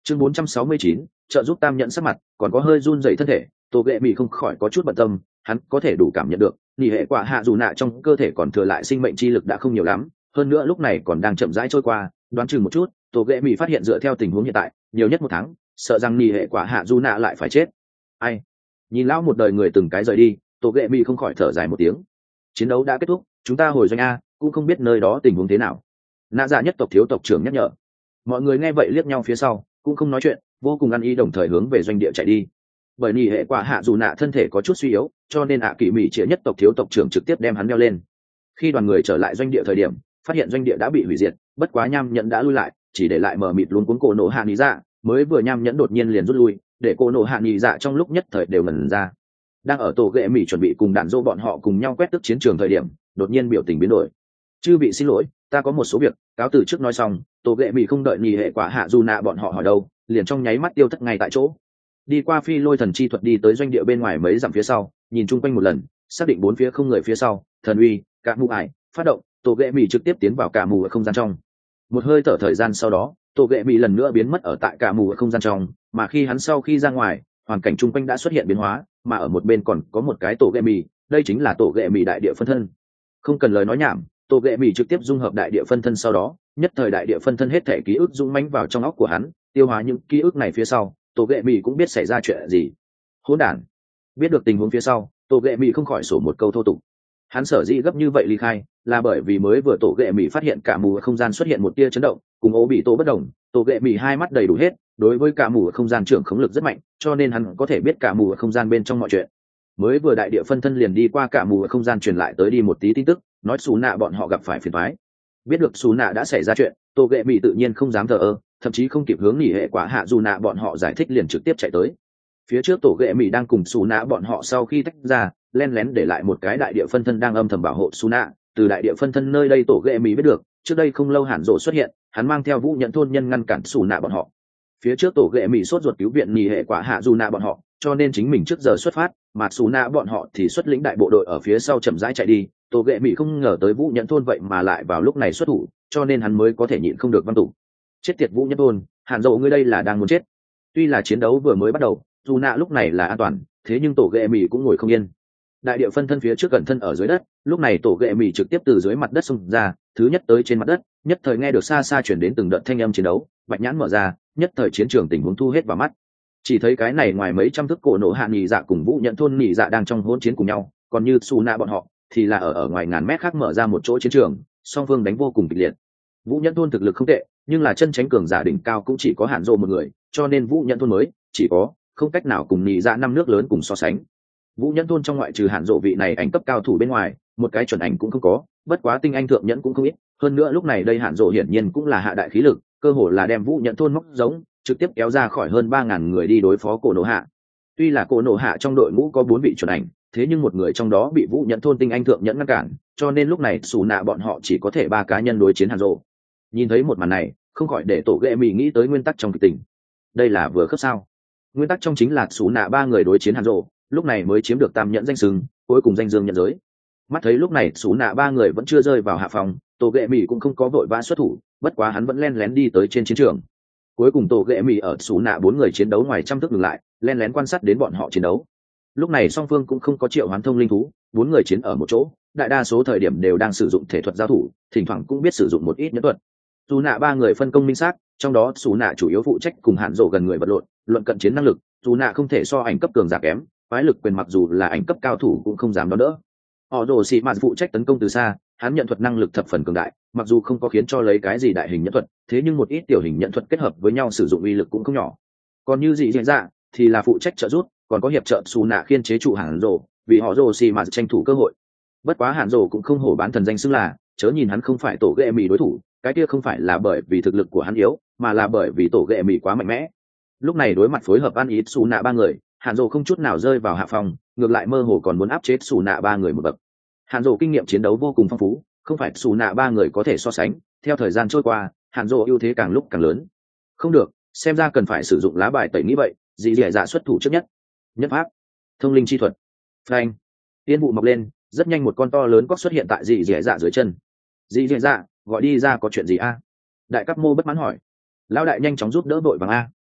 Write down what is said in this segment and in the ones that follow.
chương 469, trợ giúp tam nhận sắc mặt còn có hơi run rẩy thân thể. Tô ghệ mì không khỏi có chút bận tâm, hắn có thể đủ cảm nhận được nhị hệ quả hạ dù nạ trong cơ thể còn thừa lại sinh mệnh chi lực đã không nhiều lắm, hơn nữa lúc này còn đang chậm rãi trôi qua. Đoán chừng một chút, Tô ghệ mì phát hiện dựa theo tình huống hiện tại nhiều nhất 1 tháng, sợ rằng nhị hệ quả hạ dù nạ lại phải chết. Ai? Nhìn lão một đời người từng cái rời đi, Tô ghệ mì không khỏi thở dài một tiếng. Chiến đấu đã kết thúc, chúng ta hồi doanh a, cũng không biết nơi đó tình huống thế nào. Nạ dạ nhất tộc thiếu tộc trưởng nhắc nhở. Mọi người nghe vậy liếc nhau phía sau, cũng không nói chuyện, vô cùng ăn ý đồng thời hướng về doanh địa chạy đi. Bởi nhị hệ quả hạ dù nạ thân thể có chút suy yếu, cho nên kỳ mỹ trịa nhất tộc thiếu tộc trưởng trực tiếp đem hắn đeo lên. Khi đoàn người trở lại doanh địa thời điểm, phát hiện doanh địa đã bị hủy diệt, bất quá nham nhẫn đã lui lại, chỉ để lại mờ mịt luống cuống cổ nổ hạ nhị dạ. Mới vừa nham nhẫn đột nhiên liền rút lui, để cổ nổ hạ nhị dạ trong lúc nhất thời đều ngẩn ra. Đang ở tổ ghệ mỹ chuẩn bị cùng đạn dô bọn họ cùng nhau quét tước chiến trường thời điểm, đột nhiên biểu tình biến đổi. Chư bị xin lỗi, ta có một số việc cáo từ trước nói xong. Tổ ghệ mỹ không đợi nhị hệ quả hạ dù nạ bọn họ hỏi đâu, liền trong nháy mắt tiêu thất ngay tại chỗ. Đi qua phi lôi thần chi thuật đi tới doanh địa bên ngoài mấy dặm phía sau, nhìn chung quanh một lần, xác định 4 phía không người phía sau, thần uy cả mù ải phát động, tổ ghệ mỹ trực tiếp tiến vào cả mù ở không gian trong. Một hơi thở thời gian sau đó, tổ ghệ mỹ lần nữa biến mất ở tại cả mù ở không gian trong, mà khi hắn sau khi ra ngoài, hoàn cảnh chung quanh đã xuất hiện biến hóa, mà ở một bên còn có một cái tổ ghệ mỹ, đây chính là tổ ghệ mỹ đại địa phân thân. Không cần lời nói nhảm, tổ ghệ mỹ trực tiếp dung hợp đại địa phân thân, sau đó nhất thời đại địa phân thân hết thể ký ức dũng mãnh vào trong óc của hắn, tiêu hóa những ký ức này phía sau, tổ ghệ mỹ cũng biết xảy ra chuyện gì. Hỗn đản! Biết được tình huống phía sau, tổ ghệ mỹ không khỏi sổ một câu thô tục. Hắn sở dĩ gấp như vậy ly khai là bởi vì mới vừa tổ ghệ mỹ phát hiện cả mù không gian xuất hiện một tia chấn động, cùng ố bị tổ bất đồng, tổ ghệ mỹ hai mắt đầy đủ hết, đối với cả mù không gian trưởng khống lực rất mạnh, cho nên hắn có thể biết cả mù không gian bên trong mọi chuyện. Mới vừa đại địa phân thân liền đi qua cả mù không gian truyền lại tới đi một tí tin tức, nói xù nạ bọn họ gặp phải phiền toái. Biết được xù nạ đã xảy ra chuyện, tổ ghệ mỹ tự nhiên không dám thờ ơ, thậm chí không kịp hướng nghỉ hệ quả hạ dù nạ bọn họ giải thích liền trực tiếp chạy tới. Phía trước tổ ghệ mỹ đang cùng xù nạ bọn họ sau khi tách ra, len lén để lại một cái đại địa phân thân đang âm thầm bảo hộ xù nạ. Từ đại địa phân thân nơi đây tổ ghệ mỹ biết được, trước đây không lâu hẳn rộ xuất hiện, hắn mang theo vũ nhận thôn nhân ngăn cản xù nạ bọn họ. Phía trước tổ ghệ mỹ sốt ruột cứu viện nghỉ hệ quả hạ dù nạ bọn họ, cho nên chính mình trước giờ xuất phát, mà xù nạ bọn họ thì xuất lĩnh đại bộ đội ở phía sau chậm rãi chạy đi. Tổ ghệ mỹ không ngờ tới vũ nhận thôn vậy mà lại vào lúc này xuất thủ, cho nên hắn mới có thể nhịn không được văn tụ. Chết tiệt vũ nhận thôn, hàn dậu ngươi đây là đang muốn chết. Tuy là chiến đấu vừa mới bắt đầu, dù nạ lúc này là an toàn, thế nhưng tổ ghệ mỹ cũng ngồi không yên. Đại địa phân thân phía trước gần thân ở dưới đất, lúc này tổ ghệ mỹ trực tiếp từ dưới mặt đất xông ra, thứ nhất tới trên mặt đất, nhất thời nghe được xa xa chuyển đến từng đợt thanh âm chiến đấu, bạch nhãn mở ra, nhất thời chiến trường tình huống thu hết vào mắt. Chỉ thấy cái này ngoài mấy trăm thước cổ nổ hạ nhị dạ cùng vũ nhận thôn nhị dạ đang trong hỗn chiến cùng nhau, còn như xù nạ bọn họ thì là ở ngoài ngàn mét khác mở ra một chỗ chiến trường, song phương đánh vô cùng kịch liệt. Vũ nhận thôn thực lực không tệ, nhưng là chân tránh cường giả đỉnh cao cũng chỉ có hạn rộ một người, cho nên vũ nhận thôn mới chỉ có không cách nào cùng nhị dạ 5 nước lớn cùng so sánh. Vũ nhẫn thôn trong ngoại trừ hạn rộ vị này ảnh cấp cao thủ bên ngoài, một cái chuẩn ảnh cũng không có, bất quá tinh anh thượng nhẫn cũng không ít. Hơn nữa lúc này đây hạn rộ hiển nhiên cũng là hạ đại khí lực, cơ hồ là đem vũ nhẫn thôn móc giống, trực tiếp kéo ra khỏi hơn 3.000 người đi đối phó cổ nổ hạ. Tuy là cổ nổ hạ trong đội ngũ có 4 vị chuẩn ảnh, thế nhưng một người trong đó bị vũ nhẫn thôn tinh anh thượng nhẫn ngăn cản, cho nên lúc này xù nạ bọn họ chỉ có thể 3 cá nhân đối chiến hạn rộ. Nhìn thấy một màn này, không khỏi để tổ ghệ mì nghĩ tới nguyên tắc trong kịch tình. Đây là vừa khớp sao? Nguyên tắc trong chính là xù nạ 3 người đối chiến hạn rộ, lúc này mới chiếm được tam nhẫn danh sừng, cuối cùng danh dương nhận giới. Mắt thấy lúc này xù nạ 3 người vẫn chưa rơi vào hạ phòng, tổ ghệ mì cũng không có vội vã xuất thủ, bất quá hắn vẫn len lén đi tới trên chiến trường. Cuối cùng tổ ghệ mì ở xù nạ 4 người chiến đấu ngoài trăm thước ngừng lại, len lén quan sát đến bọn họ chiến đấu. Lúc này song phương cũng không có triệu hoán thông linh thú, 4 người chiến ở một chỗ, đại đa số thời điểm đều đang sử dụng thể thuật giao thủ, thỉnh thoảng cũng biết sử dụng một ít nhẫn thuật. Xù nạ 3 người phân công minh xác, trong đó xù nạ chủ yếu phụ trách cùng hạn rộ gần người vật lộn, luận cận chiến năng lực, xù nạ không thể so ảnh cấp cường giả kém, phái lực quyền mặc dù là ảnh cấp cao thủ cũng không dám đón đỡ. Họ rồ xì mạt phụ trách tấn công từ xa, hắn nhận thuật năng lực thập phần cường đại, mặc dù không có khiến cho lấy cái gì đại hình nhận thuật, thế nhưng một ít tiểu hình nhận thuật kết hợp với nhau sử dụng uy lực cũng không nhỏ. Còn như dị diễn dạ thì là phụ trách trợ giúp, còn có hiệp trợ xù nạ khiên chế trụ hàn rồ, vì họ rồ xì mạt tranh thủ cơ hội. Bất quá hàn rồ cũng không hổ bán thần danh xưng là, chớ nhìn hắn không phải tổ ghệ mì đối thủ, cái kia không phải là bởi vì thực lực của hắn yếu, mà là bởi vì tổ ghệ mì quá mạnh mẽ. Lúc này đối mặt phối hợp ăn ý xù nạ 3 người, hàn rồ không chút nào rơi vào hạ phòng, ngược lại mơ hồ còn muốn áp chế xù nạ 3 người một bậc. Hàn rồ kinh nghiệm chiến đấu vô cùng phong phú, không phải xù nạ 3 người có thể so sánh. Theo thời gian trôi qua, hàn rồ ưu thế càng lúc càng lớn. Không được, xem ra cần phải sử dụng lá bài tẩy nghĩ vậy. Dị dẻ dạ xuất thủ trước nhất. Nhất pháp, thông linh chi thuật, phanh, tiên vụ mọc lên, rất nhanh một con to lớn cóc xuất hiện tại dị dẻ dạ dưới chân. Dị dẻ dạ, gọi đi ra có chuyện gì a? Đại cấp mô bất mãn hỏi. Lão đại nhanh chóng giúp đỡ đội vàng a.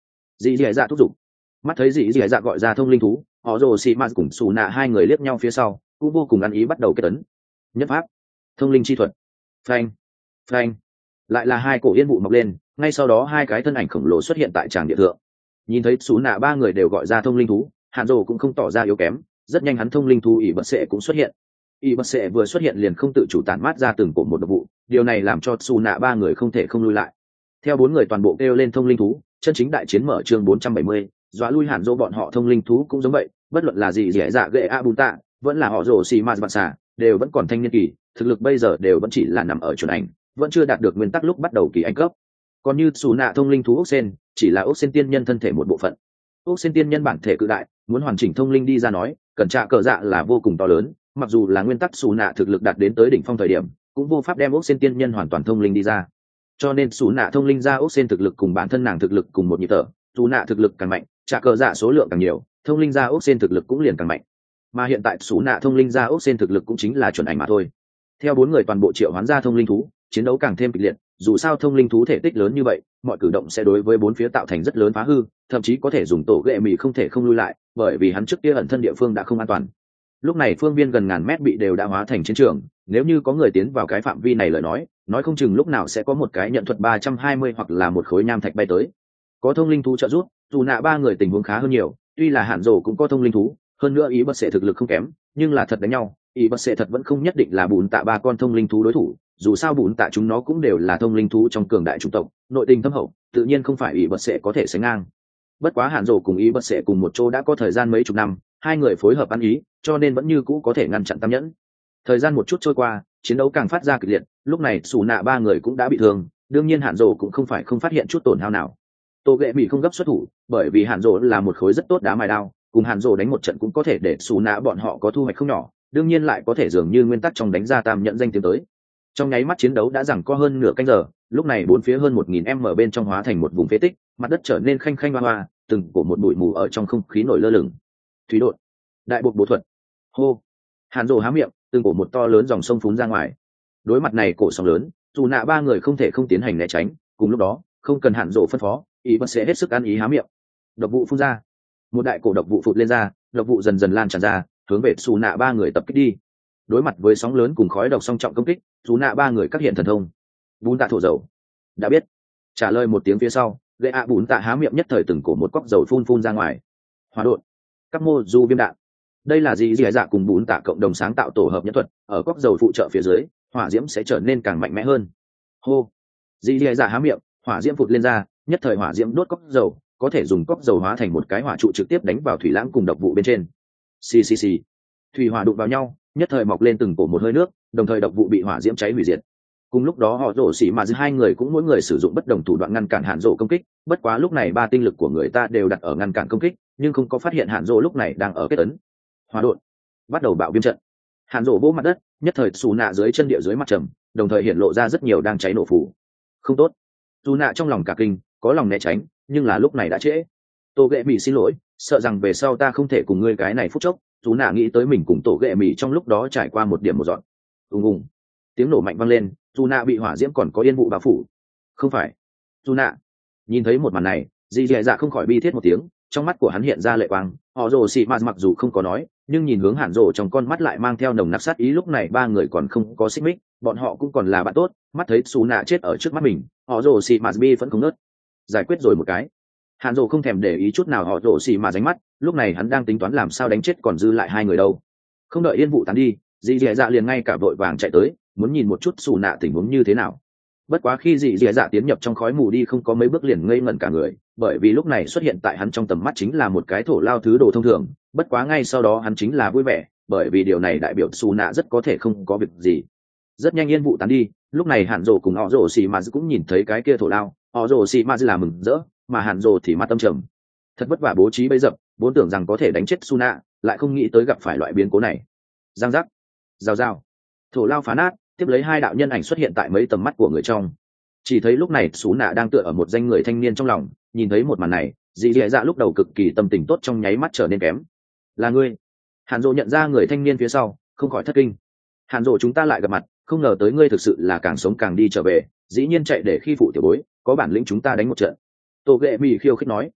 dì dì dạ thúc giục. Mắt thấy dì dì dạ gọi ra thông linh thú, họ rồ xì ma cùng xù nạ hai người liếc nhau phía sau, cũng vô cùng ăn ý bắt đầu kết ấn. Nhất pháp, thông linh chi thuật. Phanh, phanh, lại là hai cổ yên vụ mọc lên, ngay sau đó hai cái thân ảnh khổng lồ xuất hiện tại tràng địa thượng. Nhìn thấy xù nạ ba người đều gọi ra thông linh thú, hàn rồ cũng không tỏ ra yếu kém, rất nhanh hắn thông linh thú ỷ bật sệ cũng xuất hiện. Ỷ bật sệ vừa xuất hiện liền không tự chủ tản mát ra từng cổ một độc vụ, điều này làm cho xù nạ ba người không thể không lui lại. Theo bốn người toàn bộ kêu lên thông linh thú, chân chính đại chiến mở chương 470, dọa lui hàn rồ bọn họ thông linh thú cũng giống vậy, bất luận là gì dẻ dạ gệ a bùn tạ, vẫn là họ rồ xì ma bạn xà, đều vẫn còn thanh niên kỳ, thực lực bây giờ đều vẫn chỉ là nằm ở chuẩn ảnh, vẫn chưa đạt được nguyên tắc lúc bắt đầu kỳ anh cấp. Còn như xù nạ thông linh thú ốc sen, chỉ là ốc sen tiên nhân thân thể một bộ phận. Ốc sen tiên nhân bản thể cự đại, muốn hoàn chỉnh thông linh đi ra nói, cần trả cờ dạ là vô cùng to lớn, mặc dù là nguyên tắc xù nạ thực lực đạt đến tới đỉnh phong thời điểm, cũng vô pháp đem ốc sen tiên nhân hoàn toàn thông linh đi ra. Cho nên xù nạ thông linh ra ốc sen thực lực cùng bản thân nàng thực lực cùng một nhịp thở, xù nạ thực lực càng mạnh, trả cờ dạ số lượng càng nhiều, thông linh ra ốc sen thực lực cũng liền càng mạnh. Mà hiện tại xù nạ thông linh ra ốc sen thực lực cũng chính là chuẩn ảnh mà thôi. Theo bốn người toàn bộ triệu hoán ra thông linh thú, chiến đấu càng thêm kịch liệt, dù sao thông linh thú thể tích lớn như vậy, mọi cử động sẽ đối với bốn phía tạo thành rất lớn phá hư, thậm chí có thể dùng tổ ghệ mì không thể không lui lại, bởi vì hắn trước kia ẩn thân địa phương đã không an toàn. Lúc này phương viên gần ngàn mét bị đều đã hóa thành chiến trường, nếu như có người tiến vào cái phạm vi này lời nói không chừng lúc nào sẽ có một cái nhận thuật 320 hoặc là một khối nham thạch bay tới. Có thông linh thú trợ giúp, dù nạ ba người tình huống khá hơn nhiều, tuy là hạn rồ cũng có thông linh thú, hơn nữa ý bật sẽ thực lực không kém, nhưng là thật đánh nhau, ý bật sẽ thật vẫn không nhất định là bùn tạ ba con thông linh thú đối thủ, dù sao bùn tạ chúng nó cũng đều là thông linh thú trong cường đại chủng tộc, nội tình thâm hậu, tự nhiên không phải ý bật sẽ có thể sánh ngang. Bất quá hạn rồ cùng ý bật sẽ cùng một chỗ đã có thời gian mấy chục năm, hai người phối hợp ăn ý, cho nên vẫn như cũ có thể ngăn chặn tam nhẫn. Thời gian một chút trôi qua, chiến đấu càng phát ra kịch liệt, lúc này xù nạ ba người cũng đã bị thương, đương nhiên hạn rồ cũng không phải không phát hiện chút tổn hao nào. Tô ghệ bị không gấp xuất thủ, bởi vì hạn rồ là một khối rất tốt đá mài đao, cùng hạn rồ đánh một trận cũng có thể để xù nạ bọn họ có thu hoạch không nhỏ, đương nhiên lại có thể dường như nguyên tắc trong đánh ra tam nhẫn danh tiếng tới. Trong nháy mắt chiến đấu đã giằng co hơn nửa canh giờ, lúc này bốn phía hơn 1000m bên trong hóa thành một vùng phế tích, mặt đất trở nên khanh khanh hoa hoa, từng cổ một bụi mù ở trong không khí nổi lơ lửng. Thủy đột, đại bột bố thuật, hô. Hàn rồ há miệng, từng cổ một to lớn dòng sông phún ra ngoài. Đối mặt này cổ sóng lớn, dù nạ ba người không thể không tiến hành né tránh, cùng lúc đó không cần Hàn rồ phân phó, ý vẫn sẽ hết sức ăn ý há miệng. Độc vụ phun ra, một đại cổ độc vụ phụt lên ra, độc vụ dần dần lan tràn ra, hướng về xù nạ ba người tập kích đi. Đối mặt với sóng lớn cùng khói độc song trọng công kích, xù nạ ba người các hiện thần thông. Bún tạ thổ dầu, đã biết. Trả lời một tiếng phía sau, gậy ạ bún tạ há miệng nhất thời từng cổ một cốc dầu phun ra ngoài. Hỏa đột, các mô du viêm đạn. Đây là gì dì dạ cùng bún tạ cộng đồng sáng tạo tổ hợp nhân thuật, ở cốc dầu phụ trợ phía dưới, hỏa diễm sẽ trở nên càng mạnh mẽ hơn. Hô, dì dì dạ há miệng, hỏa diễm phụt lên ra, nhất thời hỏa diễm đốt cốc dầu, có thể dùng cốc dầu hóa thành một cái hỏa trụ trực tiếp đánh vào thủy lãng cùng độc vụ bên trên. Xì xì xì, thủy hỏa đụng vào nhau, nhất thời mọc lên từng cổ một hơi nước, đồng thời độc vụ bị hỏa diễm cháy hủy diệt. Cùng lúc đó họ rổ xỉ mà giữa hai người cũng mỗi người sử dụng bất đồng thủ đoạn ngăn cản hạn rổ công kích, bất quá lúc này ba tinh lực của người ta đều đặt ở ngăn cản công kích, nhưng không có phát hiện hạn rổ lúc này đang ở kết ấn. Hỏa đột, bắt đầu bạo viêm trận. Hạn rổ vỗ mặt đất, nhất thời xù nạ dưới chân địa dưới mặt trầm, đồng thời hiện lộ ra rất nhiều đang cháy nổ phủ. Không tốt. Xù nạ trong lòng cả kinh, có lòng né tránh, nhưng là lúc này đã trễ. Tô ghệ mỹ xin lỗi, sợ rằng về sau ta không thể cùng ngươi cái này phút chốc. Xù nạ nghĩ tới mình cùng tổ ghệ mỹ trong lúc đó trải qua một điểm một dọn. Ùng, tiếng nổ mạnh vang lên, dù nạ bị hỏa diễm còn có yên vụ bao phủ. Không phải dù nạ. Nhìn thấy một màn này, dì dì dạ không khỏi bi thiết một tiếng, trong mắt của hắn hiện ra lệ quang. Họ rồ xì mạt mặc dù không có nói, nhưng nhìn hướng Hàn rồ trong con mắt lại mang theo nồng nặc sát ý. Lúc này ba người còn không có xích mích, bọn họ cũng còn là bạn tốt. Mắt thấy xù nạ chết ở trước mắt mình, họ rồ xì mạt bi vẫn không nớt. Giải quyết rồi một cái. Hàn rồ không thèm để ý chút nào họ rồ xì mạt đánh mắt, lúc này hắn đang tính toán làm sao đánh chết còn dư lại hai người đâu. Không đợi yên vụ tán đi, dì dì dạ liền ngay cả vội vàng chạy tới, muốn nhìn một chút xù nạ tình huống như thế nào. Bất quá khi dì dì dạ tiến nhập trong khói mù đi không có mấy bước liền ngây ngẩn cả người, bởi vì lúc này xuất hiện tại hắn trong tầm mắt chính là một cái thổ lao thứ đồ thông thường. Bất quá ngay sau đó hắn chính là vui vẻ, bởi vì điều này đại biểu xù nạ rất có thể không có việc gì. Rất nhanh yên vụ tán đi, lúc này Hàn rồ cùng họ rồ xì mà cũng nhìn thấy cái kia thổ lao, họ rồ xì mà là mừng rỡ, mà Hàn rồ thì mặt tâm trầm. Thật vất vả bố trí bấy dập, vốn tưởng rằng có thể đánh chết xù nạ, lại không nghĩ tới gặp phải loại biến cố này. Giang giác, rào rào, thổ lao phá nát, tiếp lấy hai đạo nhân ảnh xuất hiện tại mấy tầm mắt của người trong. Chỉ thấy lúc này xú nạ đang tựa ở một danh người thanh niên trong lòng, nhìn thấy một màn này, dì dì dạ lúc đầu cực kỳ tâm tình tốt trong nháy mắt trở nên kém. Là ngươi? Hàn Dụ nhận ra người thanh niên phía sau, không khỏi thất kinh. Hàn Dụ, chúng ta lại gặp mặt, không ngờ tới ngươi thực sự là càng sống càng đi trở về, dĩ nhiên chạy để khi phụ tiểu bối, có bản lĩnh chúng ta đánh một trận. Tô Ghệ Mì khiêu khích nói.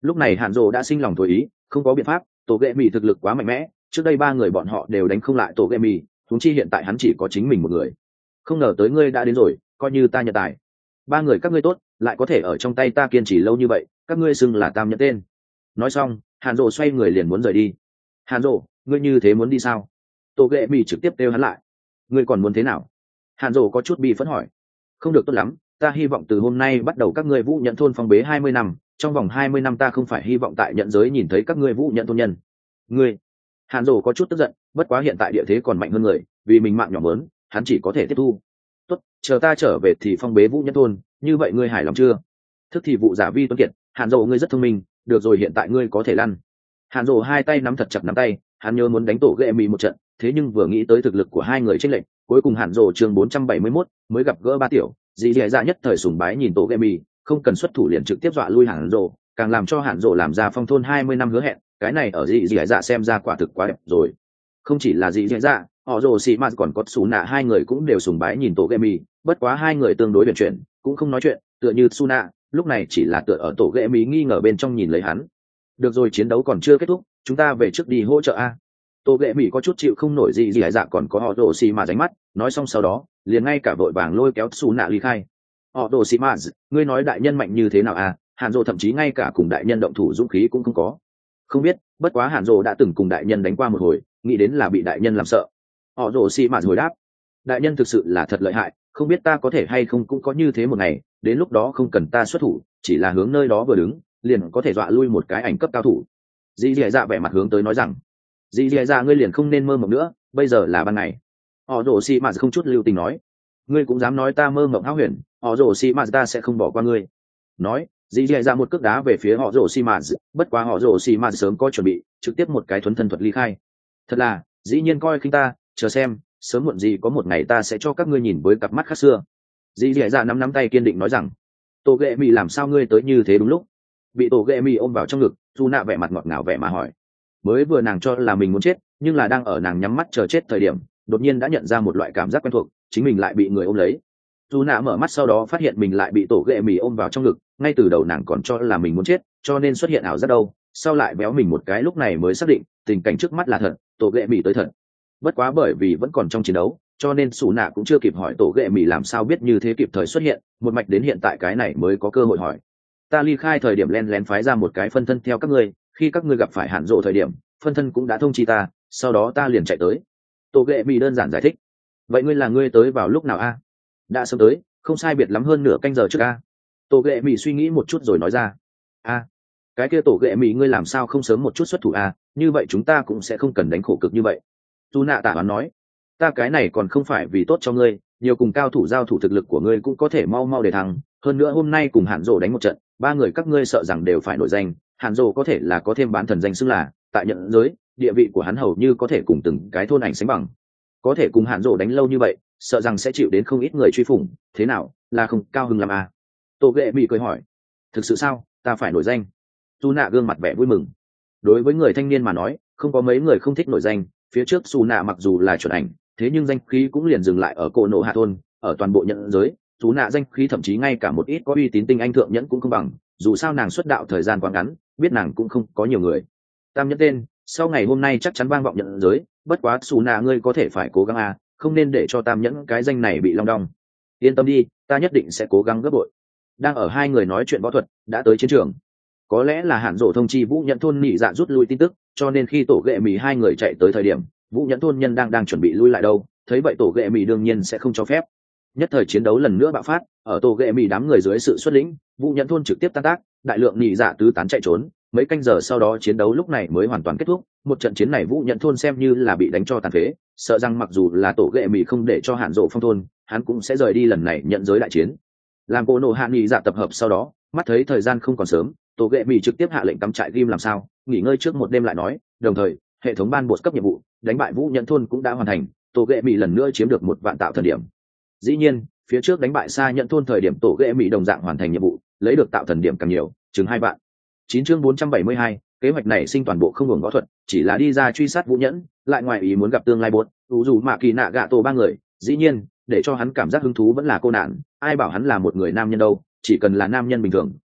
Lúc này Hàn Dỗ đã sinh lòng tối ý, không có biện pháp, tổ ghệ mì thực lực quá mạnh mẽ, trước đây ba người bọn họ đều đánh không lại tổ ghệ mì, huống chi hiện tại hắn chỉ có chính mình một người. Không ngờ tới ngươi đã đến rồi, coi như ta nhận tài. Ba người các ngươi tốt, lại có thể ở trong tay ta kiên trì lâu như vậy, các ngươi xưng là tam nhẫn tên. Nói xong, Hàn Dỗ xoay người liền muốn rời đi. Hàn Dỗ, ngươi như thế muốn đi sao? Tổ ghệ mì trực tiếp kêu hắn lại. Ngươi còn muốn thế nào? Hàn Dỗ có chút bi phẫn hỏi. Không được tốt lắm, ta hy vọng từ hôm nay bắt đầu các ngươi Vũ Nhẫn thôn phong bế 20 năm, trong vòng 20 năm ta không phải hy vọng tại nhận giới nhìn thấy các ngươi Vũ Nhẫn thôn nhân. Ngươi? Hàn Dỗ có chút tức giận, bất quá hiện tại địa thế còn mạnh hơn người, vì mình mạng nhỏ mớn, hắn chỉ có thể tiếp thu. Tốt, chờ ta trở về thì phong bế Vũ Nhẫn thôn, như vậy ngươi hài lòng chưa? Thức thì vụ giả vi tuấn kiệt, Hàn Dỗ ngươi rất thông minh, được rồi hiện tại ngươi có thể lăn. Hàn Dỗ hai tay nắm thật chặt nắm tay, hắn nhớ muốn đánh tổ ghệ mì một trận, thế nhưng vừa nghĩ tới thực lực của hai người chênh lệch, cuối cùng Hàn Dỗ chương 471 mới gặp gỡ ba tiểu, dì dì dạ nhất thời sùng bái nhìn tổ ghệ mì, không cần xuất thủ liền trực tiếp dọa lui Hàn Dỗ, càng làm cho Hàn Dỗ làm ra phong thôn 20 năm hứa hẹn, cái này ở dì dì dạ xem ra quả thực quá đẹp rồi. Không chỉ là dì dì dạ, họ Dỗ xì mà còn có Sú Nạ hai người cũng đều sùng bái nhìn tổ ghệ mì, bất quá hai người tương đối biển chuyện, cũng không nói chuyện, tựa như Sú Nạ, lúc này chỉ là tựa ở tổ ghệ mì nghi ngờ bên trong nhìn lấy hắn. Được rồi, chiến đấu còn chưa kết thúc, chúng ta về trước đi hỗ trợ a. Tổ ghệ mỹ có chút chịu không nổi gì dạ còn có họ Dỗ xì mà ránh mắt, nói xong sau đó liền ngay cả vội vàng lôi kéo Sú Nạ ly khai. Họ Dỗ xì mà, ngươi nói đại nhân mạnh như thế nào à? Hàn Dỗ thậm chí ngay cả cùng đại nhân động thủ dũng khí cũng không có. Không biết, bất quá Hàn Dỗ đã từng cùng đại nhân đánh qua một hồi, nghĩ đến là bị đại nhân làm sợ. Họ Dỗ xì mà hồi đáp, đại nhân thực sự là thật lợi hại, không biết ta có thể hay không cũng có như thế một ngày, đến lúc đó không cần ta xuất thủ, chỉ là hướng nơi đó vừa đứng liền có thể dọa lui một cái ảnh cấp cao thủ. Dì dì dạ vẻ mặt hướng tới nói rằng, dì dì dạ ngươi liền không nên mơ mộng nữa, bây giờ là ban ngày. Họ Dỗ xì mà không chút lưu tình nói, ngươi cũng dám nói ta mơ mộng hão huyền, họ Dỗ xì mà ta sẽ không bỏ qua ngươi. Nói, dì dì dạ một cước đá về phía họ Dỗ xì mà, bất quá họ Dỗ xì mà sớm có chuẩn bị, trực tiếp một cái thuấn thân thuật ly khai. Thật là, dĩ nhiên coi khinh ta, chờ xem, sớm muộn gì có một ngày ta sẽ cho các ngươi nhìn với cặp mắt khác xưa. Dì dì dạ nắm tay kiên định nói rằng, tổ ghệ mì làm sao ngươi tới như thế đúng lúc? Bị tổ ghệ mì ôm vào trong ngực, Sú Nạ vẻ mặt ngọt ngào vẻ mà hỏi. Mới vừa nàng cho là mình muốn chết, nhưng là đang ở nàng nhắm mắt chờ chết thời điểm, đột nhiên đã nhận ra một loại cảm giác quen thuộc, chính mình lại bị người ôm lấy. Sú Nạ mở mắt sau đó phát hiện mình lại bị tổ ghệ mì ôm vào trong ngực, ngay từ đầu nàng còn cho là mình muốn chết, cho nên xuất hiện ảo giác đâu, sau lại béo mình một cái lúc này mới xác định, tình cảnh trước mắt là thật, tổ ghệ mì tới thật. Bất quá bởi vì vẫn còn trong chiến đấu, cho nên Sú Nạ cũng chưa kịp hỏi tổ ghệ mì làm sao biết như thế kịp thời xuất hiện, một mạch đến hiện tại cái này mới có cơ hội hỏi. Ta ly khai thời điểm lén lén phái ra một cái phân thân theo các ngươi, khi các ngươi gặp phải Hàn Dỗ thời điểm, phân thân cũng đã thông chi ta, sau đó ta liền chạy tới. Tổ ghệ mì đơn giản giải thích. Vậy ngươi tới vào lúc nào a? Đã sớm tới, không sai biệt lắm hơn nửa canh giờ trước a. Tổ ghệ mì suy nghĩ một chút rồi nói ra. A, cái kia tổ ghệ mì ngươi làm sao không sớm một chút xuất thủ a? Như vậy chúng ta cũng sẽ không cần đánh khổ cực như vậy. Sú Nạ tạ oán nói, ta cái này còn không phải vì tốt cho ngươi, nhiều cùng cao thủ giao thủ thực lực của ngươi cũng có thể mau mau để thăng, hơn nữa hôm nay cùng Hàn Dỗ đánh một trận, ba người các ngươi sợ rằng đều phải nổi danh, Hàn Dỗ có thể là có thêm bán thần danh xưng là, tại nhận giới, địa vị của hắn hầu như có thể cùng từng cái thôn ảnh sánh bằng. Có thể cùng Hàn Dỗ đánh lâu như vậy, sợ rằng sẽ chịu đến không ít người truy phủng, thế nào, là không cao hứng làm à? Tổ ghệ mì cười hỏi, thực sự sao, ta phải nổi danh? Sú Nạ gương mặt vẻ vui mừng. Đối với người thanh niên mà nói, không có mấy người không thích nổi danh, phía trước Sú Nạ mặc dù là chuẩn ảnh, thế nhưng danh khí cũng liền dừng lại ở Cổ Nộ Hạ thôn, ở toàn bộ nhận giới, Sú Nạ danh khí thậm chí ngay cả một ít có uy tín tinh anh thượng nhẫn cũng không bằng, dù sao nàng xuất đạo thời gian quá ngắn, biết nàng cũng không có nhiều người. Tam nhẫn tên, sau ngày hôm nay chắc chắn vang vọng nhận giới, bất quá Sú Nạ ngươi có thể phải cố gắng a, không nên để cho tam nhẫn cái danh này bị long đong. Yên tâm đi, ta nhất định sẽ cố gắng gấp bội. Đang ở hai người nói chuyện võ thuật, đã tới chiến trường. Có lẽ là Hàn Dỗ thông chi Vũ Nhẫn thôn nhị dạ rút lui tin tức, cho nên khi tổ ghệ mì hai người chạy tới thời điểm, Vũ Nhẫn thôn nhân đang chuẩn bị lui lại đâu, thấy vậy tổ ghệ mì đương nhiên sẽ không cho phép. Nhất thời chiến đấu lần nữa bạo phát, ở tổ ghệ mì đám người dưới sự xuất lĩnh, Vũ Nhẫn thôn trực tiếp tan tác, đại lượng nhị dạ tứ tán chạy trốn, mấy canh giờ sau đó chiến đấu lúc này mới hoàn toàn kết thúc. Một trận chiến này Vũ Nhẫn thôn xem như là bị đánh cho tàn phế, sợ rằng mặc dù là tổ ghệ mì không để cho Hàn Dỗ phong thôn, hắn cũng sẽ rời đi lần này nhận giới đại chiến. Làm Cổ Nộ Hạ nhị dạ tập hợp sau đó, mắt thấy thời gian không còn sớm, tổ ghệ mì trực tiếp hạ lệnh cắm trại ghim làm sao nghỉ ngơi trước một đêm lại nói, đồng thời hệ thống ban bột cấp nhiệm vụ đánh bại Vũ Nhẫn thôn cũng đã hoàn thành, tổ ghệ mì lần nữa chiếm được 1 vạn tạo thần điểm. Dĩ nhiên phía trước đánh bại Sa Nhẫn thôn thời điểm tổ ghệ mì đồng dạng hoàn thành nhiệm vụ, lấy được tạo thần điểm càng nhiều, chừng 2 vạn. 9 chương 472, kế hoạch này sinh toàn bộ không hưởng võ thuật, chỉ là đi ra truy sát Vũ Nhẫn, lại ngoài ý muốn gặp tương lai bột dù mạ kỳ nạ gạ tổ ba người. Dĩ nhiên để cho hắn cảm giác hứng thú vẫn là cô nạn, ai bảo hắn là một người nam nhân đâu, chỉ cần là nam nhân bình thường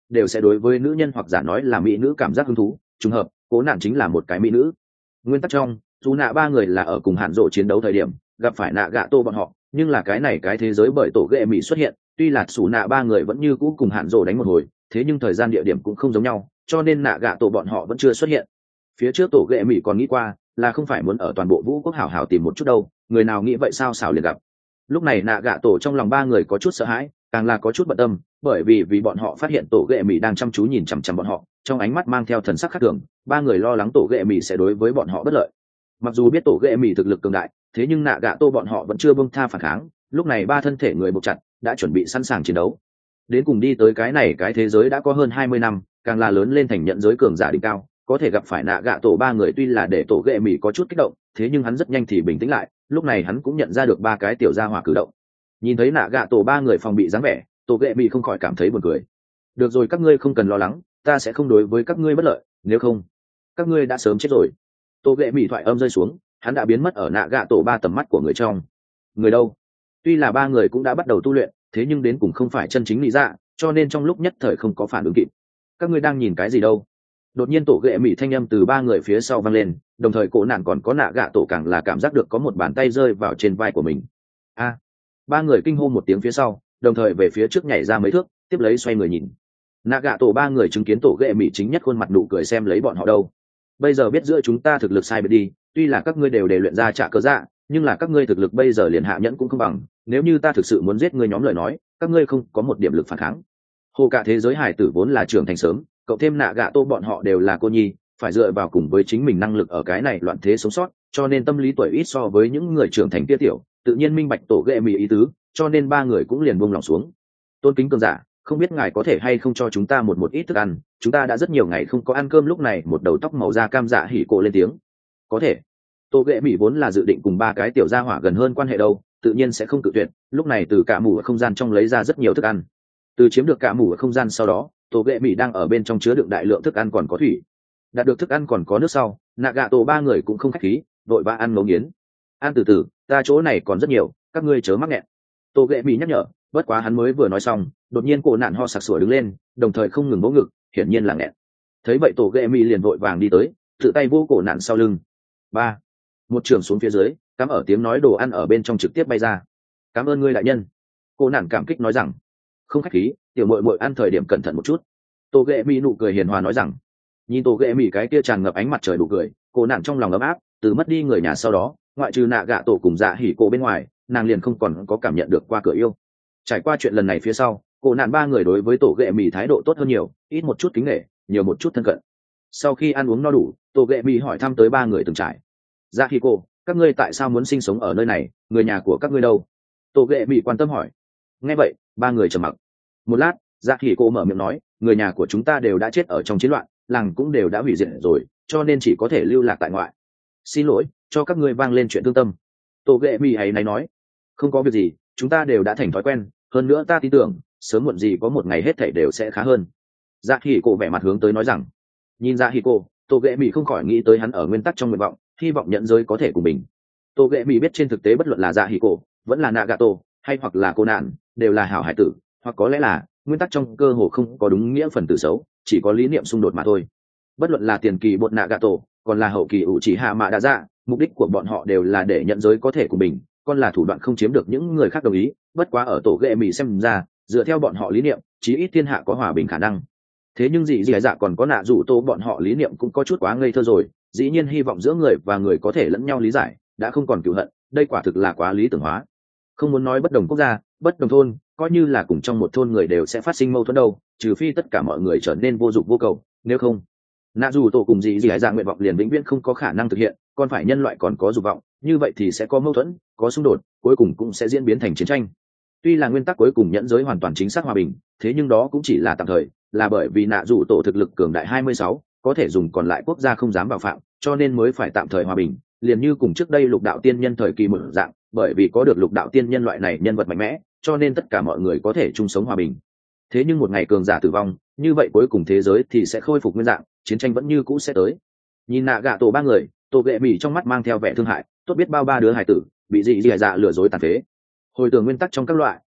đều sẽ đối với nữ nhân hoặc giả nói là mỹ nữ cảm giác hứng thú. Trùng hợp cố nạn chính là một cái mỹ nữ. Nguyên tắc trong dù nạ ba người là ở cùng hạn rộ chiến đấu thời điểm gặp phải nạ gạ tô bọn họ, nhưng là cái này cái thế giới bởi tổ ghệ mỹ xuất hiện, tuy là xù nạ ba người vẫn như cũ cùng hạn rộ đánh một hồi, thế nhưng thời gian địa điểm cũng không giống nhau, cho nên nạ gạ tổ bọn họ vẫn chưa xuất hiện. Phía trước tổ ghệ mỹ còn nghĩ qua là không phải muốn ở toàn bộ vũ quốc hảo hảo tìm một chút đâu, người nào nghĩ vậy sao xảo liền gặp. Lúc này nạ gạ tổ trong lòng ba người có chút sợ hãi, càng là có chút bận tâm, bởi vì bọn họ phát hiện tổ ghệ mỹ đang chăm chú nhìn chằm chằm bọn họ, trong ánh mắt mang theo thần sắc khác thường. Ba người lo lắng tổ ghệ mỹ sẽ đối với bọn họ bất lợi. Mặc dù biết tổ ghệ mỹ thực lực cường đại, thế nhưng nạ gạ tổ bọn họ vẫn chưa buông tha phản kháng. Lúc này ba thân thể người buộc chặt đã chuẩn bị sẵn sàng chiến đấu. Đến cùng đi tới cái này cái thế giới đã có hơn 20 năm, càng là lớn lên thành nhận giới cường giả đỉnh cao, có thể gặp phải nạ gạ tổ ba người tuy là để tổ ghệ mỹ có chút kích động, thế nhưng hắn rất nhanh thì bình tĩnh lại. Lúc này hắn cũng nhận ra được ba cái tiểu gia hỏa cử động. Nhìn thấy nạ gạ tổ ba người phòng bị dáng vẻ, tổ ghệ mỹ không khỏi cảm thấy buồn cười. Được rồi, các ngươi không cần lo lắng, ta sẽ không đối với các ngươi bất lợi, nếu không các ngươi đã sớm chết rồi. Tổ ghệ mỹ thoại âm rơi xuống, hắn đã biến mất ở nạ gạ tổ ba tầm mắt của người trong. Người đâu? Tuy là ba người cũng đã bắt đầu tu luyện, thế nhưng đến cùng không phải chân chính lý dạ, cho nên trong lúc nhất thời không có phản ứng kịp. Các ngươi đang nhìn cái gì đâu? Đột nhiên tổ ghệ mỹ thanh âm từ ba người phía sau vang lên, đồng thời cổ nạn còn có nạ gạ tổ càng là cảm giác được có một bàn tay rơi vào trên vai của mình. A! Ba người kinh hô một tiếng phía sau, đồng thời về phía trước nhảy ra mấy thước, tiếp lấy xoay người nhìn. Nạ gạ tổ ba người chứng kiến tổ ghệ mỹ chính nhất khuôn mặt nụ cười xem lấy bọn họ đâu. Bây giờ biết giữa chúng ta thực lực sai biệt đi, tuy là các ngươi đều để luyện ra trả cớ dạ, nhưng là các ngươi thực lực bây giờ liền hạ nhẫn cũng không bằng. Nếu như ta thực sự muốn giết ngươi nhóm lời nói, các ngươi không có một điểm lực phản kháng. Hồ cả thế giới hải tử vốn là trưởng thành sớm, cậu thêm nạ gạ tô bọn họ đều là cô nhi, phải dựa vào cùng với chính mình năng lực ở cái này loạn thế sống sót, cho nên tâm lý tuổi ít so với những người trưởng thành kia tiểu, tự nhiên minh bạch tổ ghệ mỹ ý tứ, cho nên ba người cũng liền buông lòng xuống. Tôn kính cường giả, không biết ngài có thể hay không cho chúng ta một ít thức ăn, chúng ta đã rất nhiều ngày không có ăn cơm. Lúc này một đầu tóc màu da cam dạ hỉ cổ lên tiếng. Có thể. Tổ ghệ mỹ vốn là dự định cùng ba cái tiểu gia hỏa gần hơn quan hệ đâu, tự nhiên sẽ không cự tuyệt. Lúc này từ cả mủ ở không gian trong lấy ra rất nhiều thức ăn. Từ chiếm được cả mủ ở không gian sau đó, tổ ghệ mỹ đang ở bên trong chứa đựng đại lượng thức ăn còn có thủy. Đạt được thức ăn còn có nước sau, nạ gạ tổ ba người cũng không khách khí, đội ba ăn ngấu nghiến. Ăn từ từ, ta chỗ này còn rất nhiều, các ngươi chớ mắc nghẹn. Tổ ghệ mỹ nhắc nhở, bất quá hắn mới vừa nói xong, đột nhiên cổ nạn ho sặc sủa đứng lên, đồng thời không ngừng vỗ ngực, hiển nhiên là nghẹn. Thấy vậy tổ ghệ mỹ liền vội vàng đi tới, tự tay vô cổ nạn sau lưng. Ba, một trường xuống phía dưới, cắm ở tiếng nói đồ ăn ở bên trong trực tiếp bay ra. Cảm ơn ngươi đại nhân. Cổ nạn cảm kích nói rằng, không khách khí, tiểu muội muội ăn thời điểm cẩn thận một chút. Tổ ghệ mỹ nụ cười hiền hòa nói rằng. Nhìn tổ ghệ mỹ cái kia tràn ngập ánh mặt trời đủ cười, cổ nạn trong lòng ấm áp. Từ mất đi người nhà sau đó, ngoại trừ nạ gạ tổ cùng dạ hỉ cổ bên ngoài, nàng liền không còn có cảm nhận được qua cửa yêu. Trải qua chuyện lần này phía sau, cổ nạn ba người đối với tổ ghệ mỹ thái độ tốt hơn nhiều, ít một chút kính nể, nhiều một chút thân cận. Sau khi ăn uống no đủ, tổ ghệ mỹ hỏi thăm tới ba người từng trải. Dạ hỉ cổ, các ngươi tại sao muốn sinh sống ở nơi này, người nhà của các ngươi đâu? Tổ ghệ mỹ quan tâm hỏi. Nghe vậy, ba người trầm mặc. Một lát, dạ hỉ cổ mở miệng nói, người nhà của chúng ta đều đã chết ở trong chiến loạn, làng cũng đều đã hủy diệt rồi, cho nên chỉ có thể lưu lạc tại ngoại. Xin lỗi, cho các ngươi vang lên chuyện thương tâm. Tổ ghệ mỹ ấy này nói, không có việc gì, chúng ta đều đã thành thói quen, hơn nữa ta tin tưởng sớm muộn gì có một ngày hết thảy đều sẽ khá hơn. Dạ hỉ cổ vẻ mặt hướng tới nói rằng. Nhìn dạ hỉ cổ, tổ ghệ mỹ không khỏi nghĩ tới hắn ở nguyên tắc trong nguyện vọng, hy vọng nhận giới có thể cùng mình. Tổ ghệ mỹ biết trên thực tế bất luận là dạ hỉ cổ vẫn là Nagato hay hoặc là cô nạn đều là hảo hải tử, hoặc có lẽ là nguyên tắc trong cơ hồ không có đúng nghĩa phần tử xấu, chỉ có lý niệm xung đột mà thôi. Bất luận là tiền kỳ bột Nagato còn là hậu kỳ ủ chỉ hạ mạ đa dạ, mục đích của bọn họ đều là để nhận giới có thể của mình, còn là thủ đoạn không chiếm được những người khác đồng ý. Bất quá ở tổ ghệ mỹ xem ra, dựa theo bọn họ lý niệm, chí ít thiên hạ có hòa bình khả năng. Thế nhưng dị dạ còn có nạ rủ tô bọn họ lý niệm cũng có chút quá ngây thơ rồi, dĩ nhiên hy vọng giữa người và người có thể lẫn nhau lý giải, đã không còn cựu hận, đây quả thực là quá lý tưởng hóa. Không muốn nói bất đồng quốc gia, bất đồng thôn, coi như là cùng trong một thôn người đều sẽ phát sinh mâu thuẫn đâu, trừ phi tất cả mọi người trở nên vô dụng vô cầu, nếu không nạ dù tổ cùng dị dạ nguyện vọng liền vĩnh viễn không có khả năng thực hiện. Còn phải nhân loại còn có dục vọng, như vậy thì sẽ có mâu thuẫn, có xung đột, cuối cùng cũng sẽ diễn biến thành chiến tranh. Tuy là nguyên tắc cuối cùng nhẫn giới hoàn toàn chính xác hòa bình, thế nhưng đó cũng chỉ là tạm thời, là bởi vì nạ dù tổ thực lực cường đại 26, có thể dùng còn lại quốc gia không dám vào phạm, cho nên mới phải tạm thời hòa bình. Liền như cùng trước đây lục đạo tiên nhân thời kỳ mở dạng, bởi vì có được lục đạo tiên nhân loại này nhân vật mạnh mẽ, cho nên tất cả mọi người có thể chung sống hòa bình. Thế nhưng một ngày cường giả tử vong, như vậy cuối cùng thế giới thì sẽ khôi phục nguyên dạng, chiến tranh vẫn như cũ sẽ tới. Nhìn nạ gạ tổ ba người, tổ ghệ mỹ trong mắt mang theo vẻ thương hại, tốt biết bao ba đứa hài tử bị dị dạ lừa dối tàn phế. Hồi tưởng nguyên tắc trong các loại,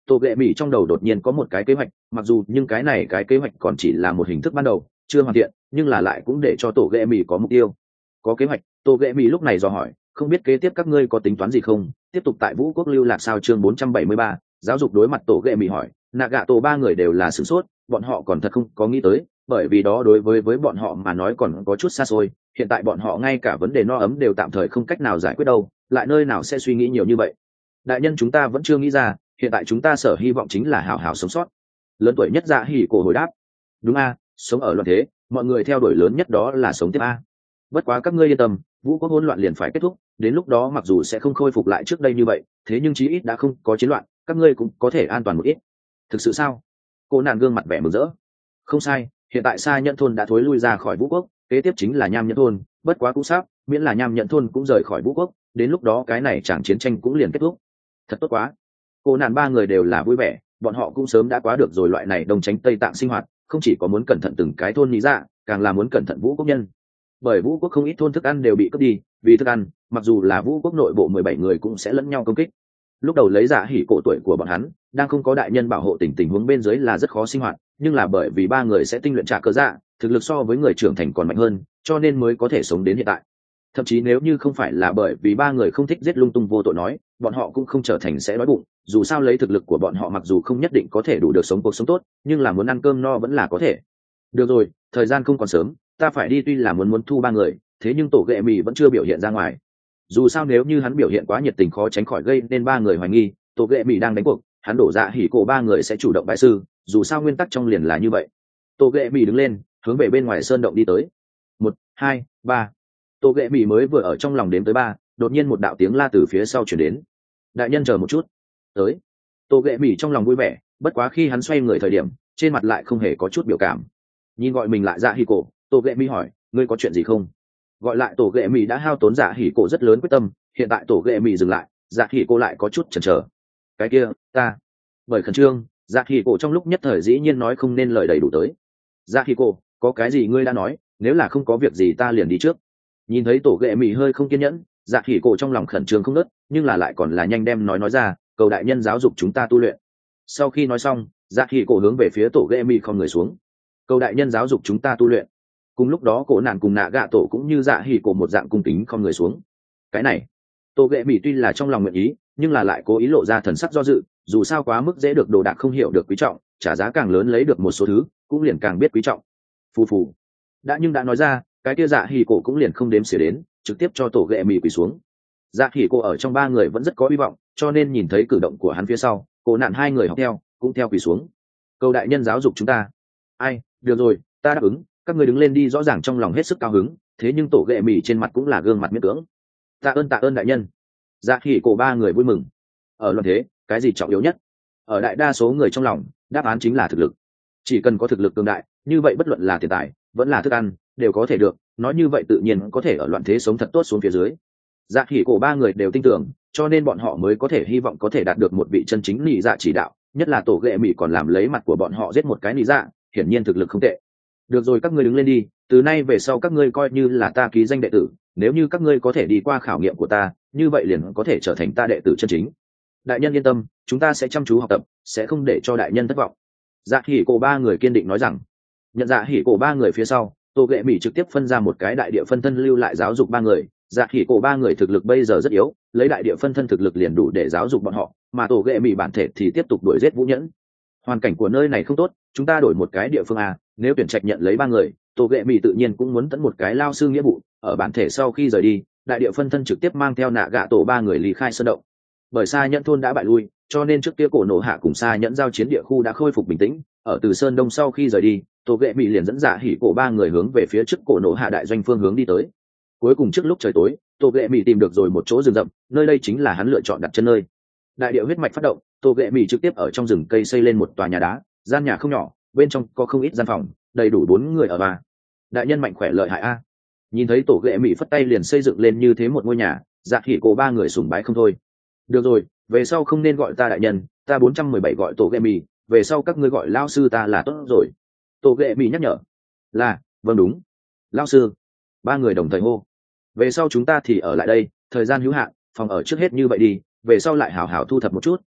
Tô ghệ mỹ trong đầu đột nhiên có một cái kế hoạch, mặc dù nhưng cái kế hoạch còn chỉ là một hình thức ban đầu, chưa hoàn thiện, nhưng là lại cũng để cho tổ ghệ mỹ có mục tiêu. Có kế hoạch, Tô ghệ mỹ lúc này dò hỏi, không biết kế tiếp các ngươi có tính toán gì không, tiếp tục tại Vũ quốc lưu lạc sao? Chương 473, giáo dục đối mặt tổ ghệ mỹ hỏi. Nạ gạ tổ ba người đều là sửng sốt, bọn họ còn thật không có nghĩ tới, bởi vì đó đối với bọn họ mà nói còn có chút xa xôi, hiện tại bọn họ ngay cả vấn đề no ấm đều tạm thời không cách nào giải quyết đâu, lại nơi nào sẽ suy nghĩ nhiều như vậy. Đại nhân, chúng ta vẫn chưa nghĩ ra, hiện tại chúng ta sở hy vọng chính là hảo hảo sống sót. Lớn tuổi nhất Dạ Hỉ Cổ hồi đáp. Đúng a, sống ở loạn thế, mọi người theo đuổi lớn nhất đó là sống tiếp a. Bất quá các ngươi yên tâm, Vũ quốc hỗn loạn liền phải kết thúc, đến lúc đó mặc dù sẽ không khôi phục lại trước đây như vậy, thế nhưng chí ít đã không có chiến loạn, các ngươi cũng có thể an toàn một ít. Thực sự sao? Cô nàng gương mặt vẻ mừng rỡ. Không sai, hiện tại Sa Nhẫn thôn đã thối lui ra khỏi Vũ quốc, kế tiếp chính là Nham Nhẫn thôn, bất quá cũng sắp, miễn là Nham Nhẫn thôn cũng rời khỏi Vũ quốc, đến lúc đó cái này chẳng chiến tranh cũng liền kết thúc. Thật tốt quá. Cô nàng ba người đều là vui vẻ, bọn họ cũng sớm đã quá được rồi loại này đông tránh tây tạng sinh hoạt, không chỉ có muốn cẩn thận từng cái thôn lý dạ, càng là muốn cẩn thận Vũ quốc nhân. Bởi Vũ quốc không ít thôn thức ăn đều bị cướp đi, vì thức ăn, mặc dù là Vũ quốc nội bộ 17 người cũng sẽ lẫn nhau công kích. Lúc đầu lấy Dạ Hỉ Cổ tuổi của bọn hắn, đang không có đại nhân bảo hộ tình huống bên dưới là rất khó sinh hoạt, nhưng là bởi vì ba người sẽ tinh luyện trả cơ dạ, thực lực so với người trưởng thành còn mạnh hơn, cho nên mới có thể sống đến hiện tại. Thậm chí nếu như không phải là bởi vì ba người không thích giết lung tung vô tội nói, bọn họ cũng không trở thành sẽ đói bụng, dù sao lấy thực lực của bọn họ mặc dù không nhất định có thể đủ được sống cuộc sống tốt, nhưng là muốn ăn cơm no vẫn là có thể. Được rồi, thời gian không còn sớm, ta phải đi, tuy là muốn thu ba người, thế nhưng tổ ghệ mì vẫn chưa biểu hiện ra ngoài. Dù sao nếu như hắn biểu hiện quá nhiệt tình khó tránh khỏi gây nên ba người hoài nghi, tổ ghệ mì đang đánh cuộc, hắn đổ Dạ Hỉ Cổ ba người sẽ chủ động bại sư, dù sao nguyên tắc trong liền là như vậy. Tổ ghệ mì đứng lên, hướng về bên ngoài sơn động đi tới. 1, 2, 3. Tổ ghệ mì mới vừa ở trong lòng đếm tới 3, đột nhiên một đạo tiếng la từ phía sau chuyển đến. Đại nhân chờ một chút. Tới. Tổ ghệ mì trong lòng vui vẻ, bất quá khi hắn xoay người thời điểm, trên mặt lại không hề có chút biểu cảm. Nhìn gọi mình lại Dạ Hỉ Cổ, tổ ghệ mì hỏi, ngươi có chuyện gì không? Gọi lại tổ ghệ mì đã hao tốn Dạ Hỉ Cổ rất lớn quyết tâm, hiện tại tổ ghệ mì dừng lại, Dạ Hỉ Cổ lại có chút chần chờ. Cái kia, ta. Bởi khẩn trương, Dạ Hỉ Cổ trong lúc nhất thời dĩ nhiên nói không nên lời đầy đủ tới. Dạ Hỉ Cổ, có cái gì ngươi đã nói, nếu là không có việc gì ta liền đi trước. Nhìn thấy tổ ghệ mì hơi không kiên nhẫn, Dạ Hỉ Cổ trong lòng khẩn trương không ngớt, nhưng là lại còn là nhanh đem nói ra, cầu đại nhân giáo dục chúng ta tu luyện. Sau khi nói xong, Dạ Hỉ Cổ hướng về phía tổ ghệ mì không người xuống. Cầu đại nhân giáo dục chúng ta tu luyện. Cùng lúc đó cổ nạn cùng nạ gạ tổ cũng như Dạ Hỉ Cổ một dạng cung kính không người xuống. Cái này, tổ ghệ mì tuy là trong lòng nguyện ý, nhưng là lại cố ý lộ ra thần sắc do dự, dù sao quá mức dễ được đồ đạc không hiểu được quý trọng, trả giá càng lớn lấy được một số thứ cũng liền càng biết quý trọng. Phù phù. Đã nói ra, cái kia Dạ Hỉ Cổ cũng liền không đếm xỉa đến, trực tiếp cho tổ ghệ mì quỳ xuống. Dạ Hỉ Cổ ở trong ba người vẫn rất có hy vọng, cho nên nhìn thấy cử động của hắn phía sau, cổ nạn hai người học theo, cũng theo quỳ xuống. Cầu đại nhân giáo dục chúng ta. Ai, được rồi, ta đáp ứng, các người đứng lên đi. Rõ ràng trong lòng hết sức cao hứng, thế nhưng tổ ghệ mì trên mặt cũng là gương mặt miễn cưỡng. Tạ ơn đại nhân. Dạ Hỉ Cổ ba người vui mừng. Ở loạn thế, cái gì trọng yếu nhất? Ở đại đa số người trong lòng, đáp án chính là thực lực. Chỉ cần có thực lực cường đại, như vậy bất luận là tiền tài vẫn là thức ăn đều có thể được, nói như vậy tự nhiên có thể ở loạn thế sống thật tốt xuống phía dưới. Dạ Hỉ Cổ ba người đều tin tưởng, cho nên bọn họ mới có thể hy vọng có thể đạt được một vị chân chính nị dạ chỉ đạo, nhất là tổ ghệ mì còn làm lấy mặt của bọn họ giết một cái nị dạ, hiển nhiên thực lực không tệ. Được rồi, các ngươi đứng lên đi, từ nay về sau các ngươi coi như là ta ký danh đệ tử, nếu như các ngươi có thể đi qua khảo nghiệm của ta, như vậy liền có thể trở thành ta đệ tử chân chính. Đại nhân yên tâm, chúng ta sẽ chăm chú học tập, sẽ không để cho đại nhân thất vọng. Dạ Hỉ Cổ ba người kiên định nói rằng. Nhận Dạ Hỉ Cổ ba người phía sau, tổ ghệ mì trực tiếp phân ra một cái đại địa phân thân lưu lại giáo dục ba người. Dạ Hỉ Cổ ba người thực lực bây giờ rất yếu, lấy đại địa phân thân thực lực liền đủ để giáo dục bọn họ, mà tổ ghệ mì bản thể thì tiếp tục đuổi giết Vũ Nhẫn. Hoàn cảnh của nơi này không tốt, chúng ta đổi một cái địa phương à? Nếu tuyển trạch nhận lấy ba người, tổ ghệ mì tự nhiên cũng muốn tận một cái lao sư nghĩa vụ. Ở bản thể sau khi rời đi, đại địa phân thân trực tiếp mang theo nạ gạ tổ ba người ly khai sơn động. Bởi Sa Nhẫn thôn đã bại lui, cho nên trước kia cổ nổ hạ cùng Sa Nhẫn giao chiến địa khu đã khôi phục bình tĩnh. Ở từ sơn đông sau khi rời đi, tổ ghệ mì liền dẫn Dạ Hỉ Cổ ba người hướng về phía trước cổ nổ hạ đại doanh phương hướng đi tới. Cuối cùng trước lúc trời tối, tổ ghệ mì tìm được rồi một chỗ rừng rậm, nơi đây chính là hắn lựa chọn đặt chân nơi. Đại địa huyết mạch phát động, tổ ghệ mì trực tiếp ở trong rừng cây xây lên một tòa nhà đá, gian nhà không nhỏ, bên trong có không ít gian phòng, đầy đủ 4 người ở ba. Đại nhân mạnh khỏe lợi hại a. Nhìn thấy tổ ghệ mì phất tay liền xây dựng lên như thế một ngôi nhà, Dạ Hỉ Cổ ba người sùng bái không thôi. Được rồi, về sau không nên gọi ta đại nhân, ta 417 gọi tổ ghệ mì, về sau các ngươi gọi lao sư ta là tốt rồi. Tổ ghệ mì nhắc nhở. Là, vâng đúng. Lao sư. Ba người đồng thời hô. Về sau chúng ta thì ở lại đây, thời gian hữu hạn, phòng ở trước hết như vậy đi, về sau lại hảo hảo thu thập một chút,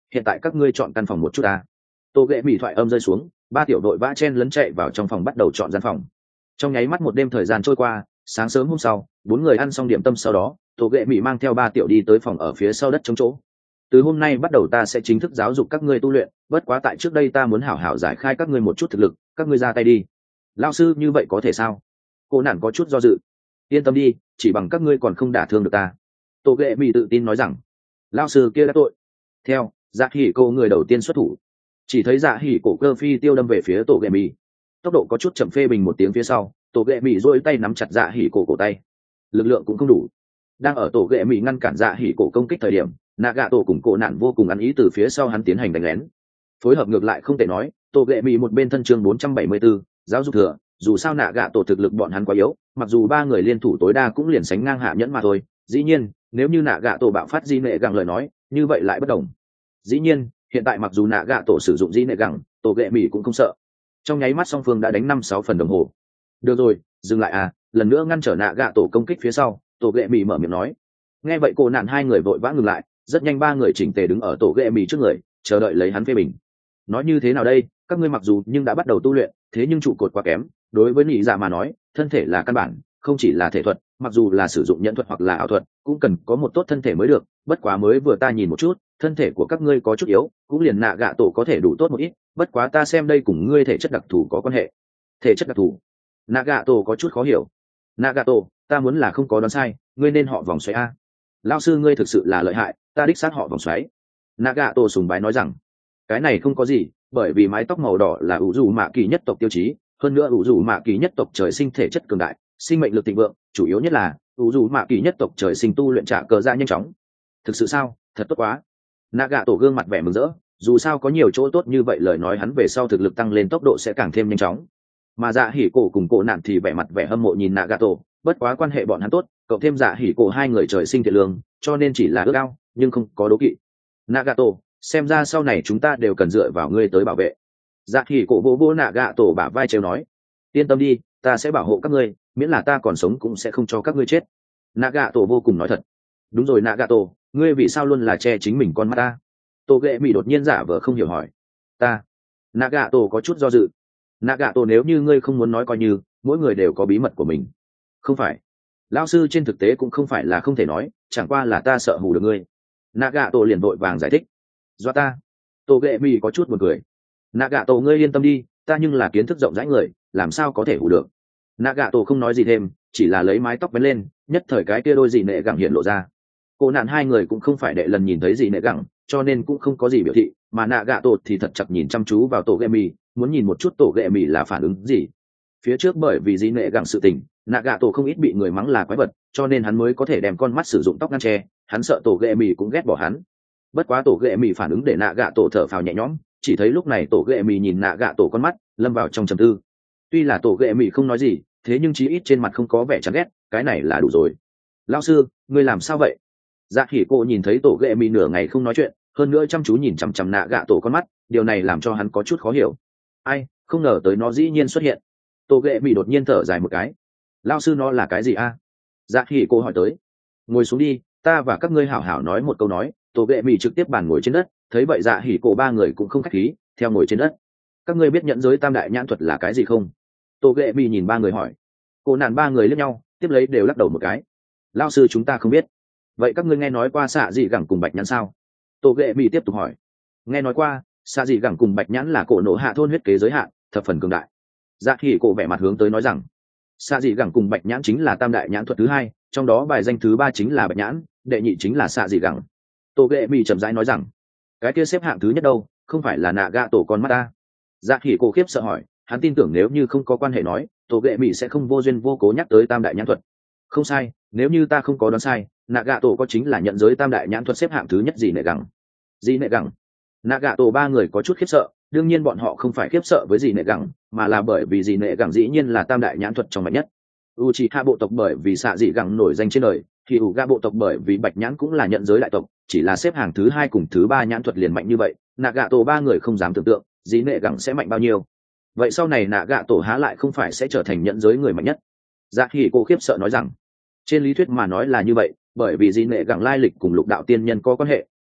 hiện tại các ngươi chọn căn phòng một chút ta. Tô ghệ mỹ thoại âm rơi xuống, ba tiểu đội vã chen lấn chạy vào trong phòng bắt đầu chọn gian phòng. Trong nháy mắt một đêm thời gian trôi qua, sáng sớm hôm sau, bốn người ăn xong điểm tâm sau đó, Tô ghệ mỹ mang theo ba tiểu đi tới phòng ở phía sau đất trống chỗ. Từ hôm nay bắt đầu ta sẽ chính thức giáo dục các ngươi tu luyện, bất quá tại trước đây ta muốn hảo hảo giải khai các ngươi một chút thực lực, các ngươi ra tay đi. Lão sư như vậy có thể sao? Cô nản có chút do dự. Yên tâm đi, chỉ bằng các ngươi còn không đả thương được ta. Tô ghệ mỹ tự tin nói rằng. Lão sư kia đã tội. Theo dạ hỉ cô người đầu tiên xuất thủ, chỉ thấy dạ hỉ cổ cơ phi tiêu đâm về phía Tô ghệ mỹ, tốc độ có chút chậm, phê bình một tiếng phía sau, Tô ghệ mỹ duỗi tay nắm chặt dạ hỉ cổ tay, lực lượng cũng không đủ. Đang ở Tô ghệ mỹ ngăn cản dạ hỉ cổ công kích thời điểm, Nagato cùng cổ nạn vô cùng ăn ý từ phía sau hắn tiến hành đánh lén, phối hợp ngược lại không thể nói. Tô ghệ mỹ một bên thân chương 474, giáo dục thừa, dù sao Nagato thực lực bọn hắn quá yếu, mặc dù ba người liên thủ tối đa cũng liền sánh ngang hạ nhẫn mà thôi. Dĩ nhiên nếu như Nagato bạo phát di nệ gẳng lời nói, như vậy lại bất đồng. Dĩ nhiên hiện tại mặc dù Nagato sử dụng di nệ gẳng, Tô ghệ mỹ cũng không sợ. Trong nháy mắt song phương đã đánh 5-6 phần đồng hồ. Được rồi, dừng lại à. Lần nữa ngăn trở Nagato công kích phía sau, Tô ghệ mỹ mở miệng nói. Nghe vậy cô nạn hai người vội vã ngừng lại, rất nhanh ba người chỉnh tề đứng ở Tô ghệ mỹ trước người, chờ đợi lấy hắn phê bình. Nói như thế nào đây, các ngươi mặc dù nhưng đã bắt đầu tu luyện, thế nhưng trụ cột quá kém. Đối với nhị dạ mà nói, thân thể là căn bản, không chỉ là thể thuật, mặc dù là sử dụng nhẫn thuật hoặc là ảo thuật, cũng cần có một tốt thân thể mới được. Bất quá mới vừa ta nhìn một chút, thân thể của các ngươi có chút yếu, cũng liền Nagato có thể đủ tốt một ít. Bất quá ta xem đây cùng ngươi thể chất đặc thù có quan hệ. Thể chất đặc thù? Nagato có chút khó hiểu. Nagato, ta muốn là không có đoán sai, ngươi nên họ vòng xoáy a. Lão sư ngươi thực sự là lợi hại, ta đích xác họ vòng xoáy. Nagato sùng bái nói rằng, cái này không có gì, bởi vì mái tóc màu đỏ là ủ dù mạ kỳ nhất tộc tiêu chí, hơn nữa ủ dù mạ kỳ nhất tộc trời sinh thể chất cường đại, sinh mệnh lực thịnh vượng, chủ yếu nhất là ủ dù mạ kỳ nhất tộc trời sinh tu luyện trả cờ ra nhanh chóng. Thực sự sao? Thật tốt quá. Nagato gương mặt vẻ mừng rỡ, dù sao có nhiều chỗ tốt như vậy, lời nói hắn về sau thực lực tăng lên tốc độ sẽ càng thêm nhanh chóng. Mà dạ hỉ cổ cùng cổ nạn thì vẻ mặt vẻ hâm mộ nhìn Nagato, bất quá quan hệ bọn hắn tốt, cộng thêm dạ hỉ cổ hai người trời sinh thiện lương, cho nên chỉ là ước ao nhưng không có đố kỵ. Nagato, xem ra sau này chúng ta đều cần dựa vào ngươi tới bảo vệ. Dạ hỉ cổ vỗ vỗ Nagato bả vai trêu nói. Yên tâm đi, ta sẽ bảo hộ các ngươi, miễn là ta còn sống cũng sẽ không cho các ngươi chết. Nagato vô cùng nói thật. Đúng rồi Nagato, ngươi vì sao luôn là che chính mình con mắt ta? Tô ghệ mỹ đột nhiên giả vờ không hiểu hỏi. Ta? Nagato có chút do dự. Nagato, nếu như ngươi không muốn nói coi như, mỗi người đều có bí mật của mình. Không phải. Lão sư trên thực tế cũng không phải là không thể nói, chẳng qua là ta sợ hù được ngươi. Nagato liền vội vàng giải thích. Do ta? Tô ghệ mỹ có chút buồn cười. Nagato, ngươi yên tâm đi, ta nhưng là kiến thức rộng rãi người, làm sao có thể hù được. Nagato không nói gì thêm, chỉ là lấy mái tóc vén lên, nhất thời cái kia đôi dị nệ gẳng hiện lộ ra. Cô nạn hai người cũng không phải đệ lần nhìn thấy dị nệ gẳng, cho nên cũng không có gì biểu thị, mà Nagato thì thật chặt nhìn chăm chú vào tổ ghệ mì, muốn nhìn một chút tổ ghệ mì là phản ứng gì. Phía trước bởi vì dị nệ gẳng sự tình, Nagato không ít bị người mắng là quái vật, cho nên hắn mới có thể đem con mắt sử dụng tóc ngăn che, hắn sợ tổ ghệ mì cũng ghét bỏ hắn. Bất quá tổ ghệ mì phản ứng để Nagato thở phào nhẹ nhõm, chỉ thấy lúc này tổ ghệ mì nhìn Nagato con mắt, lâm vào trong trầm tư. Tuy là tổ ghệ mì không nói gì, thế nhưng chí ít trên mặt không có vẻ chán ghét, cái này là đủ rồi. Lão sư, ngươi làm sao vậy? Dạ hỉ cô nhìn thấy tổ ghệ mì nửa ngày không nói chuyện, hơn nữa chăm chú nhìn chằm chằm Nagato con mắt, điều này làm cho hắn có chút khó hiểu. Ai, không ngờ tới nó dĩ nhiên xuất hiện. Tổ ghệ mì đột nhiên thở dài một cái. Lão sư, nó là cái gì a? Dạ hỉ cô hỏi tới. Ngồi xuống đi, ta và các ngươi hảo hảo nói một câu nói. Tổ ghệ mì trực tiếp bàn ngồi trên đất, thấy vậy dạ hỉ cô ba người cũng không khách khí, theo ngồi trên đất. Các ngươi biết nhận giới tam đại nhãn thuật là cái gì không? Tổ ghệ mì nhìn ba người hỏi. Cô nạn ba người liếc nhau, tiếp lấy đều lắc đầu một cái. Lão sư, chúng ta không biết. Vậy các ngươi nghe nói qua xạ dị gẳng cùng bạch nhãn sao? Tổ ghệ mì tiếp tục hỏi. Nghe nói qua, xạ dị gẳng cùng bạch nhãn là cổ nổ hạ thôn huyết kế giới hạn, thập phần cường đại. Dạ hỉ cổ vẻ mặt hướng tới nói rằng, xạ dị gẳng cùng bạch nhãn chính là tam đại nhãn thuật thứ hai, trong đó bài danh thứ ba chính là bạch nhãn, đệ nhị chính là xạ dị gẳng. Tổ ghệ mì chậm rãi nói rằng, cái kia xếp hạng thứ nhất đâu, không phải là Nagato con mắt ta? Dạ hỉ cổ khiếp sợ hỏi, hắn tin tưởng nếu như không có quan hệ nói, tổ ghệ mì sẽ không vô duyên vô cố nhắc tới tam đại nhãn thuật. Không sai, nếu như ta không có đoán sai, Nagato có chính là nhận giới tam đại nhãn thuật xếp hạng thứ nhất dị nệ gẳng. Dị nệ gẳng? Nagato ba người có chút khiếp sợ, đương nhiên bọn họ không phải khiếp sợ với dị nệ gẳng, mà là bởi vì dị nệ gẳng dĩ nhiên là tam đại nhãn thuật trong mạnh nhất. Uchiha bộ tộc bởi vì xạ dị gẳng nổi danh trên đời, thì Uga bộ tộc bởi vì bạch nhãn cũng là nhận giới đại tộc, chỉ là xếp hàng thứ hai cùng thứ ba nhãn thuật liền mạnh như vậy, Nagato ba người không dám tưởng tượng dị nệ gẳng sẽ mạnh bao nhiêu. Vậy sau này Nagato há lại không phải sẽ trở thành nhận giới người mạnh nhất? Dạ hỉ cô khiếp sợ nói rằng, trên lý thuyết mà nói là như vậy, bởi vì dị nệ gẳng lai lịch cùng lục đạo tiên nhân có quan hệ,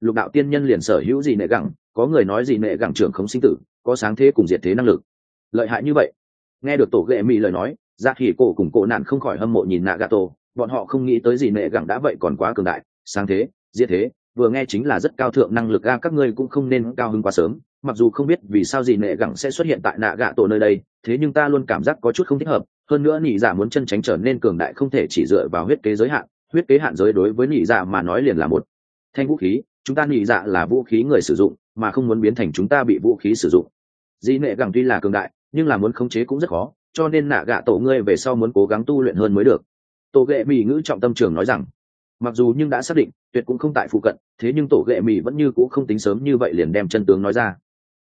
lục đạo tiên nhân liền sở hữu gì nệ gẳng, có người nói gì nệ gẳng trưởng khống sinh tử, có sáng thế cùng diệt thế năng lực. Lợi hại như vậy. Nghe được tổ ghệ mỹ lời nói, dạ hỉ cổ cùng cổ nạn không khỏi hâm mộ nhìn Nagato, bọn họ không nghĩ tới gì nệ gẳng đã vậy còn quá cường đại, sáng thế, diệt thế, vừa nghe chính là rất cao thượng năng lực a, các ngươi cũng không nên cao hứng quá sớm, mặc dù không biết vì sao gì nệ gẳng sẽ xuất hiện tại Nagato nơi đây, thế nhưng ta luôn cảm giác có chút không thích hợp, hơn nữa nhị dạ muốn chân tránh trở nên cường đại không thể chỉ dựa vào huyết kế giới hạn, huyết kế hạn giới đối với nhị dạ mà nói liền là một thanh vũ khí, chúng ta nhị dạ là vũ khí người sử dụng, mà không muốn biến thành chúng ta bị vũ khí sử dụng. Dị nệ gẳng tuy là cường đại, nhưng là muốn khống chế cũng rất khó, cho nên Nagato ngươi về sau muốn cố gắng tu luyện hơn mới được. Tổ ghệ mì ngữ trọng tâm trường nói rằng, mặc dù nhưng đã xác định tuyệt cũng không tại phụ cận, thế nhưng tổ ghệ mì vẫn như cũ không tính sớm như vậy liền đem chân tướng nói ra.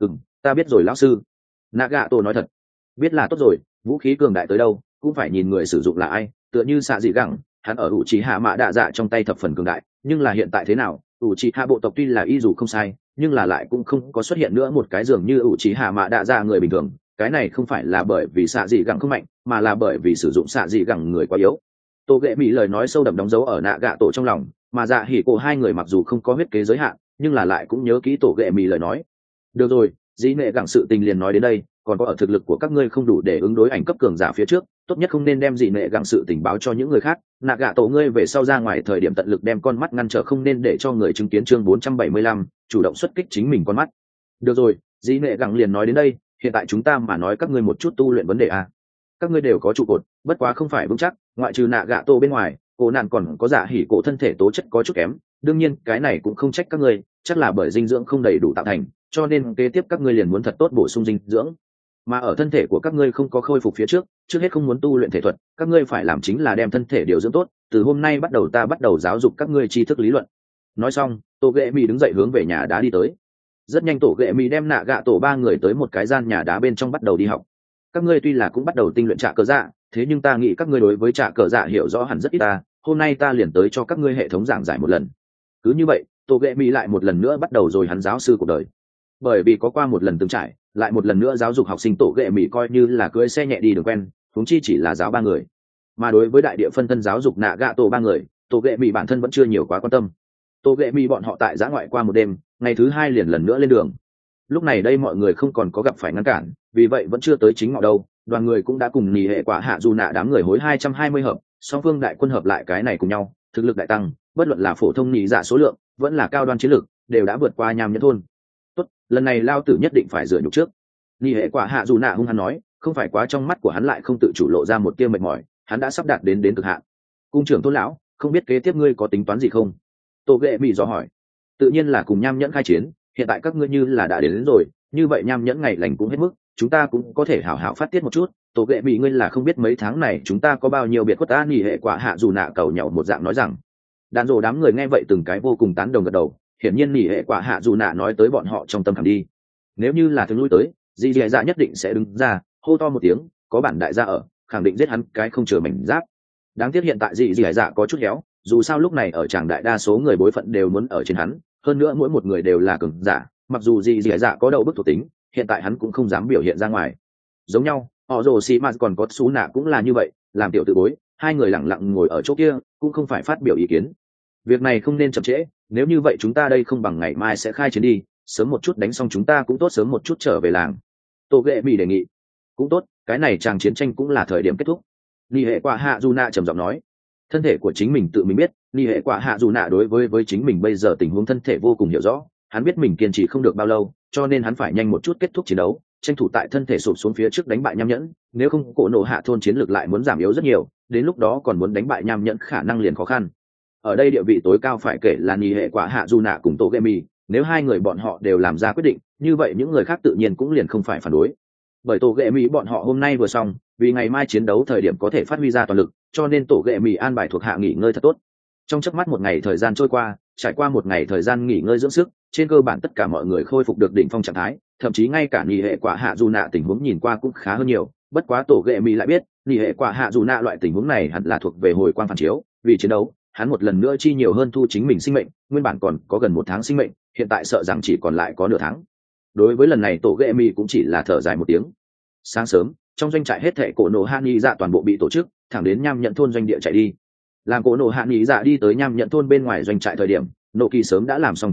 Ta biết rồi lão sư. Nagato nói thật. Biết là tốt rồi, vũ khí cường đại tới đâu cũng phải nhìn người sử dụng là ai, tựa như xạ dị gẳng, hắn ở Uchiha Mạ Đạ Dạ trong tay thập phần cường đại, nhưng là hiện tại thế nào, Uchiha bộ tộc tuy là y dù không sai, nhưng là lại cũng không có xuất hiện nữa một cái dường như Uchiha Mạ Đạ Dạ người bình thường, cái này không phải là bởi vì xạ dị gẳng không mạnh, mà là bởi vì sử dụng xạ dị gẳng người quá yếu. Tô ghệ mỹ lời nói sâu đậm đóng dấu ở Nagato trong lòng, mà dạ hỉ cổ hai người mặc dù không có huyết kế giới hạn, nhưng là lại cũng nhớ kỹ tổ ghệ mỹ lời nói. Được rồi, dĩ nệ gẳng sự tình liền nói đến đây, còn có ở thực lực của các ngươi không đủ để ứng đối ảnh cấp cường giả phía trước, tốt nhất không nên đem dị nệ gẳng sự tình báo cho những người khác. Nagato ngươi về sau ra ngoài thời điểm tận lực đem con mắt ngăn trở, không nên để cho người chứng kiến. Chương 475, chủ động xuất kích chính mình con mắt. Được rồi, dĩ nệ gẳng liền nói đến đây, hiện tại chúng ta mà nói các ngươi một chút tu luyện vấn đề a. Các ngươi đều có trụ cột, bất quá không phải vững chắc, ngoại trừ Nagato bên ngoài, cổ nạn còn có dạ hỉ cổ thân thể tố chất có chút kém, đương nhiên cái này cũng không trách các ngươi, chắc là bởi dinh dưỡng không đầy đủ tạo thành, cho nên kế tiếp các ngươi liền muốn thật tốt bổ sung dinh dưỡng. Mà ở thân thể của các ngươi không có khôi phục phía trước, trước hết không muốn tu luyện thể thuật, các ngươi phải làm chính là đem thân thể điều dưỡng tốt, từ hôm nay bắt đầu ta bắt đầu giáo dục các ngươi tri thức lý luận. Nói xong, tổ ghệ mỹ đứng dậy hướng về nhà đá đi tới. Rất nhanh tổ ghệ mỹ đem Nagato ba người tới một cái gian nhà đá bên trong bắt đầu đi học. Các ngươi tuy là cũng bắt đầu tinh luyện trạ cờ dạ, thế nhưng ta nghĩ các ngươi đối với trạ cờ dạ hiểu rõ hẳn rất ít ta, hôm nay ta liền tới cho các ngươi hệ thống giảng giải một lần. Cứ như vậy, tổ ghệ mỹ lại một lần nữa bắt đầu rồi hắn giáo sư cuộc đời. Bởi vì có qua một lần từng trải, lại một lần nữa giáo dục học sinh, tổ ghệ mỹ coi như là cưỡi xe nhẹ đi đường quen, huống chi chỉ là giáo ba người. Mà đối với đại địa phân thân giáo dục Nagato ba người, tổ ghệ mỹ bản thân vẫn chưa nhiều quá quan tâm. Tổ ghệ mỹ bọn họ tại giã ngoại qua một đêm, ngày thứ hai liền lần nữa lên đường. Lúc này đây mọi người không còn có gặp phải ngăn cản, vì vậy vẫn chưa tới chính ngọ đâu, đoàn người cũng đã cùng nhì hệ quả hạ dù nạ đám người hối 220 hợp, song phương đại quân hợp lại cái này cùng nhau, thực lực đại tăng, bất luận là phổ thông nhị dạ số lượng, vẫn là cao đoan chiến lược, đều đã vượt qua Nham Nhẫn thôn. Tốt, lần này lao tử nhất định phải rửa nhục trước. Nhị hệ quả hạ dù nạ hung hăng nói, không phải quá trong mắt của hắn lại không tự chủ lộ ra một tia mệt mỏi, hắn đã sắp đạt đến cực hạn. Cung trưởng thôn lão, không biết kế tiếp ngươi có tính toán gì không? Tô ghệ mỹ dò hỏi. Tự nhiên là cùng Nham Nhẫn khai chiến, hiện tại các ngươi như là đã đến rồi, như vậy Nham Nhẫn ngày lành cũng hết mức, chúng ta cũng có thể hảo hảo phát tiết một chút. Tổ ghệ mỹ ngươi là không biết mấy tháng này chúng ta có bao nhiêu biệt khuất ta. Nhị hệ quả hạ dù nạ cầu nhậu một dạng nói rằng. Đàn rồ đám người nghe vậy từng cái vô cùng tán đồng gật đầu, hiển nhiên nhị hệ quả hạ dù nạ nói tới bọn họ trong tâm khảm đi. Nếu như là thường lui tới, dì dì dạ nhất định sẽ đứng ra hô to một tiếng, có bản đại gia ở, khẳng định giết hắn cái không chừa mảnh giáp. Đáng tiếc hiện tại dì dì dạ có chút héo, dù sao lúc này ở tràng đại đa số người bối phận đều muốn ở trên hắn, hơn nữa mỗi một người đều là cường giả, mặc dù dì dì dạ có đầu bức thuộc tính, hiện tại hắn cũng không dám biểu hiện ra ngoài. Giống nhau, họ rồ xì mà còn có xú nạ cũng là như vậy, làm tiểu tự bối, hai người lặng lặng ngồi ở chỗ kia cũng không phải phát biểu ý kiến. Việc này không nên chậm trễ, nếu như vậy chúng ta đây không bằng ngày mai sẽ khai chiến đi, sớm một chút đánh xong chúng ta cũng tốt sớm một chút trở về làng. Tô ghệ mỹ đề nghị. Cũng tốt, cái này chàng chiến tranh cũng là thời điểm kết thúc. Ni hệ quả hạ dù nạ trầm giọng nói, thân thể của chính mình tự mình biết. Ni hệ quả hạ dù nạ đối với chính mình bây giờ tình huống thân thể vô cùng hiểu rõ, hắn biết mình kiên trì không được bao lâu, cho nên hắn phải nhanh một chút kết thúc chiến đấu, tranh thủ tại thân thể sụp xuống phía trước đánh bại Nham Nhẫn, nếu không cổ nổ hạ thôn chiến lược lại muốn giảm yếu rất nhiều, đến lúc đó còn muốn đánh bại Nham Nhẫn khả năng liền khó khăn. Ở đây địa vị tối cao phải kể là Ni hệ quả hạ dù nạ cùng Tô ghệ mỹ, nếu hai người bọn họ đều làm ra quyết định, như vậy những người khác tự nhiên cũng liền không phải phản đối. Bởi Tô ghệ mỹ bọn họ hôm nay vừa xong, vì ngày mai chiến đấu thời điểm có thể phát huy ra toàn lực, cho nên Tô ghệ mỹ an bài thuộc hạ nghỉ ngơi thật tốt. Trong chớp mắt một ngày thời gian trôi qua, trải qua một ngày thời gian nghỉ ngơi dưỡng sức, trên cơ bản tất cả mọi người khôi phục được đỉnh phong trạng thái, thậm chí ngay cả nhị hệ quả hạ dù nạ tình huống nhìn qua cũng khá hơn nhiều. Bất quá Tô ghệ mỹ lại biết, nhị hệ quả hạ dù nạ loại tình huống này hẳn là thuộc về hồi quang phản chiếu, vì chiến đấu, hắn một lần nữa chi nhiều hơn thu chính mình sinh mệnh, nguyên bản còn có gần 1 tháng sinh mệnh, hiện tại sợ rằng chỉ còn lại có nửa tháng. Đối với lần này Tô ghệ mỹ cũng chỉ là thở dài một tiếng. Sáng sớm, trong doanh trại hết thảy cổ nổ hạ nghị dạ toàn bộ bị tổ chức, thẳng đến Nham Nhẫn thôn doanh địa chạy đi. Làm cổ nổ hạ nghị dạ đi tới Nham Nhẫn thôn bên ngoài doanh trại thời điểm, nộ kỳ sớm đã làm xong chuẩn bị,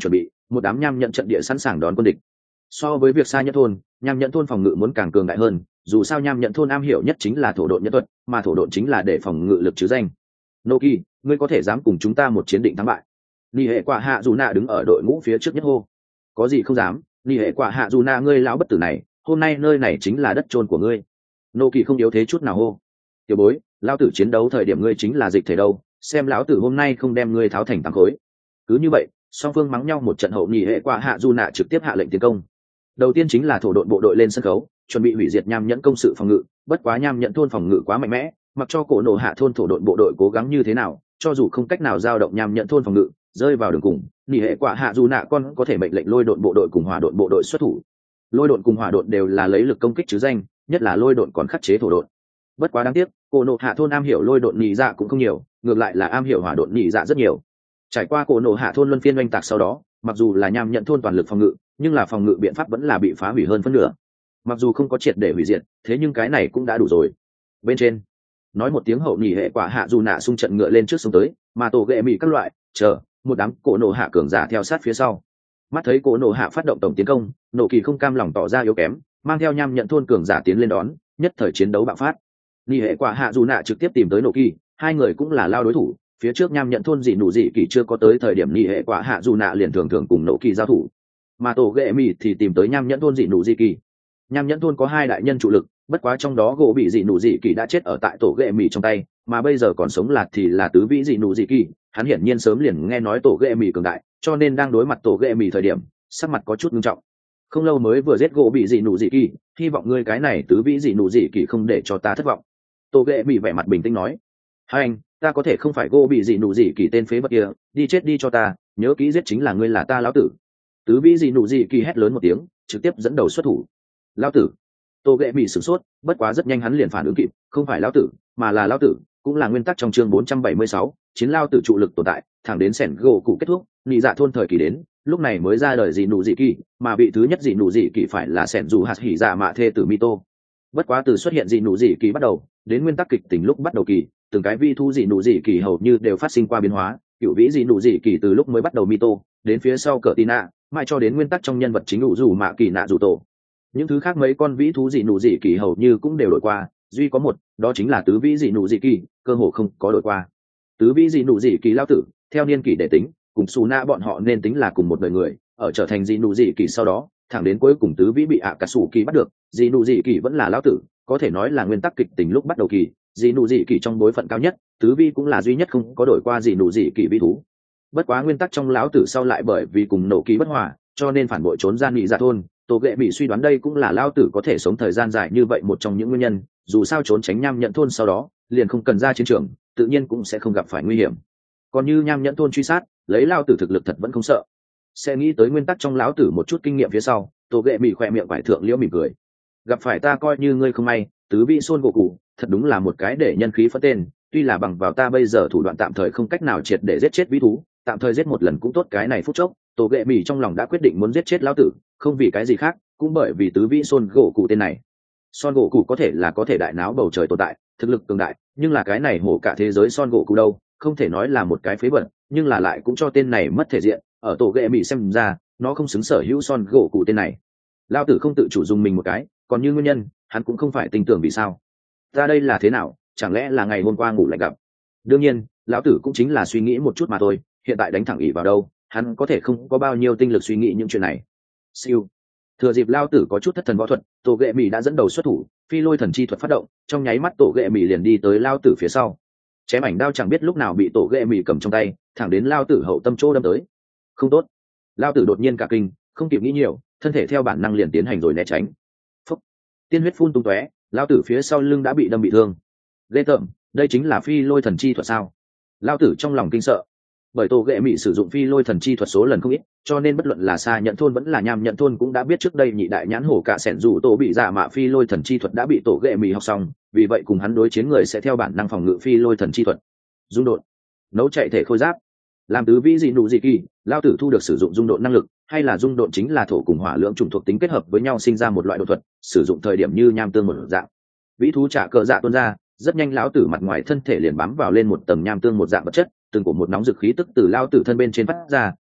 một đám nham nhận trận địa sẵn sàng đón quân địch. So với việc xa nhẫn thôn, nham nhẫn thôn phòng ngự muốn càng cường đại hơn, dù sao nham nhẫn thôn am hiểu nhất chính là thổ độn nhân thuật, mà thổ độn chính là để phòng ngự lực chứ danh. Noki, ngươi có thể dám cùng chúng ta một chiến định thắng bại? Nị hệ quả hạ dù nạ đứng ở đội ngũ phía trước nhất hô. Có gì không dám, nị hệ quả hạ dù nạ ngươi lão bất tử này, hôm nay nơi này chính là đất chôn của ngươi. Noki không yếu thế chút nào hô. Tiểu bối, lão tử chiến đấu thời điểm ngươi chính là dịch thể đâu, xem lão tử hôm nay không đem ngươi tháo thành tám khối. Cứ như vậy, song phương mắng nhau một trận hậu, nị hệ quả hạ dù nạ trực tiếp hạ lệnh tiến công. Đầu tiên chính là thổ đội bộ đội lên sân khấu, chuẩn bị hủy diệt nham nhẫn công sự phòng ngự, bất quá nham nhẫn thôn phòng ngự quá mạnh mẽ, mặc cho cổ nổ hạ thôn thổ đội bộ đội cố gắng như thế nào, cho dù không cách nào giao động nham nhẫn thôn phòng ngự, rơi vào đường cùng, nỉ hệ quả hạ dù nạ con có thể mệnh lệnh lôi đội bộ đội cùng hỏa đội bộ đội xuất thủ. Lôi đội cùng hỏa đội đều là lấy lực công kích chứ danh, nhất là lôi đội còn khắc chế thổ đội. Bất quá đáng tiếc, cổ nổ hạ thôn am hiểu lôi đội nhị dạ cũng không nhiều, ngược lại là am hiểu hỏa đội nhị dạ rất nhiều. Trải qua cổ nổ hạ thôn luân phiên oanh tạc sau đó, mặc dù là nham nhẫn thôn toàn lực phòng ngự, nhưng là phòng ngự biện pháp vẫn là bị phá hủy hơn phân nửa. Mặc dù không có triệt để hủy diệt, thế nhưng cái này cũng đã đủ rồi. Bên trên nói một tiếng hậu, nhị hệ quả hạ dù nạ xung trận ngựa lên trước sông tới, mà tổ ghệ mì các loại chờ một đám cổ nổ hạ cường giả theo sát phía sau. Mắt thấy cổ nổ hạ phát động tổng tiến công, nổ kỳ không cam lòng tỏ ra yếu kém, mang theo nham nhận thôn cường giả tiến lên đón, nhất thời chiến đấu bạo phát. Nhị hệ quả hạ dù nạ trực tiếp tìm tới nổ kỳ, hai người cũng là lao đối thủ. Phía trước nham nhận thôn dị nụ dị kỳ chưa có tới thời điểm nhị hệ quả hạ dù nạ liền thường thường cùng nổ kỳ giao thủ, mà tổ ghệ mì thì tìm tới nham nhẫn thôn dị nụ dị kỳ. Nham nhẫn thôn có hai đại nhân trụ lực, bất quá trong đó gỗ bị dị nụ dị kỳ đã chết ở tại tổ ghệ mì trong tay, mà bây giờ còn sống lạc thì là tứ vĩ dị nụ dị kỳ. Hắn hiển nhiên sớm liền nghe nói tổ ghệ mì cường đại, cho nên đang đối mặt tổ ghệ mì thời điểm sắc mặt có chút nghiêm trọng. Không lâu mới vừa giết gỗ bị dị nụ dị kỳ, hy vọng ngươi cái này tứ vĩ dị nụ dị kỳ không để cho ta thất vọng. Tổ ghệ mì vẻ mặt bình tĩnh nói, hai anh, ta có thể không phải gỗ bị dị nụ dị kỳ tên phế vật kia, đi chết đi cho ta, nhớ kỹ giết chính là ngươi là ta lão tử. Tứ vĩ dị nụ dị kỳ hét lớn một tiếng, trực tiếp dẫn đầu xuất thủ. Lão tử. Tô ghệ bị sửng sốt, bất quá rất nhanh hắn liền phản ứng kịp, không phải lão tử mà là lão tử, cũng là nguyên tắc trong chương 476, chiến lao tử trụ lực tồn tại, thẳng đến sẻn gỗ cụ kết thúc, nhị dạ thôn thời kỳ đến, lúc này mới ra đời dị nụ dị kỳ, mà vị thứ nhất dị nụ dị kỳ phải là sẻn dù hạt hỉ dạ mạ thê tử Mito. Bất quá từ xuất hiện dị nụ dị kỳ bắt đầu, đến nguyên tắc kịch tính lúc bắt đầu kỳ, từng cái vi thu dị nụ dị kỳ hầu như đều phát sinh qua biến hóa, cựu vĩ dị nụ dị kỳ từ lúc mới bắt đầu Mito, đến phía sau cỡ Tina, mãi cho đến nguyên tắc trong nhân vật chính ủ dù mạ kỳ nạ dù tổ. Những thứ khác mấy con vĩ thú dị nụ dị kỳ hầu như cũng đều đổi qua, duy có một, đó chính là tứ vĩ dị nụ dị kỳ, cơ hồ không có đổi qua. Tứ vĩ dị nụ dị kỳ lao tử, theo niên kỷ để tính, cùng Su Na bọn họ nên tính là cùng một đời người, ở trở thành dị nụ dị kỳ sau đó, thẳng đến cuối cùng tứ vĩ bị ạ cả sủ kỳ bắt được, dị nụ dị kỳ vẫn là lao tử, có thể nói là nguyên tắc kịch tính lúc bắt đầu kỳ, dị nụ dị kỳ trong bối phận cao nhất, tứ vĩ cũng là duy nhất không có đổi qua dị nụ dị kỳ vĩ thú. Bất quá nguyên tắc trong lão tử sau lại bởi vì cùng nổ kỳ bất hòa, cho nên phản bội trốn ra nhị dạ thôn. Tổ ghệ bị suy đoán đây cũng là lao tử có thể sống thời gian dài như vậy một trong những nguyên nhân, dù sao trốn tránh nham nhẫn thôn sau đó liền không cần ra chiến trường, tự nhiên cũng sẽ không gặp phải nguy hiểm. Còn như nham nhẫn thôn truy sát, lấy lao tử thực lực thật vẫn không sợ. Sẽ nghĩ tới nguyên tắc trong lão tử một chút kinh nghiệm phía sau, tổ ghệ bị khỏe miệng vải thượng liễu mỉm cười. Gặp phải ta coi như ngươi không may, tứ vị xôn gỗ cụ thật đúng là một cái để nhân khí phất tên, tuy là bằng vào ta bây giờ thủ đoạn tạm thời không cách nào triệt để giết chết vĩ thú, tạm thời giết một lần cũng tốt, cái này phút chốc tổ ghệ mì trong lòng đã quyết định muốn giết chết lão tử, không vì cái gì khác, cũng bởi vì tứ vĩ son gỗ cụ tên này. Son gỗ cụ có thể là có thể đại náo bầu trời tồn tại, thực lực cường đại, nhưng là cái này hổ cả thế giới son gỗ cụ đâu, không thể nói là một cái phế vật, nhưng là lại cũng cho tên này mất thể diện, ở tổ ghệ mì xem ra nó không xứng sở hữu son gỗ cụ tên này. Lão tử không tự chủ dùng mình một cái, còn như nguyên nhân hắn cũng không phải tin tưởng vì sao. Ta đây là thế nào, chẳng lẽ là ngày hôm qua ngủ lại gặp? Đương nhiên lão tử cũng chính là suy nghĩ một chút mà thôi, hiện tại đánh thẳng ỉ vào đâu, hắn có thể không có bao nhiêu tinh lực suy nghĩ những chuyện này. Siêu. Thừa dịp lao tử có chút thất thần võ thuật, tổ ghệ mì đã dẫn đầu xuất thủ, phi lôi thần chi thuật phát động, trong nháy mắt tổ ghệ mì liền đi tới lao tử phía sau, chém ảnh đao chẳng biết lúc nào bị tổ ghệ mì cầm trong tay, thẳng đến lao tử hậu tâm chỗ đâm tới. Không tốt. Lao tử đột nhiên cả kinh, không kịp nghĩ nhiều, thân thể theo bản năng liền tiến hành rồi né tránh. Phúc. Tiên huyết phun tung tóe, lao tử phía sau lưng đã bị đâm bị thương. Ghê tởm, đây chính là phi lôi thần chi thuật sao? Lao tử trong lòng kinh sợ, bởi tổ ghệ mị sử dụng phi lôi thần chi thuật số lần không ít, cho nên bất luận là xa nhận thôn vẫn là nham nhận thôn cũng đã biết trước đây nhị đại nhãn hổ cả sẻn dù tổ bị giả mạ phi lôi thần chi thuật đã bị tổ ghệ mị học xong, vì vậy cùng hắn đối chiến người sẽ theo bản năng phòng ngự phi lôi thần chi thuật. Dung độn, nấu chạy thể khôi giáp, làm tứ vĩ dị nụ dị kỳ, lao tử thu được sử dụng dung độn năng lực, hay là dung độn chính là thổ cùng hỏa lượng chủng thuộc tính kết hợp với nhau sinh ra một loại độ thuật, sử dụng thời điểm như nham tương một dạng. Vĩ thú trả cờ dạ tuôn ra, rất nhanh lão tử mặt ngoài thân thể liền bám vào lên một tầng nham tương một dạng vật chất, từng cổ một nóng dực khí tức từ lao tử thân bên trên phát ra,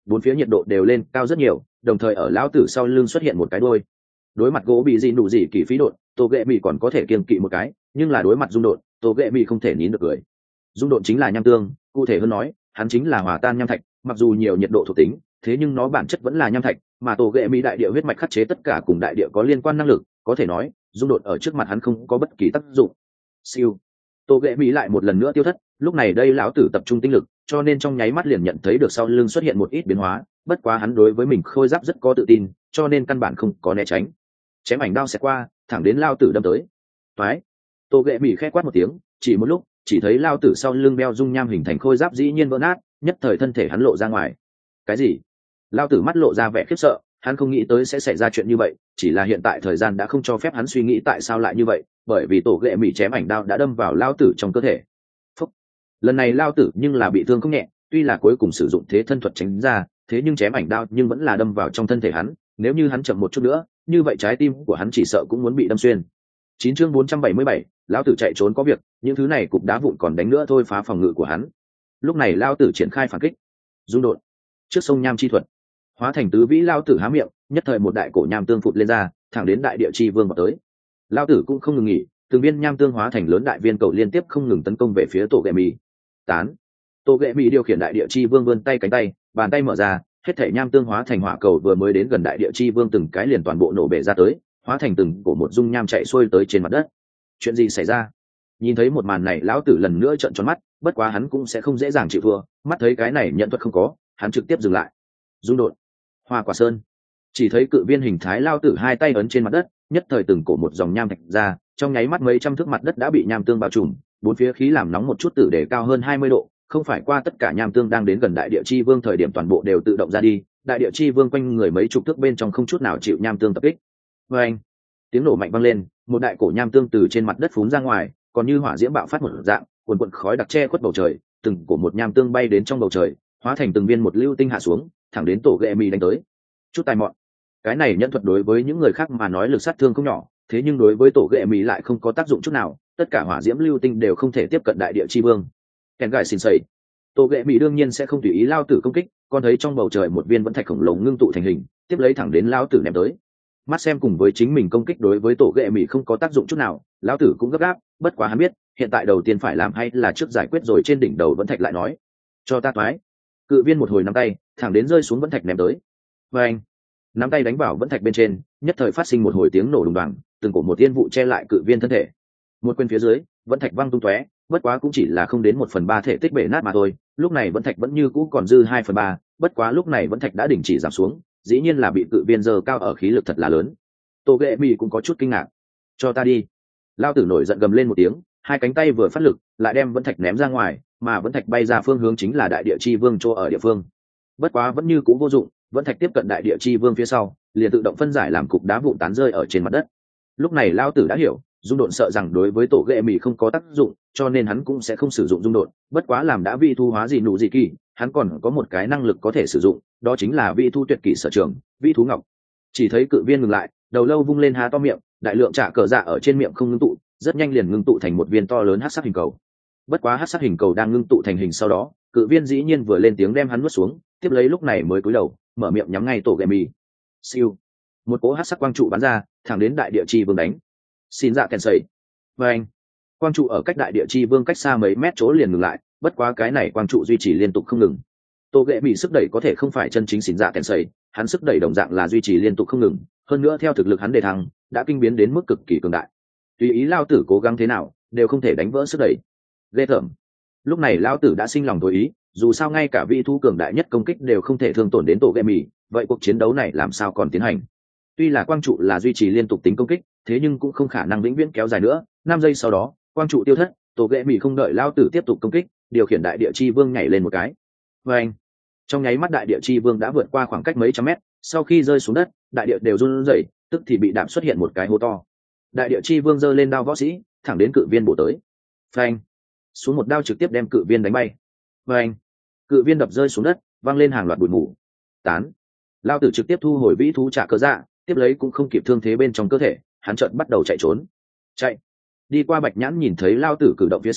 bốn phía nhiệt độ đều lên cao rất nhiều, đồng thời ở lão tử sau lưng xuất hiện một cái đôi. Đối mặt gỗ bị dị nụ dị kỳ phí đột, tổ ghệ mì còn có thể kiêng kỵ một cái, nhưng là đối mặt dung đột, tổ ghệ mì không thể nín được cười. Dung đột chính là nham tương, cụ thể hơn nói, hắn chính là hòa tan nham thạch, mặc dù nhiều nhiệt độ thuộc tính, thế nhưng nó bản chất vẫn là nham thạch, mà tổ ghệ mì đại địa huyết mạch khắc chế tất cả cùng đại địa có liên quan năng lực, có thể nói, dung đột ở trước mặt hắn không có bất kỳ tác dụng. Siêu, tổ ghệ mì lại một lần nữa tiêu thất, lúc này đây lão tử tập trung tinh lực, cho nên trong nháy mắt liền nhận thấy được sau lưng xuất hiện một ít biến hóa, bất quá hắn đối với mình khôi giáp rất có tự tin, cho nên căn bản không có né tránh. Chém ảnh đao xẹt qua, thẳng đến lao tử đâm tới. Toái, tô ghệ mỉ khẽ quát một tiếng, chỉ một lúc, chỉ thấy lao tử sau lưng beo dung nham hình thành khôi giáp dĩ nhiên vỡ nát, nhất thời thân thể hắn lộ ra ngoài. Cái gì? Lao tử mắt lộ ra vẻ khiếp sợ, hắn không nghĩ tới sẽ xảy ra chuyện như vậy, chỉ là hiện tại thời gian đã không cho phép hắn suy nghĩ tại sao lại như vậy, bởi vì tổ ghệ mỉ chém ảnh đao đã đâm vào lao tử trong cơ thể. Phúc. Lần này lao tử nhưng là bị thương không nhẹ, tuy là cuối cùng sử dụng thế thân thuật tránh ra, thế nhưng chém ảnh đao nhưng vẫn là đâm vào trong thân thể hắn, nếu như hắn chậm một chút nữa, như vậy trái tim của hắn chỉ sợ cũng muốn bị đâm xuyên. 9 chương 477, lão tử chạy trốn có việc, những thứ này cục đá vụn còn đánh nữa thôi phá phòng ngự của hắn. Lúc này lão tử triển khai phản kích. Dung đột. Trước sông nham chi thuật, hóa thành tứ vĩ lão tử há miệng, nhất thời một đại cổ nham tương phụt lên ra, thẳng đến đại địa chi vương vào tới. Lão tử cũng không ngừng nghỉ, từng viên nham tương hóa thành lớn đại viên cầu liên tiếp không ngừng tấn công về phía tổ ghệ mì. Tán. Tổ ghệ mì điều khiển đại địa chi vương vươn tay cánh tay, bàn tay mở ra, hết thể nham tương hóa thành hỏa cầu vừa mới đến gần đại địa chi vương từng cái liền toàn bộ nổ bể ra tới, hóa thành từng cổ một dung nham chạy xuôi tới trên mặt đất. Chuyện gì xảy ra? Nhìn thấy một màn này, lão tử lần nữa trợn tròn mắt, bất quá hắn cũng sẽ không dễ dàng chịu thua, mắt thấy cái này nhận thuật không có, hắn trực tiếp dừng lại. Dung đột, hoa quả sơn. Chỉ thấy cự viên hình thái lão tử hai tay ấn trên mặt đất, nhất thời từng cổ một dòng nham thạch ra, trong nháy mắt mấy trăm thước mặt đất đã bị nham tương bao trùm, bốn phía khí làm nóng một chút tử để cao hơn 20 độ, không phải qua tất cả nham tương đang đến gần đại địa chi vương thời điểm toàn bộ đều tự động ra đi, đại địa chi vương quanh người mấy chục thước bên trong không chút nào chịu nham tương tập kích. Anh, tiếng nổ mạnh vang lên, một đại cổ nham tương từ trên mặt đất phún ra ngoài, còn như hỏa diễm bạo phát một dạng, cuồn cuộn khói đặc che khuất bầu trời, từng cổ một nham tương bay đến trong bầu trời, hóa thành từng viên một lưu tinh hạ xuống, thẳng đến tổ ghệ mì đánh tới. Chút tài mọn, cái này nhân thuật đối với những người khác mà nói lực sát thương không nhỏ, thế nhưng đối với tổ ghệ mì lại không có tác dụng chút nào, tất cả hỏa diễm lưu tinh đều không thể tiếp cận đại địa chi vương. Kèn gài xin sẩy, tổ ghệ mì đương nhiên sẽ không tùy ý lao tử công kích, còn thấy trong bầu trời một viên vẫn thạch khổng lồ ngưng tụ thành hình, tiếp lấy thẳng đến lao tử ném tới. Mắt xem cùng với chính mình công kích đối với tổ ghệ mì không có tác dụng chút nào, lao tử cũng gấp gáp, bất quá hắn biết hiện tại đầu tiên phải làm hay là trước giải quyết rồi trên đỉnh đầu vẫn thạch lại nói. Cho ta toái. Cự viên một hồi nắm tay, thẳng đến rơi xuống vẫn thạch ném tới. Và anh, nắm tay đánh vào vẫn thạch bên trên, nhất thời phát sinh một hồi tiếng nổ đùng đoàng, từng cổ một tiên vụ che lại cự viên thân thể. Một quyền phía dưới, vẫn thạch văng tung tóe, bất quá cũng chỉ là không đến 1/3 thể tích bể nát mà thôi. Lúc này vẫn thạch vẫn như cũ còn dư 2/3, bất quá lúc này vẫn thạch đã đình chỉ giảm xuống, dĩ nhiên là bị cự viên giơ cao ở khí lực thật là lớn. Tô ghệ mì cũng có chút kinh ngạc. Cho ta đi. Lao tử nổi giận gầm lên một tiếng, hai cánh tay vừa phát lực, lại đem vẫn thạch ném ra ngoài, mà vẫn thạch bay ra phương hướng chính là đại địa chi vương chỗ ở địa phương. Bất quá vẫn như cũ vô dụng, vẫn thạch tiếp cận đại địa chi vương phía sau, liền tự động phân giải làm cục đá vụn tán rơi ở trên mặt đất. Lúc này Lao tử đã hiểu, dung độn sợ rằng đối với tổ ghệ mì không có tác dụng, cho nên hắn cũng sẽ không sử dụng dung độn. Bất quá làm đã vi thu hóa gì nụ gì kỳ, hắn còn có một cái năng lực có thể sử dụng, đó chính là vi thu tuyệt kỹ sở trường, vi thú ngọc. Chỉ thấy cự viên ngừng lại, đầu lâu vung lên há to miệng, đại lượng trả cờ dạ ở trên miệng không ngưng tụ, rất nhanh liền ngưng tụ thành một viên to lớn hắc sắc hình cầu. Bất quá hắc sắc hình cầu đang ngưng tụ thành hình sau đó, cự viên dĩ nhiên vừa lên tiếng đem hắn nuốt xuống, tiếp lấy lúc này mới cúi đầu, mở miệng nhắm ngay tổ ghệ mì. Siêu, một cỗ hắc sắc quang trụ bắn ra, thẳng đến đại địa chi vương đánh. Xin dạ kèn sẩy. Và anh, quang trụ ở cách đại địa chi vương cách xa mấy mét chỗ liền ngừng lại, bất quá cái này quang trụ duy trì liên tục không ngừng. Tổ ghệ mì sức đẩy có thể không phải chân chính xin dạ kèn sẩy, hắn sức đẩy đồng dạng là duy trì liên tục không ngừng, hơn nữa theo thực lực hắn đề thăng đã kinh biến đến mức cực kỳ cường đại, tùy ý lao tử cố gắng thế nào đều không thể đánh vỡ sức đẩy. Ghê tởm. Lúc này lao tử đã sinh lòng tối ý, dù sao ngay cả vị thu cường đại nhất công kích đều không thể thương tổn đến tổ ghệ mì, vậy cuộc chiến đấu này làm sao còn tiến hành? Tuy là quang trụ là duy trì liên tục tính công kích, thế nhưng cũng không khả năng vĩnh viễn kéo dài nữa. 5 giây sau đó quang trụ tiêu thất, tổ ghệ mì không đợi lao tử tiếp tục công kích, điều khiển đại địa chi vương nhảy lên một cái. Và anh, trong nháy mắt đại địa chi vương đã vượt qua khoảng cách mấy trăm mét, sau khi rơi xuống đất đại địa đều run rẩy, tức thì bị đạp xuất hiện một cái hố to. Đại địa chi vương giơ lên đao võ sĩ, thẳng đến cự viên bổ tới. Phanh, xuống một đao trực tiếp đem cự viên đánh bay. Phanh, cự viên đập rơi xuống đất, văng lên hàng loạt bụi mù. Tán. Lao tử trực tiếp thu hồi vĩ thú trả cờ dạ, tiếp lấy cũng không kịp thương thế bên trong cơ thể, hắn chợt bắt đầu chạy trốn. Chạy. Đi qua Bạch Nhãn nhìn thấy Lao tử cử động phía sau,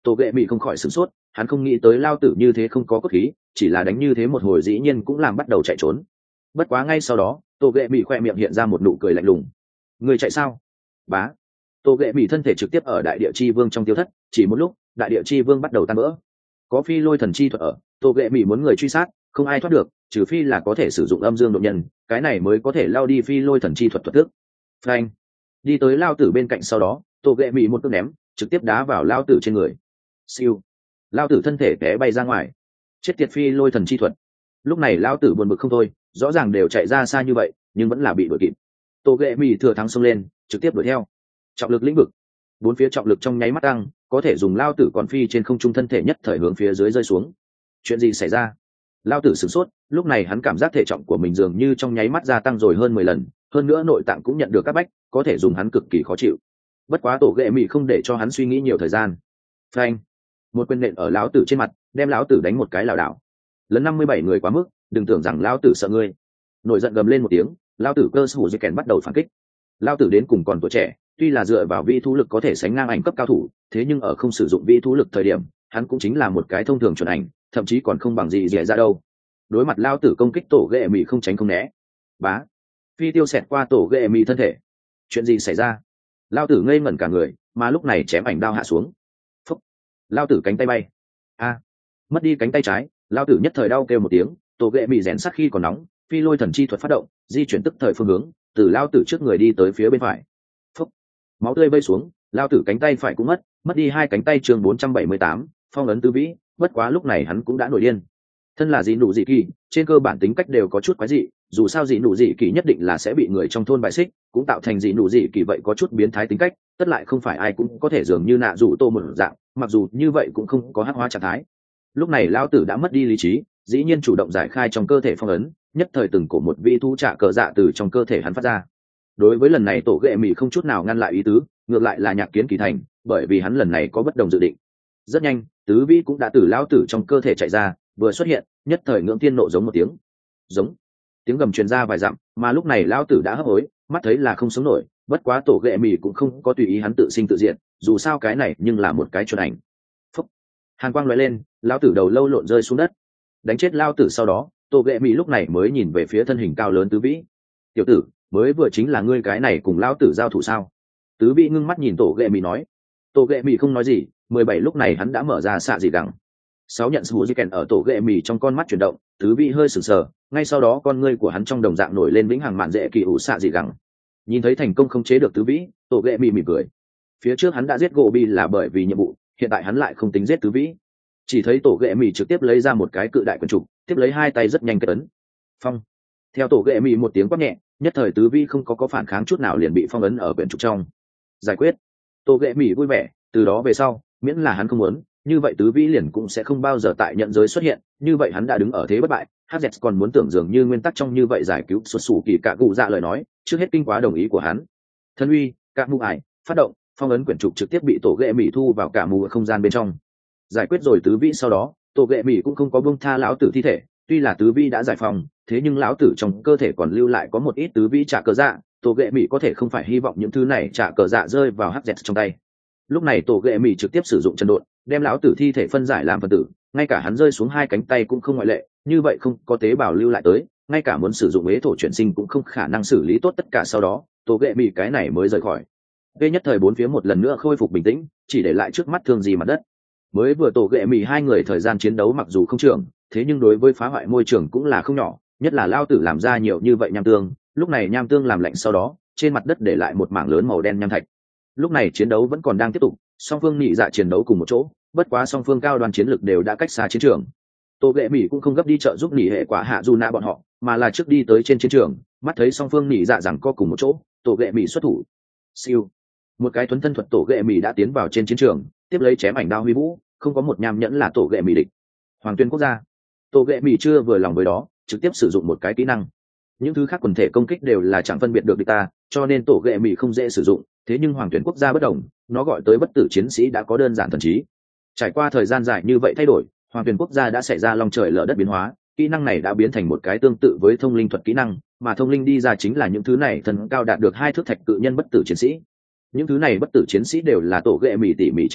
tổ ghệ mỹ không khỏi sửng sốt, hắn không nghĩ tới lao tử như thế không có cốt khí, chỉ là đánh như thế một hồi dĩ nhiên cũng làm bắt đầu chạy trốn. Bất quá ngay sau đó tổ ghệ mỹ khoe miệng hiện ra một nụ cười lạnh lùng. Người chạy sao? Bá. Tổ ghệ mỹ thân thể trực tiếp ở đại địa chi vương trong tiêu thất, chỉ một lúc đại địa chi vương bắt đầu tan vỡ. Có phi lôi thần chi thuật ở, tổ ghệ mỹ muốn người truy sát không ai thoát được, trừ phi là có thể sử dụng âm dương độ nhân, cái này mới có thể lao đi phi lôi thần chi thuật thuật thức. Phanh. Đi tới lao tử bên cạnh, sau đó tổ ghệ mỹ một cước ném trực tiếp đá vào lao tử trên người. Siêu. Lao tử thân thể té bay ra ngoài. Chết tiệt phi lôi thần chi thuật. Lúc này lao tử buồn bực không thôi, rõ ràng đều chạy ra xa như vậy nhưng vẫn là bị đuổi kịp. Tổ ghệ mỹ thừa thắng xông lên trực tiếp đuổi theo. Trọng lực lĩnh vực, bốn phía trọng lực trong nháy mắt tăng, có thể dùng lao tử còn phi trên không trung, thân thể nhất thời hướng phía dưới rơi xuống. Chuyện gì xảy ra? Lao tử sửng sốt, lúc này hắn cảm giác thể trọng của mình dường như trong nháy mắt gia tăng rồi hơn 10 lần, hơn nữa nội tạng cũng nhận được các bách, có thể dùng hắn cực kỳ khó chịu. Bất quá tổ ghệ mị không để cho hắn suy nghĩ nhiều thời gian. Phanh. Một quyền nện ở lão tử trên mặt, đem lão tử đánh một cái lảo đảo. Lần 57 người quá mức, đừng tưởng rằng lão tử sợ ngươi. Nổi giận gầm lên một tiếng, lão tử cơ hủ dây kèn bắt đầu phản kích. Lão tử đến cùng còn tuổi trẻ, tuy là dựa vào vi thú lực có thể sánh ngang ảnh cấp cao thủ, thế nhưng ở không sử dụng vi thú lực thời điểm, hắn cũng chính là một cái thông thường chuẩn ảnh, thậm chí còn không bằng gì dễ ra đâu. Đối mặt lão tử công kích, tổ ghệ mị không tránh không né. Bá. Phi tiêu xẹt qua tổ ghệ mị thân thể. Chuyện gì xảy ra? Lão tử ngây ngẩn cả người, mà lúc này chém ảnh đao hạ xuống. Phúc. Lão tử cánh tay bay. A. Mất đi cánh tay trái, lão tử nhất thời đau kêu một tiếng, tổ ghệ mị rèn sắt khi còn nóng, phi lôi thần chi thuật phát động, di chuyển tức thời phương hướng, từ lão tử trước người đi tới phía bên phải. Phúc. Máu tươi vây xuống, lão tử cánh tay phải cũng mất đi hai cánh tay. Chương 478, phong ấn tứ vĩ. Bất quá lúc này hắn cũng đã nổi điên. Thân là dị nụ dị kỳ, trên cơ bản tính cách đều có chút quái dị, dù sao dị nụ dị kỳ nhất định là sẽ bị người trong thôn bài xích, cũng tạo thành dị nụ dị kỳ vậy có chút biến thái tính cách, tất lại không phải ai cũng có thể dường như nạ dù tô một dạng, mặc dù như vậy cũng không có hắc hóa trạng thái. Lúc này lão tử đã mất đi lý trí, dĩ nhiên chủ động giải khai trong cơ thể phong ấn, nhất thời từng cổ một vi thú trả cờ dạ từ trong cơ thể hắn phát ra. Đối với lần này tổ ghệ mị không chút nào ngăn lại ý tứ, ngược lại là nhạc kiến kỳ thành, bởi vì hắn lần này có bất đồng dự định. Rất nhanh tứ vĩ cũng đã từ lão tử trong cơ thể chạy ra, vừa xuất hiện nhất thời ngưỡng thiên nộ giống một tiếng, giống tiếng gầm truyền ra vài dặm, mà lúc này lão tử đã hấp hối, mắt thấy là không sống nổi. Bất quá tổ ghệ mì cũng không có tùy ý hắn tự sinh tự diệt, dù sao cái này nhưng là một cái chuẩn ảnh. Phúc. Hàn quang lóe lên, lão tử đầu lâu lộn rơi xuống đất. Đánh chết lão tử sau đó, tổ ghệ mì lúc này mới nhìn về phía thân hình cao lớn tứ vĩ. Tiểu tử, mới vừa chính là ngươi cái này cùng lão tử giao thủ sao? Tứ vĩ ngưng mắt nhìn tổ ghệ mì nói. Tổ ghệ mì không nói gì. 17 lúc này hắn đã mở ra xạ dị gẳng. 6 nhận sự di kèn ở tổ ghệ mì trong con mắt chuyển động, tứ vị hơi sừng sờ, ngay sau đó con ngươi của hắn trong đồng dạng nổi lên vĩnh hằng mạn dễ kỳ ủ xạ dị gẳng. Nhìn thấy thành công khống chế được tứ vĩ, tổ ghệ mì mỉm cười. Phía trước hắn đã giết gỗ bi là bởi vì nhiệm vụ, hiện tại hắn lại không tính giết tứ vĩ. Chỉ thấy tổ ghệ mì trực tiếp lấy ra một cái cự đại quyền trục, tiếp lấy hai tay rất nhanh kết ấn. Phong. Theo tổ ghệ mì một tiếng quát nhẹ, nhất thời tứ vĩ không có phản kháng chút nào, liền bị phong ấn ở quyền trục trong. Giải quyết. Tổ ghệ mì vui vẻ, từ đó về sau miễn là hắn không muốn, như vậy tứ vĩ liền cũng sẽ không bao giờ tại nhận giới xuất hiện, như vậy hắn đã đứng ở thế bất bại. Hz còn muốn tưởng dường như nguyên tắc trong như vậy giải cứu xuất xù kỳ cả cụ dạ lời nói, trước hết kinh quá đồng ý của hắn. Thân uy cả mù ải phát động, phong ấn quyển trục trực tiếp bị tổ ghệ mỹ thu vào cả mù không gian bên trong. Giải quyết rồi tứ vĩ sau đó, tổ ghệ mỹ cũng không có buông tha lão tử thi thể, tuy là tứ vĩ đã giải phóng, thế nhưng lão tử trong cơ thể còn lưu lại có một ít tứ vĩ trả cờ dạ, tổ ghệ mỹ có thể không phải hy vọng những thứ này trả cờ dạ rơi vào Hz trong tay. Lúc này tổ ghệ mỹ trực tiếp sử dụng chân đột, đem lão tử thi thể phân giải làm phần tử, ngay cả hắn rơi xuống hai cánh tay cũng không ngoại lệ, như vậy không có tế bào lưu lại tới, ngay cả muốn sử dụng ế thổ chuyển sinh cũng không khả năng xử lý tốt tất cả. Sau đó tổ ghệ mỹ cái này mới rời khỏi. Về nhất thời bốn phía một lần nữa khôi phục bình tĩnh, chỉ để lại trước mắt thương gì mặt đất. Mới vừa tổ ghệ mỹ hai người thời gian chiến đấu mặc dù không trường, thế nhưng đối với phá hoại môi trường cũng là không nhỏ, nhất là lao tử làm ra nhiều như vậy nham tương, lúc này nham tương làm lạnh sau đó trên mặt đất để lại một mảng lớn màu đen nham thạch. Lúc này chiến đấu vẫn còn đang tiếp tục, song phương nhị dạ chiến đấu cùng một chỗ, bất quá song phương cao đoàn chiến lực đều đã cách xa chiến trường. Tô ghệ mỹ cũng không gấp đi trợ giúp nhị hệ quả hạ dù nạ bọn họ, mà là trước đi tới trên chiến trường, mắt thấy song phương nhị dạ rằng co cùng một chỗ, tổ ghệ mỹ xuất thủ. Siêu. Một cái thuấn thân thuật tổ ghệ mỹ đã tiến vào trên chiến trường, tiếp lấy chém ảnh đao huy vũ, không có một nham nhẫn là tổ ghệ mỹ địch. Hoàng tuyên quốc gia. Tổ ghệ mỹ chưa vừa lòng với đó, trực tiếp sử dụng một cái kỹ năng. Những thứ khác quần thể công kích đều là chẳng phân biệt được địch ta, cho nên tổ ghệ mỹ không dễ sử dụng, thế nhưng hoàng tuyển quốc gia bất đồng, nó gọi tới bất tử chiến sĩ đã có đơn giản thần trí. Trải qua thời gian dài như vậy thay đổi, hoàng tuyển quốc gia đã xảy ra long trời lở đất biến hóa, kỹ năng này đã biến thành một cái tương tự với thông linh thuật kỹ năng, mà thông linh đi ra chính là những thứ này thần cao đạt được 2 thước thạch cự nhân bất tử chiến sĩ. Những thứ này bất tử chiến sĩ đều là tổ ghệ mỹ tỉ mỉ chế ra,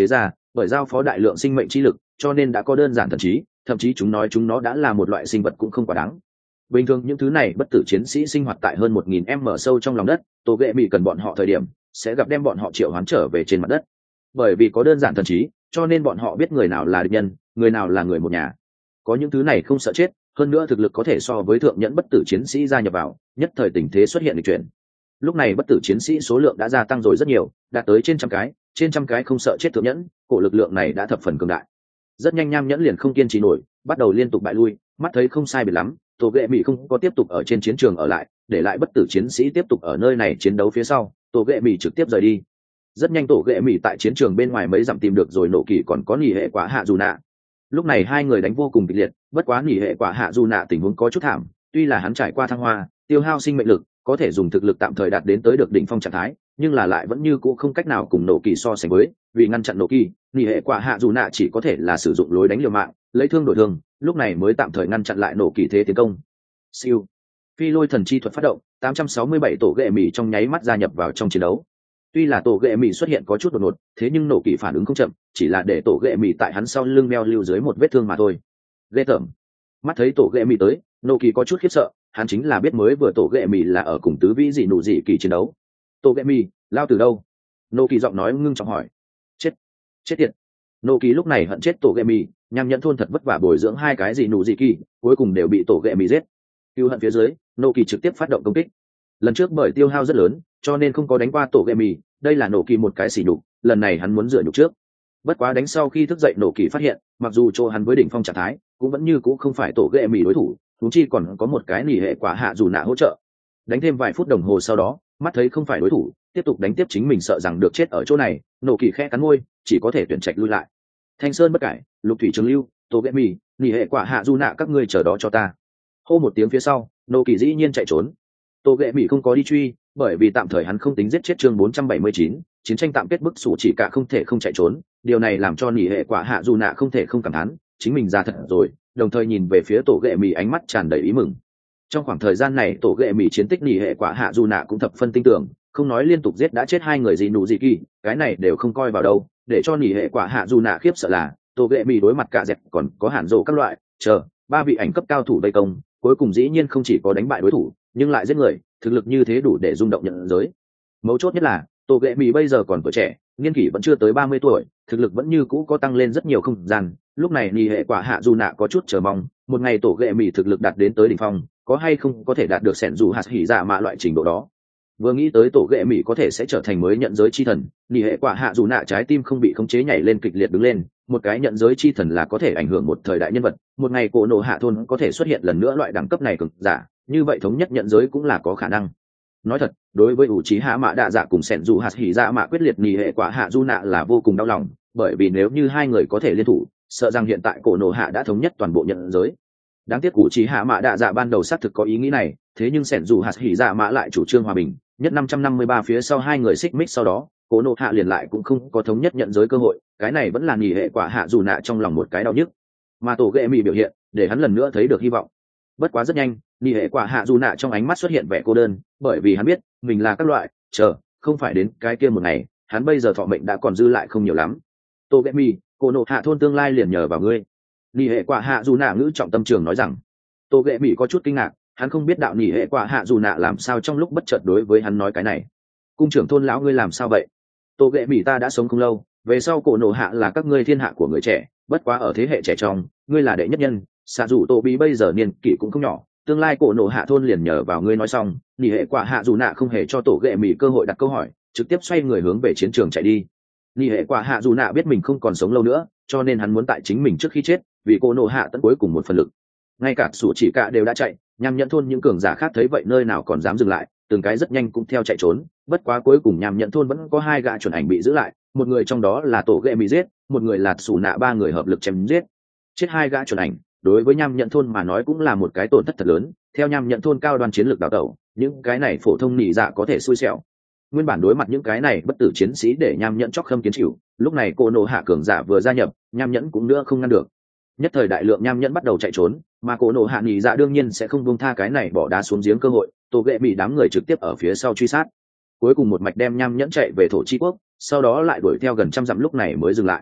bởi giao phó đại lượng sinh mệnh chi lực cho nên đã có đơn giản thần trí, thậm chí chúng nói chúng nó đã là một loại sinh vật cũng không quá đáng. Bình thường những thứ này bất tử chiến sĩ sinh hoạt tại hơn 1000 m sâu trong lòng đất, tổ ghệ mỹ cần bọn họ thời điểm sẽ gặp đem bọn họ triệu hoán trở về trên mặt đất. Bởi vì có đơn giản thần trí cho nên bọn họ biết người nào là địch nhân, người nào là người một nhà. Có những thứ này không sợ chết, hơn nữa thực lực có thể so với thượng nhẫn bất tử chiến sĩ gia nhập vào, nhất thời tình thế xuất hiện lịch chuyển. Lúc này bất tử chiến sĩ số lượng đã gia tăng rồi rất nhiều, đạt tới trên trăm cái không sợ chết thượng nhẫn, cổ lực lượng này đã thập phần cường đại. Rất nhanh nham nhẫn liền không kiên trì nổi, bắt đầu liên tục bại lui, mắt thấy không sai biệt lắm, tổ ghệ mỹ không có tiếp tục ở trên chiến trường ở lại, để lại bất tử chiến sĩ tiếp tục ở nơi này chiến đấu phía sau, tổ ghệ mỹ trực tiếp rời đi. Rất nhanh tổ ghệ mỹ tại chiến trường bên ngoài mấy dặm tìm được rồi nổ kỳ còn có nhị hệ quả hạ dù nạ. Lúc này hai người đánh vô cùng kịch liệt, bất quá nhị hệ quả hạ dù nạ tình huống có chút thảm, tuy là hắn trải qua thăng hoa, tiêu hao sinh mệnh lực, có thể dùng thực lực tạm thời đạt đến tới được đỉnh phong trạng thái, nhưng là lại vẫn như cũ không cách nào cùng nổ kỳ so sánh với, vì ngăn chặn nổ kỳ, nhị hệ quả hạ dù nạ chỉ có thể là sử dụng lối đánh liều mạng, lấy thương đổi thương, lúc này mới tạm thời ngăn chặn lại nổ kỳ thế tiến công. Siêu phi lôi thần chi thuật phát động, 867 tổ ghệ mỹ trong nháy mắt gia nhập vào trong chiến đấu. Tuy là tổ ghệ mỹ xuất hiện có chút đột ngột, thế nhưng nổ kỳ phản ứng không chậm, chỉ là để tổ ghệ mỹ tại hắn sau lưng meo lưu dưới một vết thương mà thôi. Ghê tởm. Mắt thấy tổ ghệ mỹ tới, nổ kỳ có chút khiếp sợ, hắn chính là biết mới vừa tổ ghệ mỹ là ở cùng tứ vĩ dị nụ dị kỳ chiến đấu. Tổ ghệ mỹ lao từ đâu? Nổ kỳ giọng nói ngưng trọng hỏi. Chết tiệt. Nổ kỳ lúc này hận chết tổ ghệ mỹ, nham nhẫn thôn thật vất vả bồi dưỡng hai cái dị nụ dị kỳ, cuối cùng đều bị tổ ghệ mỹ giết. Cưu hận phía dưới, nổ kỳ trực tiếp phát động công kích. Lần trước bởi tiêu hao rất lớn cho nên không có đánh qua tổ ghệ mì, đây là nổ kỳ một cái xỉ nhục, lần này hắn muốn rửa nhục trước. Bất quá đánh sau khi thức dậy nổ kỳ phát hiện mặc dù cho hắn với đỉnh phong trạng thái cũng vẫn như cũng không phải tổ ghệ mì đối thủ, thúng chi còn có một cái nỉ hệ quả hạ dù nạ hỗ trợ. Đánh thêm vài phút đồng hồ sau đó mắt thấy không phải đối thủ, tiếp tục đánh tiếp chính mình sợ rằng được chết ở chỗ này, nổ kỳ khẽ cắn môi chỉ có thể tuyển trạch lui lại. Thanh sơn bất cải, lục thủy trường lưu, tổ ghệ mì, nỉ hệ quả hạ dù nạ các ngươi chờ đó cho ta. Hô một tiếng phía sau, nổ kỳ dĩ nhiên chạy trốn. Tô ghệ mỹ không có đi truy, bởi vì tạm thời hắn không tính giết chết chương 479, chiến tranh tạm kết bức sủ chỉ cả không thể không chạy trốn, điều này làm cho nỉ hệ quả hạ dù nạ không thể không cảm thán, chính mình ra thật rồi, đồng thời nhìn về phía tổ ghệ mỹ ánh mắt tràn đầy ý mừng. Trong khoảng thời gian này tổ ghệ mỹ chiến tích nỉ hệ quả hạ dù nạ cũng thập phân tinh tưởng, không nói liên tục giết đã chết hai người gì nụ gì kỳ, cái này đều không coi vào đâu, để cho nỉ hệ quả hạ dù nạ khiếp sợ là tổ ghệ mỹ đối mặt cả dẹp còn có hàn rộ các loại, chờ ba vị ảnh cấp cao thủ vây công, cuối cùng dĩ nhiên không chỉ có đánh bại đối thủ nhưng lại giết người, thực lực như thế đủ để rung động nhận giới. Mấu chốt nhất là tổ ghệ mỹ bây giờ còn tuổi trẻ, niên kỷ vẫn chưa tới 30 tuổi, thực lực vẫn như cũ có tăng lên rất nhiều không gian. Lúc này nỉ hệ quả hạ dù nạ có chút chờ mong, một ngày tổ ghệ mỹ thực lực đạt đến tới đỉnh phong, có hay không có thể đạt được sẻn dù hạt hỉ dạ mạ loại trình độ đó. Vừa nghĩ tới tổ ghệ mỹ có thể sẽ trở thành mới nhận giới chi thần, nỉ hệ quả hạ dù nạ trái tim không bị khống chế nhảy lên kịch liệt đứng lên. Một cái nhận giới chi thần là có thể ảnh hưởng một thời đại nhân vật, một ngày cổ nổ hạ thôn có thể xuất hiện lần nữa loại đẳng cấp này cực giả, như vậy thống nhất nhận giới cũng là có khả năng. Nói thật, đối với ủ trí hạ mạ đạ dạ cùng sẻn dù hạt hỉ dạ mạ quyết liệt nỉ hệ quả hạ du nạ là vô cùng đau lòng, bởi vì nếu như hai người có thể liên thủ, sợ rằng hiện tại cổ nổ hạ đã thống nhất toàn bộ nhận giới. Đáng tiếc ủ trí hạ mạ đạ dạ ban đầu xác thực có ý nghĩ này, thế nhưng sẻn dù hạt hỉ dạ mạ lại chủ trương hòa bình, nhất 553 phía sau hai người xích mích sau đó cổ nổ hạ liền lại cũng không có thống nhất nhận giới cơ hội, cái này vẫn là nỉ hệ quả hạ dù nạ trong lòng một cái đau nhức. Mà tổ ghệ mỹ biểu hiện để hắn lần nữa thấy được hy vọng. Bất quá rất nhanh nỉ hệ quả hạ dù nạ trong ánh mắt xuất hiện vẻ cô đơn, bởi vì hắn biết mình là các loại không phải đến cái kia một ngày, hắn bây giờ thọ mệnh đã còn dư lại không nhiều lắm. Tổ ghệ mỹ, cổ nổ hạ thôn tương lai liền nhờ vào ngươi, nỉ hệ quả hạ dù nạ ngữ trọng tâm trường nói rằng. Tổ ghệ mỹ có chút kinh ngạc, hắn không biết đạo nỉ hệ quả hạ dù nạ làm sao trong lúc bất chợt đối với hắn nói cái này. Cung trưởng thôn lão ngươi làm sao vậy? Tổ ghệ mỹ ta đã sống không lâu, về sau cổ nổ hạ là các ngươi thiên hạ của người trẻ, bất quá ở thế hệ trẻ trong ngươi là đệ nhất nhân, xạ dù tổ bí bây giờ niên kỷ cũng không nhỏ, tương lai cổ nổ hạ thôn liền nhờ vào ngươi. Nói xong nỉ hệ quả hạ dù nạ không hề cho tổ ghệ mỹ cơ hội đặt câu hỏi, trực tiếp xoay người hướng về chiến trường chạy đi. Nỉ hệ quả hạ dù nạ biết mình không còn sống lâu nữa, cho nên hắn muốn tại chính mình trước khi chết vì cổ nổ hạ tận cuối cùng một phần lực. Ngay cả sủ chỉ cả đều đã chạy, nham nhẫn thôn những cường giả khác thấy vậy nơi nào còn dám dừng lại, từng cái rất nhanh cũng theo chạy trốn. Bất quá cuối cùng nham nhẫn thôn vẫn có hai gã chuẩn ảnh bị giữ lại, một người trong đó là tổ ghệ mỹ giết, một người là sủ nạ, ba người hợp lực chém giết. Chết hai gã chuẩn ảnh đối với nham nhẫn thôn mà nói cũng là một cái tổn thất thật lớn. Theo nham nhẫn thôn cao đoan chiến lược đào tẩu, những cái này phổ thông nỉ dạ có thể xui xẻo. Nguyên bản đối mặt những cái này bất tử chiến sĩ để nham nhẫn chóc khâm kiến chịu, lúc này cô nổ hạ cường giả vừa gia nhập, nham nhẫn cũng nữa không ngăn được. Nhất thời đại lượng nham nhẫn bắt đầu chạy trốn, mà cổ nổ hạ nỉ dạ đương nhiên sẽ không buông tha cái này bỏ đá xuống giếng cơ hội, tổ ghệ mỹ đám người trực tiếp ở phía sau truy sát, cuối cùng một mạch đem nham nhẫn chạy về thổ chi quốc, sau đó lại đuổi theo gần trăm dặm lúc này mới dừng lại.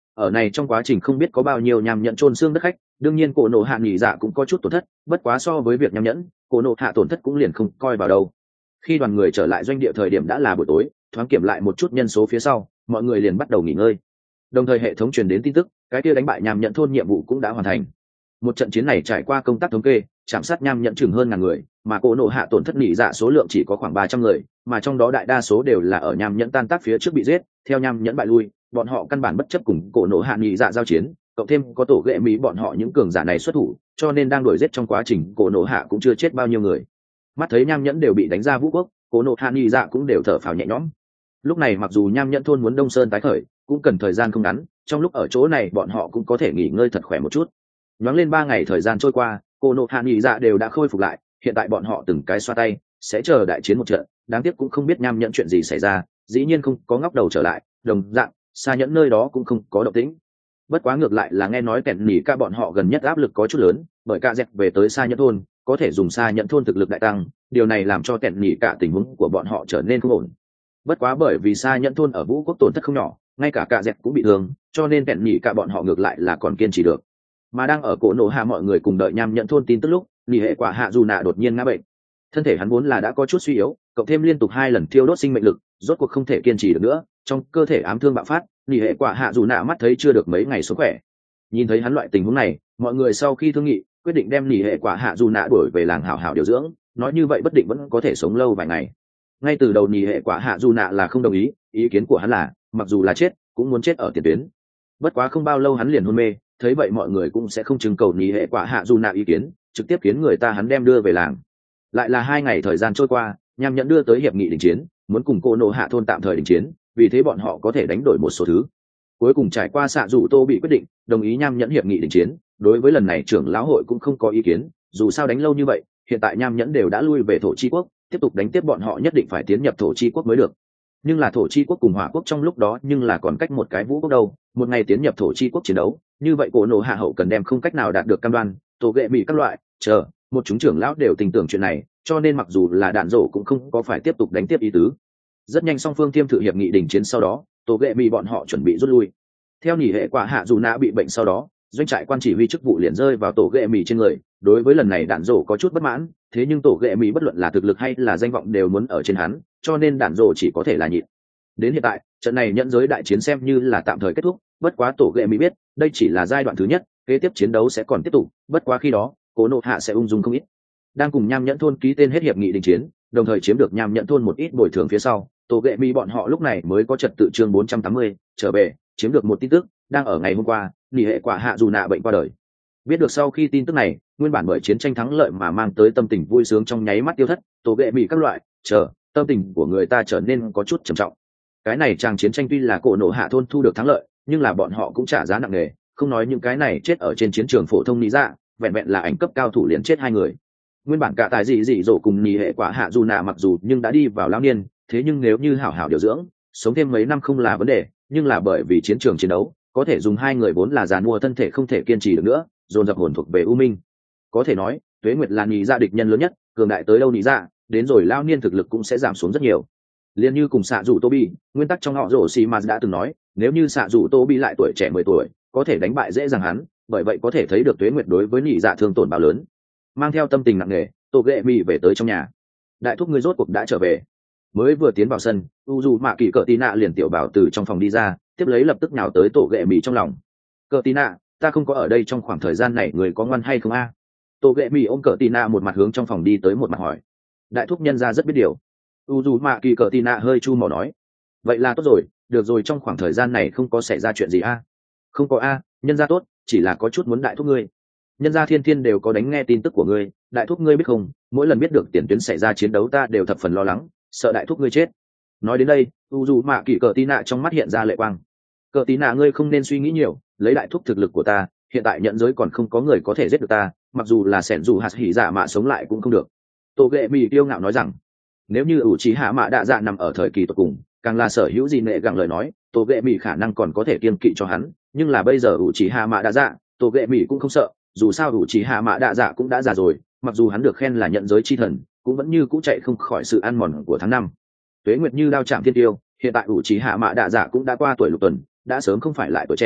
Ở này trong quá trình không biết có bao nhiêu nham nhẫn chôn xương đất khách, đương nhiên cổ nộ hạ nghỉ dạ cũng có chút tổn thất, bất quá so với việc nham nhẫn, cổ nộ hạ tổn thất cũng liền không coi vào đâu. Khi đoàn người trở lại doanh địa thời điểm đã là buổi tối, thoáng kiểm lại một chút nhân số phía sau, mọi người liền bắt đầu nghỉ ngơi. Đồng thời hệ thống truyền đến tin tức, cái kia đánh bại nham nhẫn thôn nhiệm vụ cũng đã hoàn thành. Một trận chiến này trải qua công tác thống kê, chạm sát nham nhẫn chừng hơn 1000 người, mà cổ nộ hạ tổn thất nghỉ dạ số lượng chỉ có khoảng 300 người, mà trong đó đại đa số đều là ở nham nhẫn tan tác phía trước bị giết, theo nham nhẫn bại lui, bọn họ căn bản bất chấp cùng cổ nộ hạ nghỉ dạ giao chiến, cộng thêm có tổ ghệ mỹ bọn họ những cường giả này xuất thủ, cho nên đang đuổi giết trong quá trình cổ nộ hạ cũng chưa chết bao nhiêu người. Mắt thấy nham nhẫn đều bị đánh ra vũ quốc, cổ nộ hạ nghỉ dạ cũng đều thở phào nhẹ nhõm. Lúc này mặc dù nham nhẫn thôn muốn đông sơn tái khởi cũng cần thời gian không ngắn, trong lúc ở chỗ này bọn họ cũng có thể nghỉ ngơi thật khỏe một chút. Nhoáng lên 3 ngày thời gian trôi qua, cổ nộ hạ nghỉ dạ đều đã khôi phục lại, hiện tại bọn họ từng cái xoa tay sẽ chờ đại chiến một trận, đáng tiếc cũng không biết nham nhẫn chuyện gì xảy ra, dĩ nhiên không có ngóc đầu trở lại, đồng dạng xa nhẫn nơi đó cũng không có động tĩnh. Bất quá ngược lại là nghe nói kẻn nỉ ca bọn họ gần nhất áp lực có chút lớn, bởi ca dẹp về tới xa nhẫn thôn có thể dùng xa nhẫn thôn thực lực đại tăng, điều này làm cho kẻn nỉ cả tình huống của bọn họ trở nên không ổn. Bất quá bởi vì xa nhẫn thôn ở vũ quốc tổn thất không nhỏ, ngay cả ca dẹp cũng bị thương, cho nên kẻn nỉ cả bọn họ ngược lại là còn kiên trì được. Mà đang ở cổ nổ hạ mọi người cùng đợi nham nhẫn thôn tin tức lúc, nỉ hệ quả hạ dù nạ đột nhiên ngã bệnh. Thân thể hắn vốn là đã có chút suy yếu, cộng thêm liên tục 2 lần thiêu đốt sinh mệnh lực, rốt cuộc không thể kiên trì được nữa, trong cơ thể ám thương bạo phát, nỉ hệ quả hạ dù nạ mắt thấy chưa được mấy ngày sống khỏe. Nhìn thấy hắn loại tình huống này, mọi người sau khi thương nghị quyết định đem nỉ hệ quả hạ dù nạ đuổi về làng hảo hảo điều dưỡng, nói như vậy bất định vẫn có thể sống lâu vài ngày. Ngay từ đầu nỉ hệ quả hạ dù nạ là không đồng ý, ý kiến của hắn là mặc dù là chết cũng muốn chết ở tiền tuyến. Bất quá không bao lâu hắn liền hôn mê, thấy vậy mọi người cũng sẽ không trưng cầu nỉ hệ quả hạ dù nạ ý kiến, trực tiếp khiến người ta hắn đem đưa về làng. Lại là 2 ngày thời gian trôi qua, nham nhẫn đưa tới hiệp nghị đình chiến, muốn cùng cô nộ hạ thôn tạm thời đình chiến, vì thế bọn họ có thể đánh đổi một số thứ. Cuối cùng trải qua xạ dù tô bị quyết định đồng ý nham nhẫn hiệp nghị đình chiến, đối với lần này trưởng lão hội cũng không có ý kiến, dù sao đánh lâu như vậy, hiện tại nham nhẫn đều đã lui về thổ chi quốc, tiếp tục đánh tiếp bọn họ nhất định phải tiến nhập thổ chi quốc mới được. Nhưng là thổ chi quốc cùng hỏa quốc trong lúc đó nhưng là còn cách một cái vũ quốc đâu, một ngày tiến nhập thổ chi quốc chiến đấu, như vậy cổ nộ hạ hậu cần đem không cách nào đạt được cam đoan, tổ ghệ bị các loại chờ một chúng trưởng lão đều tin tưởng chuyện này, cho nên mặc dù là đạn rổ cũng không có phải tiếp tục đánh tiếp ý tứ. Rất nhanh song phương tiêm thử hiệp nghị đình chiến sau đó, tổ ghệ bị bọn họ chuẩn bị rút lui. Theo nỉ hệ quả hạ dù nã bị bệnh sau đó, doanh trại quan chỉ huy chức vụ liền rơi vào tổ ghệ mì trên người. Đối với lần này đạn rổ có chút bất mãn, thế nhưng tổ ghệ mì bất luận là thực lực hay là danh vọng đều muốn ở trên hắn, cho nên đạn rổ chỉ có thể là nhịn. Đến hiện tại trận này nhận giới đại chiến xem như là tạm thời kết thúc, bất quá tổ ghệ mì biết đây chỉ là giai đoạn thứ nhất, kế tiếp chiến đấu sẽ còn tiếp tục, bất quá khi đó cố nộ hạ sẽ ung dung không ít. Đang cùng nham nhẫn thôn ký tên hết hiệp nghị đình chiến, đồng thời chiếm được nham nhẫn thôn một ít bồi thường phía sau, tổ ghệ mì bọn họ lúc này mới có trật tự chương 480 trở về, chiếm được một tin tức, đang ở ngày hôm qua nỉ hệ quả hạ dù nạ bệnh qua đời. Biết được sau khi tin tức này, nguyên bản bởi chiến tranh thắng lợi mà mang tới tâm tình vui sướng trong nháy mắt tiêu thất, tổ ghệ mì các loại tâm tình của người ta trở nên có chút trầm trọng. Cái này chàng chiến tranh tuy là cổ nộ hạ thôn thu được thắng lợi, nhưng là bọn họ cũng trả giá nặng nề, không nói những cái này chết ở trên chiến trường phổ thông lý dạ, vẹn vẹn là ảnh cấp cao thủ liền chết 2 người. Nguyên bản cả tài dị dị dỗ cùng nỉ hệ quả hạ dù nạ mặc dù nhưng đã đi vào lao niên, thế nhưng nếu như hảo hảo điều dưỡng, sống thêm mấy năm không là vấn đề, nhưng là bởi vì chiến trường chiến đấu, có thể dùng 2 người vốn là già mua thân thể không thể kiên trì được nữa, dồn dập hồn thuộc về u minh. Có thể nói Tuế Nguyệt là nỉ dạ địch nhân lớn nhất, cường đại tới đâu nỉ dạ, đến rồi lao niên thực lực cũng sẽ giảm xuống rất nhiều. Liên như cùng xạ rủ Tobi, nguyên tắc trong họ rổ xì mà đã từng nói, nếu như xạ rủ Tobi lại tuổi trẻ 10 tuổi, có thể đánh bại dễ dàng hắn, bởi vậy có thể thấy được Tuế Nguyệt đối với nỉ dạ thương tổn bao lớn. Mang theo tâm tình nặng nề, tổ ghệ mì về tới trong nhà. Đại thúc ngươi rốt cuộc đã trở về. Mới vừa tiến vào sân, u mạ kỳ cờ tí nạ liền tiểu bảo từ trong phòng đi ra, tiếp lấy lập tức nhào tới tổ ghệ mì trong lòng. Cờ tí nạ, ta không có ở đây trong khoảng thời gian này, người có ngoan hay không a? Tổ ghệ mì ôm cờ tí nạ một mặt hướng trong phòng đi tới một mặt hỏi. Đại thúc nhân ra rất biết điều. Mạ kỳ cờ tí nạ hơi chu mỏ nói. Vậy là tốt rồi, được rồi, trong khoảng thời gian này không có xảy ra chuyện gì a? Không có a, nhân ra tốt, chỉ là có chút muốn đại thúc ngươi. Nhân gia thiên thiên đều có đánh nghe tin tức của ngươi, đại thúc ngươi biết không, mỗi lần biết được tiền tuyến xảy ra chiến đấu ta đều thập phần lo lắng, sợ đại thúc ngươi chết. Nói đến đây mạ kỳ cờ tí nạ trong mắt hiện ra lệ quang. Cờ tí nạ ngươi không nên suy nghĩ nhiều, lấy đại thúc thực lực của ta, hiện tại nhận giới còn không có người có thể giết được ta, mặc dù là sẻn dù hạt hỉ dạ mạ sống lại cũng không được. Tổ ghệ mì tiêu ngạo nói rằng, nếu như ủ trí hạ mạ đạ dạ nằm ở thời kỳ tột cùng, càng là sở hữu gì nệ gặng lời nói, tổ ghệ mì khả năng còn có thể kiên kỵ cho hắn, nhưng là bây giờ ủ trí hạ mạ đạ dạ, tổ ghệ mì cũng không sợ, dù sao ủ trí hạ mạ đạ dạ cũng đã già rồi, mặc dù hắn được khen là nhận giới chi thần, cũng vẫn như cũ chạy không khỏi sự ăn mòn của tháng 5. Tuế Nguyệt như đao chạm thiên tiêu, hiện tại ủ trí hạ mạ đạ dạ cũng đã qua tuổi lục tuần, đã sớm không phải lại tuổi trẻ,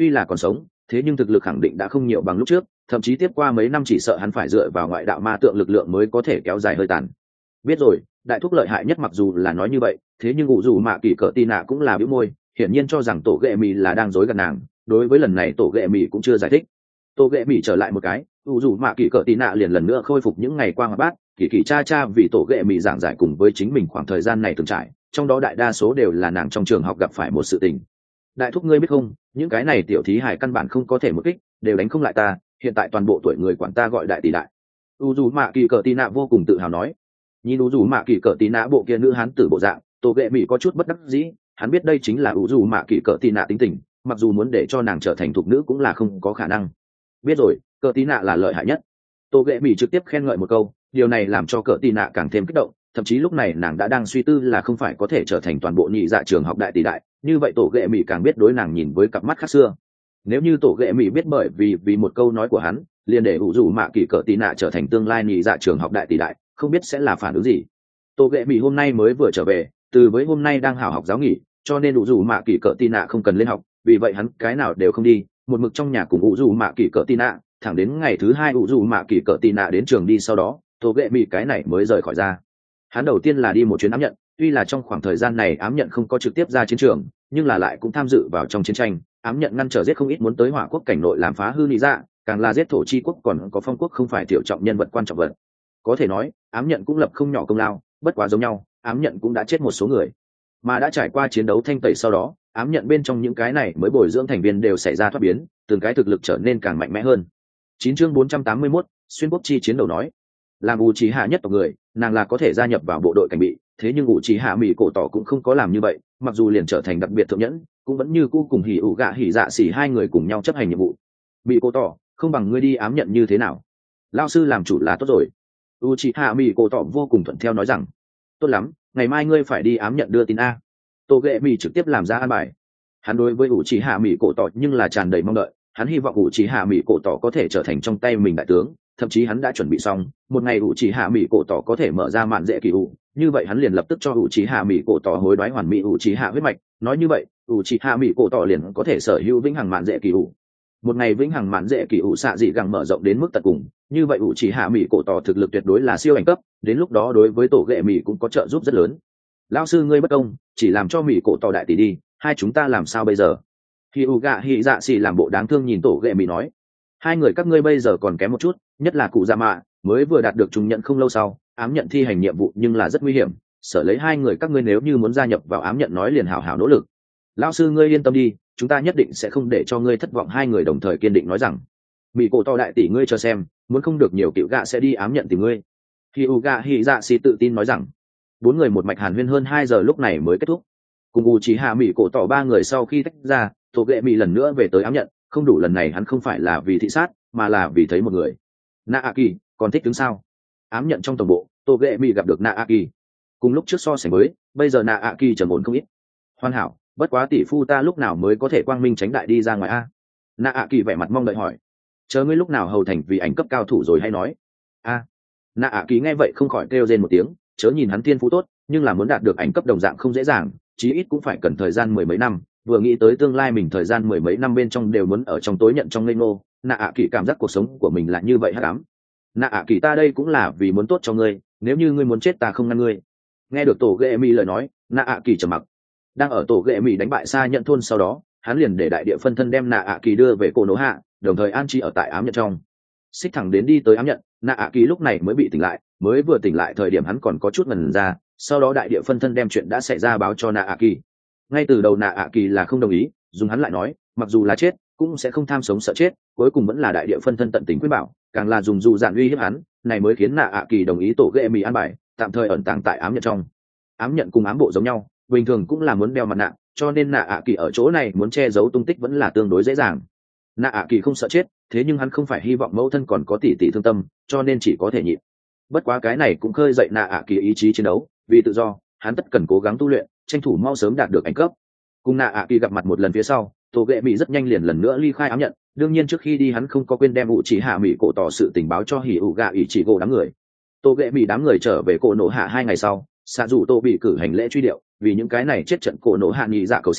tuy là còn sống thế nhưng thực lực khẳng định đã không nhiều bằng lúc trước, thậm chí tiếp qua mấy năm chỉ sợ hắn phải dựa vào ngoại đạo ma tượng lực lượng mới có thể kéo dài hơi tàn. Biết rồi, đại thúc lợi hại nhất mặc dù là nói như vậy, thế nhưng ủ dù mạ kỳ cỡ tì nạ cũng là bĩu môi, hiển nhiên cho rằng tổ ghệ mì là đang dối gạt nàng. Đối với lần này tổ ghệ mì cũng chưa giải thích. Tổ ghệ mì trở lại một cái, ủ dù mạ kỳ cỡ tì nạ liền lần nữa khôi phục những ngày qua hoạt bát, kỳ kỳ cha cha vì tổ ghệ mì giảng giải cùng với chính mình khoảng thời gian này từng trải, trong đó đại đa số đều là nàng trong trường học gặp phải một sự tình. Đại thúc ngươi biết không, những cái này tiểu thí hải căn bản không có thể một kích, đều đánh không lại ta, hiện tại toàn bộ tuổi người quản ta gọi đại tỷ đại. U dù mạ kỳ cỡ tì nạ vô cùng tự hào nói. Nhìn u dù mạ kỳ cỡ tì nạ bộ kia nữ hán tử bộ dạng, tổ ghệ mì có chút bất đắc dĩ, hắn biết đây chính là u dù mạ kỳ cỡ tì nạ tính tình, mặc dù muốn để cho nàng trở thành thục nữ cũng là không có khả năng. Biết rồi, cỡ tì nạ là lợi hại nhất. Tổ ghệ mì trực tiếp khen ngợi một câu, điều này làm cho cỡ tì nạ càng thêm kích động, thậm chí lúc này nàng đã đang suy tư là không phải có thể trở thành toàn bộ nhị dạ trường học đại tỷ đại, như vậy tổ ghệ mì càng biết đối nàng nhìn với cặp mắt khác xưa. Nếu như tổ ghệ mì biết bởi vì một câu nói của hắn liền để ủ rủ mạ kỳ cỡ tì nạ trở thành tương lai nhị dạ trường học đại tỷ đại, không biết sẽ là phản ứng gì. Tổ ghệ mì hôm nay mới vừa trở về, từ với hôm nay đang hào học giáo nghỉ, cho nên ủ rủ mạ kỳ cỡ tì nạ không cần lên học, vì vậy hắn cái nào đều không đi, một mực trong nhà cùng ủ rủ mạ kỳ cỡ tì nạ, thẳng đến ngày thứ hai ủ rủ mạ kỳ cỡ tì nạ đến trường đi, sau đó tổ ghệ mì cái này mới rời khỏi ra. Hắn đầu tiên là đi một chuyến ám nhận, tuy là trong khoảng thời gian này ám nhận không có trực tiếp ra chiến trường, nhưng là lại cũng tham dự vào trong chiến tranh. Ám nhận ngăn trở giết không ít muốn tới hỏa quốc cảnh nội làm phá hư lý dạ, càng là giết thổ chi quốc còn có phong quốc không phải tiểu trọng nhân vật quan trọng vật. Có thể nói ám nhận cũng lập không nhỏ công lao, bất quá giống nhau ám nhận cũng đã chết một số người, mà đã trải qua chiến đấu thanh tẩy sau đó, ám nhận bên trong những cái này mới bồi dưỡng thành viên đều xảy ra thoát biến, từng cái thực lực trở nên càng mạnh mẽ hơn. 9 chương 481, xuyên quốc chi chiến đầu nói. Làm ủ trí hạ nhất tộc người, nàng là có thể gia nhập vào bộ đội cảnh bị, thế nhưng ủ trí hạ mỹ cổ tỏ cũng không có làm như vậy, mặc dù liền trở thành đặc biệt thượng nhẫn, cũng vẫn như cũ cùng hỉ ủ gạ hỉ dạ xỉ hai người cùng nhau chấp hành nhiệm vụ. Mỹ cổ tỏ, không bằng ngươi đi ám nhận như thế nào? Lao sư làm chủ là tốt rồi. U trí hạ mỹ cổ tỏ vô cùng thuận theo nói rằng, tốt lắm, ngày mai ngươi phải đi ám nhận đưa tin a. Tô ghệ mỹ trực tiếp làm ra an bài. Hắn đối với ủ trí hạ mỹ cổ tỏ nhưng là tràn đầy mong đợi, hắn hy vọng ủ trí hạ mỹ cổ tỏ có thể trở thành trong tay mình đại tướng, thậm chí hắn đã chuẩn bị xong một ngày ủ trí hạ mỹ cổ tỏ có thể mở ra mạn dễ kỳ ủ, như vậy hắn liền lập tức cho ủ trí hạ mỹ cổ tỏ hối đoái hoàn mỹ ủ trí hạ huyết mạch, nói như vậy ủ trí hạ mỹ cổ tỏ liền có thể sở hữu vĩnh hằng mạn dễ kỳ ủ. Một ngày vĩnh hằng mạn dễ kỳ ủ xạ dị gẳng mở rộng đến mức tận cùng, như vậy ủ trí hạ mỹ cổ tỏ thực lực tuyệt đối là siêu ảnh cấp, đến lúc đó đối với tổ ghệ mỹ cũng có trợ giúp rất lớn. Lão sư ngươi bất công, chỉ làm cho mỹ cổ tỏ đại tỷ đi, hai chúng ta làm sao bây giờ? Khi u gạ hỉ dạ xì làm bộ đáng thương nhìn tổ ghệ mỹ nói, hai người các ngươi bây giờ còn kém một chút, nhất là cụ dạ mạ mới vừa đạt được trung nhận không lâu sau ám nhận thi hành nhiệm vụ nhưng là rất nguy hiểm, sở lấy hai người các ngươi nếu như muốn gia nhập vào ám nhận nói liền hảo hảo nỗ lực. Lão sư ngươi yên tâm đi, chúng ta nhất định sẽ không để cho ngươi thất vọng. Hai người đồng thời kiên định nói rằng. Mỹ cổ to đại tỷ ngươi cho xem, muốn không được nhiều cựu gạ sẽ đi ám nhận tìm ngươi. Khi u gạ hỉ dạ xì tự tin nói rằng. Bốn người một mạch hàn huyên hơn 2 giờ lúc này mới kết thúc. Cùng u chỉ hạ Mỹ cổ tỏ ba người sau khi tách ra, tổ ghệ Mỹ lần nữa về tới ám nhận, không đủ lần này hắn không phải là vì thị sát mà là vì thấy một người. Naaki còn thích đứng sao? Ám nhận trong tổng bộ, tổ ghệ Mỹ gặp được Naaki. Cùng lúc trước so sánh với, bây giờ Naaki trầm ổn không ít. Hoàn hảo, bất quá tỷ phu ta lúc nào mới có thể quang minh tránh đại đi ra ngoài a? Naaki vẻ mặt mong đợi hỏi. Chờ ngươi lúc nào hầu thành vì ảnh cấp cao thủ rồi hay nói. A. Naaki nghe vậy không khỏi kêu rên một tiếng, chớ nhìn hắn thiên phú tốt, nhưng là muốn đạt được ảnh cấp đồng dạng không dễ dàng, chí ít cũng phải cần thời gian mười mấy năm. Vừa nghĩ tới tương lai mình thời gian mười mấy năm bên trong đều muốn ở trong tối nhận trong ngây ngô, Naaki cảm giác cuộc sống của mình là như vậy hắc ám. Naaki ta đây cũng là vì muốn tốt cho ngươi, nếu như ngươi muốn chết ta không ngăn ngươi. Nghe được tổ ghệ mỹ lời nói, Naaki trầm mặc. Đang ở tổ ghệ mỹ đánh bại xa nhận thôn sau đó, hắn liền để đại địa phân thân đem Naaki đưa về cổ nổ hạ, đồng thời an trí ở tại ám nhận trong. Xích thẳng đến đi tới ám nhận, Naaki lúc này mới bị tỉnh lại, mới vừa tỉnh lại thời điểm hắn còn có chút ngần ra, sau đó đại địa phân thân đem chuyện đã xảy ra báo cho Naaki. Ngay từ đầu Naaki là không đồng ý, dùng hắn lại nói, mặc dù là chết cũng sẽ không tham sống sợ chết, cuối cùng vẫn là đại địa phân thân tận tình khuyên bảo, càng là dùng dụ dạn uy hiếp hắn, này mới khiến Naaki đồng ý tổ ghệ mỹ an bài, tạm thời ẩn tàng tại ám nhận trong. Ám nhận cùng ám bộ giống nhau, bình thường cũng là muốn đeo mặt nạ, cho nên Naaki ở chỗ này muốn che giấu tung tích vẫn là tương đối dễ dàng. Naaki không sợ chết, thế nhưng hắn không phải hy vọng mẫu thân còn có tỷ tỷ thương tâm, cho nên chỉ có thể nhịn. Bất quá cái này cũng khơi dậy Naaki ý chí chiến đấu, vì tự do, hắn tất cần cố gắng tu luyện, tranh thủ mau sớm đạt được ảnh cấp. Cùng Naaki gặp mặt một lần phía sau, tổ ghệ mỹ rất nhanh liền lần nữa ly khai ám nhận, đương nhiên trước khi đi hắn không có quên đem ủ chỉ hạ mỹ cổ tỏ sự tình báo cho hỉ ủ gạ ỷ chỉ gỗ đám người. Tổ ghệ mỹ đám người trở về cổ nổ hạ 2 ngày sau, xạ dù tô bị cử hành lễ truy điệu, vì những cái này chết trận cổ nổ hạ nhị dạ cầu xin,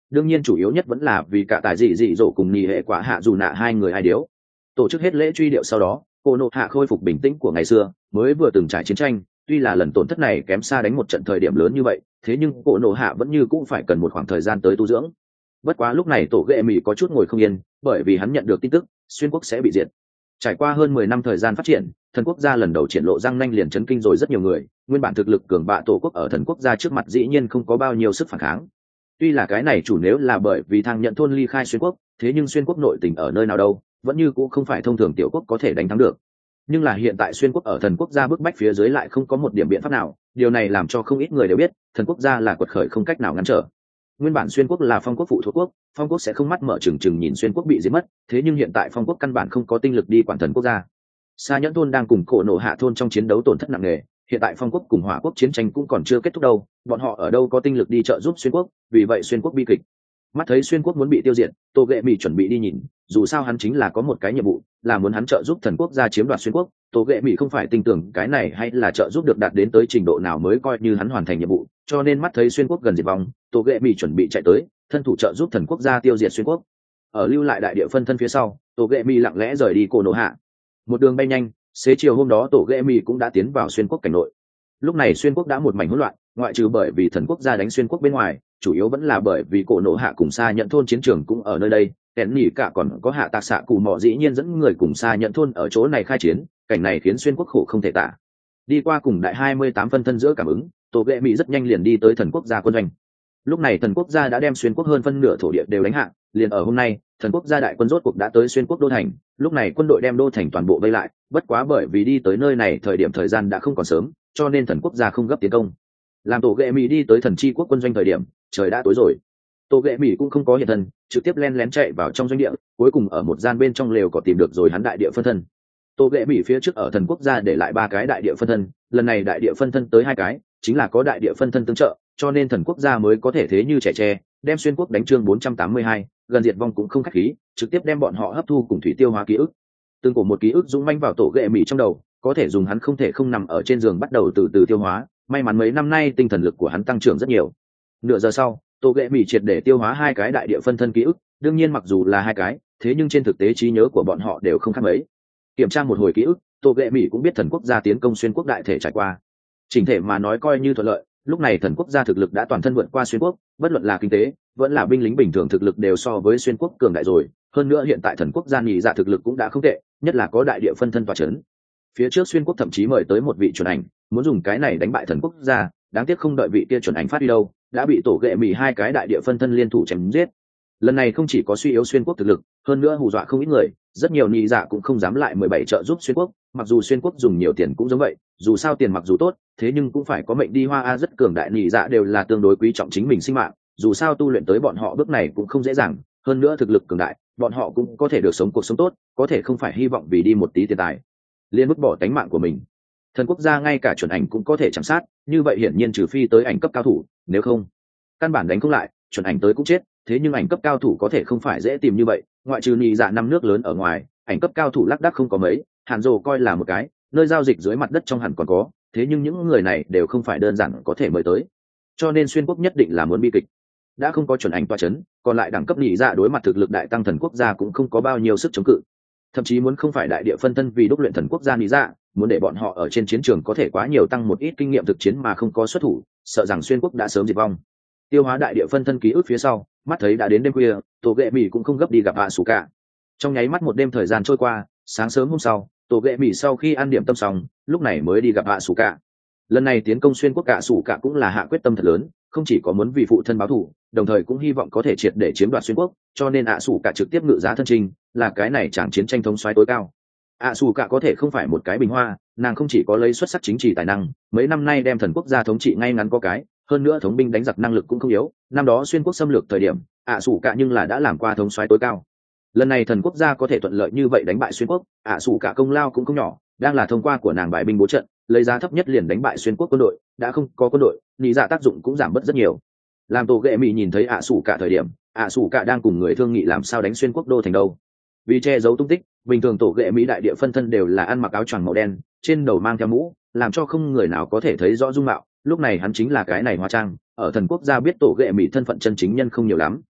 đương nhiên chủ yếu nhất vẫn là vì cả tài dị dị dỗ cùng nhị hệ quả hạ dù nạ hai người ai điếu. Tổ chức hết lễ truy điệu sau đó, cô nộ hạ khôi phục bình tĩnh của ngày xưa, mới vừa từng trải chiến tranh, tuy là lần tổn thất này kém xa đánh một trận thời điểm lớn như vậy, thế nhưng cô nộ hạ vẫn như cũng phải cần một khoảng thời gian tới tu dưỡng. Bất quá lúc này tổ ghệ mỹ có chút ngồi không yên, bởi vì hắn nhận được tin tức xuyên quốc sẽ bị diệt. Trải qua hơn 10 năm thời gian phát triển, thần quốc gia lần đầu triển lộ răng nanh liền chấn kinh rồi rất nhiều người, nguyên bản thực lực cường bạ tổ quốc ở thần quốc gia trước mặt dĩ nhiên không có bao nhiêu sức phản kháng. Tuy là cái này chủ nếu là bởi vì thang nhận thôn ly khai xuyên quốc, thế nhưng xuyên quốc nội tình ở nơi nào đâu, vẫn như cũng không phải thông thường tiểu quốc có thể đánh thắng được. Nhưng là hiện tại xuyên quốc ở thần quốc gia bức bách phía dưới lại không có một điểm biện pháp nào, điều này làm cho không ít người đều biết thần quốc gia là quật khởi không cách nào ngăn trở. Nguyên bản xuyên quốc là phong quốc phụ thuộc quốc, phong quốc sẽ không mắt mở trừng trừng nhìn xuyên quốc bị giết mất, thế nhưng hiện tại phong quốc căn bản không có tinh lực đi quản thần quốc gia. Sa nhẫn thôn đang cùng cổ nổ hạ thôn trong chiến đấu tổn thất nặng nề, hiện tại phong quốc cùng hỏa quốc chiến tranh cũng còn chưa kết thúc đâu, bọn họ ở đâu có tinh lực đi trợ giúp xuyên quốc, vì vậy xuyên quốc bi kịch. Mắt thấy xuyên quốc muốn bị tiêu diệt, tô ghệ mỹ chuẩn bị đi nhìn, dù sao hắn chính là có một cái nhiệm vụ, là muốn hắn trợ giúp thần quốc gia chiếm đoạt xuyên quốc. Tô ghệ mỹ không phải tin tưởng cái này hay là trợ giúp được đạt đến tới trình độ nào mới coi như hắn hoàn thành nhiệm vụ, cho nên mắt thấy xuyên quốc gần diệt vong, tô ghệ mỹ chuẩn bị chạy tới thân thủ trợ giúp thần quốc gia tiêu diệt xuyên quốc. Ở lưu lại đại địa phân thân phía sau, tô ghệ mỹ lặng lẽ rời đi cổ nổ hạ. Một đường bay nhanh, xế chiều hôm đó tổ ghệ mỹ cũng đã tiến vào xuyên quốc cảnh nội. Lúc này xuyên quốc đã một mảnh hỗn loạn, ngoại trừ bởi vì thần quốc gia đánh xuyên quốc bên ngoài, chủ yếu vẫn là bởi vì cổ nổ hạ cùng Sa nhận thôn chiến trường cũng ở nơi đây. Kẻn nhỉ cả còn có hạ tạc xạ cù mò dĩ nhiên dẫn người cùng Sa nhận thôn ở chỗ này khai chiến, cảnh này khiến xuyên quốc khổ không thể tả. Đi qua cùng đại 28 phân thân giữa cảm ứng, tổ ghệ mỹ rất nhanh liền đi tới thần quốc gia quân doanh. Lúc này thần quốc gia đã đem xuyên quốc hơn phân nửa thổ địa đều đánh hạ, liền ở hôm nay thần quốc gia đại quân rốt cuộc đã tới xuyên quốc đô thành. Lúc này quân đội đem đô thành toàn bộ vây lại, bất quá bởi vì đi tới nơi này thời gian đã không còn sớm, cho nên thần quốc gia không gấp tiến công. Làm tổ ghệ mỹ đi tới thần chi quốc quân doanh thời điểm trời đã tối rồi. Tổ ghệ mỹ cũng không có hiện thân, trực tiếp len lén chạy vào trong doanh địa, cuối cùng ở một gian bên trong lều có tìm được rồi hắn đại địa phân thân. Tổ ghệ mỹ phía trước ở thần quốc gia để lại 3 cái đại địa phân thân, lần này đại địa phân thân tới 2 cái, chính là có đại địa phân thân tương trợ, cho nên thần quốc gia mới có thể thế như trẻ tre, đem xuyên quốc đánh chương 482, gần diệt vong cũng không khách khí, trực tiếp đem bọn họ hấp thu cùng thủy tiêu hóa ký ức. Từng cổ một ký ức dũng manh vào tổ ghệ mỹ trong đầu, có thể dùng hắn không thể không nằm ở trên giường bắt đầu từ từ tiêu hóa. May mắn mấy năm nay tinh thần lực của hắn tăng trưởng rất nhiều. Nửa giờ sau, tổ ghệ mỹ triệt để tiêu hóa 2 cái đại địa phân thân ký ức, đương nhiên mặc dù là 2 cái, thế nhưng trên thực tế trí nhớ của bọn họ đều không khác mấy. Kiểm tra một hồi ký ức, tổ ghệ mỹ cũng biết thần quốc gia tiến công xuyên quốc đại thể trải qua. Chỉnh thể mà nói coi như thuận lợi, lúc này thần quốc gia thực lực đã toàn thân vượt qua xuyên quốc, bất luận là kinh tế vẫn là binh lính bình thường thực lực đều so với xuyên quốc cường đại rồi. Hơn nữa hiện tại thần quốc gia nhị dạ thực lực cũng đã không tệ, nhất là có đại địa phân thân tọa chấn. Phía trước xuyên quốc thậm chí mời tới một vị chuẩn ảnh, muốn dùng cái này đánh bại thần quốc gia, đáng tiếc không đợi vị kia chuẩn ảnh phát đi đâu, đã bị tổ ghệ mỹ 2 cái đại địa phân thân liên thủ chém giết. Lần này không chỉ có suy yếu xuyên quốc thực lực, hơn nữa hù dọa không ít người, rất nhiều nhị dạ cũng không dám lại 17 trợ giúp xuyên quốc, mặc dù xuyên quốc dùng nhiều tiền cũng giống vậy, dù sao tiền mặc dù tốt, thế nhưng cũng phải có mệnh đi hoa a, rất cường đại nhị dạ đều là tương đối quý trọng chính mình sinh mạng, dù sao tu luyện tới bọn họ bước này cũng không dễ dàng, hơn nữa thực lực cường đại, bọn họ cũng có thể được sống cuộc sống tốt, có thể không phải hy vọng vì đi một tí tiền tài liên vứt bỏ tánh mạng của mình. Thần quốc gia ngay cả chuẩn ảnh cũng có thể chạm sát, như vậy hiển nhiên trừ phi tới ảnh cấp cao thủ, nếu không căn bản đánh không lại, chuẩn ảnh tới cũng chết. Thế nhưng ảnh cấp cao thủ có thể không phải dễ tìm như vậy, ngoại trừ nhị dạ 5 nước lớn ở ngoài, ảnh cấp cao thủ lác đác không có mấy. Hàn Dồ coi là một cái, nơi giao dịch dưới mặt đất trong hẳn còn có, thế nhưng những người này đều không phải đơn giản có thể mời tới, cho nên xuyên quốc nhất định là muốn bi kịch. Đã không có chuẩn ảnh toa chấn, còn lại đẳng cấp nhị dạ đối mặt thực lực đại tăng thần quốc gia cũng không có bao nhiêu sức chống cự, thậm chí muốn không phải đại địa phân thân vì đúc luyện thần quốc gia nhị dạ, muốn để bọn họ ở trên chiến trường có thể quá nhiều tăng một ít kinh nghiệm thực chiến mà không có xuất thủ, sợ rằng xuyên quốc đã sớm diệt vong. Tiêu hóa đại địa phân thân ký ức phía sau, mắt thấy đã đến đêm khuya, tổ ghệ mỹ cũng không gấp đi gặp hạ sủ cả. Trong nháy mắt một đêm thời gian trôi qua, sáng sớm hôm sau, tổ ghệ mỹ sau khi ăn điểm tâm xong, lúc này mới đi gặp hạ sủ cả. Lần này tiến công xuyên quốc cả sủ cả cũng là hạ quyết tâm thật lớn, không chỉ có muốn vì phụ thân báo thù, đồng thời cũng hy vọng có thể triệt để chiếm đoạt xuyên quốc, cho nên hạ sủ cả trực tiếp ngự giá thân trình, là cái này chẳng chiến tranh thống soái tối cao. Hạ sủ cả có thể không phải một cái bình hoa, nàng không chỉ có lấy xuất sắc chính trị tài năng, mấy năm nay đem thần quốc gia thống trị ngay ngắn có cái, hơn nữa thống binh đánh giặc năng lực cũng không yếu. Năm đó xuyên quốc xâm lược thời điểm, ạ sủ cả nhưng là đã làm qua thống soái tối cao. Lần này thần quốc gia có thể thuận lợi như vậy đánh bại xuyên quốc, ạ sủ cả công lao cũng không nhỏ, đang là thông qua của nàng bài binh bố trận, lấy giá thấp nhất liền đánh bại xuyên quốc quân đội, đã không có quân đội, lý dạ tác dụng cũng giảm bớt rất nhiều. Làm tổ ghệ mỹ nhìn thấy ạ sủ cả thời điểm, ạ sủ cả đang cùng người thương nghị làm sao đánh xuyên quốc đô thành đâu. Vì che giấu tung tích, bình thường tổ ghệ mỹ đại địa phân thân đều là ăn mặc áo choàng màu đen, trên đầu mang theo mũ, làm cho không người nào có thể thấy rõ dung mạo. Lúc này hắn chính là cái này hóa trang, ở thần quốc gia biết tổ ghệ mỹ thân phận chân chính nhân không nhiều lắm,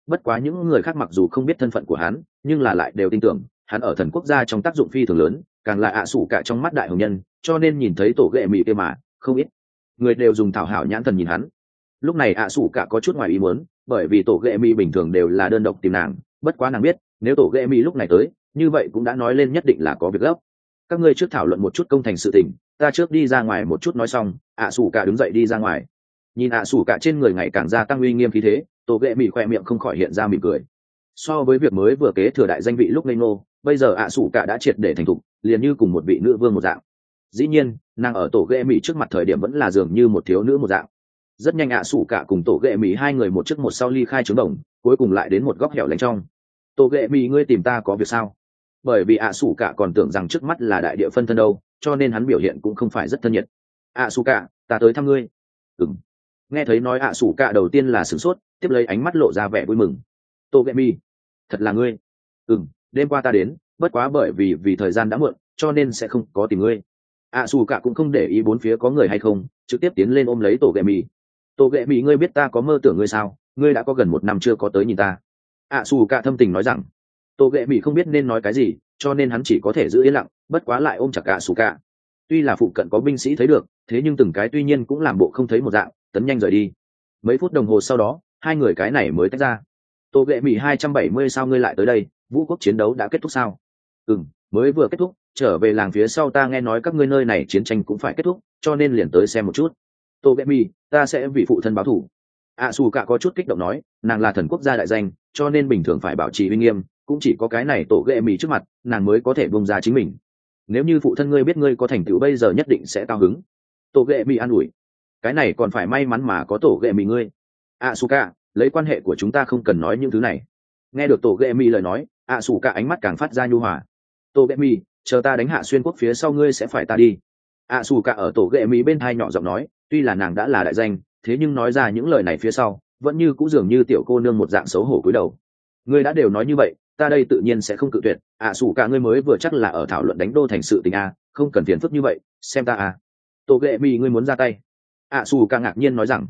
bất quá những người khác mặc dù không biết thân phận của hắn nhưng là lại đều tin tưởng hắn ở thần quốc gia trong tác dụng phi thường lớn, càng là ạ sủ cả trong mắt đại hồng nhân, cho nên nhìn thấy tổ ghệ mì kia mà không ít người đều dùng thảo hảo nhãn thần nhìn hắn. Lúc này ạ sủ cả có chút ngoài ý muốn, bởi vì tổ ghệ mì bình thường đều là đơn độc tìm nàng, bất quá nàng biết nếu tổ ghệ mì lúc này tới như vậy cũng đã nói lên nhất định là có việc gấp. Các ngươi trước thảo luận một chút công thành sự tình, ta trước đi ra ngoài một chút. Nói xong ạ sủ cả đứng dậy đi ra ngoài. Nhìn ạ sủ cả trên người ngày càng gia tăng uy nghiêm khí thế, tổ ghệ mì khoe miệng không khỏi hiện ra mỉm cười. So với việc mới vừa kế thừa đại danh vị lúc ngây ngô, bây giờ ạ sủ cả đã triệt để thành thục, liền như cùng một vị nữ vương một dạng. Dĩ nhiên nàng ở tổ ghệ mì trước mặt thời điểm vẫn là dường như một thiếu nữ một dạng. Rất nhanh ạ sủ cả cùng tổ ghệ mì hai người một trước một sau ly khai trứng đồng, cuối cùng lại đến một góc hẻo lánh trong. Tổ ghệ mì, ngươi tìm ta có việc sao? Bởi vì ạ sủ cả còn tưởng rằng trước mắt là đại địa phân thân đâu, cho nên hắn biểu hiện cũng không phải rất thân nhiệt. ạ sủ cả, ta tới thăm ngươi. Ừm. Nghe thấy nói ạ sủ cả đầu tiên là sửng sốt, tiếp lấy ánh mắt lộ ra vẻ vui mừng. Tổ ghệ mì, thật là ngươi? Đêm qua ta đến, bất quá bởi vì thời gian đã muộn cho nên sẽ không có tìm ngươi. ạ sủ cả cũng không để ý bốn phía có người hay không, trực tiếp tiến lên ôm lấy tổ ghệ mì. Tổ ghệ mì, ngươi biết ta có mơ tưởng ngươi sao? Ngươi đã có gần 1 năm chưa có tới nhìn ta. ạ sủ cả thâm tình nói rằng. Tổ ghệ mì không biết nên nói cái gì, cho nên hắn chỉ có thể giữ yên lặng, bất quá lại ôm chặt ạ sủ cả. Tuy là phụ cận có binh sĩ thấy được, thế nhưng từng cái tuy nhiên cũng làm bộ không thấy một dạng, tấn nhanh rời đi. Mấy phút đồng hồ sau đó hai người cái này mới tách ra. Tổ ghệ mì 270, sao ngươi lại tới đây? Vũ quốc chiến đấu đã kết thúc sao? Mới vừa kết thúc, trở về làng phía sau ta nghe nói các ngươi nơi này chiến tranh cũng phải kết thúc, cho nên liền tới xem một chút. Tổ ghệ mì, ta sẽ vì phụ thân báo thù. ạ sủ cả có chút kích động nói, nàng là thần quốc gia đại danh, cho nên bình thường phải bảo trì uy nghiêm, cũng chỉ có cái này tổ ghệ mì trước mặt nàng mới có thể bông ra chính mình. Nếu như phụ thân ngươi biết ngươi có thành tựu bây giờ nhất định sẽ cao hứng. Tổ ghệ mì an ủi. Cái này còn phải may mắn mà có tổ ghệ mì ngươi. ạ sủ cả, lấy quan hệ của chúng ta không cần nói những thứ này. Nghe được tổ ghệ mì lời nói, ạ sủ cả ánh mắt càng phát ra nhu hòa. Tổ ghệ mì, chờ ta đánh hạ xuyên quốc phía sau ngươi sẽ phải ta đi. ạ sủ cả ở tổ ghệ mì bên thai nhỏ giọng nói, tuy là nàng đã là đại danh, thế nhưng nói ra những lời này phía sau vẫn như cũng dường như tiểu cô nương một dạng xấu hổ cúi đầu. Ngươi đã đều nói như vậy, ta đây tự nhiên sẽ không cự tuyệt. ạ sủ cả, ngươi mới vừa chắc là ở thảo luận đánh đô thành sự tình a, không cần phiền phức như vậy, xem ta a. Tổ ghệ mì, ngươi muốn ra tay? ạ sủ cả ngạc nhiên nói rằng,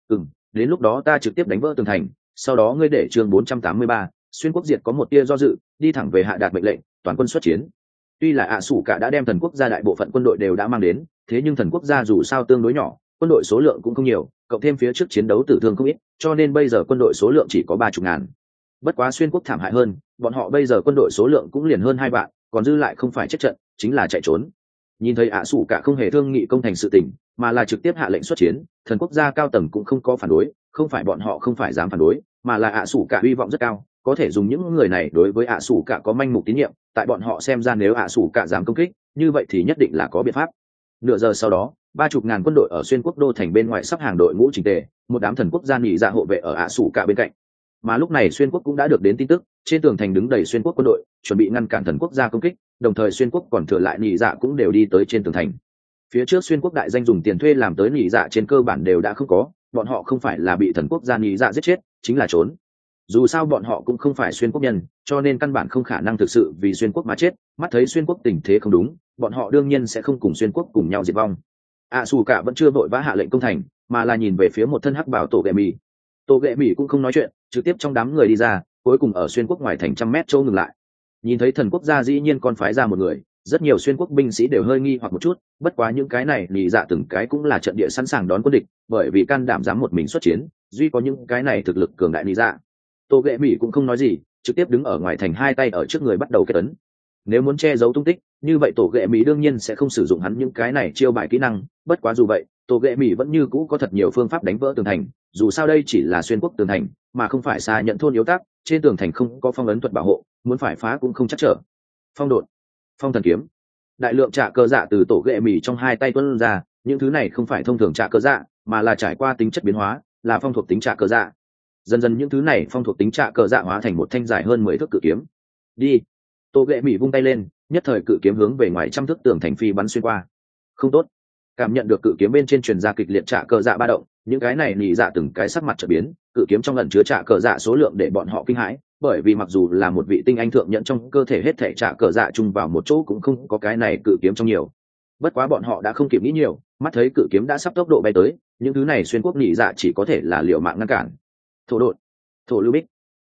đến lúc đó ta trực tiếp đánh vỡ tường thành, sau đó ngươi để chương 483, xuyên quốc diệt có một tia do dự, đi thẳng về hạ đạt mệnh lệnh, toàn quân xuất chiến. Tuy là ạ sủ cả đã đem thần quốc gia đại bộ phận quân đội đều đã mang đến, thế nhưng thần quốc gia dù sao tương đối nhỏ, quân đội số lượng cũng không nhiều, cộng thêm phía trước chiến đấu tử thương không ít, cho nên bây giờ quân đội số lượng chỉ có 30.000. Bất quá xuyên quốc thảm hại hơn, bọn họ bây giờ quân đội số lượng cũng liền hơn 2 vạn, còn dư lại không phải chết trận chính là chạy trốn. Nhìn thấy ạ sủ cả không hề thương nghị công thành sự tình, mà là trực tiếp hạ lệnh xuất chiến, thần quốc gia cao tầng cũng không có phản đối, không phải bọn họ không phải dám phản đối, mà là ạ sủ cả hy vọng rất cao, có thể dùng những người này đối với ạ sủ cả có manh mục tín nhiệm, tại bọn họ xem ra nếu ạ sủ cả dám công kích như vậy thì nhất định là có biện pháp. Nửa giờ sau đó 30.000 quân đội ở xuyên quốc đô thành bên ngoài sắp hàng đội ngũ chỉnh tề, một đám thần quốc gia nghỉ dạ hộ vệ ở ạ sủ cả bên cạnh. Mà lúc này xuyên quốc cũng đã được đến tin tức, trên tường thành đứng đầy xuyên quốc quân đội chuẩn bị ngăn cản thần quốc gia công kích, đồng thời xuyên quốc còn thừa lại nghỉ dạ cũng đều đi tới trên tường thành. Phía trước xuyên quốc đại danh dùng tiền thuê làm tới nghỉ dạ trên cơ bản đều đã không có, bọn họ không phải là bị thần quốc gia nghỉ dạ giết chết chính là trốn. Dù sao bọn họ cũng không phải xuyên quốc nhân, cho nên căn bản không khả năng thực sự vì xuyên quốc mà chết, mắt thấy xuyên quốc tình thế không đúng, bọn họ đương nhiên sẽ không cùng xuyên quốc cùng nhau diệt vong. ạ sủ cả vẫn chưa vội vã hạ lệnh công thành, mà là nhìn về phía một thân hắc bảo tổ ghệ mì. Tổ ghệ mì cũng không nói chuyện, trực tiếp trong đám người đi ra, cuối cùng ở xuyên quốc ngoài thành 100 mét châu ngừng lại. Nhìn thấy thần quốc gia dĩ nhiên còn phái ra một người, rất nhiều xuyên quốc binh sĩ đều hơi nghi hoặc một chút, bất quá những cái này nhị dạ từng cái cũng là trận địa sẵn sàng đón quân địch, bởi vì can đảm dám một mình xuất chiến, duy có những cái này thực lực cường đại nhị dạ. Tổ ghệ mì cũng không nói gì, trực tiếp đứng ở ngoài thành, hai tay ở trước người bắt đầu kết ấn. Nếu muốn che giấu tung tích, như vậy tổ ghệ mì đương nhiên sẽ không sử dụng hắn những cái này chiêu bài kỹ năng, bất quá dù vậy tổ ghệ mì vẫn như cũ có thật nhiều phương pháp đánh vỡ tường thành, dù sao đây chỉ là xuyên quốc tường thành mà không phải xa nhận thôn yếu tác, trên tường thành không có phong ấn thuật bảo hộ, muốn phải phá cũng không chắc trở. Phong độn, phong thần kiếm, đại lượng trạ cơ dạ từ tổ ghệ mì trong hai tay tuôn ra, những thứ này không phải thông thường trạ cơ dạ mà là trải qua tính chất biến hóa, là phong thuộc tính trạ cơ dạ. Dần dần những thứ này phong thuộc tính trạ cơ dạ hóa thành một thanh dài hơn 10 thước cự kiếm. Đi. Tổ ghệ mì vung tay lên, nhất thời cự kiếm hướng về ngoài 100 thước tường thành phi bắn xuyên qua. Không tốt. Cảm nhận được cự kiếm bên trên truyền ra kịch liệt trạ cơ dạ ba động, những cái này nhị dạ từng cái sắc mặt trở biến, cự kiếm trong lần chứa trạ cơ dạ số lượng để bọn họ kinh hãi, bởi vì mặc dù là một vị tinh anh thượng nhận trong cơ thể hết thể trạ cơ dạ chung vào một chỗ cũng không có cái này cự kiếm trong nhiều. Bất quá bọn họ đã không kịp nghĩ nhiều, mắt thấy cự kiếm đã sắp tốc độ bay tới, những thứ này xuyên quốc nhị dạ chỉ có thể là liều mạng ngăn cản. Thổ đột, thổ lưu bích.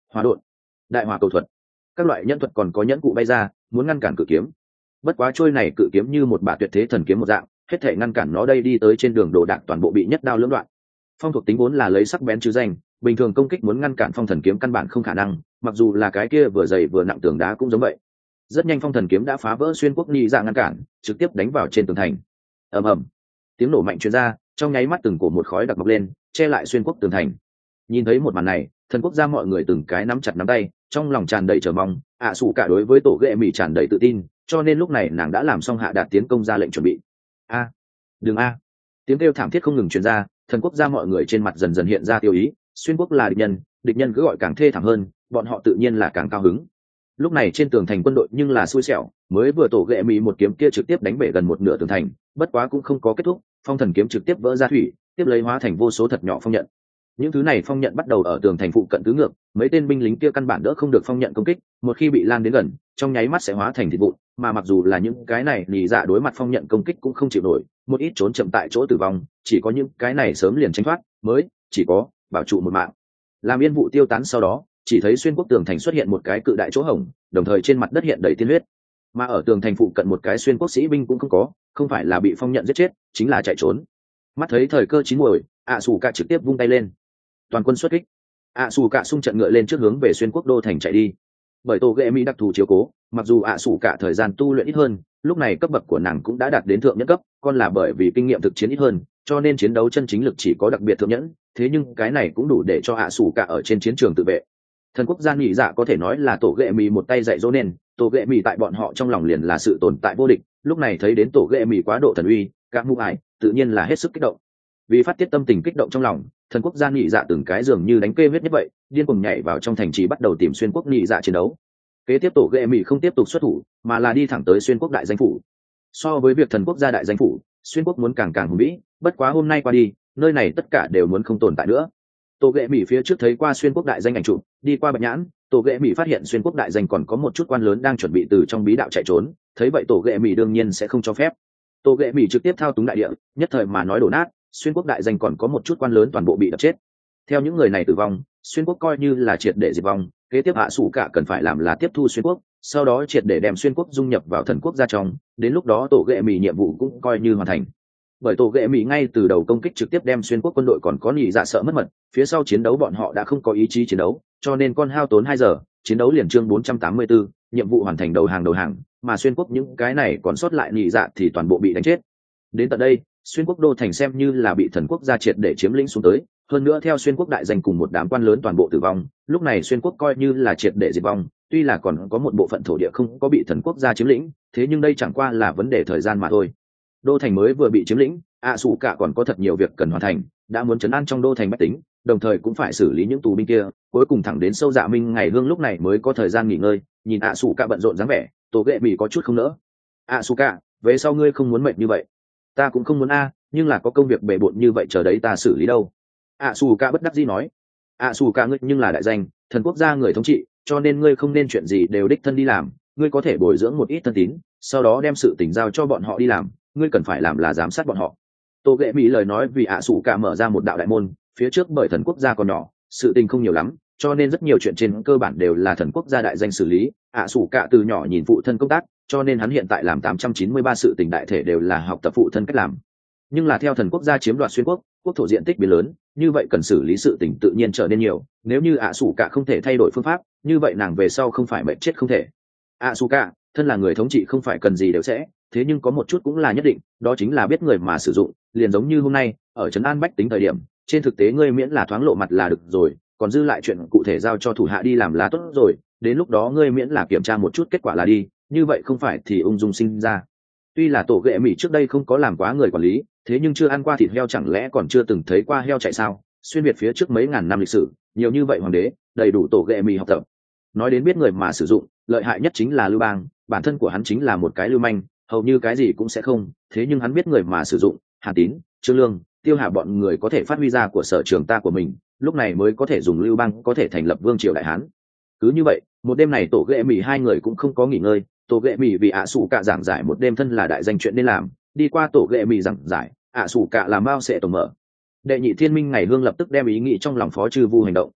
Hỏa đột, đại hỏa cầu thuật, các loại nhẫn thuật còn có nhẫn cụ bay ra muốn ngăn cản cự kiếm. Bất quá trôi này cự kiếm như một bả tuyệt thế thần kiếm một dạng, hết thể ngăn cản nó đây đi tới trên đường đồ đạc toàn bộ bị nhất đao lưỡng đoạn. Phong thuộc tính vốn là lấy sắc bén chứ danh, bình thường công kích muốn ngăn cản phong thần kiếm căn bản không khả năng, mặc dù là cái kia vừa dày vừa nặng tường đá cũng giống vậy. Rất nhanh phong thần kiếm đã phá vỡ xuyên quốc ni dạ ngăn cản, trực tiếp đánh vào trên tường thành. Ầm ầm, tiếng nổ mạnh truyền ra, trong nháy mắt từng cổ một khói đặc mọc lên, che lại xuyên quốc tường thành. Nhìn thấy một màn này, thần quốc gia mọi người từng cái nắm chặt nắm tay, trong lòng tràn đầy chờ mong. Sủ cả đối với tổ ghệ mỹ tràn đầy tự tin, cho nên lúc này nàng đã làm xong hạ đạt tiến công ra lệnh chuẩn bị. A, đừng a! Tiếng kêu thảm thiết không ngừng truyền ra, thần quốc gia mọi người trên mặt dần dần hiện ra tiêu ý. Xuyên quốc là địch nhân cứ gọi càng thê thảm hơn, bọn họ tự nhiên là càng cao hứng. Lúc này trên tường thành quân đội nhưng là xui xẻo, mới vừa tổ ghệ mỹ một kiếm kia trực tiếp đánh bể gần một nửa tường thành, bất quá cũng không có kết thúc, phong thần kiếm trực tiếp vỡ ra thủy, tiếp lấy hóa thành vô số thật nhỏ phong nhận. Những thứ này phong nhận bắt đầu ở tường thành phụ cận tứ ngược, mấy tên binh lính kia căn bản đỡ không được phong nhận công kích, một khi bị lan đến gần, trong nháy mắt sẽ hóa thành thịt vụn, mà mặc dù là những cái này nhị dạ đối mặt phong nhận công kích cũng không chịu nổi, một ít trốn chậm tại chỗ tử vong, chỉ có những cái này sớm liền tránh thoát, mới chỉ có bảo trụ một mạng. Làm yên vụ tiêu tán sau đó, chỉ thấy xuyên quốc tường thành xuất hiện một cái cự đại chỗ hổng, đồng thời trên mặt đất hiện đầy tiên huyết, mà ở tường thành phụ cận một cái xuyên quốc sĩ binh cũng không có, không phải là bị phong nhận giết chết, chính là chạy trốn. Mắt thấy thời cơ chín muồi, Sủ cả trực tiếp vung tay lên, toàn quân xuất kích. Sủ cả xung trận ngựa lên trước hướng về xuyên quốc đô thành chạy đi. Bởi tổ ghệ mỹ đặc thù chiếu cố, mặc dù Sủ cả thời gian tu luyện ít hơn, lúc này cấp bậc của nàng cũng đã đạt đến thượng nhẫn cấp, còn là bởi vì kinh nghiệm thực chiến ít hơn, cho nên chiến đấu chân chính lực chỉ có đặc biệt thượng nhẫn, thế nhưng cái này cũng đủ để cho Sủ cả ở trên chiến trường tự vệ. Thần quốc gia nhị dạ có thể nói là tổ ghệ mỹ một tay dạy dỗ nên tổ ghệ mỹ tại bọn họ trong lòng liền là sự tồn tại vô địch. Lúc này thấy đến tổ ghệ mỹ quá độ thần uy, các mưu ải tự nhiên là hết sức kích động. Vì phát tiết tâm tình kích động trong lòng, thần quốc gia nhị dạ từng cái dường như đánh kê huyết nhất vậy, điên cuồng nhảy vào trong thành trì bắt đầu tìm xuyên quốc nhị dạ chiến đấu. Kế tiếp tổ ghệ mỹ không tiếp tục xuất thủ, mà là đi thẳng tới xuyên quốc đại danh phủ. So với việc thần quốc gia đại danh phủ, xuyên quốc muốn càng hùng vĩ, bất quá hôm nay qua đi, nơi này tất cả đều muốn không tồn tại nữa. Tổ ghệ mỹ phía trước thấy qua xuyên quốc đại danh ảnh chụp, đi qua bạch nhãn, tổ ghệ mỹ phát hiện xuyên quốc đại danh còn có một chút quan lớn đang chuẩn bị từ trong bí đạo chạy trốn, thấy vậy tổ ghệ mỹ đương nhiên sẽ không cho phép. Tổ ghệ mỹ trực tiếp thao túng đại địa, nhất thời mà nói đổ nát, xuyên quốc đại danh còn có một chút quan lớn toàn bộ bị đập chết. Theo những người này tử vong, xuyên quốc coi như là triệt để diệt vong, kế tiếp Sủ cả cần phải làm là tiếp thu xuyên quốc, sau đó triệt để đem xuyên quốc dung nhập vào thần quốc gia trong, đến lúc đó tổ ghệ mỹ nhiệm vụ cũng coi như hoàn thành. Bởi tổ ghệ mỹ ngay từ đầu công kích trực tiếp đem xuyên quốc quân đội còn có nhị dạ sợ mất mật, phía sau chiến đấu bọn họ đã không có ý chí chiến đấu, cho nên con hao tốn 2 giờ, chiến đấu liền chương 484, nhiệm vụ hoàn thành đầu hàng, mà xuyên quốc những cái này còn sót lại nhị dạ thì toàn bộ bị đánh chết. Đến tận đây, xuyên quốc đô thành xem như là bị thần quốc gia triệt để chiếm lĩnh xuống tới, hơn nữa theo xuyên quốc đại danh cùng một đám quan lớn toàn bộ tử vong, lúc này xuyên quốc coi như là triệt để diệt vong, tuy là còn có một bộ phận thổ địa không có bị thần quốc gia chiếm lĩnh, thế nhưng đây chẳng qua là vấn đề thời gian mà thôi. Đô thành mới vừa bị chiếm lĩnh, Sủ cả còn có thật nhiều việc cần hoàn thành, đã muốn trấn an trong đô thành bách tính, đồng thời cũng phải xử lý những tù binh kia, cuối cùng thẳng đến sâu dạ minh ngày hương lúc này mới có thời gian nghỉ ngơi. Nhìn Sủ cả bận rộn dáng vẻ, tổ ghệ mỹ có chút không nỡ. Sủ cả, về sau ngươi không muốn mệt như vậy. Ta cũng không muốn nhưng là có công việc bề bộn như vậy chờ đấy ta xử lý đâu. Sủ cả bất đắc dĩ nói. Sủ cả ngươi nhưng là đại danh, thần quốc gia người thống trị, cho nên ngươi không nên chuyện gì đều đích thân đi làm, ngươi có thể bồi dưỡng một ít thân tín, sau đó đem sự tình giao cho bọn họ đi làm, ngươi cần phải làm là giám sát bọn họ. Tô ghệ mỹ lời nói vì Sủ cả mở ra một đạo đại môn, phía trước bởi thần quốc gia còn nhỏ, sự tình không nhiều lắm, cho nên rất nhiều chuyện trên cơ bản đều là thần quốc gia đại danh xử lý. Sủ cả từ nhỏ nhìn phụ thân công tác, cho nên hắn hiện tại làm 893 sự tình đại thể đều là học tập phụ thân cách làm. Nhưng là theo thần quốc gia chiếm đoạt xuyên quốc, quốc thổ diện tích biến lớn, như vậy cần xử lý sự tình tự nhiên trở nên nhiều, nếu như Sủ cả không thể thay đổi phương pháp, như vậy nàng về sau không phải mệt chết không thể. Sủ cả, thân là người thống trị không phải cần gì đều sẽ, thế nhưng có một chút cũng là nhất định, đó chính là biết người mà sử dụng, liền giống như hôm nay ở trấn an bách tính thời điểm, trên thực tế ngươi miễn là thoáng lộ mặt là được rồi, còn dư lại chuyện cụ thể giao cho thủ hạ đi làm là tốt rồi, đến lúc đó ngươi miễn là kiểm tra một chút kết quả là đi, như vậy không phải thì ung dung sinh ra. Tuy là tổ ghệ mỹ trước đây không có làm quá người quản lý, thế nhưng chưa ăn qua thịt heo chẳng lẽ còn chưa từng thấy qua heo chạy sao? Xuyên việt phía trước mấy ngàn năm lịch sử, nhiều như vậy hoàng đế, đầy đủ tổ ghệ mỹ học tập. Nói đến biết người mà sử dụng, lợi hại nhất chính là Lưu Bang, bản thân của hắn chính là một cái lưu manh, hầu như cái gì cũng sẽ không, thế nhưng hắn biết người mà sử dụng, Hàn Tín, Trương Lương, Tiêu Hà bọn người có thể phát huy ra của sở trường ta của mình, lúc này mới có thể dùng Lưu Bang có thể thành lập vương triều đại hán. Cứ như vậy, một đêm này tổ ghệ mỹ hai người cũng không có nghỉ ngơi, tổ ghệ mỹ vì Sủ cả giảng giải một đêm thân là đại danh chuyện nên làm, đi qua tổ ghệ mỹ giảng giải, Sủ cả làm bao sẽ tổng mở. Đệ nhị thiên minh ngày hương lập tức đem ý nghĩ trong lòng phó chư vu hành động,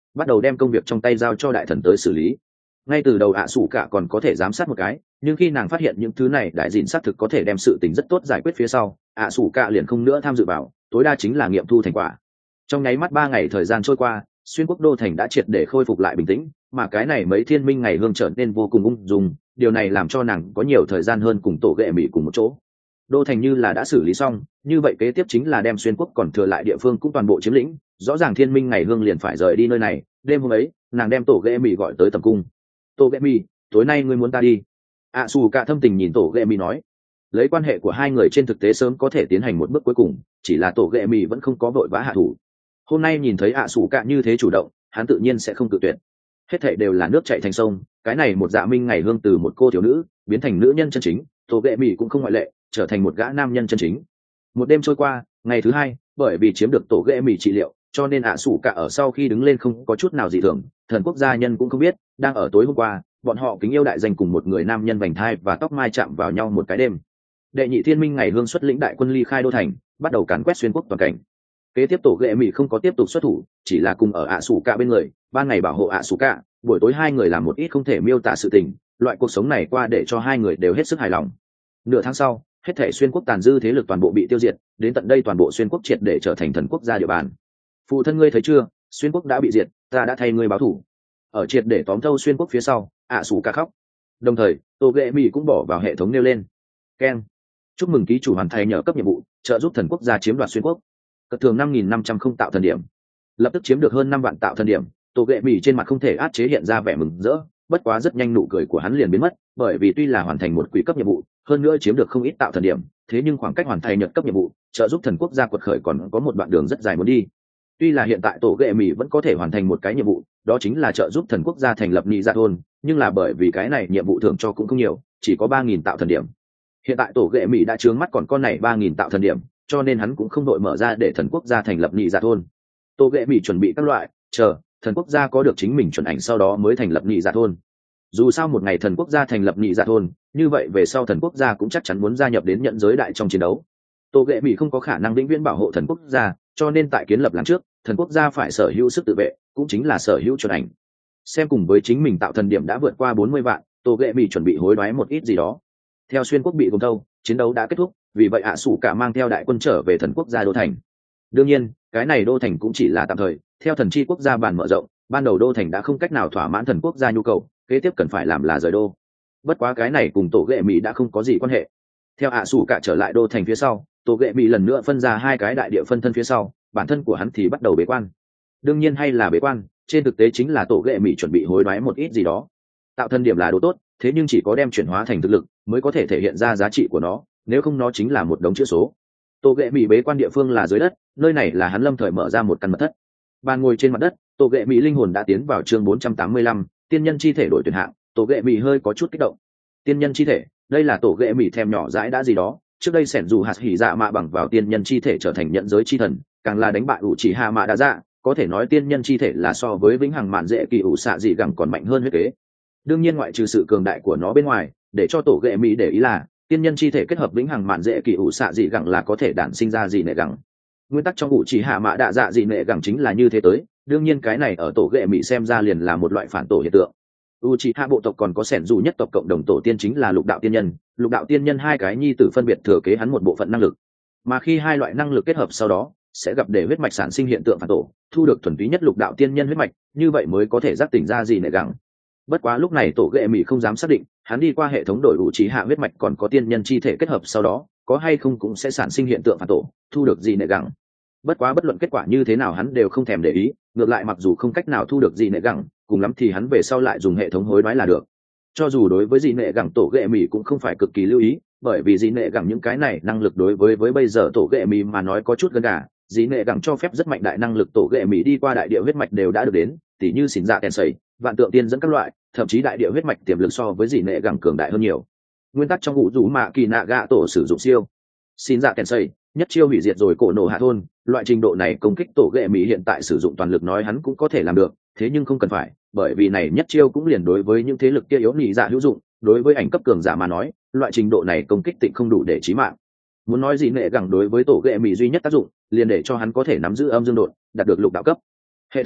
bắt đầu đem công việc trong tay giao cho đại thần tới xử lý. Ngay từ đầu ạ sủ cả còn có thể giám sát một cái, nhưng khi nàng phát hiện những thứ này đại diện xác thực có thể đem sự tình rất tốt giải quyết phía sau, ạ sủ cả liền không nữa tham dự vào, tối đa chính là nghiệm thu thành quả. Trong nháy mắt 3 ngày thời gian trôi qua, xuyên quốc đô thành đã triệt để khôi phục lại bình tĩnh, mà cái này mấy thiên minh ngày hương trở nên vô cùng ung dung, điều này làm cho nàng có nhiều thời gian hơn cùng tổ ghệ mỹ cùng một chỗ. Đô thành như là đã xử lý xong, như vậy kế tiếp chính là đem xuyên quốc còn thừa lại địa phương cũng toàn bộ chiếm lĩnh. Rõ ràng thiên minh ngày hương liền phải rời đi nơi này. Đêm hôm ấy, nàng đem tổ ghệ mỹ gọi tới tầm cung. Tổ ghệ mỹ, tối nay ngươi muốn ta đi? ạ xù cả thâm tình nhìn tổ ghệ mỹ nói. Lấy quan hệ của hai người trên thực tế sớm có thể tiến hành một bước cuối cùng, chỉ là tổ ghệ mỹ vẫn không có vội vã hạ thủ. Hôm nay nhìn thấy ạ xù cả như thế chủ động, hắn tự nhiên sẽ không tự tuyệt. Hết thảy đều là nước chảy thành sông, cái này một dạ minh ngày hương từ một cô thiếu nữ biến thành nữ nhân chân chính, tổ ghệ mỹ cũng không ngoại lệ, trở thành một gã nam nhân chân chính. Một đêm trôi qua, ngày thứ hai, bởi vì chiếm được tổ ghệ mỹ trị liệu, cho nên ạ sủ cả ở sau khi đứng lên không có chút nào dị thường. Thần quốc gia nhân cũng không biết, đang ở tối hôm qua, bọn họ kính yêu đại danh cùng một người nam nhân vành thai và tóc mai chạm vào nhau một cái đêm. Đệ nhị thiên minh ngày hương xuất lĩnh đại quân ly khai đô thành, bắt đầu càn quét xuyên quốc toàn cảnh. Kế tiếp tổ ghệ mỹ không có tiếp tục xuất thủ, chỉ là cùng ở ạ sủ cả bên người, ban ngày bảo hộ ạ sủ cả, buổi tối hai người làm một ít không thể miêu tả sự tình. Loại cuộc sống này qua để cho hai người đều hết sức hài lòng. Nửa tháng sau, hết thể xuyên quốc tàn dư thế lực toàn bộ bị tiêu diệt, đến tận đây toàn bộ xuyên quốc triệt để trở thành thần quốc gia địa bàn. Phụ thân ngươi thấy chưa, xuyên quốc đã bị diệt, ta đã thay ngươi báo thù. Ở triệt để tóm thâu xuyên quốc phía sau, ạ sủ cả khóc. Đồng thời, tổ ghệ mỹ cũng bỏ vào hệ thống nêu lên. Keng, chúc mừng ký chủ hoàn thành nhờ cấp nhiệm vụ, trợ giúp thần quốc gia chiếm đoạt xuyên quốc. Cất thường 5.500 không tạo thần điểm. Lập tức chiếm được hơn 5 vạn tạo thần điểm, tổ ghệ mỹ trên mặt không thể át chế hiện ra vẻ mừng rỡ, bất quá rất nhanh nụ cười của hắn liền biến mất, bởi vì tuy là hoàn thành một quỹ cấp nhiệm vụ, hơn nữa chiếm được không ít tạo thần điểm, thế nhưng khoảng cách hoàn thành nhật cấp nhiệm vụ, trợ giúp thần quốc gia quật khởi còn có một đoạn đường rất dài muốn đi. Tuy là hiện tại tổ ghệ mỹ vẫn có thể hoàn thành một cái nhiệm vụ, đó chính là trợ giúp thần quốc gia thành lập nhị gia thôn, nhưng là bởi vì cái này nhiệm vụ thưởng cho cũng không nhiều, chỉ có 3.000 tạo thần điểm. Hiện tại tổ ghệ mỹ đã trướng mắt còn con này 3.000 tạo thần điểm, cho nên hắn cũng không đội mở ra để thần quốc gia thành lập nhị gia thôn. Tổ ghệ mỹ chuẩn bị các loại, chờ thần quốc gia có được chính mình chuẩn ảnh sau đó mới thành lập nhị gia thôn. Dù sao một ngày thần quốc gia thành lập nhị gia thôn, như vậy về sau thần quốc gia cũng chắc chắn muốn gia nhập đến nhận giới đại trong chiến đấu. Tổ ghệ mỹ không có khả năng vĩnh viễn bảo hộ thần quốc gia, cho nên tại kiến lập làng trước, thần quốc gia phải sở hữu sức tự vệ, cũng chính là sở hữu chuẩn ảnh. Xem cùng với chính mình tạo thần điểm đã vượt qua 40 vạn, tổ ghệ mỹ chuẩn bị hối đoái một ít gì đó. Theo xuyên quốc bị gồm thâu, chiến đấu đã kết thúc, vì vậy ạ sủ cả mang theo đại quân trở về thần quốc gia đô thành. Đương nhiên, cái này đô thành cũng chỉ là tạm thời, theo thần chi quốc gia bàn mở rộng, ban đầu đô thành đã không cách nào thỏa mãn thần quốc gia nhu cầu, kế tiếp cần phải làm là rời đô. Bất quá cái này cùng tổ ghệ mỹ đã không có gì quan hệ. Theo ạ sủ cả trở lại đô thành phía sau, tổ ghệ mỹ lần nữa phân ra hai cái đại địa phân thân phía sau, bản thân của hắn thì bắt đầu bế quan. Đương nhiên hay là bế quan, trên thực tế chính là tổ ghệ mỹ chuẩn bị hối đoái một ít gì đó. Tạo thân điểm là đồ tốt, thế nhưng chỉ có đem chuyển hóa thành thực lực mới có thể thể hiện ra giá trị của nó, nếu không nó chính là một đống chữ số. Tổ ghệ mỹ bế quan địa phương là dưới đất, nơi này là hắn lâm thời mở ra một căn mật thất. Bàn ngồi trên mặt đất, tổ ghệ mỹ linh hồn đã tiến vào chương 485, tiên nhân chi thể đổi tuyển hạng. Tổ ghệ mỹ hơi có chút kích động. Tiên nhân chi thể, đây là tổ ghệ mỹ thèm nhỏ dãi đã gì đó. Trước đây sẻn dù hạt hỉ dạ mạ bằng vào tiên nhân chi thể trở thành nhận giới chi thần, càng là đánh bại ủ chỉ hạ mạ đã dạ, có thể nói tiên nhân chi thể là so với vĩnh hằng mạn dễ kỳ ủ xạ dị gẳng còn mạnh hơn huyết kế. Đương nhiên ngoại trừ sự cường đại của nó bên ngoài, để cho tổ ghệ mỹ để ý là tiên nhân chi thể kết hợp vĩnh hằng mạn dễ kỳ ủ xạ dị gẳng là có thể đản sinh ra dị nệ gẳng. Nguyên tắc trong ủ chỉ hạ mạ đạ dạ dị nệ gẳng chính là như thế tới, đương nhiên cái này ở tổ ghệ mỹ xem ra liền là một loại phản tổ hiện tượng. Uchiha bộ tộc còn có sẻn dù nhất tộc cộng đồng tổ tiên chính là lục đạo tiên nhân hai cái nhi tử phân biệt thừa kế hắn một bộ phận năng lực, mà khi hai loại năng lực kết hợp sau đó sẽ gặp để huyết mạch sản sinh hiện tượng phản tổ, thu được thuần túy nhất lục đạo tiên nhân huyết mạch, như vậy mới có thể giác tỉnh ra gì nệ gẳng. Bất quá lúc này tổ ghệ mỹ không dám xác định hắn đi qua hệ thống đổi Uchiha huyết mạch còn có tiên nhân chi thể kết hợp sau đó có hay không cũng sẽ sản sinh hiện tượng phản tổ, thu được gì nệ gẳng. Bất quá bất luận kết quả như thế nào hắn đều không thèm để ý, ngược lại mặc dù không cách nào thu được gì nệ gẳng, cùng lắm thì hắn về sau lại dùng hệ thống hối đoái là được. Cho dù đối với dị nệ gẳng tổ ghệ mỹ cũng không phải cực kỳ lưu ý, bởi vì dị nệ gẳng những cái này năng lực đối với bây giờ tổ ghệ mỹ mà nói có chút gần cả. Dị nệ gẳng cho phép rất mạnh đại năng lực tổ ghệ mỹ đi qua đại địa huyết mạch đều đã được đến, tỉ như xỉn dạ kèn sẩy, vạn tượng tiên dẫn các loại, thậm chí đại địa huyết mạch tiềm lực so với dị nệ gẳng cường đại hơn nhiều. Nguyên tắc trong ngũ rủ mạ kỳ nạ gạ tổ sử dụng siêu xỉn dạ kèn sẩy, nhất chiêu hủy diệt rồi cổ nổ hạ thôn, loại trình độ này công kích tổ ghệ mỹ hiện tại sử dụng toàn lực nói hắn cũng có thể làm được, thế nhưng không cần phải, bởi vì này nhất chiêu cũng liền đối với những thế lực kia yếu nhị dạ hữu dụng, đối với ảnh cấp cường giả mà nói loại trình độ này công kích tịnh không đủ để chí mạng. Muốn nói gì nệ gẳng đối với tổ ghệ mỹ duy nhất tác dụng liền để cho hắn có thể nắm giữ âm dương đột, đạt được lục đạo cấp. Hệ thống,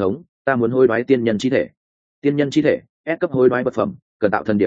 Ta muốn hối đoái tiên nhân chi thể. Tiên nhân chi thể, S cấp hối đoái vật phẩm, cần tạo thần điểm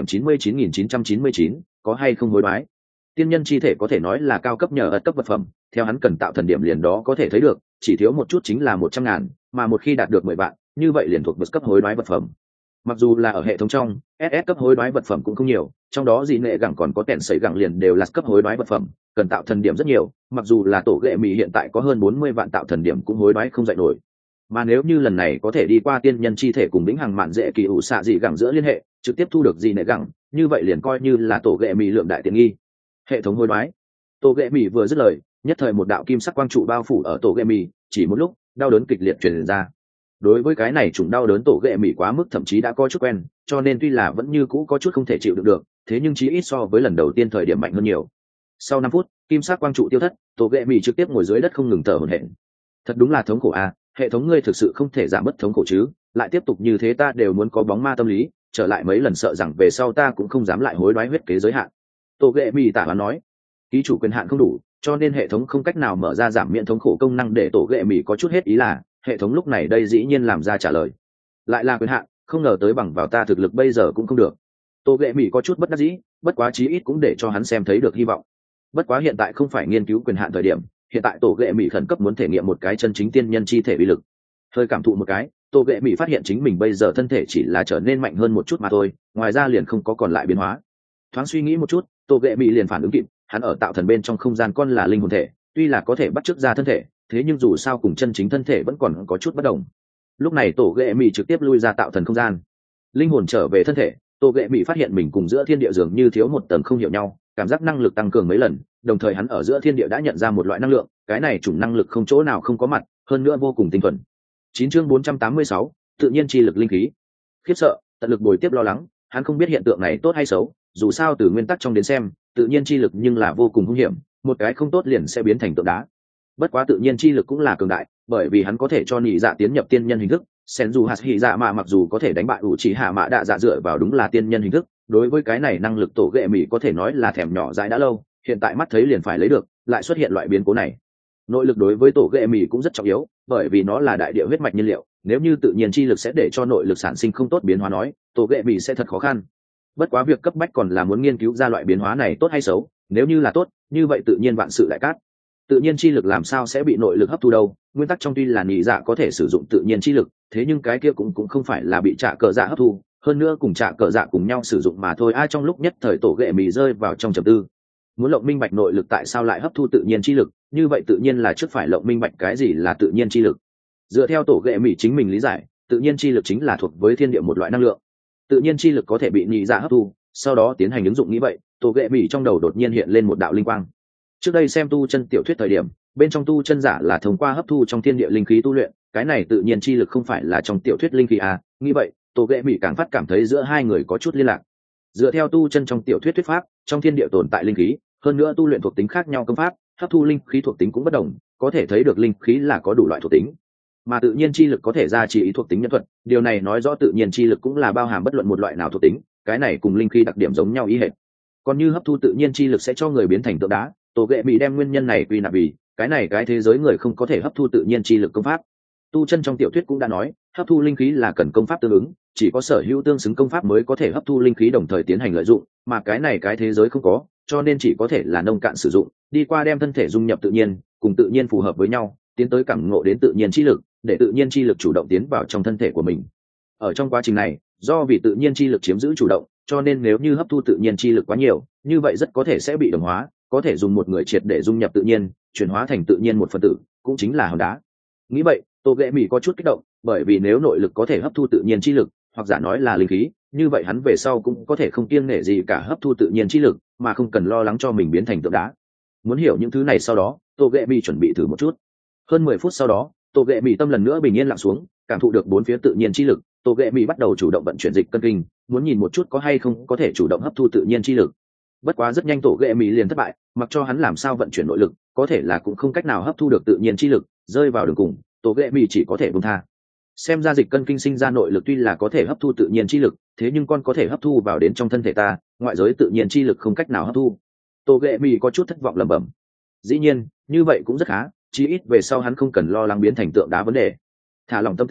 99.999, có hay không hối đoái? Tiên nhân chi thể có thể nói là cao cấp nhờ ật cấp vật phẩm, theo hắn cần tạo thần điểm liền đó có thể thấy được, chỉ thiếu một chút chính là 100.000, mà một khi đạt được 10 vạn, như vậy liền thuộc bậc cấp hối đoái vật phẩm. Mặc dù là ở hệ thống trong, SS cấp hối đoái vật phẩm cũng không nhiều, trong đó dị nệ gẳng còn có kẹn sấy gẳng liền đều là cấp hối đoái vật phẩm, cần tạo thần điểm rất nhiều, mặc dù là tổ ghệ mì hiện tại có hơn 40 vạn tạo thần điểm cũng hối đoái không dậy nổi. Mà nếu như lần này có thể đi qua tiên nhân chi thể cùng lĩnh hàng mạn dễ kỳ ủ xạ dị gẳng giữa liên hệ, trực tiếp thu được dị nệ gẳng, như vậy liền coi như là tổ ghệ mì lượng đại tiện nghi. Hệ thống hối đoái. Tổ ghệ mì vừa dứt lời, nhất thời một đạo kim sắc quang trụ bao phủ ở tổ ghệ mì, chỉ một lúc, đau đớn kịch liệt truyền ra. Đối với cái này chủng đau đớn tổ ghệ mì quá mức thậm chí đã có chút quen, cho nên tuy là vẫn như cũ có chút không thể chịu đựng được, thế nhưng chí ít so với lần đầu tiên thời điểm mạnh hơn nhiều. Sau 5 phút, kim sắc quang trụ tiêu thất, tổ ghệ mì trực tiếp ngồi dưới đất không ngừng thở hổn hển. Thật đúng là thống khổ a, hệ thống ngươi thực sự không thể giảm bớt thống khổ chứ, lại tiếp tục như thế ta đều muốn có bóng ma tâm lý, trở lại mấy lần sợ rằng về sau ta cũng không dám lại hối đoái huyết kế giới hạn. Tổ ghệ mì tả hoán nói, ký chủ quyền hạn không đủ, cho nên hệ thống không cách nào mở ra giảm miễn thống khổ công năng để tổ ghệ mì có chút hết ý là, hệ thống lúc này đây dĩ nhiên làm ra trả lời. Lại là quyền hạn, không ngờ tới bằng vào ta thực lực bây giờ cũng không được. Tổ ghệ mì có chút bất đắc dĩ, bất quá chí ít cũng để cho hắn xem thấy được hy vọng. Bất quá hiện tại không phải nghiên cứu quyền hạn thời điểm, hiện tại tổ ghệ mì khẩn cấp muốn thể nghiệm một cái chân chính tiên nhân chi thể uy lực. Hơi cảm thụ một cái, tổ ghệ mì phát hiện chính mình bây giờ thân thể chỉ là trở nên mạnh hơn một chút mà thôi, ngoài ra liền không có còn lại biến hóa. Thoáng suy nghĩ một chút, tổ ghệ mì liền phản ứng kịp, hắn ở tạo thần bên trong không gian con là linh hồn thể, tuy là có thể bắt chước ra thân thể, thế nhưng dù sao cùng chân chính thân thể vẫn còn có chút bất đồng. Lúc này tổ ghệ mì trực tiếp lui ra tạo thần không gian, linh hồn trở về thân thể, tổ ghệ mì phát hiện mình cùng giữa thiên địa dường như thiếu một tầng không hiểu nhau, cảm giác năng lực tăng cường mấy lần, đồng thời hắn ở giữa thiên địa đã nhận ra một loại năng lượng, cái này chủng năng lực không chỗ nào không có mặt, hơn nữa vô cùng tinh thuần. 9 chương 486, tự nhiên chi lực linh khí. Khiếp sợ, tận lực bồi tiếp lo lắng, hắn không biết hiện tượng này tốt hay xấu, dù sao từ nguyên tắc trong đến xem, tự nhiên chi lực nhưng là vô cùng hung hiểm, một cái không tốt liền sẽ biến thành tượng đá. Bất quá tự nhiên chi lực cũng là cường đại, bởi vì hắn có thể cho nhị dạ tiến nhập tiên nhân hình thức, sen dù hạt hỉ dạ mà mặc dù có thể đánh bại ủ chỉ hạ mã đạ dạ dựa vào đúng là tiên nhân hình thức, đối với cái này năng lực tổ ghệ mỹ có thể nói là thèm nhỏ dãi đã lâu, hiện tại mắt thấy liền phải lấy được, lại xuất hiện loại biến cố này. Nội lực đối với tổ ghệ mỹ cũng rất trọng yếu, bởi vì nó là đại địa huyết mạch nhiên liệu, nếu như tự nhiên chi lực sẽ để cho nội lực sản sinh không tốt biến hóa nói, tổ ghệ mỹ sẽ thật khó khăn. Bất quá việc cấp bách còn là muốn nghiên cứu ra loại biến hóa này tốt hay xấu, nếu như là tốt, như vậy tự nhiên vạn sự đại cát. Tự nhiên chi lực làm sao sẽ bị nội lực hấp thu đâu? Nguyên tắc trong tuy là nhị dạ có thể sử dụng tự nhiên chi lực, thế nhưng cái kia cũng không phải là bị trả cờ dạ hấp thu, hơn nữa cùng trả cờ dạ cùng nhau sử dụng mà thôi. Ai trong lúc nhất thời tổ ghệ mì rơi vào trong trầm tư, muốn lộng minh bạch nội lực tại sao lại hấp thu tự nhiên chi lực, như vậy tự nhiên là trước phải lộng minh bạch cái gì là tự nhiên chi lực. Dựa theo tổ ghệ mì chính mình lý giải, tự nhiên chi lực chính là thuộc với thiên địa một loại năng lượng, tự nhiên chi lực có thể bị nhị dạ hấp thu, sau đó tiến hành ứng dụng. Nghĩ vậy, tổ ghệ mì trong đầu đột nhiên hiện lên một đạo linh quang. Trước đây xem tu chân tiểu thuyết thời điểm, bên trong tu chân giả là thông qua hấp thu trong thiên địa linh khí tu luyện, cái này tự nhiên chi lực không phải là trong tiểu thuyết linh khí à? Nghĩ vậy, tổ ghệ mì càng phát cảm thấy giữa hai người có chút liên lạc. Dựa theo tu chân trong tiểu thuyết thuyết pháp, trong thiên địa tồn tại linh khí, hơn nữa tu luyện thuộc tính khác nhau công pháp, hấp thu linh khí thuộc tính cũng bất đồng, có thể thấy được linh khí là có đủ loại thuộc tính. Mà tự nhiên chi lực có thể gia trì ý thuộc tính nhân thuật, điều này nói rõ tự nhiên chi lực cũng là bao hàm bất luận một loại nào thuộc tính, cái này cùng linh khí đặc điểm giống nhau ý hệt. Còn như hấp thu tự nhiên chi lực sẽ cho người biến thành tượng đá, tổ ghệ mì đem nguyên nhân này quy nạp vì cái này cái thế giới người không có thể hấp thu tự nhiên chi lực công pháp. Tu chân trong tiểu thuyết cũng đã nói, hấp thu linh khí là cần công pháp tương ứng, chỉ có sở hữu tương xứng công pháp mới có thể hấp thu linh khí đồng thời tiến hành lợi dụng, mà cái này cái thế giới không có, cho nên chỉ có thể là nông cạn sử dụng, đi qua đem thân thể dung nhập tự nhiên, cùng tự nhiên phù hợp với nhau, tiến tới cảm ngộ đến tự nhiên chi lực, để tự nhiên chi lực chủ động tiến vào trong thân thể của mình. Ở trong quá trình này, do vì tự nhiên chi lực chiếm giữ chủ động, cho nên nếu như hấp thu tự nhiên chi lực quá nhiều, như vậy rất có thể sẽ bị đồng hóa, có thể dùng một người triệt để dung nhập tự nhiên, chuyển hóa thành tự nhiên một phần tử, cũng chính là hòn đá. Nghĩ vậy, tổ ghệ mì có chút kích động, bởi vì nếu nội lực có thể hấp thu tự nhiên chi lực, hoặc giả nói là linh khí, như vậy hắn về sau cũng có thể không kiêng nể gì cả hấp thu tự nhiên chi lực, mà không cần lo lắng cho mình biến thành tượng đá. Muốn hiểu những thứ này sau đó, tổ ghệ mì chuẩn bị thử một chút. Hơn 10 phút sau đó, tổ ghệ mì tâm lần nữa bình yên lặng xuống, cảm thụ được bốn phía tự nhiên chi lực, tổ ghệ mì bắt đầu chủ động vận chuyển dịch cân kinh, muốn nhìn một chút có hay không có thể chủ động hấp thu tự nhiên chi lực. Bất quá rất nhanh tổ ghệ mì liền thất bại, mặc cho hắn làm sao vận chuyển nội lực, có thể là cũng không cách nào hấp thu được tự nhiên chi lực, rơi vào đường cùng, tổ ghệ mì chỉ có thể buông tha. Xem ra dịch cân kinh sinh ra nội lực tuy là có thể hấp thu tự nhiên chi lực, thế nhưng con có thể hấp thu vào đến trong thân thể ta, ngoại giới tự nhiên chi lực không cách nào hấp thu. Tổ ghệ mì có chút thất vọng lẩm bẩm. Dĩ nhiên, như vậy cũng rất khá, chí ít về sau hắn không cần lo lắng biến thành tượng đá vấn đề. Thả lòng tâm tình,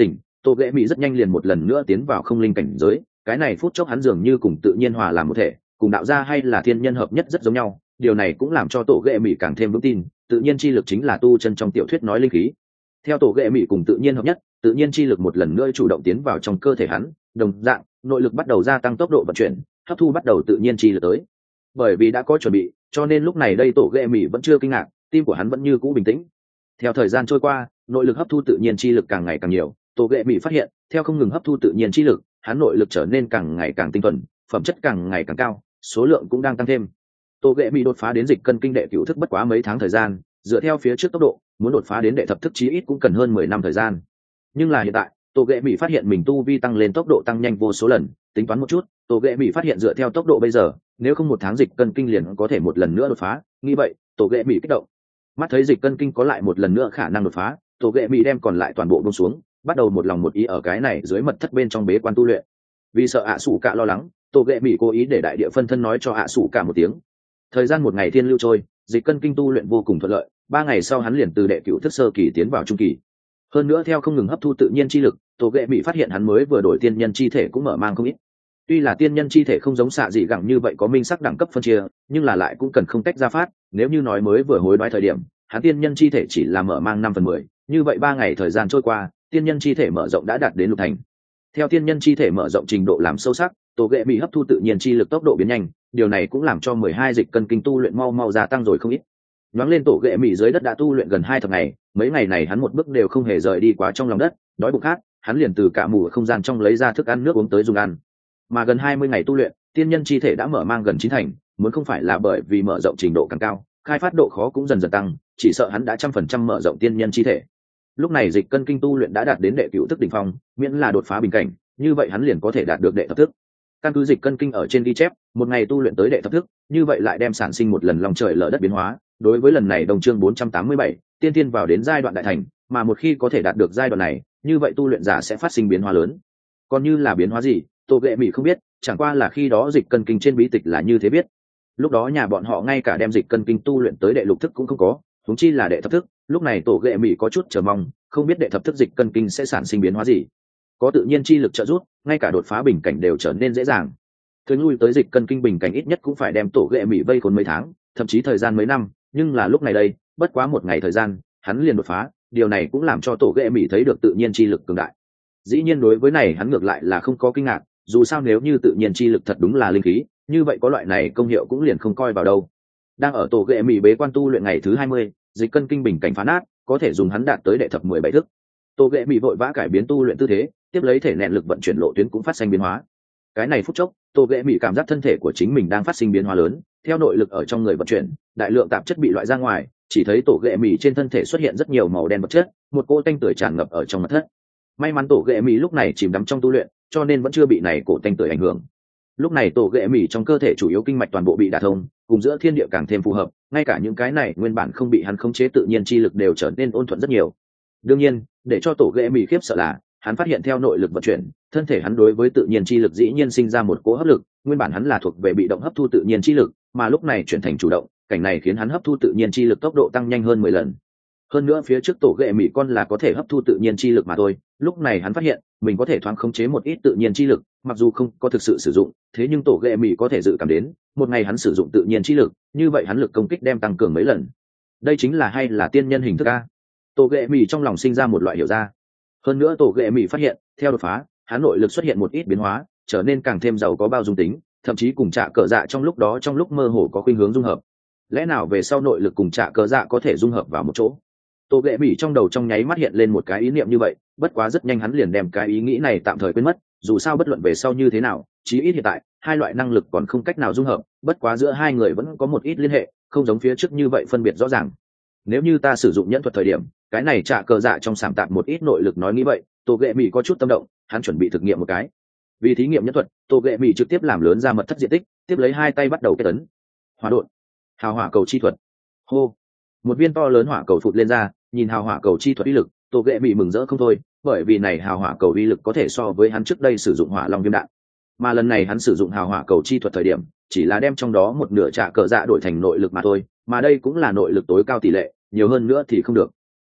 Tô ghệ mỹ rất nhanh liền một lần nữa tiến vào không linh cảnh giới, cái này phút chốc hắn dường như cùng tự nhiên hòa làm một thể, cùng đạo gia hay là thiên nhân hợp nhất rất giống nhau. Điều này cũng làm cho tổ ghệ mỹ càng thêm vững tin tự nhiên chi lực chính là tu chân trong tiểu thuyết nói linh khí. Theo tổ ghệ mỹ cùng tự nhiên hợp nhất, tự nhiên chi lực một lần nữa chủ động tiến vào trong cơ thể hắn, đồng dạng nội lực bắt đầu gia tăng tốc độ vận chuyển, hấp thu bắt đầu tự nhiên chi lực tới. Bởi vì đã có chuẩn bị, cho nên lúc này đây tổ ghệ mỹ vẫn chưa kinh ngạc, tim của hắn vẫn như cũ bình tĩnh. Theo thời gian trôi qua, nội lực hấp thu tự nhiên chi lực càng ngày càng nhiều, tổ ghệ mỹ phát hiện theo không ngừng hấp thu tự nhiên chi lực, hắn nội lực trở nên càng ngày càng tinh thuần, phẩm chất càng ngày càng cao, số lượng cũng đang tăng thêm. Tổ ghệ mỹ đột phá đến dịch cân kinh đệ cửu thức bất quá mấy tháng thời gian, dựa theo phía trước tốc độ, muốn đột phá đến đệ thập thức chí ít cũng cần hơn 10 năm thời gian. Nhưng là hiện tại, tổ ghệ mỹ phát hiện mình tu vi tăng lên tốc độ tăng nhanh vô số lần. Tính toán một chút, tổ ghệ mỹ phát hiện dựa theo tốc độ bây giờ, nếu không một tháng dịch cân kinh liền có thể một lần nữa đột phá. Nghĩ vậy, tổ ghệ mỹ kích động. Mắt thấy dịch cân kinh có lại một lần nữa khả năng đột phá, tổ ghệ mỹ đem còn lại toàn bộ buông xuống, bắt đầu một lòng một ý ở cái này dưới mật thất bên trong bế quan tu luyện. Vì sợ ạ sủ cả lo lắng, tổ ghệ mỹ cố ý để đại địa phân thân nói cho ạ sủ cả một tiếng. Thời gian một ngày thiên lưu trôi, dịch cân kinh tu luyện vô cùng thuận lợi. 3 ngày sau hắn liền từ đệ cửu thức sơ kỳ tiến vào trung kỳ. Hơn nữa theo không ngừng hấp thu tự nhiên chi lực, tổ ghệ mỹ phát hiện hắn mới vừa đổi tiên nhân chi thể cũng mở mang không ít. Tuy là tiên nhân chi thể không giống xạ dị gẳng như vậy có minh sắc đẳng cấp phân chia, nhưng là lại cũng cần không tách ra phát. Nếu như nói mới vừa hối đoái thời điểm, hắn tiên nhân chi thể chỉ là mở mang 5/10, như vậy 3 ngày thời gian trôi qua, tiên nhân chi thể mở rộng đã đạt đến lục thành. Theo tiên nhân chi thể mở rộng trình độ làm sâu sắc, tổ ghệ mỹ hấp thu tự nhiên chi lực tốc độ biến nhanh, điều này cũng làm cho 12 dịch cân kinh tu luyện mau mau gia tăng rồi không ít. Nhoáng lên tổ ghệ mỹ dưới đất đã tu luyện gần 2 thập ngày, mấy ngày này hắn một bước đều không hề rời đi quá trong lòng đất, đói bụng khát, hắn liền từ cả mù không gian trong lấy ra thức ăn nước uống tới dùng ăn. Mà gần 20 ngày tu luyện, tiên nhân chi thể đã mở mang gần 9 thành, muốn không phải là bởi vì mở rộng trình độ càng cao, khai phát độ khó cũng dần dần tăng, chỉ sợ hắn đã 100% mở rộng tiên nhân chi thể. Lúc này dịch cân kinh tu luyện đã đạt đến đệ cửu thức đỉnh phong, miễn là đột phá bình cảnh, như vậy hắn liền có thể đạt được đệ thập thức. Căn cứ dịch cân kinh ở trên ghi chép, một ngày tu luyện tới đệ thập thức, như vậy lại đem sản sinh một lần lòng trời lở đất biến hóa. Đối với lần này đồng chương 487, tiên tiên vào đến giai đoạn đại thành, mà một khi có thể đạt được giai đoạn này, như vậy tu luyện giả sẽ phát sinh biến hóa lớn. Còn như là biến hóa gì, Tô Ghệ Mỹ không biết, chẳng qua là khi đó dịch cân kinh trên bí tịch là như thế biết. Lúc đó nhà bọn họ ngay cả đem dịch cân kinh tu luyện tới đệ lục thức cũng không có, huống chi là đệ thập thức. Lúc này Tổ Ghệ Mỹ có chút chờ mong, không biết đệ thập thức dịch cân kinh sẽ sản sinh biến hóa gì. Có tự nhiên chi lực trợ giúp, ngay cả đột phá bình cảnh đều trở nên dễ dàng. Thường lui tới dịch cân kinh bình cảnh ít nhất cũng phải đem Tổ Ghệ Mỹ vây khốn mấy tháng, thậm chí thời gian mấy năm, nhưng là lúc này đây, bất quá một ngày thời gian, hắn liền đột phá, điều này cũng làm cho Tổ Ghệ Mỹ thấy được tự nhiên chi lực cường đại. Dĩ nhiên đối với này hắn ngược lại là không có kinh ngạc, dù sao nếu như tự nhiên chi lực thật đúng là linh khí, như vậy có loại này công hiệu cũng liền không coi vào đâu. Đang ở Tổ Ghệ Mỹ bế quan tu luyện ngày thứ 20, dịch cân kinh bình cảnh phá nát, có thể dùng hắn đạt tới đệ thập 17 thức. Tổ Ghệ Mỹ vội vã cải biến tu luyện tư thế, tiếp lấy thể nện lực vận chuyển lộ tuyến cũng phát sinh biến hóa. Cái này phút chốc, Tổ Ghệ Mỹ cảm giác thân thể của chính mình đang phát sinh biến hóa lớn, theo nội lực ở trong người vận chuyển, đại lượng tạp chất bị loại ra ngoài, chỉ thấy Tổ Ghệ Mỹ trên thân thể xuất hiện rất nhiều màu đen vật chất, một cỗ tanh tưởi tràn ngập ở trong mật thất. May mắn Tổ Ghệ Mỹ lúc này chìm đắm trong tu luyện, cho nên vẫn chưa bị này cổ tanh tưởi ảnh hưởng. Lúc này Tổ Ghệ Mỹ trong cơ thể chủ yếu kinh mạch toàn bộ bị đả thông, cùng giữa thiên địa càng thêm phù hợp, ngay cả những cái này nguyên bản không bị hắn khống chế tự nhiên chi lực đều trở nên ôn thuận rất nhiều. Đương nhiên, để cho Tổ Ghệ Mỹ khiếp sợ là, hắn phát hiện theo nội lực vận chuyển, thân thể hắn đối với tự nhiên chi lực dĩ nhiên sinh ra một cỗ hấp lực, nguyên bản hắn là thuộc về bị động hấp thu tự nhiên chi lực, mà lúc này chuyển thành chủ động, cảnh này khiến hắn hấp thu tự nhiên chi lực tốc độ tăng nhanh hơn 10 lần. Hơn nữa phía trước Tổ Ghệ Mỹ con là có thể hấp thu tự nhiên chi lực mà thôi, lúc này hắn phát hiện mình có thể thoáng khống chế một ít tự nhiên chi lực, mặc dù không có thực sự sử dụng, thế nhưng Tổ Ghệ Mỹ có thể dự cảm đến, một ngày hắn sử dụng tự nhiên chi lực, như vậy hắn lực công kích đem tăng cường mấy lần. Đây chính là hay là tiên nhân hình thức a. Tổ Ghệ Mỹ trong lòng sinh ra một loại hiểu ra. Hơn nữa Tổ Ghệ Mỹ phát hiện, theo đột phá, hắn nội lực xuất hiện một ít biến hóa, trở nên càng thêm giàu có bao dung tính, thậm chí cùng Trạ Cờ Dạ trong lúc mơ hồ có khuynh hướng dung hợp. Lẽ nào về sau nội lực cùng Trạ Cờ Dạ có thể dung hợp vào một chỗ? Tổ Ghệ Mỹ trong đầu trong nháy mắt hiện lên một cái ý niệm như vậy, bất quá rất nhanh hắn liền đem cái ý nghĩ này tạm thời quên mất, dù sao bất luận về sau như thế nào, chí ít hiện tại, hai loại năng lực còn không cách nào dung hợp, bất quá giữa hai người vẫn có một ít liên hệ, không giống phía trước như vậy phân biệt rõ ràng. Nếu như ta sử dụng nhẫn thuật thời điểm, cái này Trạ Cờ Dạ trong sảm tạp một ít nội lực nói nghĩ vậy, Tổ Ghệ Mỹ có chút tâm động, hắn chuẩn bị thực nghiệm một cái. Vì thí nghiệm nhẫn thuật, Tổ Ghệ Mỹ trực tiếp làm lớn ra mật thất diện tích, tiếp lấy hai tay bắt đầu kết ấn. Hỏa độn, hào hỏa cầu chi thuật. Hô, một viên to lớn hỏa cầu phụt lên ra, nhìn hào hỏa cầu chi thuật uy lực, Tổ Ghệ Mỹ mừng rỡ không thôi, bởi vì này hào hỏa cầu uy lực có thể so với hắn trước đây sử dụng hỏa long viêm đạn. Mà lần này hắn sử dụng hào hỏa cầu chi thuật thời điểm, chỉ là đem trong đó một nửa Trạ Cờ Dạ đổi thành nội lực mà thôi, mà đây cũng là nội lực tối cao tỷ lệ, nhiều hơn nữa thì không được.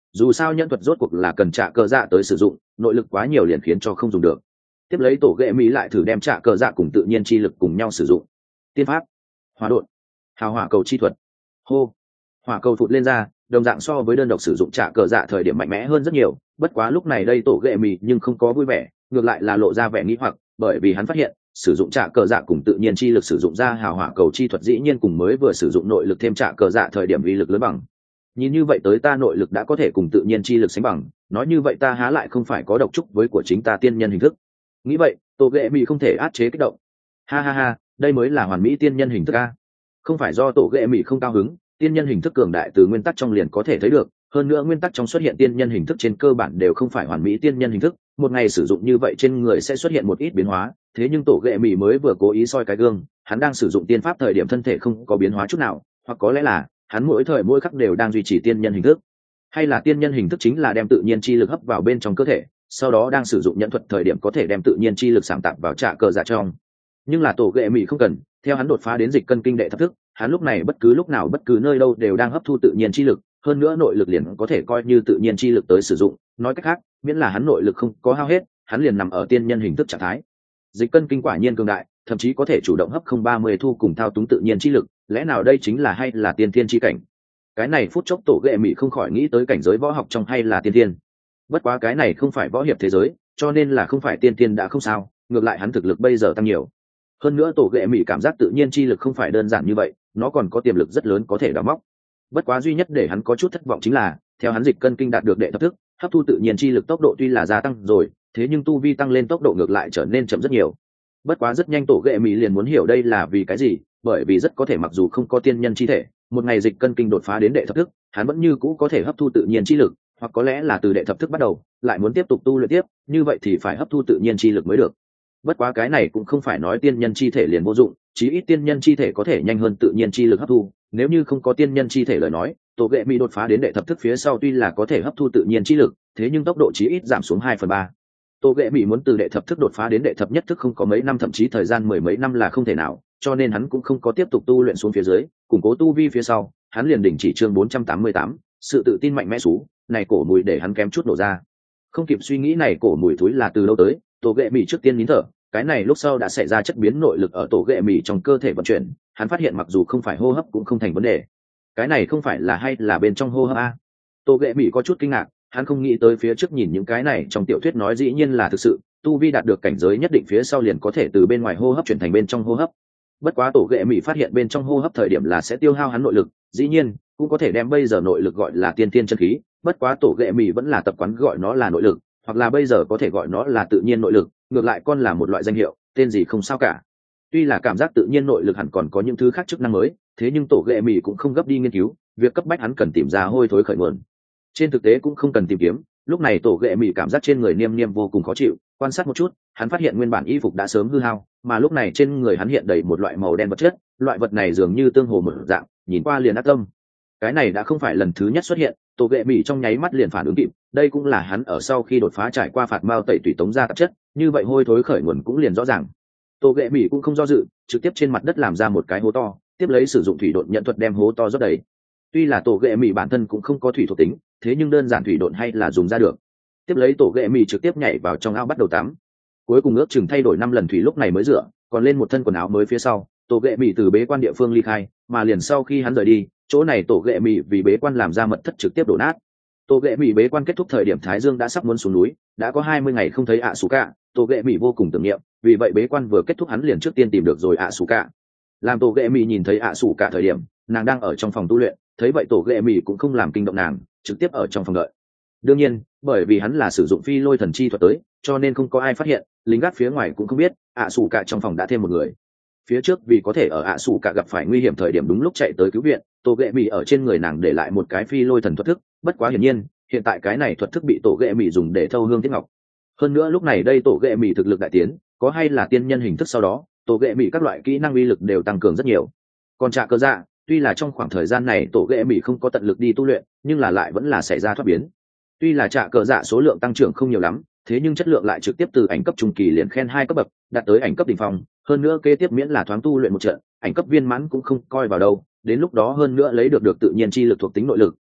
dù sao nhân thuật rốt cuộc là cần trả cờ dạ tới sử dụng, nội lực quá nhiều liền khiến cho không dùng được. Tiếp lấy tổ ghệ mỹ lại thử đem trả cờ dạ cùng tự nhiên chi lực cùng nhau sử dụng. Tiên pháp hỏa độn, hào hỏa cầu chi thuật. Hô, hỏa cầu phụt lên ra, đồng dạng so với đơn độc sử dụng trả cờ dạ thời điểm mạnh mẽ hơn rất nhiều. Bất quá lúc này đây tổ ghệ mỹ nhưng không có vui vẻ, ngược lại là lộ ra vẻ nghi hoặc, bởi vì hắn phát hiện sử dụng trả cờ dạ cùng tự nhiên chi lực sử dụng ra hào hỏa cầu chi thuật dĩ nhiên cùng mới vừa sử dụng nội lực thêm trả cờ dạ thời điểm uy lực lớn bằng. Nhìn như vậy tới ta nội lực đã có thể cùng tự nhiên chi lực sánh bằng, nói như vậy ta há lại không phải có độc trúc với của chính ta tiên nhân hình thức. Nghĩ vậy tổ ghệ mỹ không thể áp chế kích động. Ha ha ha, đây mới là hoàn mỹ tiên nhân hình thức a. Không phải do tổ ghệ mỹ không cao hứng, tiên nhân hình thức cường đại từ nguyên tắc trong liền có thể thấy được, hơn nữa nguyên tắc trong xuất hiện tiên nhân hình thức trên cơ bản đều không phải hoàn mỹ tiên nhân hình thức, một ngày sử dụng như vậy trên người sẽ xuất hiện một ít biến hóa. Thế nhưng tổ ghệ mỹ mới vừa cố ý soi cái gương, hắn đang sử dụng tiên pháp thời điểm thân thể không có biến hóa chút nào, hoặc có lẽ là hắn mỗi thời mỗi khắc đều đang duy trì tiên nhân hình thức, hay là tiên nhân hình thức chính là đem tự nhiên chi lực hấp vào bên trong cơ thể, sau đó đang sử dụng nhẫn thuật thời điểm có thể đem tự nhiên chi lực sáng tạp vào trả cờ dạ trong. Nhưng là tổ ghệ mỹ không cần, theo hắn đột phá đến dịch cân kinh đệ thập thức, hắn lúc này bất cứ lúc nào bất cứ nơi đâu đều đang hấp thu tự nhiên chi lực, hơn nữa nội lực liền có thể coi như tự nhiên chi lực tới sử dụng. Nói cách khác, miễn là hắn nội lực không có hao hết, hắn liền nằm ở tiên nhân hình thức trạng thái. Dịch cân kinh quả nhiên cường đại, thậm chí có thể chủ động hấp không 30 thu cùng thao túng tự nhiên chi lực, lẽ nào đây chính là hay là tiên thiên chi cảnh? Cái này phút chốc tổ ghệ mỹ không khỏi nghĩ tới cảnh giới võ học trong hay là tiên thiên. Bất quá cái này không phải võ hiệp thế giới, cho nên là không phải tiên thiên đã không sao, ngược lại hắn thực lực bây giờ tăng nhiều. Hơn nữa tổ ghệ mỹ cảm giác tự nhiên chi lực không phải đơn giản như vậy, nó còn có tiềm lực rất lớn có thể đào móc. Bất quá duy nhất để hắn có chút thất vọng chính là theo hắn dịch cân kinh đạt được đệ thập thức, hấp thu tự nhiên chi lực tốc độ tuy là gia tăng rồi, thế nhưng tu vi tăng lên tốc độ ngược lại trở nên chậm rất nhiều. Bất quá rất nhanh tổ ghệ mỹ liền muốn hiểu đây là vì cái gì, bởi vì rất có thể mặc dù không có tiên nhân chi thể, một ngày dịch cân kinh đột phá đến đệ thập thức, hắn vẫn như cũ có thể hấp thu tự nhiên chi lực, hoặc có lẽ là từ đệ thập thức bắt đầu lại muốn tiếp tục tu luyện tiếp, như vậy thì phải hấp thu tự nhiên chi lực mới được. Bất quá cái này cũng không phải nói tiên nhân chi thể liền vô dụng, chí ít tiên nhân chi thể có thể nhanh hơn tự nhiên chi lực hấp thu. Nếu như không có tiên nhân chi thể lời nói, tổ ghệ mỹ đột phá đến đệ thập thức phía sau tuy là có thể hấp thu tự nhiên chi lực, thế nhưng tốc độ chí ít giảm xuống 2/3. Tổ ghệ mỹ muốn từ đệ thập thức đột phá đến đệ thập nhất thức không có mấy năm, thậm chí thời gian mười mấy năm là không thể nào, cho nên hắn cũng không có tiếp tục tu luyện xuống phía dưới, củng cố tu vi phía sau, hắn liền đình chỉ chương 488, sự tự tin mạnh mẽ sú, này cổ mùi để hắn kém chút nổ ra. Không kịp suy nghĩ này cổ mùi thối là từ lâu tới, tổ ghệ mỹ trước tiên nín thở, cái này lúc sau đã xảy ra chất biến nội lực ở tổ ghệ mỹ trong cơ thể vận chuyển, hắn phát hiện mặc dù không phải hô hấp cũng không thành vấn đề. Cái này không phải là hay là bên trong hô hấp a? Tổ ghệ mỹ có chút kinh ngạc, hắn không nghĩ tới phía trước nhìn những cái này trong tiểu thuyết nói dĩ nhiên là thực sự, tu vi đạt được cảnh giới nhất định phía sau liền có thể từ bên ngoài hô hấp chuyển thành bên trong hô hấp. Bất quá tổ ghệ mỹ phát hiện bên trong hô hấp thời điểm là sẽ tiêu hao hắn nội lực, dĩ nhiên cũng có thể đem bây giờ nội lực gọi là tiên tiên chân khí, bất quá tổ ghệ mỹ vẫn là tập quán gọi nó là nội lực, hoặc là bây giờ có thể gọi nó là tự nhiên nội lực, ngược lại con là một loại danh hiệu, tên gì không sao cả. Tuy là cảm giác tự nhiên nội lực hẳn còn có những thứ khác chức năng mới, thế nhưng tổ ghệ mỹ cũng không gấp đi nghiên cứu, việc cấp bách hắn cần tìm ra hôi thối khởi nguồn. Trên thực tế cũng không cần tìm kiếm, lúc này tổ ghệ mỹ cảm giác trên người niêm niêm vô cùng khó chịu, quan sát một chút, hắn phát hiện nguyên bản y phục đã sớm hư hao, mà lúc này trên người hắn hiện đầy một loại màu đen vật chất, loại vật này dường như tương hồ một dạng, nhìn qua liền ác tâm. Cái này đã không phải lần thứ nhất xuất hiện, tổ ghệ mỹ trong nháy mắt liền phản ứng kịp, đây cũng là hắn ở sau khi đột phá trải qua phạt mao tẩy tủy tống ra tạp chất, như vậy hôi thối khởi nguồn cũng liền rõ ràng. Tổ ghệ mỹ cũng không do dự, trực tiếp trên mặt đất làm ra một cái hố to, tiếp lấy sử dụng thủy độn nhận thuật đem hố to rót đầy. Tuy là tổ ghệ mỹ bản thân cũng không có thủy thuộc tính, thế nhưng đơn giản thủy độn hay là dùng ra được. Tiếp lấy tổ ghệ mỹ trực tiếp nhảy vào trong ao bắt đầu tắm. Cuối cùng ước chừng thay đổi 5 lần thủy lúc này mới rửa, còn lên một thân quần áo mới phía sau, tổ ghệ mỹ từ bế quan địa phương ly khai, mà liền sau khi hắn rời đi, chỗ này tổ ghệ mỹ vì bế quan làm ra mật thất trực tiếp đổ nát. Tổ ghệ mỹ bế quan kết thúc thời điểm thái dương đã sắp muốn xuống núi, đã có 20 ngày không thấy ạ sủ cả, tổ ghệ mỹ vô cùng tưởng niệm, vì vậy bế quan vừa kết thúc hắn liền trước tiên tìm được rồi ạ sủ cả. Làm tổ ghệ mỹ nhìn thấy ạ sủ cả thời điểm, nàng đang ở trong phòng tu luyện, thấy vậy tổ ghệ mỹ cũng không làm kinh động nàng, trực tiếp ở trong phòng đợi. Đương nhiên bởi vì hắn là sử dụng phi lôi thần chi thuật tới, cho nên không có ai phát hiện, lính gác phía ngoài cũng không biết ạ sủ cả trong phòng đã thêm một người. Phía trước vì có thể ở ạ sủ cả gặp phải nguy hiểm thời điểm đúng lúc chạy tới cứu viện, tổ ghệ mỹ ở trên người nàng để lại một cái phi lôi thần thuật thức, bất quá hiển nhiên hiện tại cái này thuật thức bị tổ ghệ mỹ dùng để thâu hương thiết ngọc. Hơn nữa lúc này đây tổ ghệ mỹ thực lực đại tiến, có hay là tiên nhân hình thức sau đó, tổ ghệ mỹ các loại kỹ năng uy lực đều tăng cường rất nhiều. Còn trả cơ dạ, tuy là trong khoảng thời gian này tổ ghệ mỹ không có tận lực đi tu luyện, nhưng là lại vẫn là xảy ra thoát biến. Tuy là trả cờ dạ số lượng tăng trưởng không nhiều lắm, thế nhưng chất lượng lại trực tiếp từ ảnh cấp trung kỳ liền khen 2 cấp bậc, đạt tới ảnh cấp đỉnh phong, hơn nữa kế tiếp miễn là thoáng tu luyện một trận, ảnh cấp viên mãn cũng không coi vào đâu, đến lúc đó hơn nữa lấy được tự nhiên chi lực thuộc tính nội lực,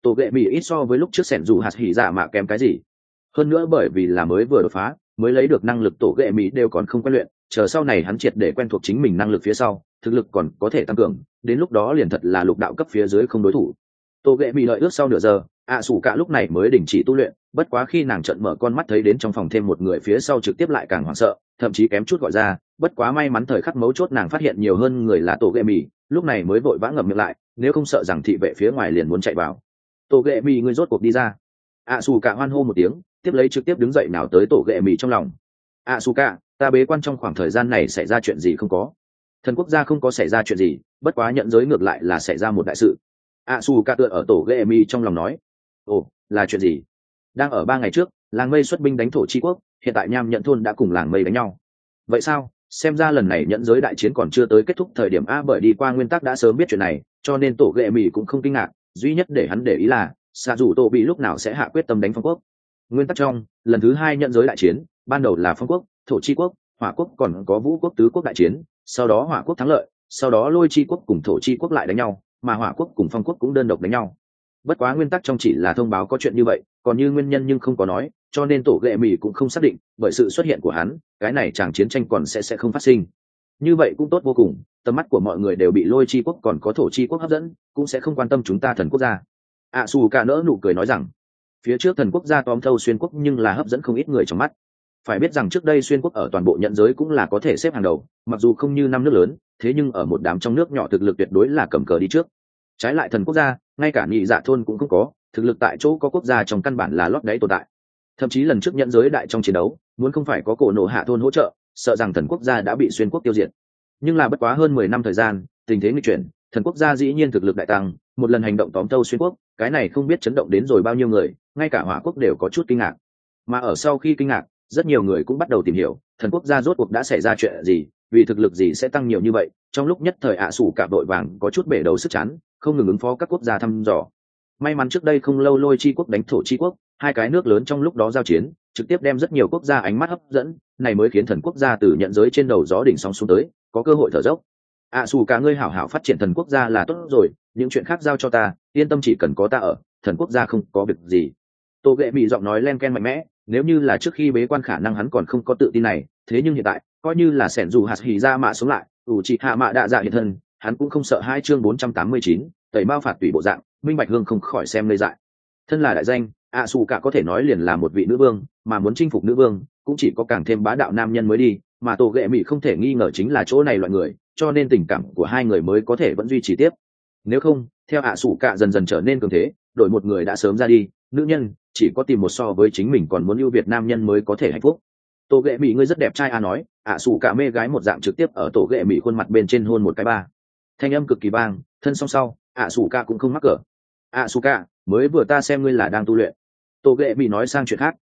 tổ ghệ mỹ ít so với lúc trước sẻn dù hạt hỉ dạ mạ kém cái gì. Hơn nữa bởi vì là mới vừa đột phá mới lấy được năng lực, tổ ghệ mỹ đều còn không quen luyện, chờ sau này hắn triệt để quen thuộc chính mình năng lực phía sau, thực lực còn có thể tăng cường, đến lúc đó liền thật là lục đạo cấp phía dưới không đối thủ. Tổ ghệ mỹ đợi ước sau nửa giờ, sủ cả lúc này mới đình chỉ tu luyện, bất quá khi nàng trợn mở con mắt thấy đến trong phòng thêm một người phía sau trực tiếp lại càng hoảng sợ, thậm chí kém chút gọi ra. Bất quá may mắn thời khắc mấu chốt nàng phát hiện nhiều hơn người là tổ ghệ mỹ, lúc này mới vội vã ngậm miệng lại, nếu không sợ rằng thị vệ phía ngoài liền muốn chạy vào. Tổ ghệ mỹ ngươi rốt cuộc đi ra. Sủ cả hoan hô một tiếng, tiếp lấy trực tiếp đứng dậy nào tới tổ ghệ mỹ trong lòng. Sủ cả, ta bế quan trong khoảng thời gian này xảy ra chuyện gì không có? Thần quốc gia không có xảy ra chuyện gì, bất quá nhận giới ngược lại là xảy ra một đại sự. Sủ cả tựa ở tổ ghệ mỹ trong lòng nói. Ồ, là chuyện gì? Đang ở 3 ngày trước, làng mây xuất binh đánh thổ chi quốc, hiện tại nham nhận thôn đã cùng làng mây đánh nhau. Vậy sao? Xem ra lần này nhận giới đại chiến còn chưa tới kết thúc thời điểm a, bởi đi qua nguyên tắc đã sớm biết chuyện này, cho nên tổ ghệ mỹ cũng không kinh ngạc, duy nhất để hắn để ý là xạ dù tổ bị lúc nào sẽ hạ quyết tâm đánh phong quốc. Nguyên tắc trong lần thứ 2 nhận giới đại chiến, ban đầu là phong quốc, thổ chi quốc, hỏa quốc còn có vũ quốc tứ quốc đại chiến, sau đó hỏa quốc thắng lợi, sau đó lôi chi quốc cùng thổ chi quốc lại đánh nhau, mà hỏa quốc cùng phong quốc cũng đơn độc đánh nhau. Bất quá nguyên tắc trong chỉ là thông báo có chuyện như vậy, còn như nguyên nhân nhưng không có nói, cho nên tổ ghệ mỹ cũng không xác định bởi sự xuất hiện của hắn cái này chàng chiến tranh còn sẽ không phát sinh. Như vậy cũng tốt vô cùng, tầm mắt của mọi người đều bị lôi chi quốc còn có thổ chi quốc hấp dẫn, cũng sẽ không quan tâm chúng ta thần quốc gia. Sủ cả nỡ nụ cười nói rằng phía trước thần quốc gia tóm thâu xuyên quốc nhưng là hấp dẫn không ít người trong mắt. Phải biết rằng trước đây xuyên quốc ở toàn bộ nhận giới cũng là có thể xếp hàng đầu, mặc dù không như 5 nước lớn, thế nhưng ở một đám trong nước nhỏ thực lực tuyệt đối là cầm cờ đi trước. Trái lại thần quốc gia ngay cả nhị dạ thôn cũng không có, thực lực tại chỗ có quốc gia trong căn bản là lót đáy tồn tại. Thậm chí lần trước nhận giới đại trong chiến đấu, muốn không phải có cổ nổ hạ thôn hỗ trợ, sợ rằng thần quốc gia đã bị xuyên quốc tiêu diệt. Nhưng là bất quá hơn 10 năm thời gian, tình thế nghịch chuyển, thần quốc gia dĩ nhiên thực lực đại tăng, một lần hành động tóm thâu xuyên quốc, cái này không biết chấn động đến rồi bao nhiêu người, ngay cả hỏa quốc đều có chút kinh ngạc. Mà ở sau khi kinh ngạc, rất nhiều người cũng bắt đầu tìm hiểu thần quốc gia rốt cuộc đã xảy ra chuyện gì, vì thực lực gì sẽ tăng nhiều như vậy. Trong lúc nhất thời sủ cả đội vàng có chút bể đầu sức chán, không ngừng ứng phó các quốc gia thăm dò. May mắn trước đây không lâu lôi chi quốc đánh thổ chi quốc, hai cái nước lớn trong lúc đó giao chiến, trực tiếp đem rất nhiều quốc gia ánh mắt hấp dẫn, này mới khiến thần quốc gia từ nhận giới trên đầu gió đỉnh sóng xuống tới, có cơ hội thở dốc. Sủ cả ngươi hảo hảo phát triển thần quốc gia là tốt rồi, những chuyện khác giao cho ta, yên tâm, chỉ cần có ta ở, thần quốc gia không có việc gì. Tô ghệ bị giọng nói len ken mạnh mẽ, nếu như là trước khi bế quan khả năng hắn còn không có tự tin này, thế nhưng hiện tại coi như là sẻn dù hạt hỉ ra mạ sống lại, chỉ hạ mạ đạ dạ hiện thân, hắn cũng không sợ. 2 chương 489, tẩy bao phạt tùy bộ dạng, minh bạch hương không khỏi xem lây dại. Thân là đại danh, sủ cả có thể nói liền là một vị nữ vương, mà muốn chinh phục nữ vương cũng chỉ có càng thêm bá đạo nam nhân mới đi, mà tổ ghệ mỹ không thể nghi ngờ chính là chỗ này loại người, cho nên tình cảm của hai người mới có thể vẫn duy trì tiếp. Nếu không, theo sủ cả dần dần trở nên cường thế, đổi một người đã sớm ra đi, nữ nhân chỉ có tìm một so với chính mình còn muốn ưu việt nam nhân mới có thể hạnh phúc. Tổ ghệ mỹ ngươi rất đẹp trai nói, sủ cả mê gái một dạng trực tiếp ở tổ ghệ mỹ khuôn mặt bên trên hôn một cái ba. Thanh âm cực kỳ vang, thân song sau, sủ cả cũng không mắc cỡ. Sủ cả, mới vừa ta xem ngươi là đang tu luyện. Tổ ghệ mỹ nói sang chuyện khác.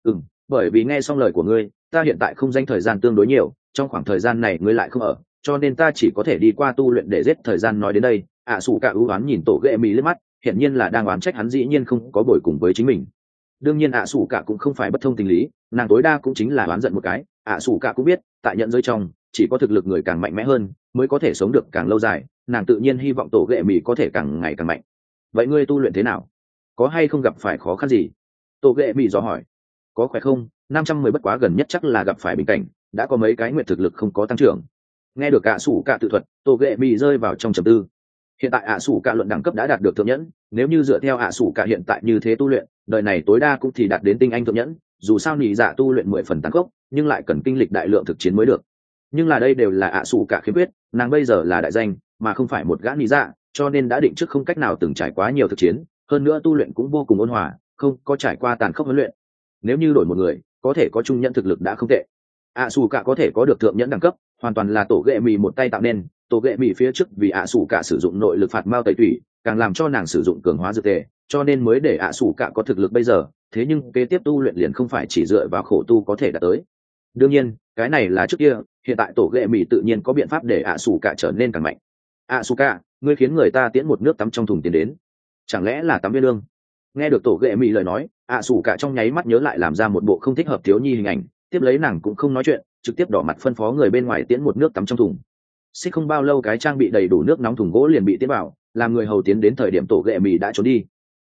Bởi vì nghe xong lời của ngươi, ta hiện tại không dành thời gian tương đối nhiều, trong khoảng thời gian này ngươi lại không ở, cho nên ta chỉ có thể đi qua tu luyện để giết thời gian. Nói đến đây, sủ cả ưu oán nhìn tổ ghệ mỹ liếc mắt, hiển nhiên là đang oán trách hắn dĩ nhiên không có bồi cùng với chính mình. Đương nhiên sủ cả cũng không phải bất thông tình lý, nàng tối đa cũng chính là oán giận một cái. Sủ cả cũng biết tại nhận giới trong chỉ có thực lực người càng mạnh mẽ hơn mới có thể sống được càng lâu dài, nàng tự nhiên hy vọng tổ ghệ mỹ có thể càng ngày càng mạnh. Vậy ngươi tu luyện thế nào, có hay không gặp phải khó khăn gì? Tổ ghệ mỹ dò hỏi. Có khỏe không, 510 bất quá gần nhất chắc là gặp phải bình cảnh, đã có mấy cái nguyện thực lực không có tăng trưởng. Nghe được sủ cả tự thuật, tổ ghệ mỹ rơi vào trong trầm tư. Hiện tại sủ cả luận đẳng cấp đã đạt được thượng nhẫn, nếu như dựa theo sủ cả hiện tại như thế tu luyện, đời này tối đa cũng thì đạt đến tinh anh thượng nhẫn. Dù sao nhị dạ tu luyện 10 phần tăng gốc, nhưng lại cần kinh lịch đại lượng thực chiến mới được. Nhưng là đây đều là sủ cả khiếm khuyết, nàng bây giờ là đại danh mà không phải một gã nhị dạ, cho nên đã định trước không cách nào từng trải quá nhiều thực chiến, hơn nữa tu luyện cũng vô cùng ôn hòa, không có trải qua tàn khốc huấn luyện. Nếu như đổi một người có thể có trung nhẫn thực lực đã không tệ. Sủ cả có thể có được thượng nhẫn đẳng cấp hoàn toàn là tổ ghệ mì một tay tạo nên. Tổ ghệ mì phía trước vì sủ cả sử dụng nội lực phạt mao tẩy tủy, càng làm cho nàng sử dụng cường hóa dược tề, cho nên mới để sủ cả có thực lực bây giờ. Thế nhưng kế tiếp tu luyện liền không phải chỉ dựa vào khổ tu có thể đạt tới. Đương nhiên cái này là trước kia, hiện tại tổ ghệ mì tự nhiên có biện pháp để sủ cả trở nên càng mạnh. Sủ cả, ngươi khiến người ta tiễn một nước tắm trong thùng tiền đến, chẳng lẽ là tắm viên lương? Nghe được tổ ghệ mỹ lời nói, sủ cả trong nháy mắt nhớ lại làm ra một bộ không thích hợp thiếu nhi hình ảnh, tiếp lấy nàng cũng không nói chuyện, trực tiếp đỏ mặt phân phó người bên ngoài tiễn một nước tắm trong thùng. Xích không bao lâu cái trang bị đầy đủ nước nóng thùng gỗ liền bị tiến vào, làm người hầu tiến đến thời điểm tổ ghệ mỹ đã trốn đi.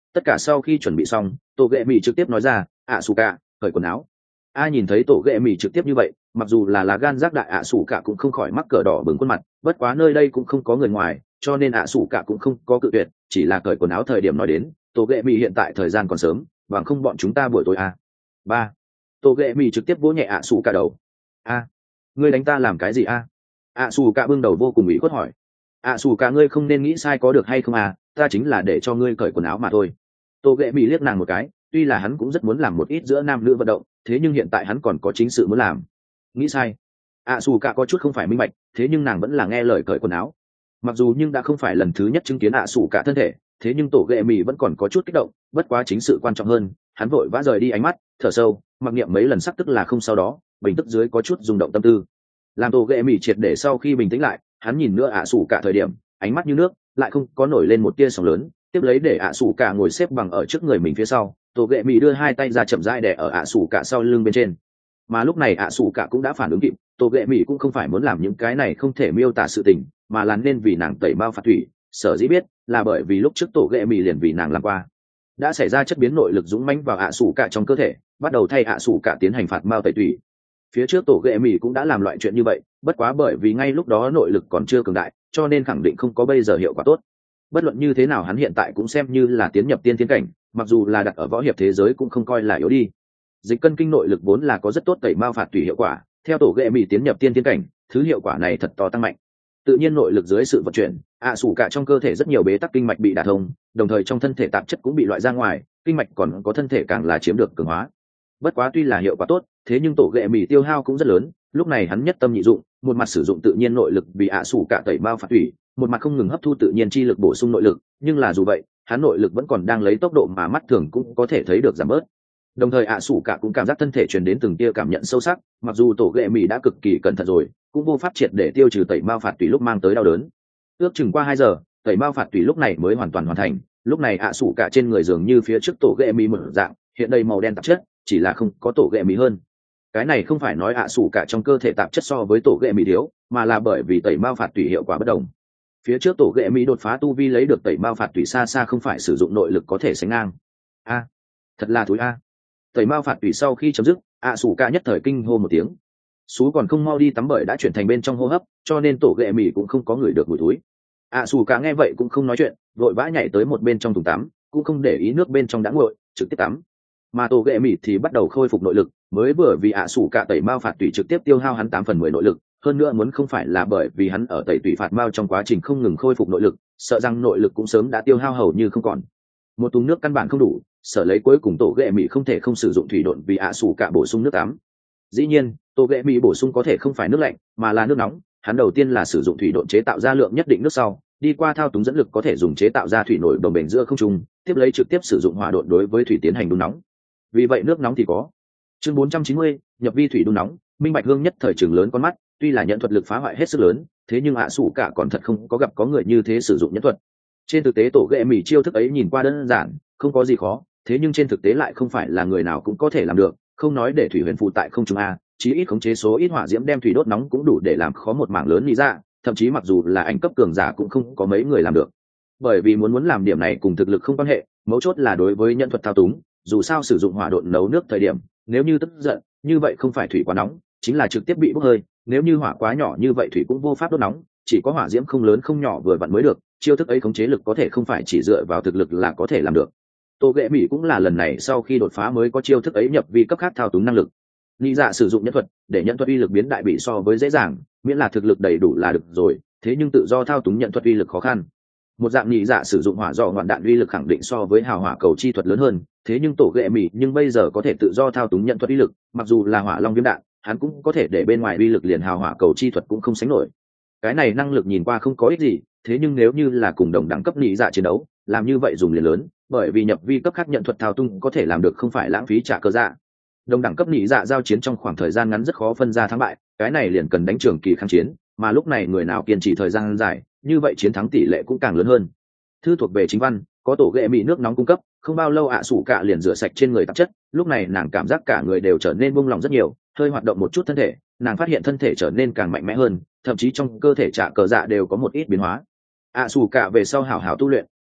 Tất cả sau khi chuẩn bị xong, tổ ghệ mì trực tiếp nói ra, ạ xù cả cởi quần áo. Ai nhìn thấy tổ ghệ mì trực tiếp như vậy, mặc dù là lá gan giác đại ạ xù cả cũng không khỏi mắc cỡ đỏ bừng khuôn mặt, bất quá nơi đây cũng không có người ngoài, cho nên ạ xù cả cũng không có cự tuyệt, chỉ là cởi quần áo thời điểm nói đến, tổ ghệ mì hiện tại thời gian còn sớm, bằng không bọn chúng ta buổi tối à. Ba, tổ ghệ mì trực tiếp vỗ nhẹ ạ xù cả đầu. A, ngươi đánh ta làm cái gì a? ạ xù cả bưng đầu vô cùng ủy khuất hỏi. ạ xù cả ngươi không nên nghĩ sai có được hay không à, ta chính là để cho ngươi cởi quần áo mà thôi. Tô ghệ mỹ liếc nàng một cái, tuy là hắn cũng rất muốn làm một ít giữa nam nữ vận động, thế nhưng hiện tại hắn còn có chính sự muốn làm. Nghĩ sai? ạ xù cả có chút không phải minh bạch, thế nhưng nàng vẫn là nghe lời cởi quần áo. Mặc dù nhưng đã không phải lần thứ nhất chứng kiến ạ xù cả thân thể, thế nhưng tổ ghệ mỹ vẫn còn có chút kích động, bất quá chính sự quan trọng hơn, hắn vội vã rời đi ánh mắt, thở sâu, mặc niệm mấy lần sắc tức là không, sau đó bình tức dưới có chút rung động tâm tư. Làm tổ ghệ mỹ triệt để sau khi bình tĩnh lại, hắn nhìn nữa ạ xù cả thời điểm, ánh mắt như nước, lại không có nổi lên một tia sóng lớn, tiếp lấy để ạ xù cả ngồi xếp bằng ở trước người mình phía sau, tổ ghệ mỹ đưa hai tay ra chậm rãi đè ở ạ xù cả sau lưng bên trên. Mà lúc này ạ xù cả cũng đã phản ứng kịp, tổ ghệ mỹ cũng không phải muốn làm những cái này không thể miêu tả sự tình, mà là nên vì nàng tẩy bao phạt thủy, sở dĩ biết là bởi vì lúc trước tổ ghệ mỹ liền vì nàng làm qua, đã xảy ra chất biến nội lực dũng mãnh vào ạ xù cả trong cơ thể, bắt đầu thay ạ xù cả tiến hành phạt mao tẩy thủy. Phía trước tổ ghệ mỹ cũng đã làm loại chuyện như vậy, bất quá bởi vì ngay lúc đó nội lực còn chưa cường đại, cho nên khẳng định không có bây giờ hiệu quả tốt. Bất luận như thế nào hắn hiện tại cũng xem như là tiến nhập tiên tiến cảnh, mặc dù là đặt ở võ hiệp thế giới cũng không coi là yếu đi. Dịch cân kinh nội lực vốn là có rất tốt tẩy mao phạt tùy hiệu quả, theo tổ ghệ mỹ tiến nhập tiên tiến cảnh, thứ hiệu quả này thật to tăng mạnh. Tự nhiên nội lực dưới sự vận chuyển, ạ sủ cả trong cơ thể rất nhiều bế tắc kinh mạch bị đả thông, đồng thời trong thân thể tạp chất cũng bị loại ra ngoài, kinh mạch còn có thân thể càng là chiếm được cường hóa. Bất quá tuy là hiệu quả tốt, thế nhưng tổ ghệ mỹ tiêu hao cũng rất lớn, lúc này hắn nhất tâm nhị dụng, một mặt sử dụng tự nhiên nội lực vì ạ sủ cả tẩy bao phạt thủy, một mặt không ngừng hấp thu tự nhiên chi lực bổ sung nội lực, nhưng là dù vậy hắn nội lực vẫn còn đang lấy tốc độ mà mắt thường cũng có thể thấy được giảm bớt. Đồng thời ạ sủ cả cũng cảm giác thân thể truyền đến từng tia cảm nhận sâu sắc, mặc dù tổ ghệ mỹ đã cực kỳ cẩn thận rồi, cũng vô pháp triệt để tiêu trừ tẩy bao phạt tùy lúc mang tới đau đớn. Ước chừng qua 2 giờ, tẩy bao phạt tùy lúc này mới hoàn toàn hoàn thành, lúc này ạ sủ cả trên người dường như phía trước tổ ghệ mỹ một dạng, hiện đầy màu đen tạp chất, chỉ là không có tổ ghệ mỹ hơn. Cái này không phải nói ạ sủ cả trong cơ thể tạp chất so với tổ ghệ mỹ thiếu, mà là bởi vì tẩy bao phạt tùy hiệu quả bất đồng. Phía trước tổ ghệ mỹ đột phá tu vi lấy được tẩy bao phạt tùy xa xa không phải sử dụng nội lực có thể sánh ngang. A, thật là thúi a. Tẩy bao phạt tùy sau khi chấm dứt, ạ sủ cả nhất thời kinh hô một tiếng. Sú còn không mau đi tắm bởi đã chuyển thành bên trong hô hấp, cho nên tổ ghệ mỹ cũng không có người được mùi thúi. ạ sủ cả nghe vậy cũng không nói chuyện, vội vã nhảy tới một bên trong thùng tắm, cũng không để ý nước bên trong đã nguội, trực tiếp tắm. Mà tổ ghệ mỹ thì bắt đầu khôi phục nội lực, mới vừa vì ạ sủ cả tẩy bao phạt tùy trực tiếp tiêu hao hắn 8/10 nội lực, hơn nữa muốn không phải là bởi vì hắn ở tẩy tùy phạt mao trong quá trình không ngừng khôi phục nội lực, sợ rằng nội lực cũng sớm đã tiêu hao hầu như không còn. Một thùng nước căn bản không đủ, sợ lấy cuối cùng tổ ghệ mỹ không thể không sử dụng thủy độn vì ạ sủ cả bổ sung nước tắm. Dĩ nhiên tổ ghệ mỹ bổ sung có thể không phải nước lạnh mà là nước nóng, hắn đầu tiên là sử dụng thủy độn chế tạo ra lượng nhất định nước, sau đi qua thao túng dẫn lực có thể dùng chế tạo ra thủy nổi đồng bền giữa không trung, tiếp lấy trực tiếp sử dụng hỏa độn đối với thủy tiến hành đun nóng. Vì vậy nước nóng thì có. Chương 490, nhập vi thủy đun nóng. Minh Bạch Hương nhất thời trừng lớn con mắt, tuy là nhận thuật lực phá hoại hết sức lớn, thế nhưng ạ sủ cả còn thật không có gặp có người như thế sử dụng nhẫn thuật. Trên thực tế tổ ghệ mỹ chiêu thức ấy nhìn qua đơn giản, không có gì khó, thế nhưng trên thực tế lại không phải là người nào cũng có thể làm được, không nói để thủy huyền phụ tại không trung a, chí ít khống chế số ít hỏa diễm đem thủy đốt nóng cũng đủ để làm khó một mảng lớn lý ra, thậm chí mặc dù là ảnh cấp cường giả cũng không có mấy người làm được. Bởi vì muốn làm điểm này cùng thực lực không quan hệ, mấu chốt là đối với nhận thuật thao túng, dù sao sử dụng hỏa độn nấu nước thời điểm, nếu như tức giận, như vậy không phải thủy quá nóng, chính là trực tiếp bị bốc hơi, nếu như hỏa quá nhỏ như vậy thủy cũng vô pháp đốt nóng, chỉ có hỏa diễm không lớn không nhỏ vừa vặn mới được, chiêu thức ấy khống chế lực có thể không phải chỉ dựa vào thực lực là có thể làm được. Tô ghệ mỹ cũng là lần này sau khi đột phá mới có chiêu thức ấy nhập vi cấp khác thao túng năng lực. Lý dạ sử dụng nhẫn thuật để nhẫn thuật uy lực biến đại bị so với dễ dàng, miễn là thực lực đầy đủ là được rồi, thế nhưng tự do thao túng nhẫn thuật uy lực khó khăn. Một dạng nhị dạ sử dụng hỏa dò ngoạn đạn uy lực khẳng định so với hào hỏa cầu chi thuật lớn hơn, thế nhưng tổ ghệ mỹ nhưng bây giờ có thể tự do thao túng nhẫn thuật uy lực, mặc dù là hỏa long viêm đạn hắn cũng có thể để bên ngoài uy lực liền hào hỏa cầu chi thuật cũng không sánh nổi. Cái này năng lực nhìn qua không có ích gì, thế nhưng nếu như là cùng đồng đẳng cấp nhị dạ chiến đấu, làm như vậy dùng liền lớn, bởi vì nhập vi cấp khác nhận thuật thao túng có thể làm được không phải lãng phí trả cơ dạ. Đồng đẳng cấp nhị dạ giao chiến trong khoảng thời gian ngắn rất khó phân ra thắng bại, cái này liền cần đánh trường kỳ kháng chiến, mà lúc này người nào kiên trì thời gian dài, như vậy chiến thắng tỷ lệ cũng càng lớn hơn. Thư thuộc về chính văn, có tổ ghệ mỹ nước nóng cung cấp, không bao lâu ạ sủ cả liền rửa sạch trên người tạp chất, lúc này nàng cảm giác cả người đều trở nên buông lỏng rất nhiều, hơi hoạt động một chút thân thể, nàng phát hiện thân thể trở nên càng mạnh mẽ hơn, thậm chí trong cơ thể trả cờ dạ đều có một ít biến hóa. ạ sủ cả về sau hảo hảo tu luyện,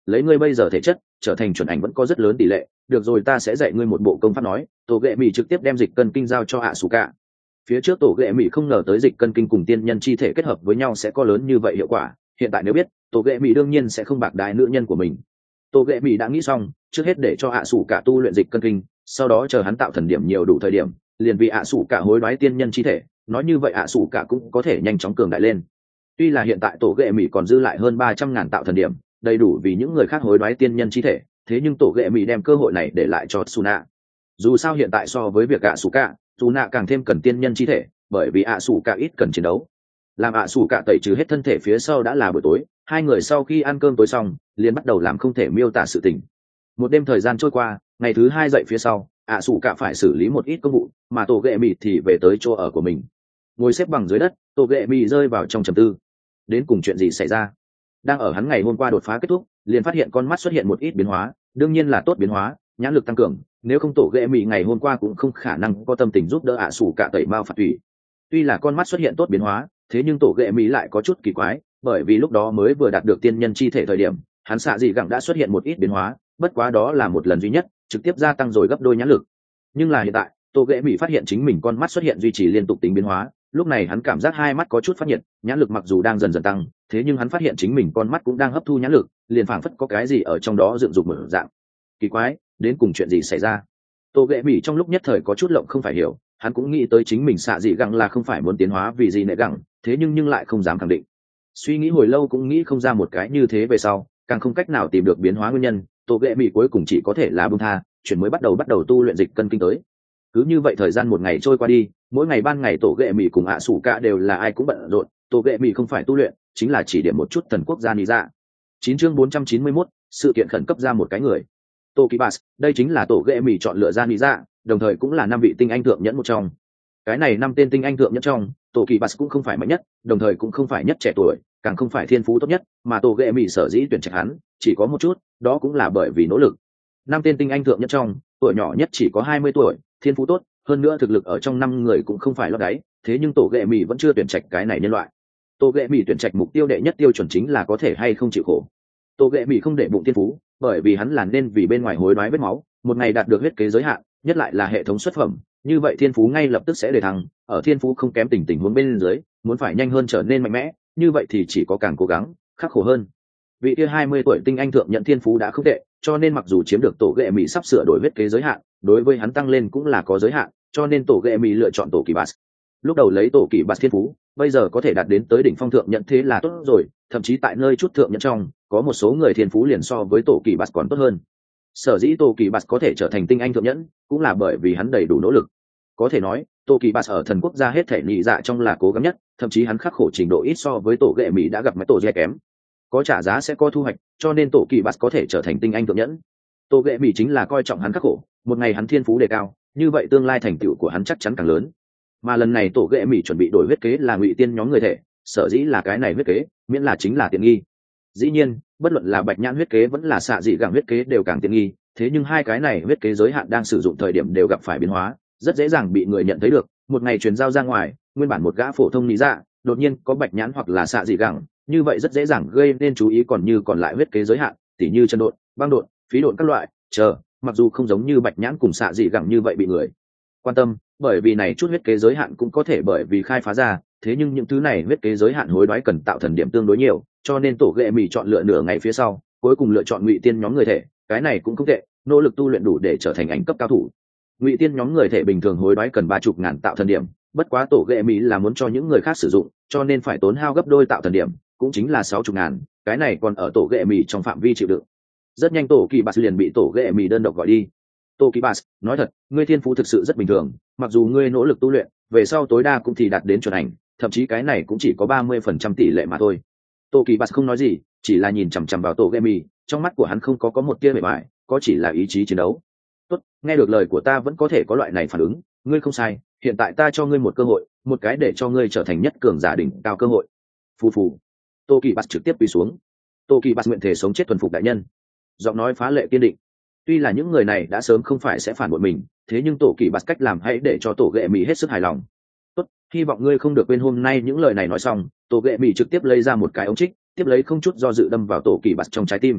lấy ngươi bây giờ thể chất trở thành chuẩn ảnh vẫn có rất lớn tỷ lệ. Được rồi, ta sẽ dạy ngươi một bộ công pháp nói. Tổ ghệ mỹ trực tiếp đem dịch cân kinh giao cho ạ xù cả. Phía trước tổ ghệ mỹ không ngờ tới dịch cân kinh cùng tiên nhân chi thể kết hợp với nhau sẽ có lớn như vậy hiệu quả. Hiện tại nếu biết, tổ ghệ mỹ đương nhiên sẽ không bạc đái nữ nhân của mình. Tổ ghệ mỹ đã nghĩ xong, trước hết để cho ạ xù cả tu luyện dịch cân kinh, sau đó chờ hắn tạo thần điểm nhiều đủ thời điểm, liền vì ạ xù cả hối đoái tiên nhân chi thể. Nói như vậy ạ xù cả cũng có thể nhanh chóng cường đại lên. Tuy là hiện tại tổ ghệ mỹ còn dư lại hơn 300.000 tạo thần điểm, đầy đủ vì những người khác hối đoái tiên nhân chi thể, thế nhưng tổ ghệ mỹ đem cơ hội này để lại cho Suna. Dù sao hiện tại so với việc ạ xù cả, Suna càng thêm cần tiên nhân chi thể, bởi vì ạ xù cả ít cần chiến đấu. Làm ạ xù cả tẩy trừ hết thân thể phía sau đã là buổi tối, hai người sau khi ăn cơm tối xong liền bắt đầu làm không thể miêu tả sự tình. Một đêm thời gian trôi qua, ngày thứ hai dậy phía sau, ạ xù cả phải xử lý một ít công vụ, mà tổ ghệ mỹ thì về tới chỗ ở của mình. Ngồi xếp bằng dưới đất, tổ ghệ mỹ rơi vào trong trầm tư. Đến cùng chuyện gì xảy ra? Đang ở hắn ngày hôm qua đột phá kết thúc, liền phát hiện con mắt xuất hiện một ít biến hóa, đương nhiên là tốt biến hóa, nhãn lực tăng cường, nếu không tổ ghệ mỹ ngày hôm qua cũng không khả năng có tâm tình giúp đỡ ạ xù cả tẩy mao phạt thủy. Tuy là con mắt xuất hiện tốt biến hóa, thế nhưng tổ ghệ mỹ lại có chút kỳ quái, bởi vì lúc đó mới vừa đạt được tiên nhân chi thể thời điểm, hắn xạ dị gẳng đã xuất hiện một ít biến hóa, bất quá đó là một lần duy nhất, trực tiếp gia tăng rồi gấp đôi nhãn lực. Nhưng là hiện tại, tổ ghệ mỹ phát hiện chính mình con mắt xuất hiện duy trì liên tục tính biến hóa, lúc này hắn cảm giác hai mắt có chút phát nhiệt, nhãn lực mặc dù đang dần dần tăng, thế nhưng hắn phát hiện chính mình con mắt cũng đang hấp thu nhãn lực, liền phảng phất có cái gì ở trong đó dựng dục mở dạng. Kỳ quái, đến cùng chuyện gì xảy ra? Tô ghệ mỹ trong lúc nhất thời có chút lộng không phải hiểu, hắn cũng nghĩ tới chính mình xạ dị gẳng là không phải muốn tiến hóa vì gì nệ gẳng, thế nhưng lại không dám khẳng định. Suy nghĩ hồi lâu cũng nghĩ không ra một cái như thế về sau, càng không cách nào tìm được biến hóa nguyên nhân, Tô ghệ mỹ cuối cùng chỉ có thể là buông tha, chuyển mới bắt đầu tu luyện dịch cân kinh tới. Cứ như vậy thời gian một ngày trôi qua đi, mỗi ngày ban ngày tổ ghệ mỹ cùng ạ sủ cả đều là ai cũng bận rộn. Tổ ghệ mỹ không phải tu luyện, chính là chỉ điểm một chút thần quốc gia lý dạ. 9 chương 491, sự kiện khẩn cấp ra một cái người. Tô Kỳ Bas, đây chính là tổ ghệ mỹ chọn lựa ra lý dạ, đồng thời cũng là 5 vị tinh anh thượng nhẫn một trong. Cái này 5 tên tinh anh thượng nhẫn trong, Tổ Kỳ Bas cũng không phải mạnh nhất, đồng thời cũng không phải nhất trẻ tuổi, càng không phải thiên phú tốt nhất, mà tổ ghệ mỹ sở dĩ tuyển trạch hắn, chỉ có một chút, đó cũng là bởi vì nỗ lực. 5 tên tinh anh thượng nhẫn trong, tuổi nhỏ nhất chỉ có 20 tuổi, thiên phú tốt, hơn nữa thực lực ở trong 5 người cũng không phải lót đáy, thế nhưng tổ ghệ mỹ vẫn chưa tuyển trạch cái này nhân loại. Tổ ghệ mỹ tuyển trạch mục tiêu đệ nhất tiêu chuẩn chính là có thể hay không chịu khổ. Tổ ghệ mỹ không để bụng thiên phú, bởi vì hắn là nên vì bên ngoài hối đoái vết máu, một ngày đạt được huyết kế giới hạn, nhất lại là hệ thống xuất phẩm, như vậy thiên phú ngay lập tức sẽ đề thăng, ở thiên phú không kém tình huống bên dưới, muốn phải nhanh hơn trở nên mạnh mẽ, như vậy thì chỉ có càng cố gắng, khắc khổ hơn. Vị kia 20 tuổi tinh anh thượng nhận thiên phú đã không tệ, cho nên mặc dù chiếm được tổ ghệ mỹ sắp sửa đổi huyết kế giới hạn, đối với hắn tăng lên cũng là có giới hạn, cho nên tổ ghệ mỹ lựa chọn tổ kỳ bas. Lúc đầu lấy tổ kỳ bas thiên phú, bây giờ có thể đạt đến tới đỉnh phong thượng nhận thế là tốt rồi, thậm chí tại nơi chút thượng nhận trong, có một số người thiên phú liền so với tổ kỳ bas còn tốt hơn. Sở dĩ tổ kỳ bas có thể trở thành tinh anh thượng nhẫn, cũng là bởi vì hắn đầy đủ nỗ lực. Có thể nói, tổ kỳ bas ở thần quốc gia hết thể nhị dạ trong là cố gắng nhất, thậm chí hắn khắc khổ trình độ ít so với tổ ghệ mỹ đã gặp mấy tổ dè kém. Có trả giá sẽ có thu hoạch, cho nên tổ kỳ bas có thể trở thành tinh anh thượng nhẫn. Tổ ghệ mỹ chính là coi trọng hắn khắc khổ, một ngày hắn thiên phú đề cao, như vậy tương lai thành tựu của hắn chắc chắn càng lớn. Mà lần này tổ ghệ mỹ chuẩn bị đổi huyết kế là ngụy tiên nhóm người thể, sở dĩ là cái này huyết kế, miễn là chính là tiện nghi. Dĩ nhiên, bất luận là bạch nhãn huyết kế vẫn là xạ dị gẳng huyết kế đều càng tiện nghi, thế nhưng hai cái này huyết kế giới hạn đang sử dụng thời điểm đều gặp phải biến hóa, rất dễ dàng bị người nhận thấy được. Một ngày truyền giao ra ngoài, nguyên bản một gã phổ thông lý dạ, đột nhiên có bạch nhãn hoặc là xạ dị gẳng, như vậy rất dễ dàng gây nên chú ý, còn như còn lại huyết kế giới hạn, tỉ như chân độn, băng độn, phí độn các loại, mặc dù không giống như bạch nhãn cùng xạ dị gẳng như vậy bị người quan tâm, bởi vì này chút huyết kế giới hạn cũng có thể bởi vì khai phá ra, thế nhưng những thứ này huyết kế giới hạn hối đoái cần tạo thần điểm tương đối nhiều, cho nên tổ ghệ mỹ chọn lựa nửa ngày phía sau, cuối cùng lựa chọn ngụy tiên nhóm người thể, cái này cũng không tệ, nỗ lực tu luyện đủ để trở thành ảnh cấp cao thủ. Ngụy tiên nhóm người thể bình thường hối đoái cần 30.000 tạo thần điểm, bất quá tổ ghệ mỹ là muốn cho những người khác sử dụng, cho nên phải tốn hao gấp đôi tạo thần điểm, cũng chính là 60.000, cái này còn ở tổ ghệ mỹ trong phạm vi chịu đựng. Rất nhanh tổ kỳ bas liền bị tổ ghệ mỹ đơn độc gọi đi. Tổ kỳ bas, nói thật, ngươi thiên phú thực sự rất bình thường, mặc dù ngươi nỗ lực tu luyện, về sau tối đa cũng thì đạt đến chuẩn ảnh, thậm chí cái này cũng chỉ có 30% tỷ lệ mà thôi. Tổ kỳ bas không nói gì, chỉ là nhìn chằm chằm vào tổ ghệ mỹ, trong mắt của hắn không có một tia bề bại, có chỉ là ý chí chiến đấu. Tốt, nghe được lời của ta vẫn có thể có loại này phản ứng, ngươi không sai, hiện tại ta cho ngươi một cơ hội, một cái để cho ngươi trở thành nhất cường giả đỉnh cao cơ hội. Phù phù. Tô kỳ bas trực tiếp quỳ xuống. Tô kỳ bas nguyện thể sống chết thuần phục đại nhân, giọng nói phá lệ kiên định. Tuy là những người này đã sớm không phải sẽ phản bội mình, thế nhưng tổ kỳ bas cách làm hãy để cho tổ ghệ mỹ hết sức hài lòng. Tốt, hy vọng ngươi không được quên hôm nay những lời này nói xong, tổ ghệ mỹ trực tiếp lấy ra một cái ống trích, tiếp lấy không chút do dự đâm vào tổ kỳ bas trong trái tim.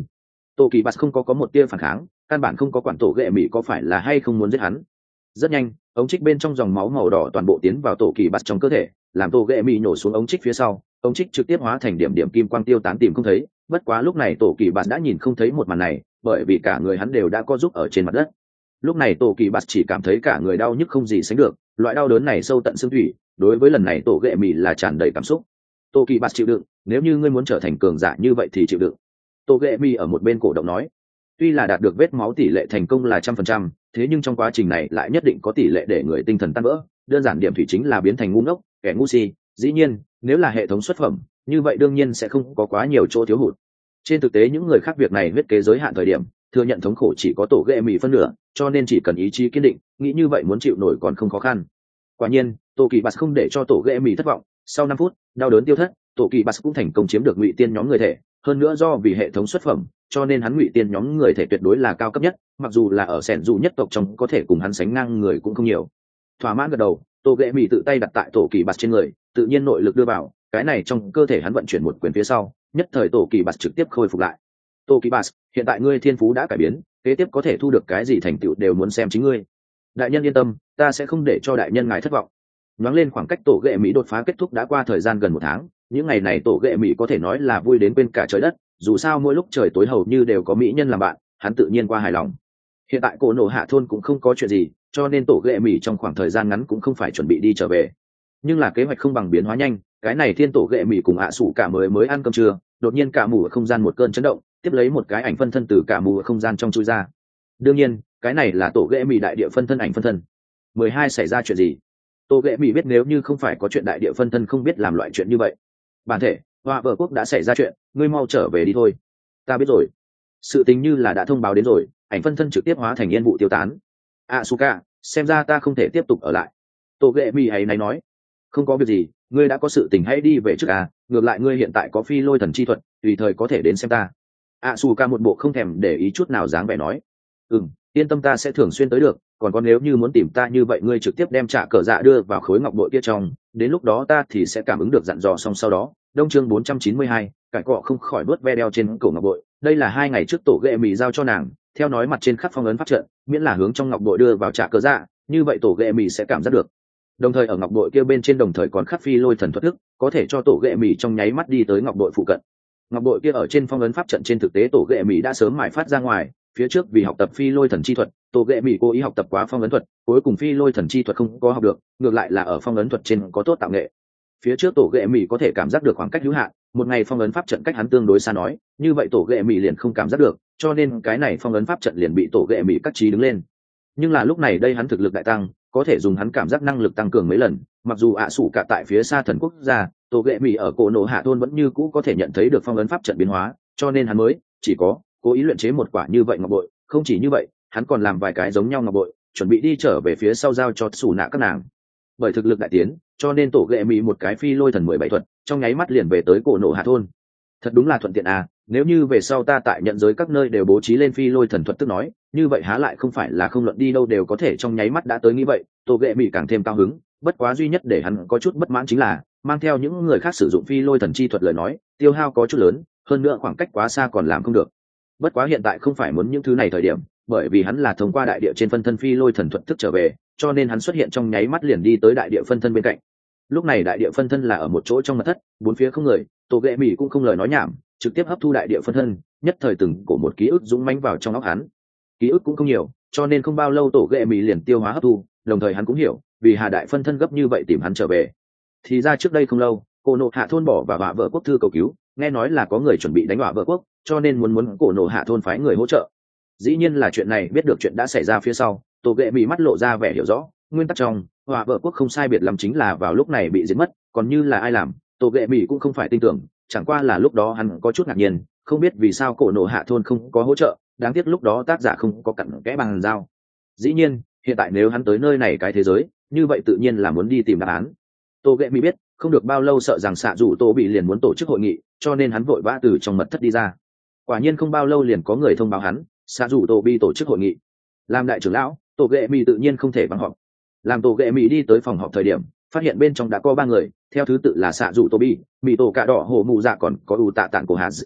Tô Kỳ Bạt không có một tia phản kháng, căn bản không có quản tổ ghệ mỹ có phải là hay không muốn giết hắn. Rất nhanh, ống trích bên trong dòng máu màu đỏ toàn bộ tiến vào Tô Kỳ Bạt trong cơ thể, làm tổ ghệ mỹ nổ xuống ống trích phía sau, ống trích trực tiếp hóa thành điểm điểm kim quang tiêu tán tìm không thấy. Bất quá lúc này Tô Kỳ Bạt đã nhìn không thấy một màn này, bởi vì cả người hắn đều đã co giúp ở trên mặt đất. Lúc này Tô Kỳ Bạt chỉ cảm thấy cả người đau nhức không gì sánh được, loại đau đớn này sâu tận xương thủy. Đối với lần này tổ ghệ mỹ là tràn đầy cảm xúc. Tô Kỳ Bạt chịu đựng, nếu như ngươi muốn trở thành cường giả như vậy thì chịu đựng. Tô ghệ mỹ ở một bên cổ động nói. Tuy là đạt được vết máu tỷ lệ thành công là 100%, thế nhưng trong quá trình này lại nhất định có tỷ lệ để người tinh thần tan vỡ. Đơn giản điểm thủy chính là biến thành ngu ngốc, kẻ ngu si. Dĩ nhiên, nếu là hệ thống xuất phẩm, như vậy đương nhiên sẽ không có quá nhiều chỗ thiếu hụt. Trên thực tế những người khác việc này huyết kế giới hạn thời điểm, thừa nhận thống khổ chỉ có tổ ghệ mỹ phân nửa, cho nên chỉ cần ý chí kiên định, nghĩ như vậy muốn chịu nổi còn không khó khăn. Quả nhiên, Tô Kỳ Bạt không để cho tổ ghệ mỹ thất vọng, sau 5 phút, đau đớn tiêu thất, Tô Kỳ Bạt cũng thành công chiếm được ngụy tiên nhóm người thể, hơn nữa do vì hệ thống xuất phẩm, cho nên hắn ngụy tiên nhóm người thể tuyệt đối là cao cấp nhất, mặc dù là ở sẻn dù nhất tộc trong có thể cùng hắn sánh ngang người cũng không nhiều. Thỏa mãn gật đầu, Tô ghệ mỹ tự tay đặt tại Tổ Kỳ Bạt trên người, tự nhiên nội lực đưa vào, cái này trong cơ thể hắn vận chuyển một quyền phía sau, nhất thời Tổ Kỳ Bạt trực tiếp khôi phục lại. Tô Kỳ Bạt, hiện tại ngươi thiên phú đã cải biến, kế tiếp có thể thu được cái gì thành tựu đều muốn xem chính ngươi. Đại nhân yên tâm, ta sẽ không để cho đại nhân ngài thất vọng. Nhoáng lên khoảng cách tổ ghệ mỹ đột phá kết thúc đã qua thời gian gần 1 tháng, những ngày này tổ ghệ mỹ có thể nói là vui đến quên cả trời đất, dù sao mỗi lúc trời tối hầu như đều có mỹ nhân làm bạn, hắn tự nhiên qua hài lòng. Hiện tại cổ nổ hạ thôn cũng không có chuyện gì, cho nên tổ ghệ mỹ trong khoảng thời gian ngắn cũng không phải chuẩn bị đi trở về. Nhưng là kế hoạch không bằng biến hóa nhanh, cái này thiên tổ ghệ mỹ cùng ạ sủ cả mới ăn cơm trưa, đột nhiên cả mù ở không gian một cơn chấn động, tiếp lấy một cái ảnh phân thân từ cả mù ở không gian trong chui ra. Đương nhiên, cái này là tổ ghệ mỹ đại địa phân thân ảnh phân thân. 12 xảy ra chuyện gì? Tô ghệ mỹ biết nếu như không phải có chuyện đại địa phân thân không biết làm loại chuyện như vậy. Bản thể, Hoa Vợ Quốc đã xảy ra chuyện, ngươi mau trở về đi thôi. Ta biết rồi. Sự tình như là đã thông báo đến rồi, ảnh phân thân trực tiếp hóa thành yên vụ tiêu tán. Asuka, xem ra ta không thể tiếp tục ở lại. Tô ghệ mỹ hay này nói. Không có việc gì, ngươi đã có sự tình hãy đi về trước à, ngược lại ngươi hiện tại có phi lôi thần chi thuật, tùy thời có thể đến xem ta. Asuka một bộ không thèm để ý chút nào dáng vẻ nói. Yên tâm ta sẽ thường xuyên tới được, còn có nếu như muốn tìm ta như vậy ngươi trực tiếp đem trả cờ dạ đưa vào khối ngọc bội kia trong, đến lúc đó ta thì sẽ cảm ứng được dặn dò xong sau đó. Đông chương 492, cải cọ không khỏi đuốt ve đeo trên cổ ngọc bội, đây là 2 ngày trước tổ ghệ mỹ giao cho nàng, theo nói mặt trên khắc phong ấn pháp trận, miễn là hướng trong ngọc bội đưa vào trả cờ dạ, như vậy tổ ghệ mỹ sẽ cảm giác được. Đồng thời ở ngọc bội kia bên trên đồng thời còn khắc phi lôi thần thuật thức, có thể cho tổ ghệ mỹ trong nháy mắt đi tới ngọc bội phụ cận. Ngọc bội kia ở trên phong ấn pháp trận trên thực tế tổ ghệ mỹ đã sớm mài phát ra ngoài, phía trước vì học tập phi lôi thần chi thuật, tổ ghệ mỹ cố ý học tập quá phong ấn thuật, cuối cùng phi lôi thần chi thuật không có học được, ngược lại là ở phong ấn thuật trên có tốt tạo nghệ. Phía trước tổ ghệ mỹ có thể cảm giác được khoảng cách hữu hạn, một ngày phong ấn pháp trận cách hắn tương đối xa nói, như vậy tổ ghệ mỹ liền không cảm giác được, cho nên cái này phong ấn pháp trận liền bị tổ ghệ mỹ cắt trí đứng lên. Nhưng là lúc này đây hắn thực lực đại tăng, có thể dùng hắn cảm giác năng lực tăng cường mấy lần, mặc dù ạ sủ cả tại phía xa thần quốc gia, tổ ghệ mỹ ở cổ nổ hạ thôn vẫn như cũ có thể nhận thấy được phong ấn pháp trận biến hóa, cho nên hắn mới chỉ có cố ý luyện chế một quả như vậy ngọc bội. Không chỉ như vậy, hắn còn làm vài cái giống nhau ngọc bội, chuẩn bị đi trở về phía sau giao cho xù nạ các nàng. Bởi thực lực đại tiến, cho nên tổ ghệ mỹ một cái phi lôi thần 17 thuật, trong nháy mắt liền về tới cổ nổ hạ thôn. Thật đúng là thuận tiện à, nếu như về sau ta tại nhận giới các nơi đều bố trí lên phi lôi thần thuật tức nói, như vậy há lại không phải là không luận đi đâu đều có thể trong nháy mắt đã tới như vậy. Tổ ghệ mỹ càng thêm cao hứng, bất quá duy nhất để hắn có chút bất mãn chính là mang theo những người khác sử dụng phi lôi thần chi thuật lời nói, tiêu hao có chút lớn, hơn nữa khoảng cách quá xa còn làm không được. Bất quá hiện tại không phải muốn những thứ này thời điểm, bởi vì hắn là thông qua đại địa trên phân thân phi lôi thần thuật thức trở về, cho nên hắn xuất hiện trong nháy mắt liền đi tới đại địa phân thân bên cạnh. Lúc này đại địa phân thân là ở một chỗ trong mật thất, bốn phía không người, tổ ghệ mỹ cũng không lời nói nhảm, trực tiếp hấp thu đại địa phân thân, nhất thời từng cổ một ký ức dũng mãnh vào trong óc hắn. Ký ức cũng không nhiều, cho nên không bao lâu tổ ghệ mỹ liền tiêu hóa hấp thu, đồng thời hắn cũng hiểu vì hà đại phân thân gấp như vậy tìm hắn trở về. Thì ra trước đây không lâu, cổ nộ hạ thôn bỏ và Hỏa Vợ Quốc thư cầu cứu, nghe nói là có người chuẩn bị đánh Hỏa Vợ Quốc, cho nên muốn cổ nộ hạ thôn phái người hỗ trợ. Dĩ nhiên là chuyện này biết được chuyện đã xảy ra phía sau, tổ ghệ mỹ mắt lộ ra vẻ hiểu rõ, nguyên tắc trong Hỏa Vợ Quốc không sai biệt lắm chính là vào lúc này bị giết mất, còn như là ai làm, tổ ghệ mỹ cũng không phải tin tưởng, chẳng qua là lúc đó hắn có chút ngạc nhiên, không biết vì sao cổ nộ hạ thôn không có hỗ trợ, đáng tiếc lúc đó tác giả không có cặn kẽ bằng dao. Dĩ nhiên hiện tại nếu hắn tới nơi này cái thế giới, như vậy tự nhiên là muốn đi tìm đáp án. Tô ghệ mỹ biết không được bao lâu sợ rằng xạ dù tô bị liền muốn tổ chức hội nghị, cho nên hắn vội vã từ trong mật thất đi ra. Quả nhiên không bao lâu liền có người thông báo hắn xạ dù tô bị tổ chức hội nghị. Làm đại trưởng lão, tổ ghệ mỹ tự nhiên không thể vắng họp. Làm tổ ghệ mỹ đi tới phòng họp thời điểm, phát hiện bên trong đã có 3 người, theo thứ tự là xạ dù tô bị, mỹ tổ cạ đỏ hổ mù dạ còn có ủ tạ tạng cổ hà.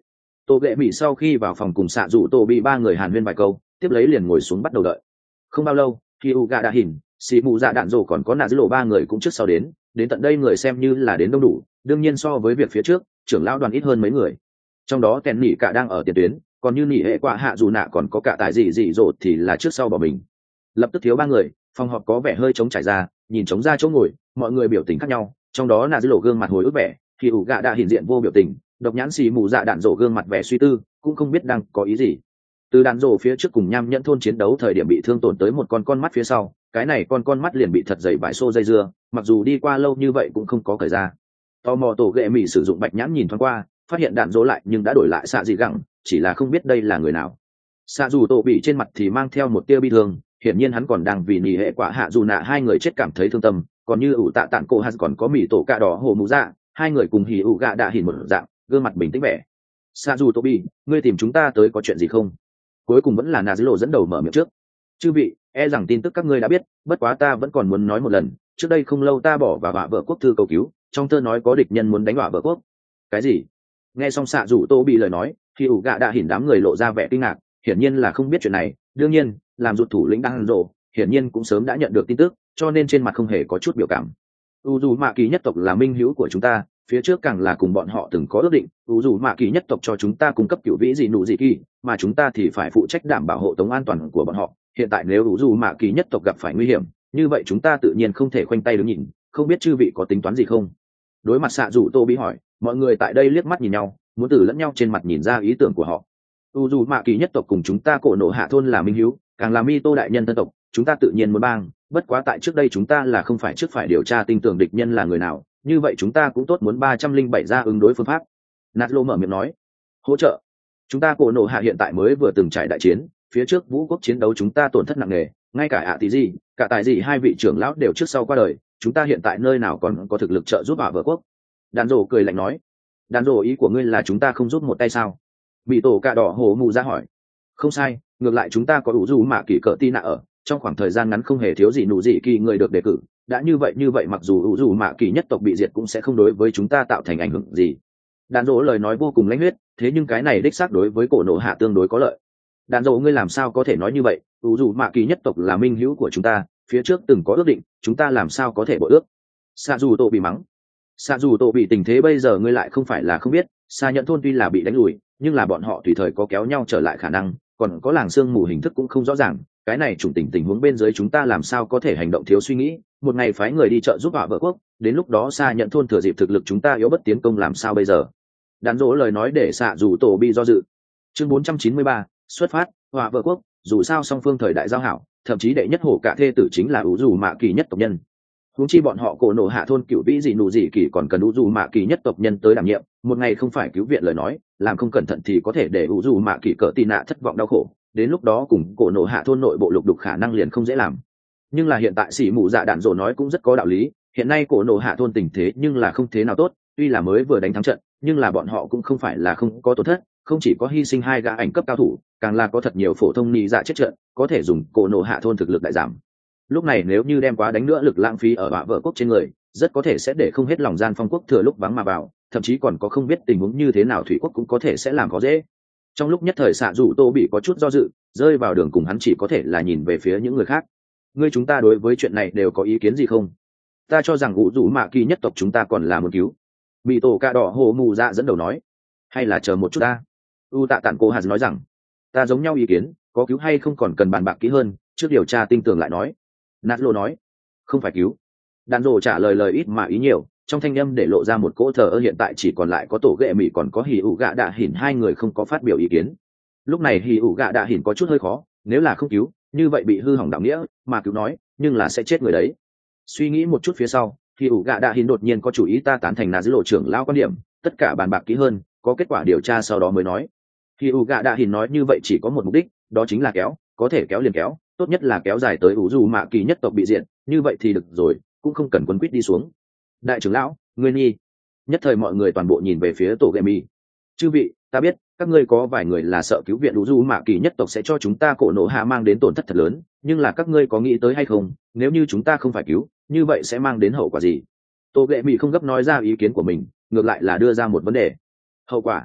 Tô ghệ mỹ sau khi vào phòng cùng xạ rủ tô bị ba người hàn huyên vài câu, tiếp lấy liền ngồi xuống bắt đầu đợi. Không bao lâu, khi u gà đã hỉn xì mù dạ đạn rổ còn có nạ dữ lộ ba người cũng trước sau đến tận đây người xem như là đến đông đủ. Đương nhiên so với việc phía trước, trưởng lão đoàn ít hơn mấy người, trong đó kèn nỉ cả đang ở tiền tuyến, còn như nỉ hệ quả hạ dù nạ còn có cả tài gì rổ thì là trước sau bỏ mình. Lập tức thiếu ba người, phòng họp có vẻ hơi trống trải ra, nhìn trống ra chỗ ngồi, mọi người biểu tình khác nhau, trong đó nạ dữ lộ gương mặt hồi ức vẻ, thì ủ gạ đã hiện diện vô biểu tình, độc nhãn xì mù dạ đạn rổ gương mặt vẻ suy tư, cũng không biết đang có ý gì. Từ đạn rổ phía trước cùng nham nhẫn thôn chiến đấu thời điểm bị thương tổn tới một con mắt phía sau, cái này con mắt liền bị thật dày vải xô dây dưa, mặc dù đi qua lâu như vậy cũng không có cởi ra. Tò mò tổ ghệ mỹ sử dụng bạch nhãn nhìn thoáng qua, phát hiện đạn rổ lại nhưng đã đổi lại xạ dị gẳng, chỉ là không biết đây là người nào. Xạ dù tổ bị trên mặt thì mang theo một tia bi thương, hiển nhiên hắn còn đang vì nỉ hệ quả hạ dù nạ hai người chết cảm thấy thương tâm, còn như ủ tạ tạn cổ hạt còn có mỹ tổ cạ đỏ hồ mù dạ, hai người cùng hỉ ủ gạ đã hỉ một dạng, gương mặt bình tĩnh vẻ. Xạ dù tổ bị, ngươi tìm chúng ta tới có chuyện gì không? Cuối cùng vẫn là nà dữ lộ dẫn đầu mở miệng trước. Chư vị, e rằng tin tức các ngươi đã biết, bất quá ta vẫn còn muốn nói một lần, trước đây không lâu ta bỏ vào vạ vợ quốc thư cầu cứu, trong thơ nói có địch nhân muốn đánh vạ vợ quốc. Cái gì? Nghe xong xạ rủ tô bị lời nói, thì ủ gạ đã hỉn đám người lộ ra vẻ kinh ngạc, hiển nhiên là không biết chuyện này. Đương nhiên, làm rụt thủ lĩnh đang rộ, hiển nhiên cũng sớm đã nhận được tin tức, cho nên trên mặt không hề có chút biểu cảm. U dù mạ kỳ nhất tộc là minh hữu của chúng ta, phía trước càng là cùng bọn họ từng có ước định, U dù mạ kỳ nhất tộc cho chúng ta cung cấp cựu vĩ dị nụ dị kỳ, mà chúng ta thì phải phụ trách đảm bảo hộ tống an toàn của bọn họ. Hiện tại nếu U dù mạ kỳ nhất tộc gặp phải nguy hiểm, như vậy chúng ta tự nhiên không thể khoanh tay đứng nhìn, không biết chư vị có tính toán gì không? Đối mặt xạ rủ tô bí hỏi, mọi người tại đây liếc mắt nhìn nhau, muốn từ lẫn nhau trên mặt nhìn ra ý tưởng của họ. U dù mạ kỳ nhất tộc cùng chúng ta cổ nổ hạ thôn là minh hữu, càng là mi tô đại nhân thân tộc, chúng ta tự nhiên muốn bang. Bất quá tại trước đây chúng ta là không phải trước phải điều tra tinh tường địch nhân là người nào, như vậy chúng ta cũng tốt muốn 307 ra ứng đối phương pháp. Nát lô mở miệng nói, hỗ trợ. Chúng ta cổ nổ hạ hiện tại mới vừa từng trải đại chiến, phía trước vũ quốc chiến đấu chúng ta tổn thất nặng nề, ngay cả ạ tí gì cả tài gì hai vị trưởng lão đều trước sau qua đời, chúng ta hiện tại nơi nào còn có thực lực trợ giúp ạ vợ quốc. Đàn rổ cười lạnh nói, đàn rổ ý của ngươi là chúng ta không giúp một tay sao? Bị tổ cạ đỏ hổ mù ra hỏi. Không sai, ngược lại chúng ta có đủ dù mạ kỳ cỡ tin nạ ở, trong khoảng thời gian ngắn không hề thiếu gì nụ gì kỳ người được đề cử. Đã như vậy mặc dù đủ dù mạ kỳ nhất tộc bị diệt cũng sẽ không đối với chúng ta tạo thành ảnh hưởng gì. Đàn rỗ lời nói vô cùng lãnh huyết, thế nhưng cái này đích xác đối với cổ nổ hạ tương đối có lợi. Đàn rỗ ngươi làm sao có thể nói như vậy? Đủ dù mạ kỳ nhất tộc là minh hữu của chúng ta, phía trước từng có ước định, chúng ta làm sao có thể bội ước? Xạ dù tổ bị mắng. Xạ dù tổ bị tình thế bây giờ ngươi lại không phải là không biết, xa nhận thôn tuy là bị đánh lùi, nhưng là bọn họ tùy thời có kéo nhau trở lại khả năng, còn có làng sương mù hình thức cũng không rõ ràng. Cái này chủng tình huống bên dưới chúng ta làm sao có thể hành động thiếu suy nghĩ, một ngày phái người đi trợ giúp họ vợ quốc, đến lúc đó xa nhận thôn thừa dịp thực lực chúng ta yếu bất tiến công làm sao bây giờ? Đàn dỗ lời nói để xạ dù tổ bị do dự. Chương 493, xuất phát, họa vợ quốc, dù sao song phương thời đại giao hảo, thậm chí đệ nhất hổ cả thê tử chính là ủ dù mạ kỳ nhất tộc nhân. Huống chi bọn họ cổ nổ hạ thôn cựu vĩ dị nụ dị kỳ còn cần ủ dù mạ kỳ nhất tộc nhân tới đảm nhiệm, một ngày không phải cứu viện lời nói, làm không cẩn thận thì có thể để ủ dù mạ kỳ cỡ tì nạ thất vọng đau khổ, đến lúc đó cùng cổ nổ hạ thôn nội bộ lục đục khả năng liền không dễ làm. Nhưng là hiện tại xỉ mù dạ đạn dỗ nói cũng rất có đạo lý, hiện nay cổ nổ hạ thôn tình thế nhưng là không thế nào tốt, tuy là mới vừa đánh thắng trận, nhưng là bọn họ cũng không phải là không có tổn thất, không chỉ có hy sinh hai gã ảnh cấp cao thủ, càng là có thật nhiều phổ thông nị dạ chết trận, có thể dùng cổ nổ hạ thôn thực lực đại giảm. Lúc này nếu như đem quá đánh nữa lực lãng phí ở họa vợ quốc trên người, rất có thể sẽ để không hết lòng gian phong quốc thừa lúc vắng mà vào, thậm chí còn có không biết tình huống như thế nào thủy quốc cũng có thể sẽ làm khó dễ. Trong lúc nhất thời xạ dù tô bị có chút do dự, rơi vào đường cùng hắn chỉ có thể là nhìn về phía những người khác. Ngươi chúng ta đối với chuyện này đều có ý kiến gì không? Ta cho rằng ủ rủ mạ kỳ nhất tộc chúng ta còn là một cứu. Bị tổ cạ đỏ hồ mù dạ dẫn đầu nói. Hay là chờ một chút ta? U tạ tản cô hà nói rằng, ta giống nhau ý kiến, có cứu hay không còn cần bàn bạc kỹ hơn, trước điều tra tinh tường lại nói. Nát lô nói, không phải cứu. Đàn rồ trả lời ít mà ý nhiều, trong thanh âm để lộ ra một cỗ thờ ơ, hiện tại chỉ còn lại có tổ ghệ mỹ còn có hỉ ủ gạ đạ hỉn hai người không có phát biểu ý kiến. Lúc này hỉ ủ gạ đạ hỉn có chút hơi khó, nếu là không cứu như vậy bị hư hỏng đạo nghĩa, mà cứu nói nhưng là sẽ chết người đấy. Suy nghĩ một chút phía sau, hỉ ủ gạ đạ hỉn đột nhiên có chủ ý, ta tán thành là giữ lộ trưởng lao quan điểm, tất cả bàn bạc kỹ hơn, có kết quả điều tra sau đó mới nói. Hỉ ủ gạ đạ hỉn nói như vậy chỉ có một mục đích, đó chính là kéo, có thể kéo liền kéo, tốt nhất là kéo dài tới ủ dù mạ kỳ nhất tộc bị diện, như vậy thì được rồi, cũng không cần quấn quýt đi xuống. Đại trưởng lão, ngươi nghi. Nhất thời mọi người toàn bộ nhìn về phía tổ ghệ mi. Chư vị, ta biết các ngươi có vài người là sợ cứu viện ủ dù mạ kỳ nhất tộc sẽ cho chúng ta cổ nổ hạ mang đến tổn thất thật lớn, nhưng là các ngươi có nghĩ tới hay không, nếu như chúng ta không phải cứu, như vậy sẽ mang đến hậu quả gì? Tổ ghệ mi không gấp nói ra ý kiến của mình, ngược lại là đưa ra một vấn đề. Hậu quả?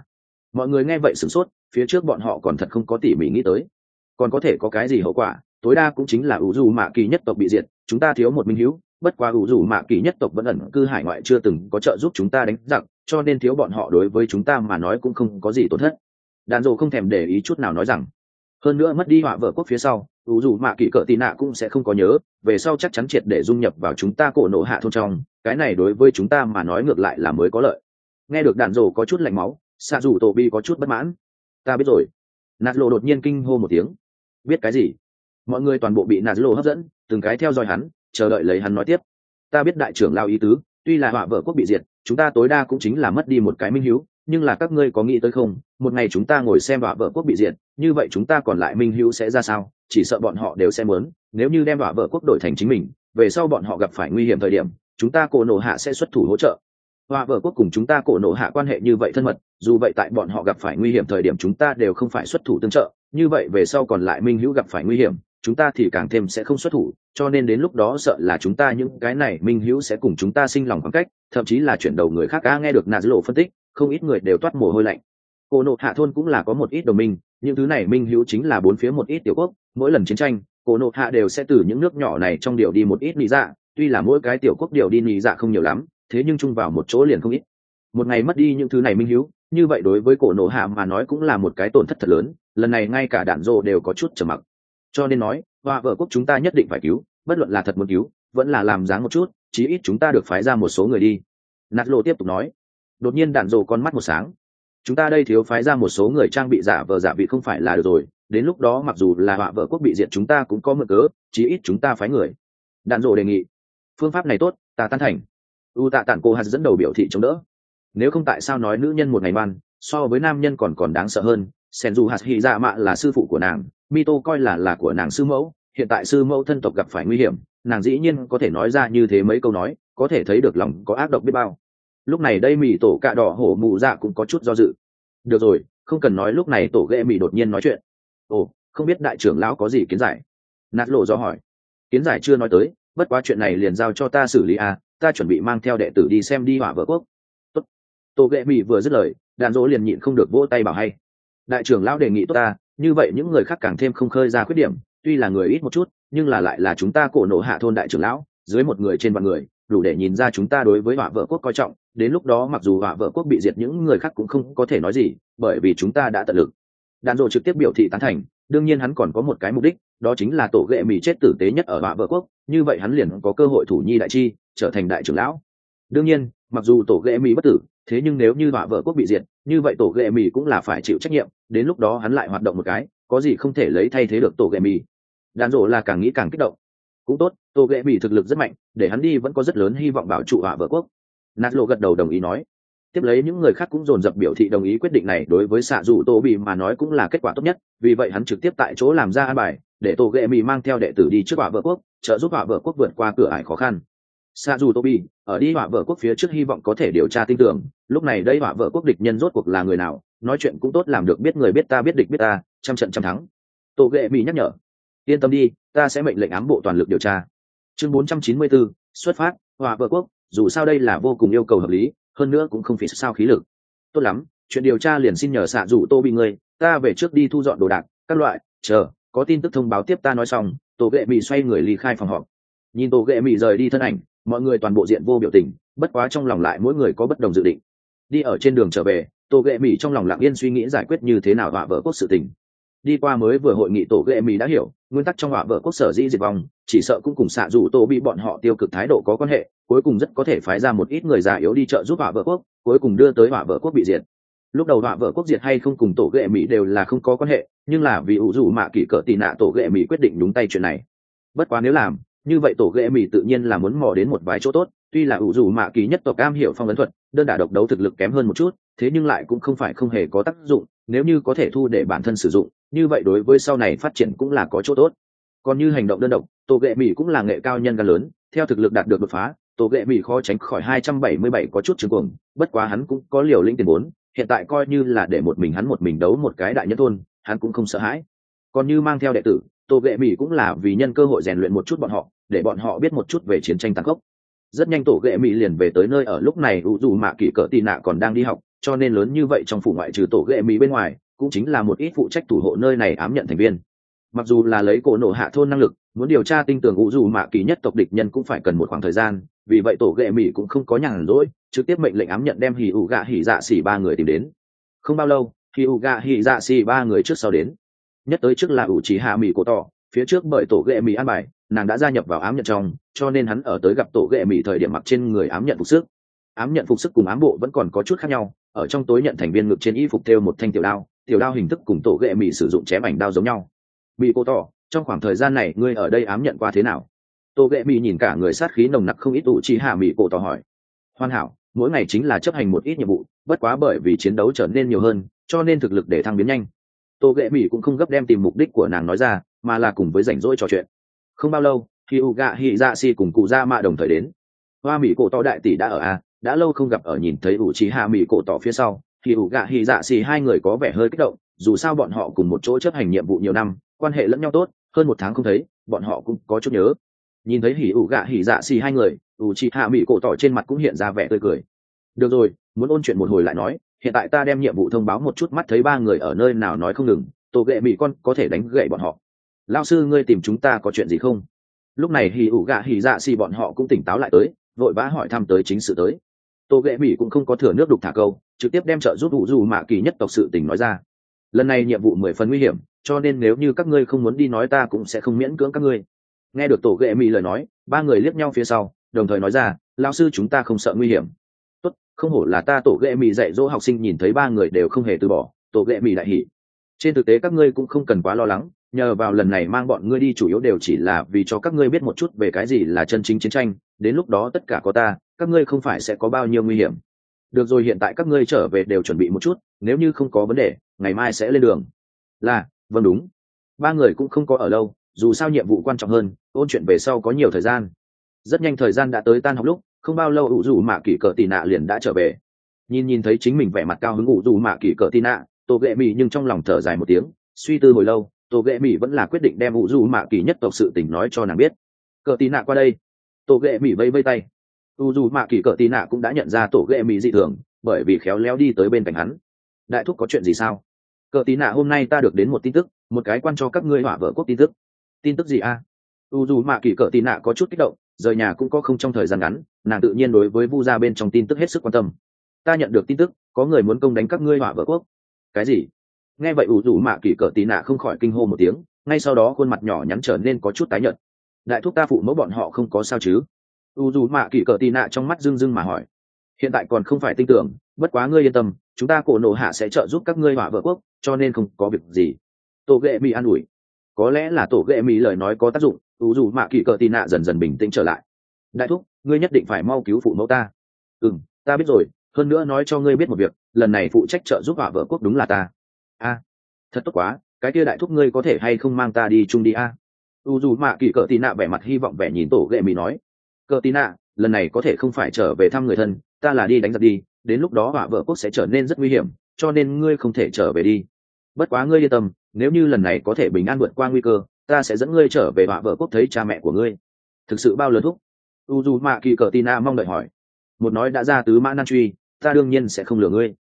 Mọi người nghe vậy sửng sốt, phía trước bọn họ còn thật không có tỉ mỉ nghĩ tới còn có thể có cái gì hậu quả, tối đa cũng chính là ủ dù mạ kỳ nhất tộc bị diệt, chúng ta thiếu một minh hữu. Bất quá ủ dù mạ kỳ nhất tộc vẫn ẩn cư hải ngoại, chưa từng có trợ giúp chúng ta đánh giặc, cho nên thiếu bọn họ đối với chúng ta mà nói cũng không có gì tổn thất. Đàn rồ không thèm để ý chút nào nói rằng, hơn nữa mất đi họa vợ quốc phía sau, ủ dù mạ kỳ cỡ tì nạ cũng sẽ không có nhớ, về sau chắc chắn triệt để dung nhập vào chúng ta cổ nộ hạ thôn trong, cái này đối với chúng ta mà nói ngược lại là mới có lợi. Nghe được đàn rồ có chút lạnh máu, xạ dù tổ bi có chút bất mãn. Ta biết rồi. Nạt lộ đột nhiên kinh hô một tiếng. Biết cái gì? Mọi người toàn bộ bị nạt lộ hấp dẫn, từng cái theo dõi hắn, chờ đợi lấy hắn nói tiếp. Ta biết đại trưởng lao ý tứ, tuy là họa vợ quốc bị diệt, chúng ta tối đa cũng chính là mất đi một cái minh hữu, nhưng là các ngươi có nghĩ tới không, một ngày chúng ta ngồi xem họa vợ quốc bị diệt, như vậy chúng ta còn lại minh hữu sẽ ra sao? Chỉ sợ bọn họ đều sẽ muốn, nếu như đem họa vợ quốc đổi thành chính mình, về sau bọn họ gặp phải nguy hiểm thời điểm, chúng ta cổ nộ hạ sẽ xuất thủ hỗ trợ. Họa vợ quốc cùng chúng ta cổ nộ hạ quan hệ như vậy thân mật, dù vậy tại bọn họ gặp phải nguy hiểm thời điểm chúng ta đều không phải xuất thủ tương trợ, như vậy về sau còn lại minh hữu gặp phải nguy hiểm, chúng ta thì càng thêm sẽ không xuất thủ, cho nên đến lúc đó sợ là chúng ta những cái này minh hữu sẽ cùng chúng ta sinh lòng khoảng cách, thậm chí là chuyển đầu người khác. Nghe được Naruto phân tích, không ít người đều toát mồ hôi lạnh. Cổ nộ hạ thôn cũng là có một ít đồng minh, những thứ này minh hữu chính là bốn phía một ít tiểu quốc, mỗi lần chiến tranh cổ nộ hạ đều sẽ từ những nước nhỏ này trong điều đi một ít nị dạ, tuy là mỗi cái tiểu quốc điều đi nị dạ không nhiều lắm, thế nhưng chung vào một chỗ liền không ít. Một ngày mất đi những thứ này minh hữu, như vậy đối với cổ nộ hạ mà nói cũng là một cái tổn thất thật lớn. Lần này ngay cả đạn dô đều có chút trầm mặc, cho nên nói họa vợ quốc chúng ta nhất định phải cứu, bất luận là thật muốn cứu vẫn là làm dáng một chút, chí ít chúng ta được phái ra một số người đi. Nạt lộ tiếp tục nói. Đột nhiên đạn dô con mắt một sáng, chúng ta đây thiếu phái ra một số người trang bị giả vờ giả vị không phải là được rồi, đến lúc đó mặc dù là họa vợ quốc bị diệt chúng ta cũng có mượn cớ, chí ít chúng ta phái người. Đạn dô đề nghị. Phương pháp này tốt, ta tán thành. U tạ tản cô hạt dẫn đầu biểu thị chống đỡ. Nếu không tại sao nói nữ nhân một ngày ban so với nam nhân còn đáng sợ hơn. Sen dù hạt hy dạ mạ là sư phụ của nàng, Mito coi là của nàng sư mẫu, hiện tại sư mẫu thân tộc gặp phải nguy hiểm, nàng dĩ nhiên có thể nói ra như thế mấy câu nói, có thể thấy được lòng có ác độc biết bao. Lúc này đây Mì tổ cạ đỏ hổ mụ dạ cũng có chút do dự. Được rồi, không cần nói. Lúc này tổ ghệ Mì đột nhiên nói chuyện. Ồ, không biết đại trưởng lão có gì kiến giải? Nạt lộ do hỏi. Kiến giải chưa nói tới, bất quá chuyện này liền giao cho ta xử lý ta chuẩn bị mang theo đệ tử đi xem đi hỏa vợ quốc. Tốt. Tổ ghệ Mì vừa dứt lời, đàn dỗ liền nhịn không được vỗ tay bảo hay. Đại trưởng lão đề nghị tốt ta, như vậy những người khác càng thêm không khơi ra khuyết điểm, tuy là người ít một chút nhưng lại là chúng ta cổ nộ hạ thôn đại trưởng lão, dưới một người trên vạn người, đủ để nhìn ra chúng ta đối với họa vợ quốc coi trọng. Đến lúc đó mặc dù họa vợ quốc bị diệt những người khác cũng không có thể nói gì, bởi vì chúng ta đã tận lực. Đàn rộ trực tiếp biểu thị tán thành, đương nhiên hắn còn có một cái mục đích, đó chính là tổ ghệ Mì chết tử tế nhất ở họa vợ quốc, như vậy hắn liền có cơ hội thủ nhi đại chi, trở thành đại trưởng lão. Đương nhiên mặc dù tổ ghệ Mì bất tử, thế nhưng nếu như họa vợ quốc bị diệt, như vậy tổ ghệ Mì cũng là phải chịu trách nhiệm, đến lúc đó hắn lại hoạt động một cái, có gì không thể lấy thay thế được tổ ghệ Mì. Đàn rộ là càng nghĩ càng kích động. Cũng tốt, tổ ghệ Mì thực lực rất mạnh, để hắn đi vẫn có rất lớn hy vọng bảo trụ họa vợ quốc. Nát lộ gật đầu đồng ý nói. Tiếp lấy những người khác cũng dồn dập biểu thị đồng ý quyết định này, đối với xạ dù tô bị mà nói cũng là kết quả tốt nhất, vì vậy hắn trực tiếp tại chỗ làm ra an bài, để tổ ghệ Mì mang theo đệ tử đi trước họa vợ quốc, trợ giúp họa vợ quốc vượt qua cửa ải khó khăn. Xạ dù tô bị ở đi họa vợ quốc phía trước hy vọng có thể điều tra tin tưởng, lúc này đây họa vợ quốc địch nhân rốt cuộc là người nào, nói chuyện cũng tốt, làm được biết người biết ta, biết địch biết ta, trăm trận trăm thắng. Tổ ghệ Mì nhắc nhở. Yên tâm đi, ta sẽ mệnh lệnh ám bộ toàn lực điều tra. Chương 494, xuất phát, họa vợ quốc, dù sao đây là vô cùng yêu cầu hợp lý, hơn nữa cũng không phải sao khí lực. Tốt lắm, chuyện điều tra liền xin nhờ xạ dù tô bị người, ta về trước đi thu dọn đồ đạc các loại, chờ có tin tức thông báo tiếp. Ta nói xong, tổ ghệ Mì xoay người ly khai phòng họp. Nhìn tổ ghệ Mì rời đi thân ảnh, mọi người toàn bộ diện vô biểu tình, bất quá trong lòng lại mỗi người có bất đồng dự định. Đi ở trên đường trở về, tổ ghệ Mì trong lòng lặng yên suy nghĩ giải quyết như thế nào họa vợ quốc sự tình. Đi qua mới vừa hội nghị, tổ ghệ Mì đã hiểu nguyên tắc trong họa vợ quốc sở dĩ diệt vong chỉ sợ cũng cùng xạ dù tô bị bọn họ tiêu cực thái độ có quan hệ, cuối cùng rất có thể phái ra một ít người già yếu đi trợ giúp họa vợ quốc, cuối cùng đưa tới họa vợ quốc bị diệt. Lúc đầu họa vợ quốc diệt hay không cùng tổ ghệ Mì đều là không có quan hệ, nhưng là vì ủ dù mạ kỷ cỡ tì nạ, tổ ghệ Mì quyết định đúng tay chuyện này. Bất quá nếu làm như vậy, tổ ghệ Mì tự nhiên là muốn mò đến một vài chỗ tốt. Tuy là ủ dù mạ kỷ nhất tộc am hiểu phong ấn thuật, đơn đả độc đấu thực lực kém hơn một chút, thế nhưng lại cũng không phải không hề có tác dụng, nếu như có thể thu để bản thân sử dụng, như vậy đối với sau này phát triển cũng là có chỗ tốt. Còn như hành động đơn độc, tổ ghệ Mì cũng là nghệ cao nhân gan lớn, theo thực lực đạt được đột phá, tổ ghệ Mì khó tránh khỏi 277 có chút trứng cuồng, bất quá hắn cũng có liều lĩnh tiền vốn, hiện tại coi như là để một mình đấu một cái đại nhất thôn, hắn cũng không sợ hãi. Còn như mang theo đệ tử, tổ ghệ Mì cũng là vì nhân cơ hội rèn luyện một chút bọn họ, để bọn họ biết một chút về chiến tranh tàn khốc. Rất nhanh tổ ghệ Mì liền về tới nơi ở, lúc này ủ dù mạ kỷ cỡ tì nạ còn đang đi học, cho nên lớn như vậy trong phủ ngoại trừ tổ ghệ mỹ bên ngoài cũng chính là một ít phụ trách thủ hộ nơi này ám nhận thành viên. Mặc dù là lấy cổ nổ hạ thôn năng lực muốn điều tra tinh tường ủ dù mạ kỳ nhất tộc địch nhân cũng phải cần một khoảng thời gian, vì vậy tổ ghệ mỹ cũng không có nhàn rỗi, trực tiếp mệnh lệnh ám nhận đem hỉ ủ gạ hỉ dạ xỉ ba người tìm đến. Không bao lâu hỉ ủ gạ hỉ dạ xỉ ba người trước sau đến. Nhất tới trước là ủ trí hạ mỹ cổ tỏ, phía trước bởi tổ ghệ mỹ an bài nàng đã gia nhập vào ám nhận trong, cho nên hắn ở tới gặp tổ ghệ mỹ thời điểm mặc trên người ám nhận phục sức. Ám nhận phục sức cùng ám bộ vẫn còn có chút khác nhau, ở trong tối nhận thành viên ngực trên y phục thêu một thanh tiểu đao hình thức cùng tổ ghệ mỹ sử dụng chém ảnh đao giống nhau. Mỹ cô tỏ, trong khoảng thời gian này ngươi ở đây ám nhận qua thế nào? Tổ ghệ mỹ nhìn cả người sát khí nồng nặc không ít, ủ trí hạ mỹ cổ tỏ hỏi. Hoàn hảo, mỗi ngày chính là chấp hành một ít nhiệm vụ, bất quá bởi vì chiến đấu trở nên nhiều hơn cho nên thực lực để thăng biến nhanh. Tô ghệ mỹ cũng không gấp đem tìm mục đích của nàng nói ra, mà là cùng với rảnh rỗi trò chuyện. Không bao lâu khi u gạ hỉ dạ xỉ cùng cụ gia mạ đồng thời đến. Hoa mỹ cổ tỏ đại tỷ đã ở đã lâu không gặp, ở nhìn thấy ủ trí hạ mỹ cổ tỏ phía sau thì ủ gạ hỉ dạ xỉ hai người có vẻ hơi kích động, dù sao bọn họ cùng một chỗ chấp hành nhiệm vụ nhiều năm, quan hệ lẫn nhau tốt, hơn một tháng không thấy bọn họ cũng có chút nhớ. Nhìn thấy hỉ ủ gạ hỉ dạ xỉ hai người, ủ trí hạ mỹ cổ tỏ trên mặt cũng hiện ra vẻ tươi cười. Được rồi, muốn ôn chuyện một hồi lại nói, hiện tại ta đem nhiệm vụ thông báo một chút, mắt thấy ba người ở nơi nào nói không ngừng, tổ ghệ mỹ con có thể đánh gậy bọn họ. Lao sư ngươi tìm chúng ta có chuyện gì không? Lúc này hỉ ủ gạ hỉ dạ xỉ bọn họ cũng tỉnh táo lại tới, vội vã hỏi thăm tới chính sự tới. Tô ghệ mỹ cũng không có thừa nước đục thả câu, trực tiếp đem trợ giúp ủ dù mạ kỳ nhất tộc sự tình nói ra. Lần này nhiệm vụ 10 phần nguy hiểm, cho nên nếu như các ngươi không muốn đi nói ta cũng sẽ không miễn cưỡng các ngươi. Nghe được tổ ghệ mỹ lời nói, ba người liếc nhau phía sau, đồng thời nói ra, lao sư chúng ta không sợ nguy hiểm. Tốt, không hổ là ta tổ ghệ mỹ dạy dỗ học sinh. Nhìn thấy ba người đều không hề từ bỏ, tổ ghệ mỹ đại hỉ. Trên thực tế các ngươi cũng không cần quá lo lắng, nhờ vào lần này mang bọn ngươi đi chủ yếu đều chỉ là vì cho các ngươi biết một chút về cái gì là chân chính chiến tranh, đến lúc đó tất cả có ta, các ngươi không phải sẽ có bao nhiêu nguy hiểm. Được rồi, hiện tại các ngươi trở về đều chuẩn bị một chút, nếu như không có vấn đề ngày mai sẽ lên đường. Vâng đúng. Ba người cũng không có ở lâu, dù sao nhiệm vụ quan trọng hơn, ôn chuyện về sau có nhiều thời gian. Rất nhanh thời gian đã tới tan học lúc, không bao lâu ủ dù mạ kỳ cỡ tì nạ liền đã trở về. Nhìn thấy chính mình vẻ mặt cao hứng ủ dù mạ kỳ cỡ tì nạ, tổ ghệ mỹ nhưng trong lòng thở dài một tiếng, suy tư hồi lâu, tổ ghệ mỹ vẫn là quyết định đem ủ dù mạ kỳ nhất tộc sự tình nói cho nàng biết. Cỡ tì nạ qua đây. Tổ ghệ mỹ vây vây tay. ủ dù mạ kỳ cỡ tì nạ cũng đã nhận ra tổ ghệ mỹ dị thường, bởi vì khéo léo đi tới bên cạnh hắn. Đại thúc có chuyện gì sao? Cỡ tì nạ, hôm nay ta được đến một tin tức, một cái quan cho các ngươi hỏa vợ quốc tin tức. Tin tức gì a? ủ dù mạ kỳ cỡ tì nạ có chút kích động, rời nhà cũng có không trong thời gian ngắn, nàng tự nhiên đối với vu gia bên trong tin tức hết sức quan tâm. Ta nhận được tin tức, có người muốn công đánh các ngươi hỏa vợ quốc. Cái gì? Nghe vậy ủ rủ mạ kỳ cỡ tì nạ không khỏi kinh hô một tiếng, ngay sau đó khuôn mặt nhỏ nhắn trở nên có chút tái nhợt. Đại thúc ta phụ mẫu bọn họ không có sao chứ? ủ rủ mạ kỳ cỡ tì nạ trong mắt rưng rưng mà hỏi. Hiện tại còn không phải tin tưởng, bất quá ngươi yên tâm, chúng ta cổ nổ hạ sẽ trợ giúp các ngươi hỏa vợ quốc, cho nên không có việc gì. Tổ ghệ mỹ an ủi. Có lẽ là tổ ghệ mỹ lời nói có tác dụng, ủ rủ mạ kỳ cỡ tì nạ dần dần bình tĩnh trở lại. Đại thúc, ngươi nhất định phải mau cứu phụ mẫu ta. Ta biết rồi, hơn nữa nói cho ngươi biết một việc, lần này phụ trách trợ giúp hỏa vợ quốc đúng là ta. Thật tốt quá, cái kia đại thúc ngươi có thể hay không mang ta đi chung đi u dù mạ kỳ cỡ tì nạ vẻ mặt hy vọng vẻ nhìn tổ ghệ mỹ nói. Cỡ tì nạ, lần này có thể không phải trở về thăm người thân, ta là đi đánh giặc đi, đến lúc đó hỏa vợ quốc sẽ trở nên rất nguy hiểm, cho nên ngươi không thể trở về đi. Bất quá ngươi yên tâm, nếu như lần này có thể bình an vượt qua nguy cơ, ta sẽ dẫn ngươi trở về hỏa vợ quốc thấy cha mẹ của ngươi. Thực sự bao lớn thúc? u dù mạ kỳ cỡ tì nạ mong đợi hỏi. Một nói đã ra tứ mã nan truy, ta đương nhiên sẽ không lừa ngươi.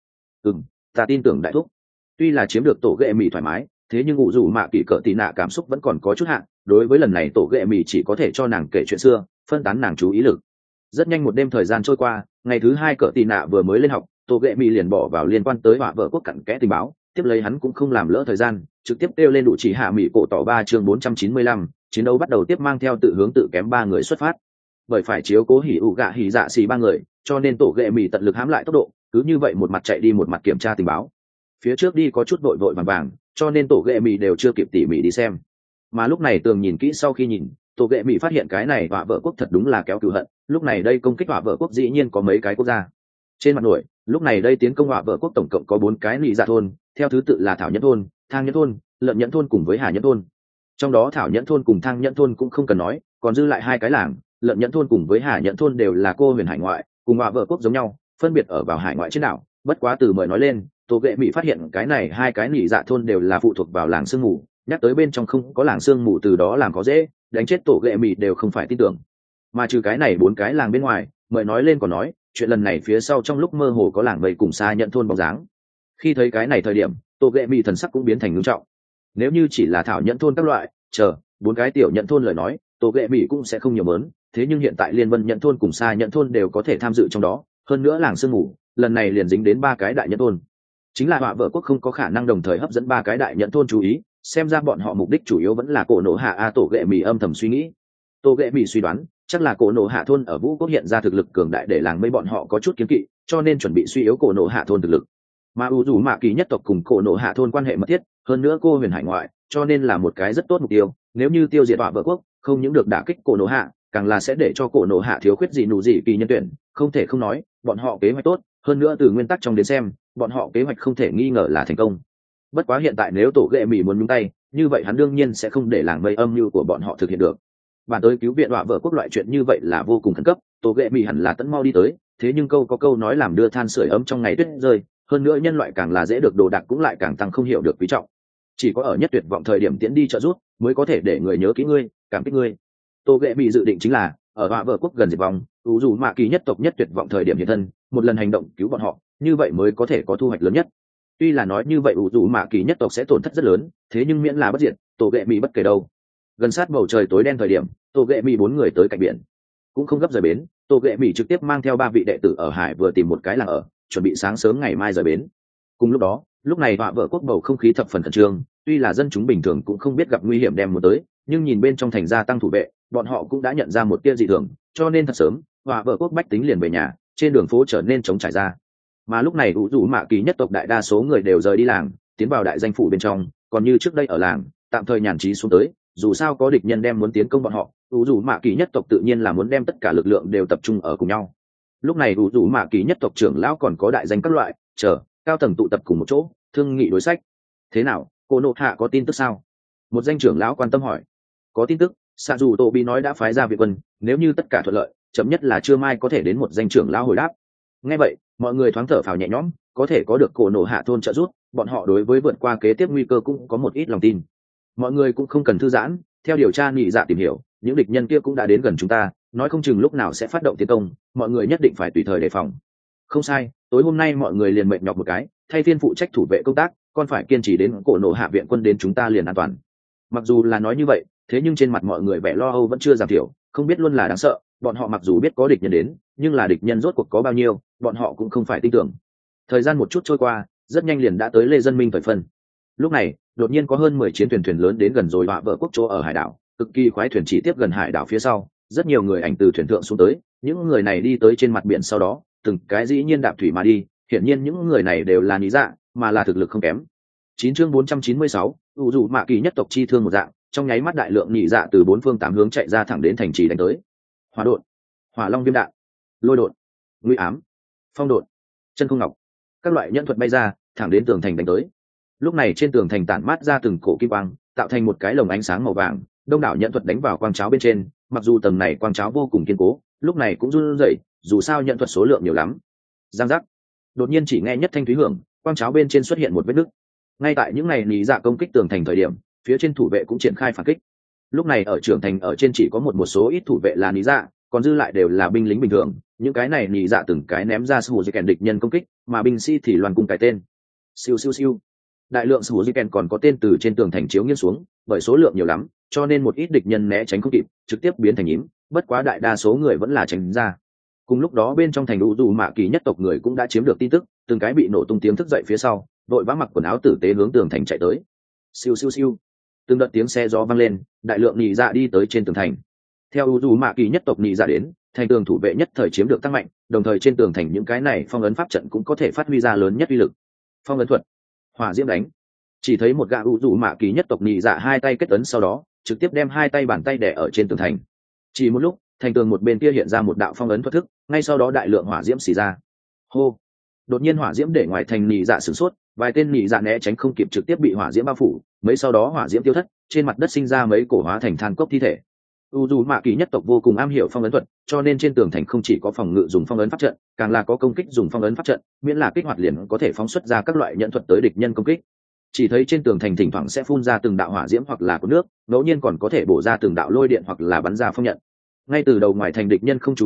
Ta tin tưởng đại thúc. Tuy là chiếm được tổ ghệ mỹ thoải mái, thế nhưng ủ dù mạ kỳ cỡ tì nạ cảm xúc vẫn còn có chút hạn, đối với lần này tổ ghệ mỹ chỉ có thể cho nàng kể chuyện xưa, phân tán nàng chú ý lực. Rất nhanh một đêm thời gian trôi qua, ngày thứ hai cỡ tì nạ vừa mới lên học, tổ ghệ mỹ liền bỏ vào liên quan tới hỏa vợ quốc cặn kẽ tình báo, tiếp lấy hắn cũng không làm lỡ thời gian, trực tiếp kêu lên đủ chỉ hạ mỹ cổ tỏ 3 chương 495, chiến đấu bắt đầu tiếp mang theo tự hướng tự kém ba người xuất phát. Bởi phải chiếu cố hỉ ủ gạ hỉ dạ xì ba người, cho nên tổ ghệ mỹ tận lực hãm lại tốc độ, cứ như vậy một mặt chạy đi một mặt kiểm tra tình báo. Phía trước đi có chút vội vội vàng vàng, cho nên tổ ghệ mỹ đều chưa kịp tỉ mỉ đi xem. Mà lúc này Tường nhìn kỹ sau khi nhìn, tổ ghệ mỹ phát hiện cái này hỏa vợ quốc thật đúng là kéo cừu hận. Lúc này đây công kích hỏa vợ quốc dĩ nhiên có mấy cái quốc gia trên mặt nổi. Lúc này đây tiến công hỏa vợ quốc tổng cộng có 4 cái nị dạ thôn, theo thứ tự là Thảo Nhẫn thôn, Thang Nhẫn thôn, Lợn Nhẫn thôn cùng với Hà Nhẫn thôn. Trong đó Thảo Nhẫn thôn cùng Thang Nhẫn thôn cũng không cần nói, còn dư lại 2 cái làng, Lợn Nhẫn thôn cùng với Hà Nhẫn thôn đều là cô huyền hải ngoại, cùng hỏa vợ quốc giống nhau, phân biệt ở vào hải ngoại trên đảo. Bất quá từ mời nói lên, tổ ghệ mỹ phát hiện cái này 2 cái nỉ dạ thôn đều là phụ thuộc vào làng sương mù, nhắc tới bên trong không có làng sương mù từ đó làm có dễ đánh chết tổ ghệ mỹ đều không phải tin tưởng. Mà trừ cái này 4 cái làng bên ngoài, mời nói lên còn nói chuyện lần này phía sau trong lúc mơ hồ có làng mây cùng xa nhận thôn bóng dáng. Khi thấy cái này thời điểm, tô ghệ mỹ thần sắc cũng biến thành ngưng trọng. Nếu như chỉ là thảo nhận thôn các loại bốn cái tiểu nhận thôn lời nói, tô ghệ mỹ cũng sẽ không nhiều mớn. Thế nhưng hiện tại liên vân nhận thôn cùng xa nhận thôn đều có thể tham dự trong đó, hơn nữa làng sương mù lần này liền dính đến 3 cái đại nhận thôn, chính là họa vợ quốc không có khả năng đồng thời hấp dẫn 3 cái đại nhận thôn chú ý, xem ra bọn họ mục đích chủ yếu vẫn là cổ nổ hạ a. Tổ ghệ mỹ âm thầm suy nghĩ. Tô ghệ mỹ suy đoán chắc là cổ nổ hạ thôn ở vũ quốc hiện ra thực lực cường đại để làng mây bọn họ có chút kiến kỵ, cho nên chuẩn bị suy yếu cổ nổ hạ thôn thực lực. Mà u dù mạ kỳ nhất tộc cùng cổ nổ hạ thôn quan hệ mật thiết, hơn nữa cô huyền hải ngoại, cho nên là một cái rất tốt mục tiêu. Nếu như tiêu diệt họa vợ quốc, không những được đả kích cổ nổ hạ, càng là sẽ để cho cổ nổ hạ thiếu khuyết gì nụ gì kỳ nhân tuyển. Không thể không nói, bọn họ kế hoạch tốt, hơn nữa từ nguyên tắc trong đến xem, bọn họ kế hoạch không thể nghi ngờ là thành công. Bất quá hiện tại nếu tổ ghệ mỹ muốn nhúng tay, như vậy hắn đương nhiên sẽ không để làng mây âm mưu của bọn họ thực hiện được. Bản tới cứu viện họa vợ quốc loại chuyện như vậy là vô cùng khẩn cấp, tổ ghệ mỹ hẳn là tận mau đi tới. Thế nhưng câu có câu nói làm đưa than sưởi ấm trong ngày tuyết rơi, hơn nữa nhân loại càng là dễ được đồ đạc cũng lại càng tăng không hiểu được quý trọng. Chỉ có ở nhất tuyệt vọng thời điểm tiễn đi trợ giúp mới có thể để người nhớ kỹ ngươi, cảm kích ngươi. Tô ghệ mỹ dự định chính là ở họa vợ quốc gần diệt vong, dù mạ kỳ nhất tộc nhất tuyệt vọng thời điểm hiện thân, một lần hành động cứu bọn họ, như vậy mới có thể có thu hoạch lớn nhất. Tuy là nói như vậy dù mạ kỳ nhất tộc sẽ tổn thất rất lớn, thế nhưng miễn là bất diệt, tổ ghệ mỹ bất kể đâu. Gần sát bầu trời tối đen thời điểm, tổ ghệ mỹ 4 người tới cạnh biển, cũng không gấp rời bến. Tổ ghệ mỹ trực tiếp mang theo 3 vị đệ tử ở hải vừa tìm một cái làng ở, chuẩn bị sáng sớm ngày mai rời bến. Cùng lúc đó, lúc này họa vợ quốc bầu không khí thập phần khẩn trương, tuy là dân chúng bình thường cũng không biết gặp nguy hiểm đem muốn tới, nhưng nhìn bên trong thành gia tăng thủ vệ, bọn họ cũng đã nhận ra một tia dị thường, cho nên thật sớm họa vợ quốc bách tính liền về nhà, trên đường phố trở nên trống trải ra. Mà lúc này dù mạ kỳ nhất tộc đại đa số người đều rời đi làng, tiến vào đại danh phủ bên trong, còn như trước đây ở làng tạm thời nhàn trí xuống tới, dù sao có địch nhân đem muốn tiến công bọn họ, dù mạ kỳ nhất tộc tự nhiên là muốn đem tất cả lực lượng đều tập trung ở cùng nhau. Lúc này dù mạ kỳ nhất tộc trưởng lão còn có đại danh các loại cao tầng tụ tập cùng một chỗ thương nghị đối sách. Thế nào, cô nộ hạ có tin tức sao? Một danh trưởng lão quan tâm hỏi. Có tin tức, xạ dù tô bi nói đã phái ra viện quân, nếu như tất cả thuận lợi, chậm nhất là trưa mai có thể đến. Một danh trưởng lão hồi đáp. Nghe vậy, mọi người thoáng thở phào nhẹ nhõm, có thể có được cổ nổ hạ thôn trợ giúp, bọn họ đối với vượt qua kế tiếp nguy cơ cũng có một ít lòng tin. Mọi người cũng không cần thư giãn, theo điều tra nhị dạ tìm hiểu, những địch nhân kia cũng đã đến gần chúng ta, nói không chừng lúc nào sẽ phát động tiến công, mọi người nhất định phải tùy thời đề phòng. Không sai, tối hôm nay mọi người liền mệt nhọc một cái, thay phiên phụ trách thủ vệ công tác, còn phải kiên trì đến cổ nổ hạ viện quân đến chúng ta liền an toàn. Mặc dù là nói như vậy, thế nhưng trên mặt mọi người vẻ lo âu vẫn chưa giảm thiểu, không biết luôn là đáng sợ, bọn họ mặc dù biết có địch nhân đến, nhưng là địch nhân rốt cuộc có bao nhiêu, bọn họ cũng không phải tin tưởng. Thời gian một chút trôi qua, rất nhanh liền đã tới Lê Dân Minh thời phân. Lúc này, đột nhiên có hơn 10 chiến thuyền lớn đến gần rồi họa vợ quốc chỗ ở hải đảo, cực kỳ khoái thuyền chỉ tiếp gần hải đảo phía sau, rất nhiều người ảnh từ thuyền thượng xuống tới, những người này đi tới trên mặt biển sau đó, từng cái dĩ nhiên đạp thủy mà đi, hiển nhiên những người này đều là lý dạ, mà là thực lực không kém. 9 chương 496, dù mạ kỳ nhất tộc chi thương một dạng, trong nháy mắt đại lượng nhị dạ từ 4 phương 8 hướng chạy ra thẳng đến thành trì đánh tới. Hỏa độn, hỏa long viêm đạn, lôi độn, nguy ám, phong độn, chân không ngọc, các loại nhẫn thuật bay ra thẳng đến tường thành đánh tới. Lúc này trên tường thành tản mát ra từng cổ kim quang, tạo thành một cái lồng ánh sáng màu vàng, đông đảo nhẫn thuật đánh vào quang cháo bên trên, mặc dù tầng này quang cháo vô cùng kiên cố, lúc này cũng run rẩy, dù sao nhẫn thuật số lượng nhiều lắm. Giang giác, đột nhiên chỉ nghe nhất thanh thúy hưởng, quang cháo bên trên xuất hiện một vết nứt. Ngay tại những ngày nhị dạ công kích tường thành thời điểm, phía trên thủ vệ cũng triển khai phản kích. Lúc này ở trưởng thành ở trên chỉ có một số ít thủ vệ là nhị dạ, còn dư lại đều là binh lính bình thường. Những cái này nhị dạ từng cái ném ra sủ di kèn địch nhân công kích, mà binh sĩ thì loan cung cái tên. Siêu siêu siêu. Đại lượng sủ di kèn còn có tên từ trên tường thành chiếu nghiêng xuống, bởi số lượng nhiều lắm, cho nên một ít địch nhân né tránh không kịp, trực tiếp biến thành nhím. Bất quá đại đa số người vẫn là tránh ra. Cùng lúc đó bên trong thành dù mạ kỳ nhất tộc người cũng đã chiếm được tin tức, từng cái bị nổ tung tiếng thức dậy phía sau, đội vã mặc quần áo tử tế hướng tường thành chạy tới. Siêu siêu siêu. Từng đợt tiếng xe gió vang lên, đại lượng nhị dạ đi tới trên tường thành. Theo dù mạ kỳ nhất tộc nhị dạ đến, thành tường thủ vệ nhất thời chiếm được tăng mạnh, đồng thời trên tường thành những cái này phong ấn pháp trận cũng có thể phát huy ra lớn nhất uy lực. Phong ấn thuật, hỏa diễm đánh. Chỉ thấy một gã dù mạ kỳ nhất tộc nhị dạ hai tay kết ấn, sau đó trực tiếp đem hai tay bàn tay đè ở trên tường thành. Chỉ một lúc, thành tường một bên kia hiện ra một đạo phong ấn thuật thức, ngay sau đó đại lượng hỏa diễm xì ra. Hô! Đột nhiên hỏa diễm để ngoài thành nhị dạ sửng sốt, vài tên nhị dạ né tránh không kịp trực tiếp bị hỏa diễm bao phủ, mấy sau đó hỏa diễm tiêu thất, trên mặt đất sinh ra mấy cổ hóa thành than cốc thi thể. Dù mạ kỳ nhất tộc vô cùng am hiểu phong ấn thuật, cho nên trên tường thành không chỉ có phòng ngự dùng phong ấn pháp trận, càng là có công kích dùng phong ấn pháp trận, miễn là kích hoạt liền có thể phóng xuất ra các loại nhận thuật tới địch nhân công kích. Chỉ thấy trên tường thành thỉnh thoảng sẽ phun ra từng đạo hỏa diễm hoặc là có nước, ngẫu nhiên còn có thể bổ ra từng đạo lôi điện hoặc là bắn ra phong nhận. Ngay từ đầu ngoài thành địch nhân không chú ý,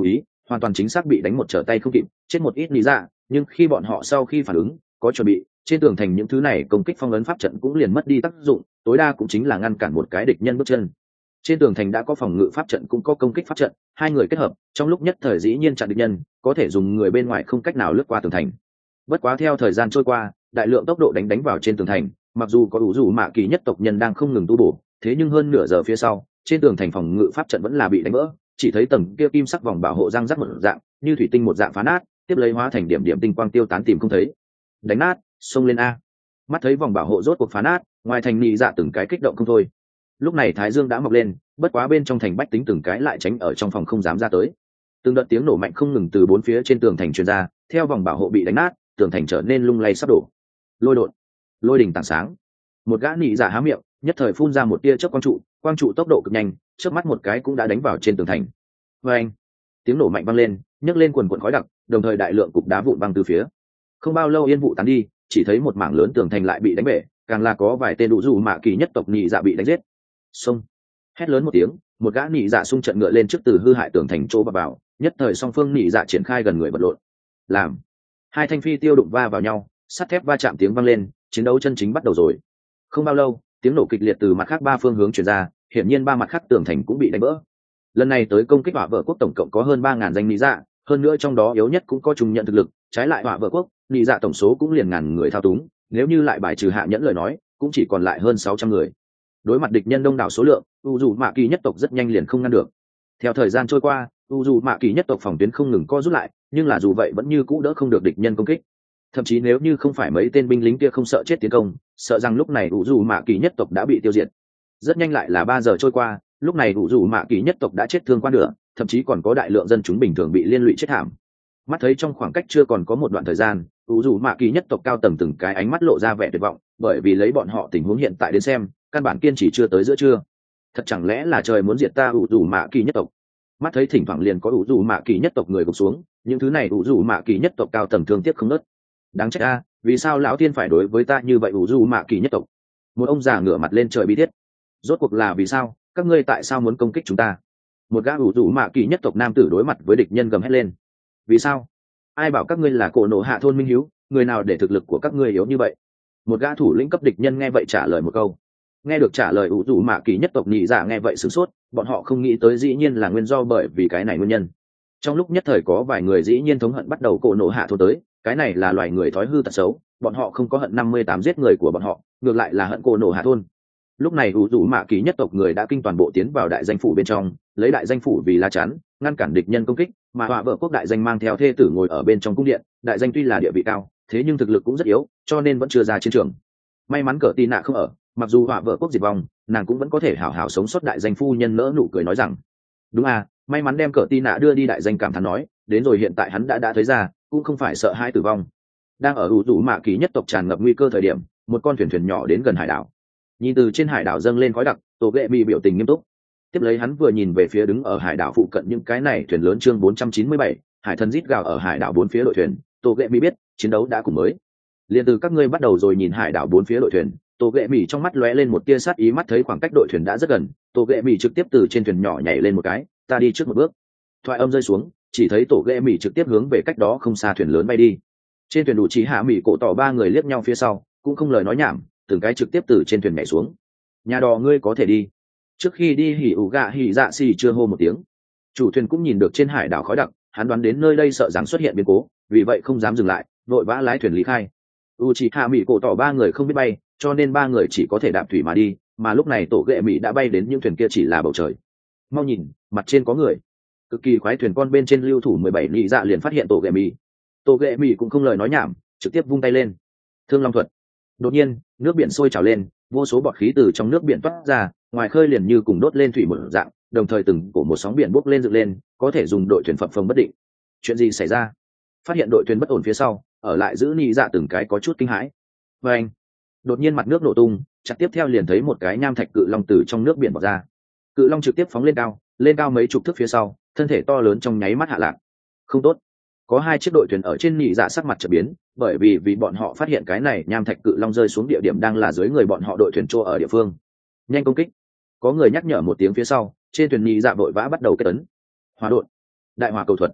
hoàn toàn chính xác bị đánh một trở tay không kịp, chết một ít lý dạ, nhưng khi bọn họ sau khi phản ứng có chuẩn bị, trên tường thành những thứ này công kích phong ấn pháp trận cũng liền mất đi tác dụng, tối đa cũng chính là ngăn cản một cái địch nhân bước chân. Trên tường thành đã có phòng ngự pháp trận cũng có công kích pháp trận, hai người kết hợp trong lúc nhất thời dĩ nhiên chặn địch nhân, có thể dùng người bên ngoài không cách nào lướt qua tường thành. Bất quá theo thời gian trôi qua, đại lượng tốc độ đánh vào trên tường thành, mặc dù có đủ rủ mạ kỳ nhất tộc nhân đang không ngừng tu bổ, thế nhưng hơn nửa giờ phía sau, trên tường thành phòng ngự pháp trận vẫn là bị đánh vỡ, chỉ thấy tầng kia kim sắc vòng bảo hộ răng rắc một dạng, như thủy tinh một dạng phá nát, tiếp lấy hóa thành điểm điểm tinh quang tiêu tán tìm không thấy. Đánh nát, xông lên a. Mắt thấy vòng bảo hộ rốt cuộc phá nát, ngoài thành nhị dạ từng cái kích động không thôi. Lúc này thái dương đã mọc lên, bất quá bên trong thành bách tính từng cái lại tránh ở trong phòng không dám ra tới. Từng đợt tiếng nổ mạnh không ngừng từ bốn phía trên tường thành truyền ra, theo vòng bảo hộ bị đánh nát, tường thành trở nên lung lay sắp đổ. Lôi đột, lôi đỉnh tảng sáng. Một gã nhị dạ há miệng, nhất thời phun ra một tia chớp quang trụ tốc độ cực nhanh, chớp mắt một cái cũng đã đánh vào trên tường thành. Oeng! Tiếng nổ mạnh vang lên, nhấc lên quần quần khói đặc, đồng thời đại lượng cục đá vụn văng từ phía. Không bao lâu yên vụ tán đi, chỉ thấy một mảng lớn tường thành lại bị đánh bể, càng là có vài tên đủ dù mạ kỳ nhất tộc nhị dạ bị đánh giết. Xông! Hét lớn một tiếng, một gã nhị dạ xung trận ngựa lên trước từ hư hại tường thành chỗ vào, nhất thời song phương nhị dạ triển khai gần người vật lộn. Làm hai thanh phi tiêu đụng va vào nhau, sắt thép va chạm tiếng vang lên, chiến đấu chân chính bắt đầu rồi. Không bao lâu, tiếng nổ kịch liệt từ mặt khác ba phương hướng truyền ra, hiển nhiên ba mặt khác tường thành cũng bị đánh vỡ. Lần này tới công kích hỏa vợ quốc tổng cộng có hơn 3.000 danh lý dạ, hơn nữa trong đó yếu nhất cũng có trùng nhận thực lực, trái lại hỏa vợ quốc, lý dạ tổng số cũng liền ngàn người thao túng, nếu như lại bài trừ hạ nhẫn lời nói, cũng chỉ còn lại hơn 600 người. Đối mặt địch nhân đông đảo số lượng, u dù mạ kỳ nhất tộc rất nhanh liền không ngăn được. Theo thời gian trôi qua, u dù mạ kỳ nhất tộc phòng tuyến không ngừng co rút lại, nhưng là dù vậy vẫn như cũ đỡ không được địch nhân công kích. Thậm chí nếu như không phải mấy tên binh lính kia không sợ chết tiến công, sợ rằng lúc này u dù mạ kỳ nhất tộc đã bị tiêu diệt. Rất nhanh lại là 3 giờ trôi qua, lúc này u dù mạ kỳ nhất tộc đã chết thương qua nửa, thậm chí còn có đại lượng dân chúng bình thường bị liên lụy chết thảm. Mắt thấy trong khoảng cách chưa còn có một đoạn thời gian, u dù mạ kỳ nhất tộc cao tầng từng cái ánh mắt lộ ra vẻ tuyệt vọng, bởi vì lấy bọn họ tình huống hiện tại đến xem, căn bản kiên trì chưa tới giữa trưa. Thật chẳng lẽ là trời muốn diệt ta u dù mạ kỳ nhất tộc? Mắt thấy thỉnh thoảng liền có u dù mạ kỳ nhất tộc người gục xuống, những thứ này u dù mạ kỳ nhất tộc cao tầng thương tiếc không nớt. Đáng trách a, vì sao lão thiên phải đối với ta như vậy u dù mạ kỳ nhất tộc? Một ông già ngửa mặt lên trời bi thiết. Rốt cuộc là vì sao? Các ngươi tại sao muốn công kích chúng ta? Một gã u dù mạ kỳ nhất tộc nam tử đối mặt với địch nhân gầm hét lên. Vì sao? Ai bảo các ngươi là cổ nổ hạ thôn minh hiếu, người nào để thực lực của các ngươi yếu như vậy? Một gã thủ lĩnh cấp địch nhân nghe vậy trả lời một câu. Nghe được trả lời u dù mạ kỳ nhất tộc nhị giả nghe vậy sửng sốt, bọn họ không nghĩ tới dĩ nhiên là nguyên do bởi vì cái này nguyên nhân. Trong lúc nhất thời có vài người dĩ nhiên thống hận bắt đầu cổ nổ hạ thôn tới, cái này là loài người thói hư tật xấu, bọn họ không có hận 58 giết người của bọn họ, ngược lại là hận cổ nổ hạ thôn. Lúc này u dù mạ kỳ nhất tộc người đã kinh toàn bộ tiến vào đại danh phủ bên trong, lấy đại danh phủ vì lá chắn, ngăn cản địch nhân công kích, mà họa vợ quốc đại danh mang theo thê tử ngồi ở bên trong cung điện, đại danh tuy là địa vị cao, thế nhưng thực lực cũng rất yếu, cho nên vẫn chưa ra chiến trường. May mắn cờ tì nạ không ở, mặc dù họa vợ quốc diệt vong, nàng cũng vẫn có thể hảo hảo sống sót. Đại danh phu nhân nỡ nụ cười nói rằng, đúng à, may mắn đem cờ tì nạ đưa đi. Đại danh cảm thán nói, đến rồi hiện tại hắn đã thấy ra, cũng không phải sợ hai tử vong. Đang ở u dù mạ kỳ nhất tộc tràn ngập nguy cơ thời điểm, một con thuyền nhỏ đến gần hải đảo. Nhìn từ trên hải đảo dâng lên khói đặc, tổ ghệ bị biểu tình nghiêm túc. Tiếp lấy hắn vừa nhìn về phía đứng ở hải đảo phụ cận những cái này thuyền lớn. Chương 497, hải thần rít gào ở hải đảo bốn phía đội thuyền. Tổ ghệ bị biết chiến đấu đã cùng mới, liền từ các ngươi bắt đầu rồi. Nhìn hải đảo bốn phía đội thuyền, tổ ghệ mì trong mắt lóe lên một tia sát ý. Mắt thấy khoảng cách đội thuyền đã rất gần, tổ ghệ mì trực tiếp từ trên thuyền nhỏ nhảy lên một cái, ta đi trước một bước. Thoại âm rơi xuống, chỉ thấy tổ ghệ mì trực tiếp hướng về cách đó không xa thuyền lớn bay đi. Trên thuyền đủ trí hạ mì cổ tỏ ba người liếc nhau phía sau, cũng không lời nói nhảm, từng cái trực tiếp từ trên thuyền nhảy xuống. Nhà đò ngươi có thể đi. Trước khi đi hỉ ủ gạ hỉ dạ xì chưa hô một tiếng. Chủ thuyền cũng nhìn được trên hải đảo khói đặc, hắn đoán đến nơi đây sợ rằng xuất hiện biến cố, vì vậy không dám dừng lại, vội vã lái thuyền lý khai. Uchiha Mỹ cổ tỏ ba người không biết bay, cho nên ba người chỉ có thể đạp thủy mà đi, mà lúc này tổ ghệ Mỹ đã bay đến những thuyền kia chỉ là bầu trời. Mau nhìn, mặt trên có người. Cực kỳ khoái thuyền con bên trên lưu thủ 17 nhị dạ liền phát hiện tổ ghệ Mỹ. Tổ ghệ Mỹ cũng không lời nói nhảm, trực tiếp vung tay lên. Thương Long thuật. Đột nhiên, nước biển sôi trào lên, vô số bọt khí từ trong nước biển toát ra, ngoài khơi liền như cùng đốt lên thủy một dạng, đồng thời từng cổ một sóng biển bốc lên dựng lên, có thể dùng đội thuyền phập phồng bất định. Chuyện gì xảy ra? Phát hiện đội thuyền bất ổn phía sau, ở lại giữ nhị dạ từng cái có chút kinh hãi. Và anh, đột nhiên mặt nước nổ tung, chặt tiếp theo liền thấy một cái nham thạch cự long từ trong nước biển bò ra. Cự long trực tiếp phóng lên cao mấy chục thước phía sau, thân thể to lớn trong nháy mắt hạ lạc. Không tốt, có hai chiếc đội thuyền ở trên nhị dạ sắc mặt chợt biến, bởi vì bọn họ phát hiện cái này nham thạch cự long rơi xuống địa điểm đang là dưới người bọn họ đội thuyền chỗ ở địa phương. Nhanh công kích! Có người nhắc nhở một tiếng phía sau, trên thuyền nhị dạ vội vã bắt đầu kết ấn. Hỏa đột, đại hỏa cầu thuật.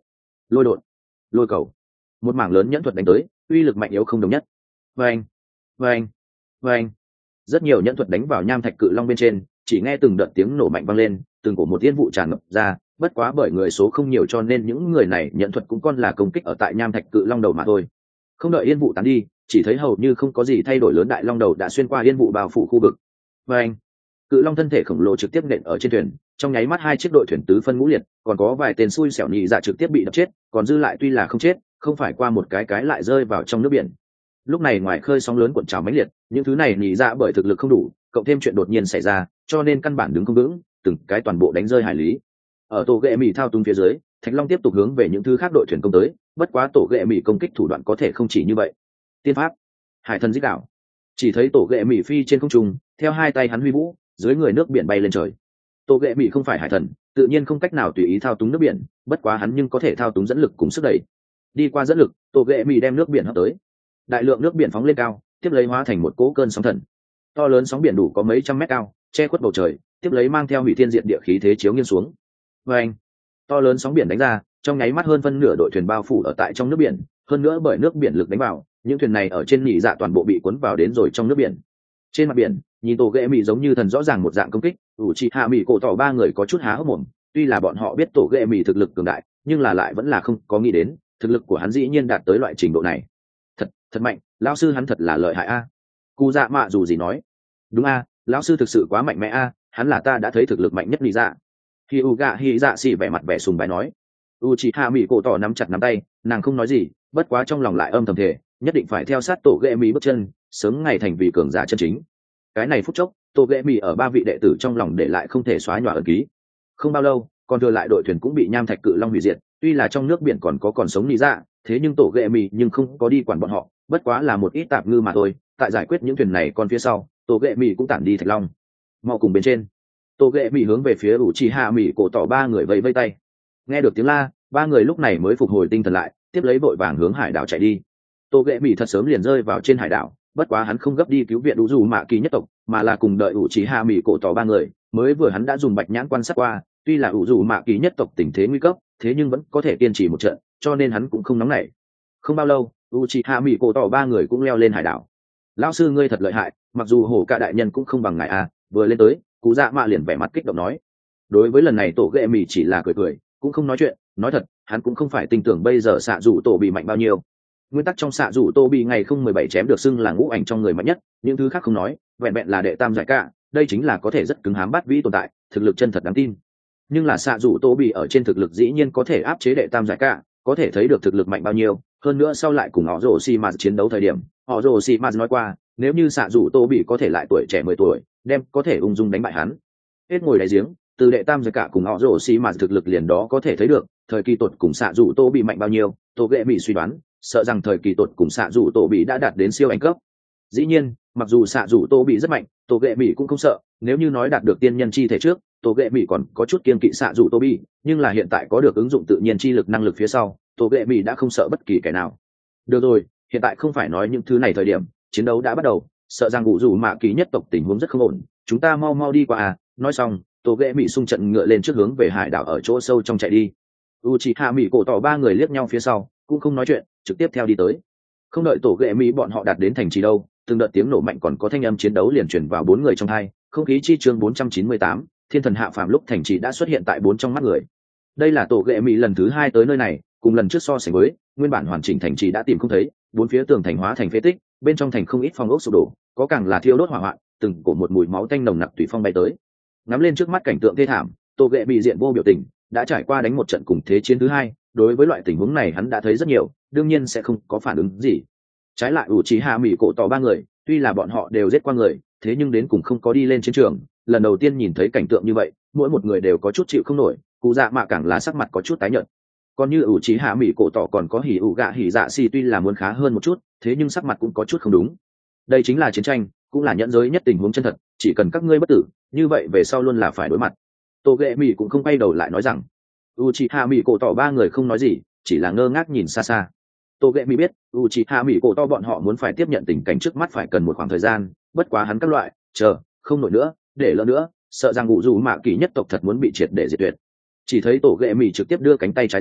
lôi đột, lôi cầu, một mảng lớn nhẫn thuật đánh tới, uy lực mạnh yếu không đồng nhất. Vâng, vâng, vâng, rất nhiều nhẫn thuật đánh vào nham thạch cự long bên trên, chỉ nghe từng đợt tiếng nổ mạnh vang lên, từng cổ một tiên vụ tràn ngập ra. Bất quá bởi người số không nhiều cho nên những người này nhẫn thuật cũng còn là công kích ở tại nham thạch cự long đầu mà thôi. Không đợi yên vụ tán đi, chỉ thấy hầu như không có gì thay đổi lớn, đại long đầu đã xuyên qua yên vụ bao phủ khu vực. Vâng, cự long thân thể khổng lồ trực tiếp nện ở trên thuyền, trong nháy mắt hai chiếc đội thuyền tứ phân ngũ liệt, còn có vài tên xui xẻo nhị dạ trực tiếp bị đập chết, còn dư lại tuy là không chết, không phải qua một cái lại rơi vào trong nước biển. Lúc này ngoài khơi sóng lớn cuộn trào mãnh liệt, những thứ này nhị dạ bởi thực lực không đủ, cộng thêm chuyện đột nhiên xảy ra, cho nên căn bản đứng không vững, từng cái toàn bộ đánh rơi hải lý. Ở tổ ghệ mì thao túng phía dưới, Thạch Long tiếp tục hướng về những thứ khác đội thuyền công tới, bất quá tổ ghệ mì công kích thủ đoạn có thể không chỉ như vậy. Tiên pháp, hải thần dích đảo. Chỉ thấy tổ ghệ mì phi trên không trung, theo hai tay hắn huy vũ, dưới người nước biển bay lên trời. Tổ ghệ mì không phải hải thần, tự nhiên không cách nào tùy ý thao túng nước biển, bất quá hắn nhưng có thể thao túng dẫn lực cùng sức đẩy. Đi qua dẫn lực, tổ ghệ mì đem nước biển hấp tới. Đại lượng nước biển phóng lên cao, tiếp lấy hóa thành một cỗ cơn sóng thần. To lớn sóng biển đủ có mấy trăm mét cao, che khuất bầu trời, tiếp lấy mang theo hủy thiên diệt địa khí thế chiếu nghiêng xuống. Vâng, to lớn sóng biển đánh ra, trong nháy mắt hơn phân nửa đội thuyền bao phủ ở tại trong nước biển, hơn nữa bởi nước biển lực đánh vào, những thuyền này ở trên nhị dạ toàn bộ bị cuốn vào đến rồi trong nước biển. Trên mặt biển, nhìn tổ ghệ mì giống như thần rõ ràng một dạng công kích, Uchiha Mị Cổ Tỏ ba người có chút há hốc mồm, tuy là bọn họ biết tổ ghệ mì thực lực cường đại, nhưng là lại vẫn là không có nghĩ đến, thực lực của hắn dĩ nhiên đạt tới loại trình độ này. Thật mạnh, lão sư hắn thật là lợi hại a. Cụ Dạ Mạ dù gì nói, đúng a, lão sư thực sự quá mạnh mẽ a, hắn là ta đã thấy thực lực mạnh nhất lý dạ. Hyuga Hi dạ xì vẻ mặt vẻ sùng bái nói. Uchiha Mị Cổ Tỏ nắm chặt nắm tay, nàng không nói gì, bất quá trong lòng lại âm thầm thề, nhất định phải theo sát tổ ghệ mì bước chân, sớm ngày thành vì cường giả chân chính. Cái này phút chốc, tổ ghệ mì ở ba vị đệ tử trong lòng để lại không thể xóa nhòa ấn ký. Không bao lâu, còn thừa lại đội thuyền cũng bị nham thạch cự long hủy diệt, tuy là trong nước biển còn có còn sống lý dạ, thế nhưng tổ ghệ mì nhưng không có đi quản bọn họ, bất quá là một ít tạp ngư mà thôi. Tại giải quyết những thuyền này còn phía sau, tổ ghệ mì cũng tản đi Thạch Long. Mau cùng bên trên. Tổ ghệ mì hướng về phía Uchiha Mị Cổ Tỏ ba người vẫy vẫy tay. Nghe được tiếng la, ba người lúc này mới phục hồi tinh thần lại, tiếp lấy vội vàng hướng hải đảo chạy đi. Tổ ghệ mì thật sớm liền rơi vào trên hải đảo, bất quá hắn không gấp đi cứu viện đủ dù mạ kỳ nhất tộc, mà là cùng đợi Uchiha Mị Cổ Tỏ ba người. Mới vừa hắn đã dùng bạch nhãn quan sát qua, tuy là ủ dù mạ kỳ nhất tộc tình thế nguy cấp, thế nhưng vẫn có thể kiên trì một trận, cho nên hắn cũng không nóng nảy. Không bao lâu, Uchiha Mị Cổ Tỏ ba người cũng leo lên hải đảo. Lão sư ngươi thật lợi hại, mặc dù hổ cả đại nhân cũng không bằng ngài a. Vừa lên tới, Cụ Dạ Mạ liền vẻ mặt kích động nói. Đối với lần này tổ ghệ mì chỉ là cười cười, cũng không nói chuyện. Nói thật, hắn cũng không phải tin tưởng bây giờ xạ rủ tổ bị mạnh bao nhiêu. Nguyên tắc trong xạ rủ tổ bị ngày không 17 chém được xưng là ngũ ảnh trong người mạnh nhất, những thứ khác không nói, vẹn vẹn là đệ tam giải cả, đây chính là có thể rất cứng hám bắt vĩ tồn tại, thực lực chân thật đáng tin. Nhưng là xạ rủ tô bị ở trên thực lực dĩ nhiên có thể áp chế đệ tam giải cả, có thể thấy được thực lực mạnh bao nhiêu. Hơn nữa sau lại cùng họ rồ xi mạt chiến đấu thời điểm, họ rồ xi mạt nói qua, nếu như xạ rủ tô bị có thể lại tuổi trẻ 10 tuổi, đem có thể ung dung đánh bại hắn. Hết ngồi đáy giếng, từ đệ tam giải cả cùng họ rồ xi mạt thực lực liền đó có thể thấy được, thời kỳ tột cùng xạ rủ tô bị mạnh bao nhiêu. Tô ghệ bị suy đoán, sợ rằng thời kỳ tột cùng xạ rủ tô bị đã đạt đến siêu anh cấp. Dĩ nhiên, mặc dù xạ rủ tô bị rất mạnh, tô ghệ bị cũng không sợ, nếu như nói đạt được tiên nhân chi thể trước, tô ghệ mỹ còn có chút kiên kỵ xạ rủ tô bi, nhưng là hiện tại có được ứng dụng tự nhiên chi lực năng lực phía sau, tô ghệ mỹ đã không sợ bất kỳ kẻ nào. Được rồi, hiện tại không phải nói những thứ này thời điểm, chiến đấu đã bắt đầu, sợ rằng ngụ dù mạ kỳ nhất tộc tình huống rất không ổn, chúng ta mau mau đi qua à. Nói xong, tô ghệ mỹ xung trận ngựa lên trước hướng về hải đảo ở chỗ sâu trong chạy đi. Uchiha Mị Cổ Tỏ ba người liếc nhau phía sau, cũng không nói chuyện, trực tiếp theo đi tới. Không đợi tổ ghệ mỹ bọn họ đạt đến thành trì đâu, từng đợt tiếng nổ mạnh còn có thanh âm chiến đấu liền truyền vào bốn người trong hai. Không khí chi chương 498, thiên thần hạ phàm lúc thành trì đã xuất hiện tại bốn trong mắt người. Đây là tổ ghệ mỹ lần thứ hai tới nơi này, cùng lần trước so sánh với, nguyên bản hoàn chỉnh thành trì đã tìm không thấy, bốn phía tường thành hóa thành phế tích, bên trong thành không ít phong ốc sụp đổ, có càng là thiêu đốt hỏa hoạn, từng cổ một mùi máu tanh nồng nặc tùy phong bay tới. Ngắm lên trước mắt cảnh tượng thê thảm, tổ ghệ mỹ diện vô biểu tình, đã trải qua đánh một trận cùng thế chiến thứ hai, đối với loại tình huống này hắn đã thấy rất nhiều, đương nhiên sẽ không có phản ứng gì. Trái lại Uchiha Mị Cổ Tỏ ba người, tuy là bọn họ đều giết qua người, thế nhưng đến cùng không có đi lên chiến trường, lần đầu tiên nhìn thấy cảnh tượng như vậy, mỗi một người đều có chút chịu không nổi. Cụ Dạ Mạ càng là sắc mặt có chút tái nhợt. Còn như Uchiha Mị Cổ Tỏ còn có Hỉ Dạ Xì tuy là muốn khá hơn một chút, thế nhưng sắc mặt cũng có chút không đúng. Đây chính là chiến tranh, cũng là nhẫn giới nhất tình huống chân thật, chỉ cần các ngươi bất tử, như vậy về sau luôn là phải đối mặt. Tô Ghệ Mị cũng không quay đầu lại nói rằng. Uchiha Mị Cổ Tỏ ba người không nói gì, chỉ là ngơ ngác nhìn xa xa. Tô Ghệ Mị biết, Uchiha Mị Cổ Tỏ bọn họ muốn phải tiếp nhận tình cảnh trước mắt phải cần một khoảng thời gian, bất quá hắn các loại, chờ, không nổi nữa, để lỡ nữa, sợ rằng ngụ dù mạ kỳ nhất tộc thật muốn bị triệt để diệt tuyệt. Chỉ thấy Tổ Ghệ Mị trực tiếp đưa cánh tay trái ra,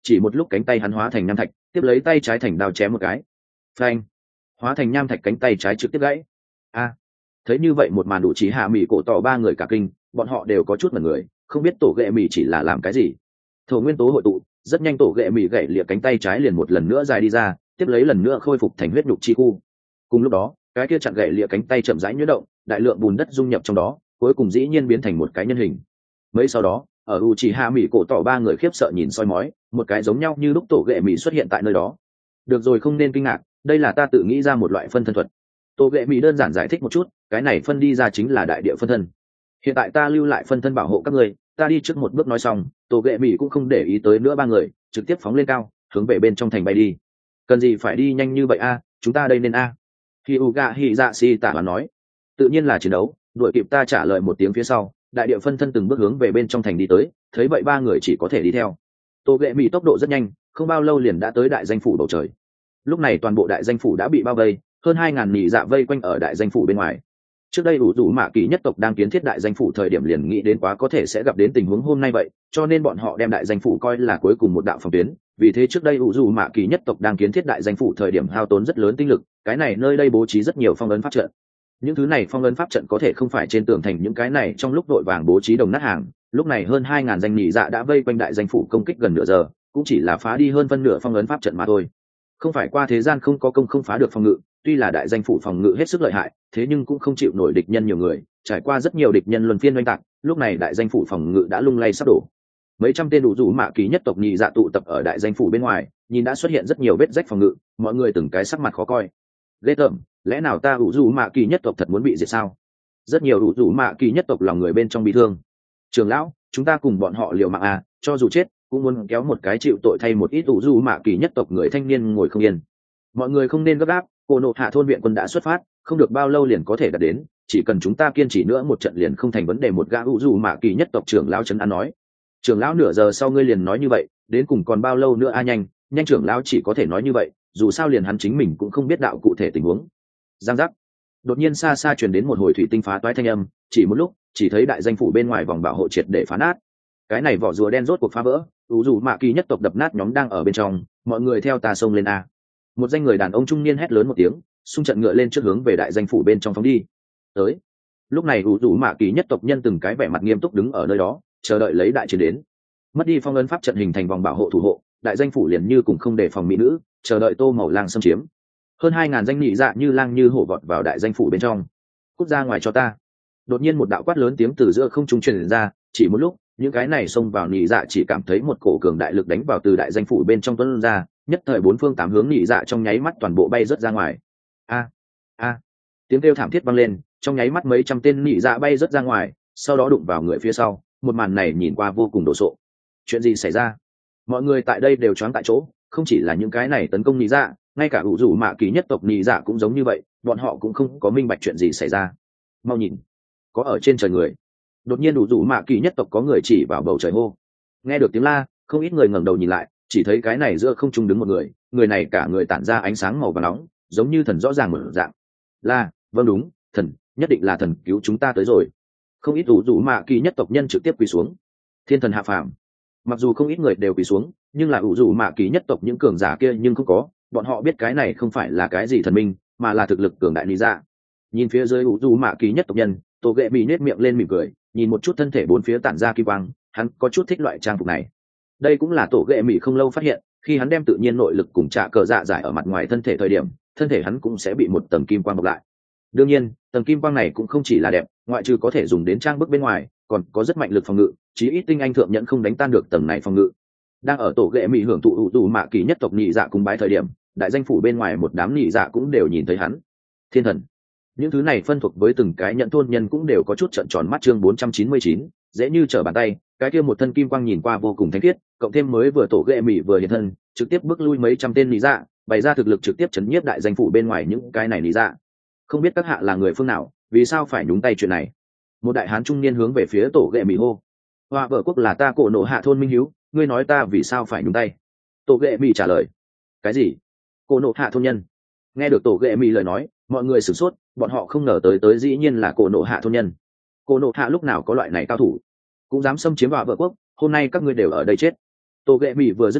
chỉ một lúc cánh tay hắn hóa thành nham thạch, tiếp lấy tay trái thành đao chém một cái, phanh, hóa thành nham thạch cánh tay trái trực tiếp gãy. A, thấy như vậy một màn đủ trí hạ mỹ cổ tỏ ba người cả kinh, bọn họ đều có chút mẩn người, không biết tổ ghệ mỹ chỉ là làm cái gì. Thổ nguyên tố hội tụ, rất nhanh tổ ghệ mỹ gãy lìa cánh tay trái liền một lần nữa dài đi ra, tiếp lấy lần nữa khôi phục thành huyết nhục chi khu. Cùng lúc đó, cái kia chặn gãy lìa cánh tay chậm rãi nhuyễn động, đại lượng bùn đất dung nhập trong đó, cuối cùng dĩ nhiên biến thành một cái nhân hình. Mấy sau đó, ở Uchiha Mỹ cổ tỏ ba người khiếp sợ nhìn soi mói, một cái giống nhau như lúc tổ ghệ mỹ xuất hiện tại nơi đó. Được rồi, không nên kinh ngạc, đây là ta tự nghĩ ra một loại phân thân thuật. Tổ ghệ mỹ đơn giản giải thích một chút, cái này phân đi ra chính là đại địa phân thân. Hiện tại ta lưu lại phân thân bảo hộ các người, ta đi trước một bước nói xong, tổ ghệ mỹ cũng không để ý tới nữa ba người, trực tiếp phóng lên cao, hướng về bên trong thành bay đi. Cần gì phải đi nhanh như vậy a, chúng ta đây nên a. Hyuga Hizashi tạ nói, tự nhiên là chiến đấu, đuổi kịp ta trả lời một tiếng phía sau, đại địa phân thân từng bước hướng về bên trong thành đi tới, thấy vậy ba người chỉ có thể đi theo. Tô ghệ mỹ tốc độ rất nhanh, không bao lâu liền đã tới đại danh phủ bầu trời. Lúc này toàn bộ đại danh phủ đã bị bao vây, hơn 2000 nị dạ vây quanh ở đại danh phủ bên ngoài. Trước đây ủ rủ mạ kỳ nhất tộc đang kiến thiết đại danh phủ thời điểm liền nghĩ đến quá có thể sẽ gặp đến tình huống hôm nay vậy, cho nên bọn họ đem đại danh phủ coi là cuối cùng một đạo phòng tuyến. Vì thế trước đây ủ rủ mạ kỳ nhất tộc đang kiến thiết đại danh phủ thời điểm hao tốn rất lớn tinh lực, cái này nơi đây bố trí rất nhiều phong ấn pháp trận. Những thứ này phong ấn pháp trận có thể không phải trên tường thành những cái này trong lúc đội vàng bố trí đồng nát hàng. Lúc này hơn 2000 danh nhị dạ đã vây quanh đại danh phủ công kích gần nửa giờ, cũng chỉ là phá đi hơn phân nửa phong ấn pháp trận mà thôi. Không phải qua thế gian không có công không phá được phòng ngự, tuy là đại danh phủ phòng ngự hết sức lợi hại, thế nhưng cũng không chịu nổi địch nhân nhiều người, trải qua rất nhiều địch nhân luân phiên oanh tạc, lúc này đại danh phủ phòng ngự đã lung lay sắp đổ. Mấy trăm tên đủ rủ mạ kỳ nhất tộc nhị dạ tụ tập ở đại danh phủ bên ngoài, nhìn đã xuất hiện rất nhiều vết rách phòng ngự, mọi người từng cái sắc mặt khó coi. Ghê tởm, lẽ nào ta đủ rủ mạ kỳ nhất tộc thật muốn bị diệt sao? Rất nhiều đủ rủ mạ kỳ nhất tộc lòng người bên trong bị thương. Trường lão, chúng ta cùng bọn họ liều mạng à, cho dù chết cũng muốn kéo một cái chịu tội thay một ít đủ rủ mạ kỳ nhất tộc người thanh niên ngồi không yên. Mọi người không nên gấp gáp, cô nộ hạ thôn viện quân đã xuất phát, không được bao lâu liền có thể đạt đến, chỉ cần chúng ta kiên trì nữa một trận liền không thành vấn đề. Một gã đủ rủ mạ kỳ nhất tộc trưởng lão trấn an nói. Trưởng lão, nửa giờ sau ngươi liền nói như vậy, đến cùng còn bao lâu nữa a? Nhanh trưởng lão chỉ có thể nói như vậy, dù sao liền hắn chính mình cũng không biết đạo cụ thể tình huống. Giang giác. Đột nhiên xa xa truyền đến một hồi thủy tinh phá toái thanh âm, chỉ một lúc, chỉ thấy đại danh phủ bên ngoài vòng bảo hộ triệt để phá nát. Cái này vỏ rùa đen rốt cuộc phá vỡ, ủ rủ mạ kỳ nhất tộc đập nát nhóm đang ở bên trong, mọi người theo ta xông lên a. Một danh người đàn ông trung niên hét lớn một tiếng, xung trận ngựa lên trước hướng về đại danh phủ bên trong phóng đi. Tới. Lúc này ủ rủ mạ kỳ nhất tộc nhân từng cái vẻ mặt nghiêm túc đứng ở nơi đó, chờ đợi lấy đại chiến đến. Mất đi phong ấn pháp trận hình thành vòng bảo hộ thủ hộ, đại danh phủ liền như cùng không để phòng mỹ nữ, chờ đợi Tô Màu Lang xâm chiếm. Hơn 2000 danh nhị dạ như lang như hổ vọt vào đại danh phủ bên trong. Cút ra ngoài cho ta. Đột nhiên một đạo quát lớn tiếng từ giữa không trung truyền ra, chỉ một lúc, những cái này xông vào nhị dạ chỉ cảm thấy một cổ cường đại lực đánh vào từ đại danh phủ bên trong tuôn ra, nhất thời bốn phương tám hướng nhị dạ trong nháy mắt toàn bộ bay rớt ra ngoài. A, tiếng kêu thảm thiết vang lên, trong nháy mắt mấy trăm tên nhị dạ bay rớt ra ngoài, sau đó đụng vào người phía sau. Một màn này nhìn qua vô cùng đồ sộ. Chuyện gì xảy ra? Mọi người tại đây đều choáng tại chỗ, không chỉ là những cái này tấn công nhị dạ, ngay cả ủ rủ mạ kỳ nhất tộc nhị dạ cũng giống như vậy, bọn họ cũng không có minh bạch chuyện gì xảy ra. Mau nhìn, có ở trên trời người. Đột nhiên ủ rủ mạ kỳ nhất tộc có người chỉ vào bầu trời hô. Nghe được tiếng la, không ít người ngẩng đầu nhìn lại, chỉ thấy cái này giữa không trung đứng một người, người này cả người tản ra ánh sáng màu vàng nóng, giống như thần rõ ràng một dạng. La, vâng đúng, thần, nhất định là thần cứu chúng ta tới rồi. Không ít ủ rủ mạ kỳ nhất tộc nhân trực tiếp quỳ xuống. Thiên thần hạ phàm. Mặc dù không ít người đều quỳ xuống, nhưng là ủ rủ mạ kỳ nhất tộc những cường giả kia nhưng không có, bọn họ biết cái này không phải là cái gì thần minh, mà là thực lực cường đại lý dạ. Nhìn phía dưới ủ rủ mạ kỳ nhất tộc nhân, Tô Ghệ Mị nết miệng lên mỉm cười, nhìn một chút thân thể bốn phía tản ra kim quang, hắn có chút thích loại trang phục này. Đây cũng là Tô Ghệ Mị không lâu phát hiện, khi hắn đem tự nhiên nội lực cùng trạ cờ dạ giải ở mặt ngoài thân thể thời điểm, thân thể hắn cũng sẽ bị một tầng kim quang bọc lại. Đương nhiên, tầng kim quang này cũng không chỉ là đẹp, ngoại trừ có thể dùng đến trang bức bên ngoài, còn có rất mạnh lực phòng ngự, chí ít tinh anh thượng nhẫn không đánh tan được tầng này phòng ngự. Đang ở Tổ Ghệ Mị hưởng thụ ủ rủ mạ kỳ nhất tộc nhị dạ cùng bái thời điểm, đại danh phủ bên ngoài một đám nhị dạ cũng đều nhìn thấy hắn. Thiên thần. Những thứ này phân thuộc với từng cái nhận thôn nhân cũng đều có chút trợn tròn mắt. Chương 499, dễ như trở bàn tay, cái kia một thân kim quang nhìn qua vô cùng thánh khiết, cộng thêm mới vừa Tổ Ghệ Mị vừa hiện thân, trực tiếp bước lui mấy trăm tên nhị dạ, bày ra thực lực trực tiếp chấn nhiếp đại danh phủ bên ngoài những cái này nhị dạ. Không biết các hạ là người phương nào, vì sao phải nhúng tay chuyện này? Một đại hán trung niên hướng về phía Tổ Ghệ Mị hô. Hoa vợ quốc là ta cổ nộ hạ thôn minh hiếu, ngươi nói ta vì sao phải nhúng tay? Tổ Ghệ Mị trả lời. Cái gì? Cổ nộ hạ thôn nhân? Nghe được Tổ Ghệ Mị lời nói, mọi người sửng sốt, bọn họ không ngờ tới dĩ nhiên là cổ nộ hạ thôn nhân. Cổ nộ hạ lúc nào có loại này cao thủ, cũng dám xâm chiếm Hoa vợ quốc, hôm nay các ngươi đều ở đây chết. Tổ Ghệ Mị vừa dứt lời,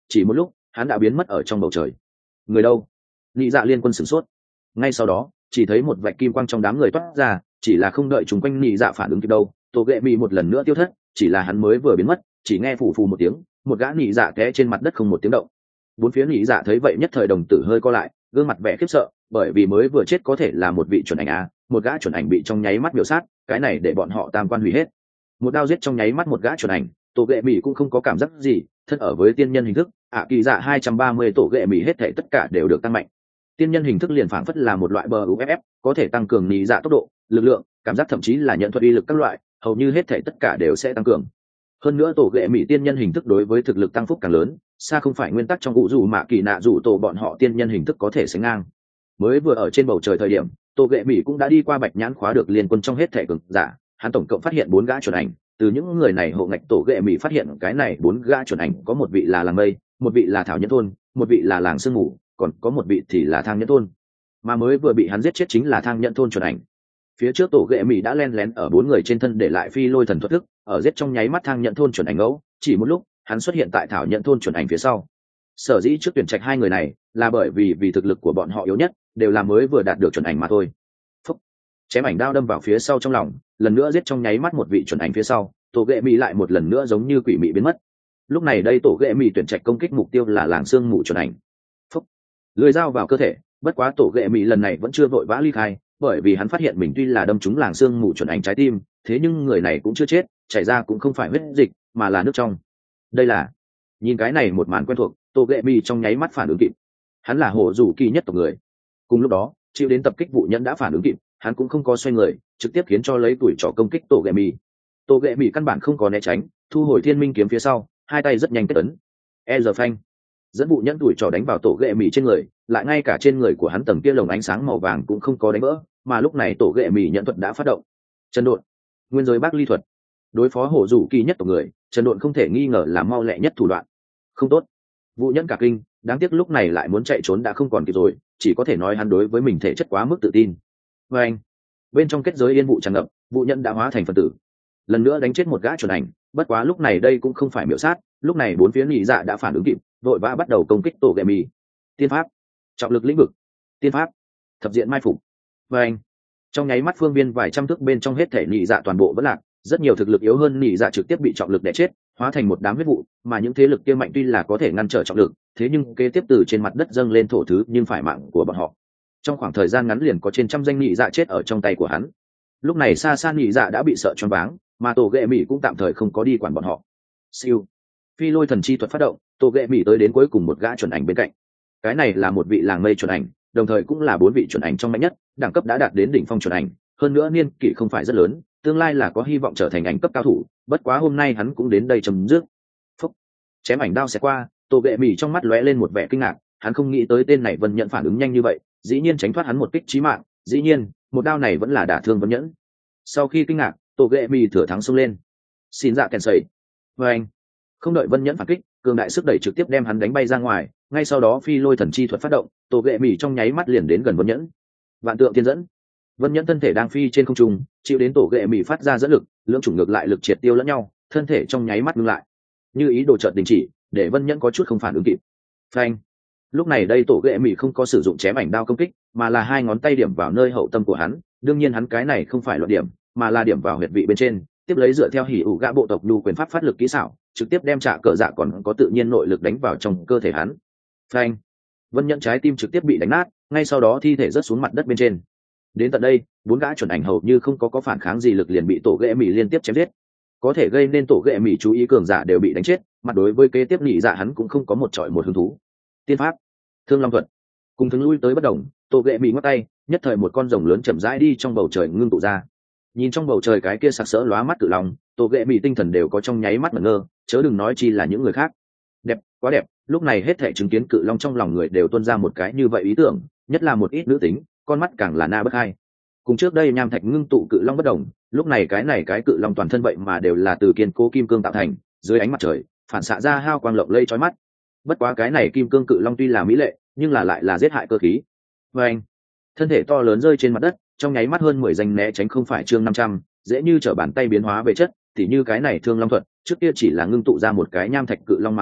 chỉ một lúc hắn đã biến mất ở trong bầu trời. Người đâu? Nhị dạ liên quân sửng sốt. Ngay sau đó chỉ thấy một vạch kim quang trong đám người toát ra, chỉ là không đợi chúng quanh nhị dạ phản ứng kịp đâu, tổ ghệ mì một lần nữa tiêu thất, chỉ là hắn mới vừa biến mất, chỉ nghe phù phù một tiếng, một gã nhị dạ té trên mặt đất không một tiếng động. Bốn phía nhị dạ thấy vậy nhất thời đồng tử hơi co lại, gương mặt vẻ khiếp sợ, bởi vì mới vừa chết có thể là một vị chuẩn ảnh a, một gã chuẩn ảnh bị trong nháy mắt miểu sát, cái này để bọn họ tam quan hủy hết. Một đao giết trong nháy mắt một gã chuẩn ảnh, tổ ghệ mì cũng không có cảm giác gì, thân ở với tiên nhân hình thức, kỳ dạ 230 tổ ghệ mì hết thảy tất cả đều được tăng mạnh. Tiên nhân hình thức liền phảng phất là một loại bờ uff, có thể tăng cường nhị dạ tốc độ, lực lượng, cảm giác, thậm chí là nhận thuật uy lực các loại, hầu như hết thảy tất cả đều sẽ tăng cường. Hơn nữa tổ ghệ mỹ tiên nhân hình thức đối với thực lực tăng phúc càng lớn, xa không phải nguyên tắc trong vũ dù mà kỳ nạ dù tổ bọn họ tiên nhân hình thức có thể sánh ngang. Mới vừa ở trên bầu trời thời điểm, tổ ghệ mỹ cũng đã đi qua bạch nhãn khóa được liên quân trong hết thảy cường giả, hắn tổng cộng phát hiện 4 gã chuẩn ảnh, từ những người này hộ ngạch tổ ghệ mỹ phát hiện cái này 4 gã chuẩn ảnh có một vị là làng mây, một vị là thảo nhân thôn, một vị là làng sương mù, còn có một vị thì là thang nhẫn thôn, mà mới vừa bị hắn giết chết chính là thang nhẫn thôn chuẩn ảnh. Phía trước tổ ghệ mỹ đã len lén ở 4 người trên thân để lại phi lôi thần thuật thức, ở giết trong nháy mắt thang nhẫn thôn chuẩn ảnh ngẫu, chỉ một lúc hắn xuất hiện tại thảo nhẫn thôn chuẩn ảnh phía sau. Sở dĩ trước tuyển trạch 2 người này là bởi vì thực lực của bọn họ yếu nhất, đều là mới vừa đạt được chuẩn ảnh mà thôi. Phúc. Chém ảnh đao đâm vào phía sau trong lòng, lần nữa giết trong nháy mắt một vị chuẩn ảnh phía sau, tổ ghệ mỹ lại một lần nữa giống như quỷ mị biến mất. Lúc này đây tổ ghệ mỹ tuyển trạch công kích mục tiêu là làng xương mù chuẩn ảnh. Phúc. Lưỡi dao vào cơ thể, bất quá tổ ghệ mỹ lần này vẫn chưa vội vã ly khai, bởi vì hắn phát hiện mình tuy là đâm trúng làng xương mù chuẩn ảnh trái tim, thế nhưng người này cũng chưa chết, chảy ra cũng không phải huyết dịch mà là nước trong. Đây là, nhìn cái này một màn quen thuộc, tổ ghệ mỹ trong nháy mắt phản ứng kịp. Hắn là hổ rủ kỳ nhất tộc người. Cùng lúc đó chịu đến tập kích vụ nhẫn đã phản ứng kịp, hắn cũng không có xoay người, trực tiếp khiến cho lấy tuổi trỏ công kích tổ ghệ mỹ. Tổ ghệ mỹ căn bản không có né tránh, thu hồi thiên minh kiếm phía sau, hai tay rất nhanh kết ấn. Giờ phanh dẫn vụ nhẫn tuổi trỏ đánh vào tổ ghệ mỹ trên người, lại ngay cả trên người của hắn tầng kia lồng ánh sáng màu vàng cũng không có đánh vỡ, mà lúc này tổ ghệ mỹ nhận thuật đã phát động. Chân độn, nguyên giới bác ly thuật, đối phó hổ rủ kỳ nhất tộc người, chân độn không thể nghi ngờ là mau lẹ nhất thủ đoạn. Không tốt, vụ nhẫn cả kinh, đáng tiếc lúc này lại muốn chạy trốn đã không còn kịp rồi, chỉ có thể nói hắn đối với mình thể chất quá mức tự tin. Và anh, bên trong kết giới yên vụ tràn ngập, vụ nhẫn đã hóa thành phần tử, lần nữa đánh chết một gã chuẩn ảnh. Bất quá lúc này đây cũng không phải miểu sát, lúc này 4 phía nhị dạ đã phản ứng kịp, vội vã bắt đầu công kích tổ ghệ mỹ. Tiên pháp, trọng lực lĩnh vực, tiên pháp, thập diện mai phục. Và anh, trong nháy mắt phương viên vài trăm thước bên trong hết thể nhị dạ toàn bộ vẫn lạc, rất nhiều thực lực yếu hơn nhị dạ trực tiếp bị trọng lực đè chết, hóa thành một đám huyết vụ, mà những thế lực kia mạnh tuy là có thể ngăn trở trọng lực, thế nhưng kế tiếp từ trên mặt đất dâng lên thổ thứ nhưng phải mạng của bọn họ. Trong khoảng thời gian ngắn liền có trên trăm danh nhị dạ chết ở trong tay của hắn. Lúc này xa xa nhị dạ đã bị sợ choáng váng, mà tổ ghệ mỹ cũng tạm thời không có đi quản bọn họ. Siêu, phi lôi thần chi thuật phát động, tổ ghệ mỹ tới đến cuối cùng một gã chuẩn ảnh bên cạnh. Cái này là một vị làng mây chuẩn ảnh, đồng thời cũng là 4 vị chuẩn ảnh trong mạnh nhất, đẳng cấp đã đạt đến đỉnh phong chuẩn ảnh, hơn nữa niên kỷ không phải rất lớn, tương lai là có hy vọng trở thành ảnh cấp cao thủ. Bất quá hôm nay hắn cũng đến đây chấm dứt. Phúc, chém ảnh đao xẹt qua, tổ ghệ mỹ trong mắt lóe lên một vẻ kinh ngạc, hắn không nghĩ tới tên này Vân Nhẫn phản ứng nhanh như vậy, dĩ nhiên tránh thoát hắn một kích chí mạng, dĩ nhiên một đao này vẫn là đả thương Vân Nhẫn. Sau khi kinh ngạc, tổ ghệ mỹ thừa thắng xông lên, xin dạ kèn sẩy. Và anh, không đợi Vân Nhẫn phản kích, cường đại sức đẩy trực tiếp đem hắn đánh bay ra ngoài, ngay sau đó phi lôi thần chi thuật phát động, tổ ghệ mỹ trong nháy mắt liền đến gần Vân Nhẫn. Vạn tượng thiên dẫn, Vân Nhẫn thân thể đang phi trên không trung, chịu đến tổ ghệ mỹ phát ra dẫn lực, lưỡng chủng ngược lại lực triệt tiêu lẫn nhau, thân thể trong nháy mắt ngưng lại, như ý đồ chợt đình chỉ, để Vân Nhẫn có chút không phản ứng kịp. Phanh, lúc này đây tổ ghệ mỹ không có sử dụng chém ảnh đao công kích, mà là 2 ngón tay điểm vào nơi hậu tâm của hắn. Đương nhiên hắn cái này không phải loạn điểm, mà là điểm vào huyệt vị bên trên, tiếp lấy dựa theo hỉ ủ gã bộ tộc nhu quyền pháp phát lực kỹ xảo, trực tiếp đem trả cờ dạ còn có tự nhiên nội lực đánh vào trong cơ thể hắn. Phanh, Vân Nhẫn trái tim trực tiếp bị đánh nát, ngay sau đó thi thể rớt xuống mặt đất bên trên. Đến tận đây 4 gã chuẩn ảnh hầu như không có phản kháng gì lực liền bị tổ ghệ mỹ liên tiếp chém giết. Có thể gây nên tổ ghệ mỹ chú ý cường giả đều bị đánh chết, mặt đối với kế tiếp nhị dạ hắn cũng không có một trọi một hứng thú. Tiên pháp, thương long thuật, cùng thường lui tới bất động, tổ ghệ mỹ ngoắc tay, nhất thời một con rồng lớn chậm rãi đi trong bầu trời ngưng tụ ra. Nhìn trong bầu trời cái kia sặc sỡ lóa mắt cự long, tổ ghệ mỹ tinh thần đều có trong nháy mắt ngẩn ngơ, chớ đừng nói chi là những người khác. Đẹp, quá đẹp, lúc này hết thảy chứng kiến cự long trong lòng người đều tuôn ra một cái như vậy ý tưởng, nhất là một ít nữ tính, con mắt càng là na bất hai. Cùng trước đây nham thạch ngưng tụ cự long bất đồng, lúc này cái cự long toàn thân vậy mà đều là từ kiên cố kim cương tạo thành, dưới ánh mặt trời phản xạ ra hao quang lộng lẫy chói mắt. Bất quá cái này kim cương cự long tuy là mỹ lệ, nhưng là lại là giết hại cơ khí. Và anh, thân thể to lớn rơi trên mặt đất, trong nháy mắt hơn 10 danh né tránh không phải chương 500, dễ như trở bàn tay biến hóa về chất, thì như cái này thương long thuật, trước kia chỉ là ngưng tụ ra một cái nham thạch cự long mà thôi,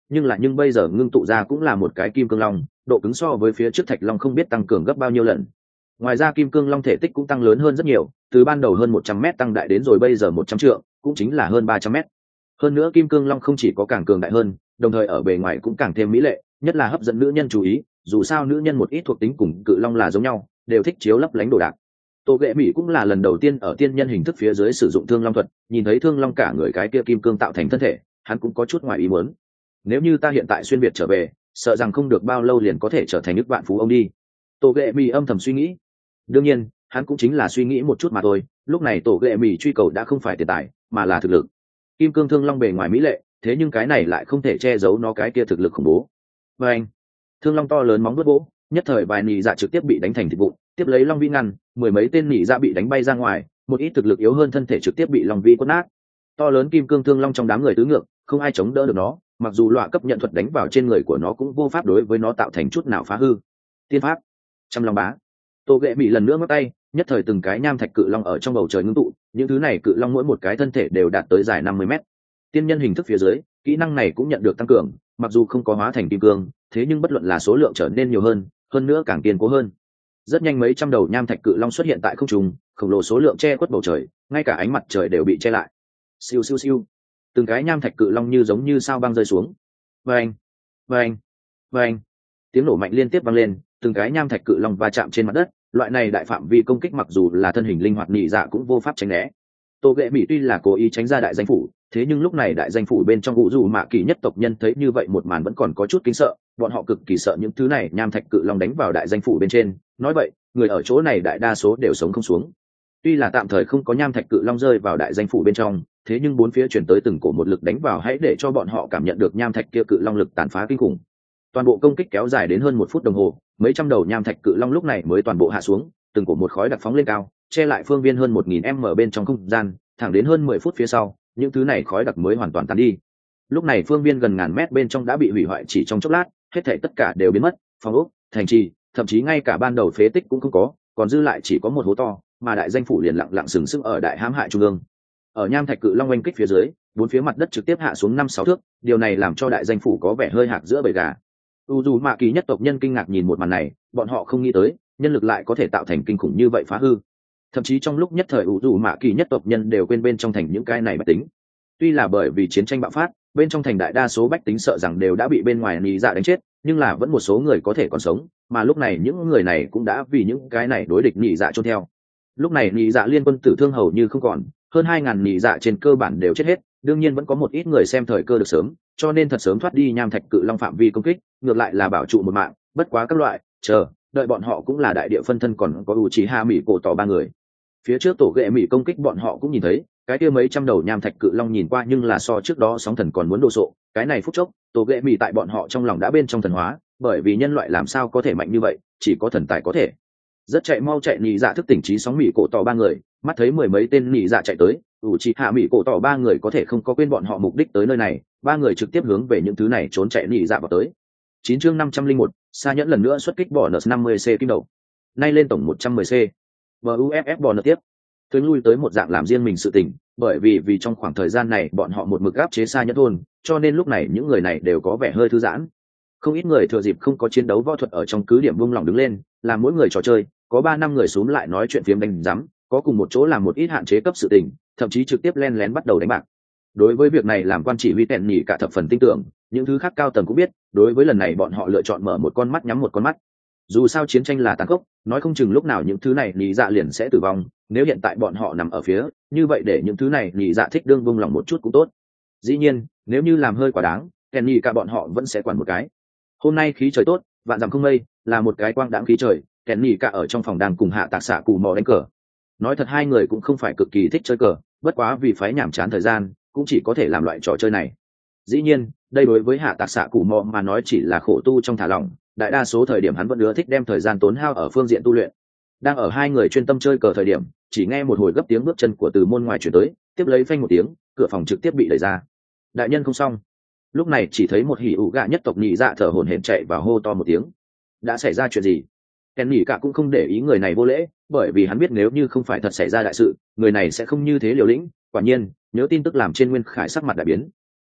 nhưng bây giờ ngưng tụ ra cũng là một cái kim cương long, độ cứng so với phía trước thạch long không biết tăng cường gấp bao nhiêu lần. Ngoài ra kim cương long thể tích cũng tăng lớn hơn rất nhiều, từ ban đầu hơn 100 mét tăng đại đến rồi bây giờ 100 trượng, cũng chính là hơn 300 mét. Hơn nữa kim cương long không chỉ có càng cường đại hơn, đồng thời ở bề ngoài cũng càng thêm mỹ lệ, nhất là hấp dẫn nữ nhân chú ý, dù sao nữ nhân một ít thuộc tính cùng cự long là giống nhau, đều thích chiếu lấp lánh đồ đạc. Tô Ghệ Mỹ cũng là lần đầu tiên ở tiên nhân hình thức phía dưới sử dụng thương long thuật, nhìn thấy thương long cả người cái kia kim cương tạo thành thân thể, hắn cũng có chút ngoài ý muốn. Nếu như ta hiện tại xuyên việt trở về, sợ rằng không được bao lâu liền có thể trở thành nước vạn phú ông đi. Tô Ghệ Mỹ âm thầm suy nghĩ. Đương nhiên, hắn cũng chính là suy nghĩ một chút mà thôi, lúc này Tô Ghệ Mỹ truy cầu đã không phải tiền tài, mà là thực lực. Kim cương thương long bề ngoài mỹ lệ, thế nhưng cái này lại không thể che giấu nó cái kia thực lực khủng bố. Và anh, thương long to lớn móng vuốt vỗ, nhất thời vài nỉ dạ trực tiếp bị đánh thành thịt vụn, tiếp lấy long vi ngăn, mười mấy tên nỉ dạ bị đánh bay ra ngoài, một ít thực lực yếu hơn thân thể trực tiếp bị long vi quất nát. To lớn kim cương thương long trong đám người tứ ngược, không ai chống đỡ được nó, mặc dù loại cấp nhận thuật đánh vào trên người của nó cũng vô pháp đối với nó tạo thành chút nào phá hư. Tiên pháp, trăm long bá. Tô Ghệ Mỹ lần nữa ngắt tay, nhất thời từng cái nham thạch cự long ở trong bầu trời ngưng tụ, những thứ này cự long mỗi một cái thân thể đều đạt tới dài 50 mét. Tiên nhân hình thức phía dưới, kỹ năng này cũng nhận được tăng cường, mặc dù không có hóa thành kim cương, thế nhưng bất luận là số lượng trở nên nhiều hơn nữa càng kiên cố hơn. Rất nhanh mấy trăm đầu nham thạch cự long xuất hiện tại không trung, khổng lồ số lượng che khuất bầu trời, ngay cả ánh mặt trời đều bị che lại. Siêu siêu siêu, từng cái nham thạch cự long như giống như sao băng rơi xuống. Vang, vang, vang, tiếng nổ mạnh liên tiếp vang lên, từng cái nham thạch cự long va chạm trên mặt đất. Loại này đại phạm vi công kích mặc dù là thân hình linh hoạt nhị dạ cũng vô pháp tránh né. Tô Ghệ Mỹ tuy là cố ý tránh ra đại danh phủ, thế nhưng lúc này đại danh phủ bên trong vũ dù mạ kỳ nhất tộc nhân thấy như vậy một màn vẫn còn có chút kính sợ, bọn họ cực kỳ sợ những thứ này nham thạch cự long đánh vào đại danh phủ bên trên. Nói vậy, người ở chỗ này đại đa số đều sống không xuống. Tuy là tạm thời không có nham thạch cự long rơi vào đại danh phủ bên trong, thế nhưng bốn phía chuyển tới từng cổ một lực đánh vào, hãy để cho bọn họ cảm nhận được nham thạch kia cự long lực tàn phá kinh khủng. Toàn bộ công kích kéo dài đến hơn 1 phút đồng hồ, mấy trăm đầu nham thạch cự long lúc này mới toàn bộ hạ xuống, từng cổ một khói đặc phóng lên cao, che lại phương viên hơn 1000m bên trong không gian, thẳng đến hơn 10 phút phía sau, những thứ này khói đặc mới hoàn toàn tan đi. Lúc này phương viên gần ngàn mét bên trong đã bị hủy hoại chỉ trong chốc lát, hết thảy tất cả đều biến mất, phòng ốc, thành trì, thậm chí ngay cả ban đầu phế tích cũng không có, còn dư lại chỉ có một hố to, mà đại danh phủ liền lặng lặng sừng sững ở đại hãm hại trung ương. Ở nham thạch cự long oanh kích phía dưới, bốn phía mặt đất trực tiếp hạ xuống 5-6 thước, điều này làm cho đại danh phủ có vẻ hơi hạc giữa bầy gà. Dù mạ kỳ nhất tộc nhân kinh ngạc nhìn một màn này, bọn họ không nghĩ tới nhân lực lại có thể tạo thành kinh khủng như vậy phá hư. Thậm chí trong lúc nhất thời dù mạ kỳ nhất tộc nhân đều quên bên trong thành những cái này bách tính. Tuy là bởi vì chiến tranh bạo phát, bên trong thành đại đa số bách tính sợ rằng đều đã bị bên ngoài nị dạ đánh chết, nhưng là vẫn một số người có thể còn sống, mà lúc này những người này cũng đã vì những cái này đối địch nị dạ chôn theo. Lúc này nị dạ liên quân tử thương hầu như không còn, hơn 2000 nị dạ trên cơ bản đều chết hết, đương nhiên vẫn có một ít người xem thời cơ được sớm, cho nên thật sớm thoát đi nham thạch cự long phạm vi công kích, ngược lại là bảo trụ một mạng. Bất quá các loại đợi bọn họ cũng là đại địa phân thân, còn có Uchiha Mỹ cổ tỏ ba người. Phía trước Tổ Ghệ Mỹ công kích bọn họ cũng nhìn thấy, cái kia mấy trăm đầu nham thạch cự long nhìn qua nhưng là so trước đó sóng thần còn muốn đồ sộ. Cái này phút chốc, Tổ Ghệ Mỹ tại bọn họ trong lòng đã bên trong thần hóa, bởi vì nhân loại làm sao có thể mạnh như vậy, chỉ có thần tài có thể. Rất chạy mau chạy nhị dạ thức tỉnh trí sóng Mỹ cổ tỏ ba người, mắt thấy mười mấy tên nhị dạ chạy tới, Uchiha Mỹ cổ tỏ ba người có thể không có quên bọn họ mục đích tới nơi này, ba người trực tiếp hướng về những thứ này trốn chạy nhị dạ vào tới. 9 chương 501, Sa Nhẫn lần nữa xuất kích bỏ nợ 50C kim đầu. Nay lên tổng 110C. BUFF bỏ nợ tiếp. Tuyến lui tới một dạng làm riêng mình sự tình, bởi vì trong khoảng thời gian này bọn họ một mực áp chế Sa Nhẫn thôn, cho nên lúc này những người này đều có vẻ hơi thư giãn. Không ít người thừa dịp không có chiến đấu võ thuật ở trong cứ điểm vung lòng đứng lên, làm mỗi người trò chơi, có 3-5 người xuống lại nói chuyện phiếm đánh rắm, có cùng một chỗ làm một ít hạn chế cấp sự tình, thậm chí trực tiếp len lén bắt đầu đánh bạc. Đối với việc này làm quan chỉ huy tẹn nhỉ cả thập phần tin tưởng, những thứ khác cao tầng cũng biết, đối với lần này bọn họ lựa chọn mở một con mắt nhắm một con mắt. Dù sao chiến tranh là tàn khốc, nói không chừng lúc nào những thứ này nhị dạ liền sẽ tử vong, nếu hiện tại bọn họ nằm ở phía, như vậy để những thứ này nhị dạ thích đương vung lòng một chút cũng tốt. Dĩ nhiên, nếu như làm hơi quá đáng, tẹn nhỉ cả bọn họ vẫn sẽ quản một cái. Hôm nay khí trời tốt, vạn dặm không mây, là một cái quang đãng khí trời, tẹn nhỉ cả ở trong phòng đang cùng hạ tạc xạ cù mò đánh cờ. Nói thật hai người cũng không phải cực kỳ thích chơi cờ, bất quá vì phái nhảm chán thời gian, cũng chỉ có thể làm loại trò chơi này. Dĩ nhiên, đây đối với hạ tạc xạ cù mò mà nói chỉ là khổ tu trong thả lỏng, đại đa số thời điểm hắn vẫn ưa thích đem thời gian tốn hao ở phương diện tu luyện. Đang ở hai người chuyên tâm chơi cờ thời điểm, chỉ nghe một hồi gấp tiếng bước chân của từ môn ngoài chuyển tới, tiếp lấy phanh một tiếng, cửa phòng trực tiếp bị đẩy ra. Đại nhân không xong. Lúc này chỉ thấy một hỉ ủ gạ nhất tộc nhị dạ thở hổn hển chạy và hô to một tiếng. Đã xảy ra chuyện gì? Ken nhỉ cả cũng không để ý người này vô lễ, bởi vì hắn biết nếu như không phải thật xảy ra đại sự, người này sẽ không như thế liều lĩnh. Quả nhiên, nhớ tin tức làm trên Nguyên Khải sắc mặt đại biến.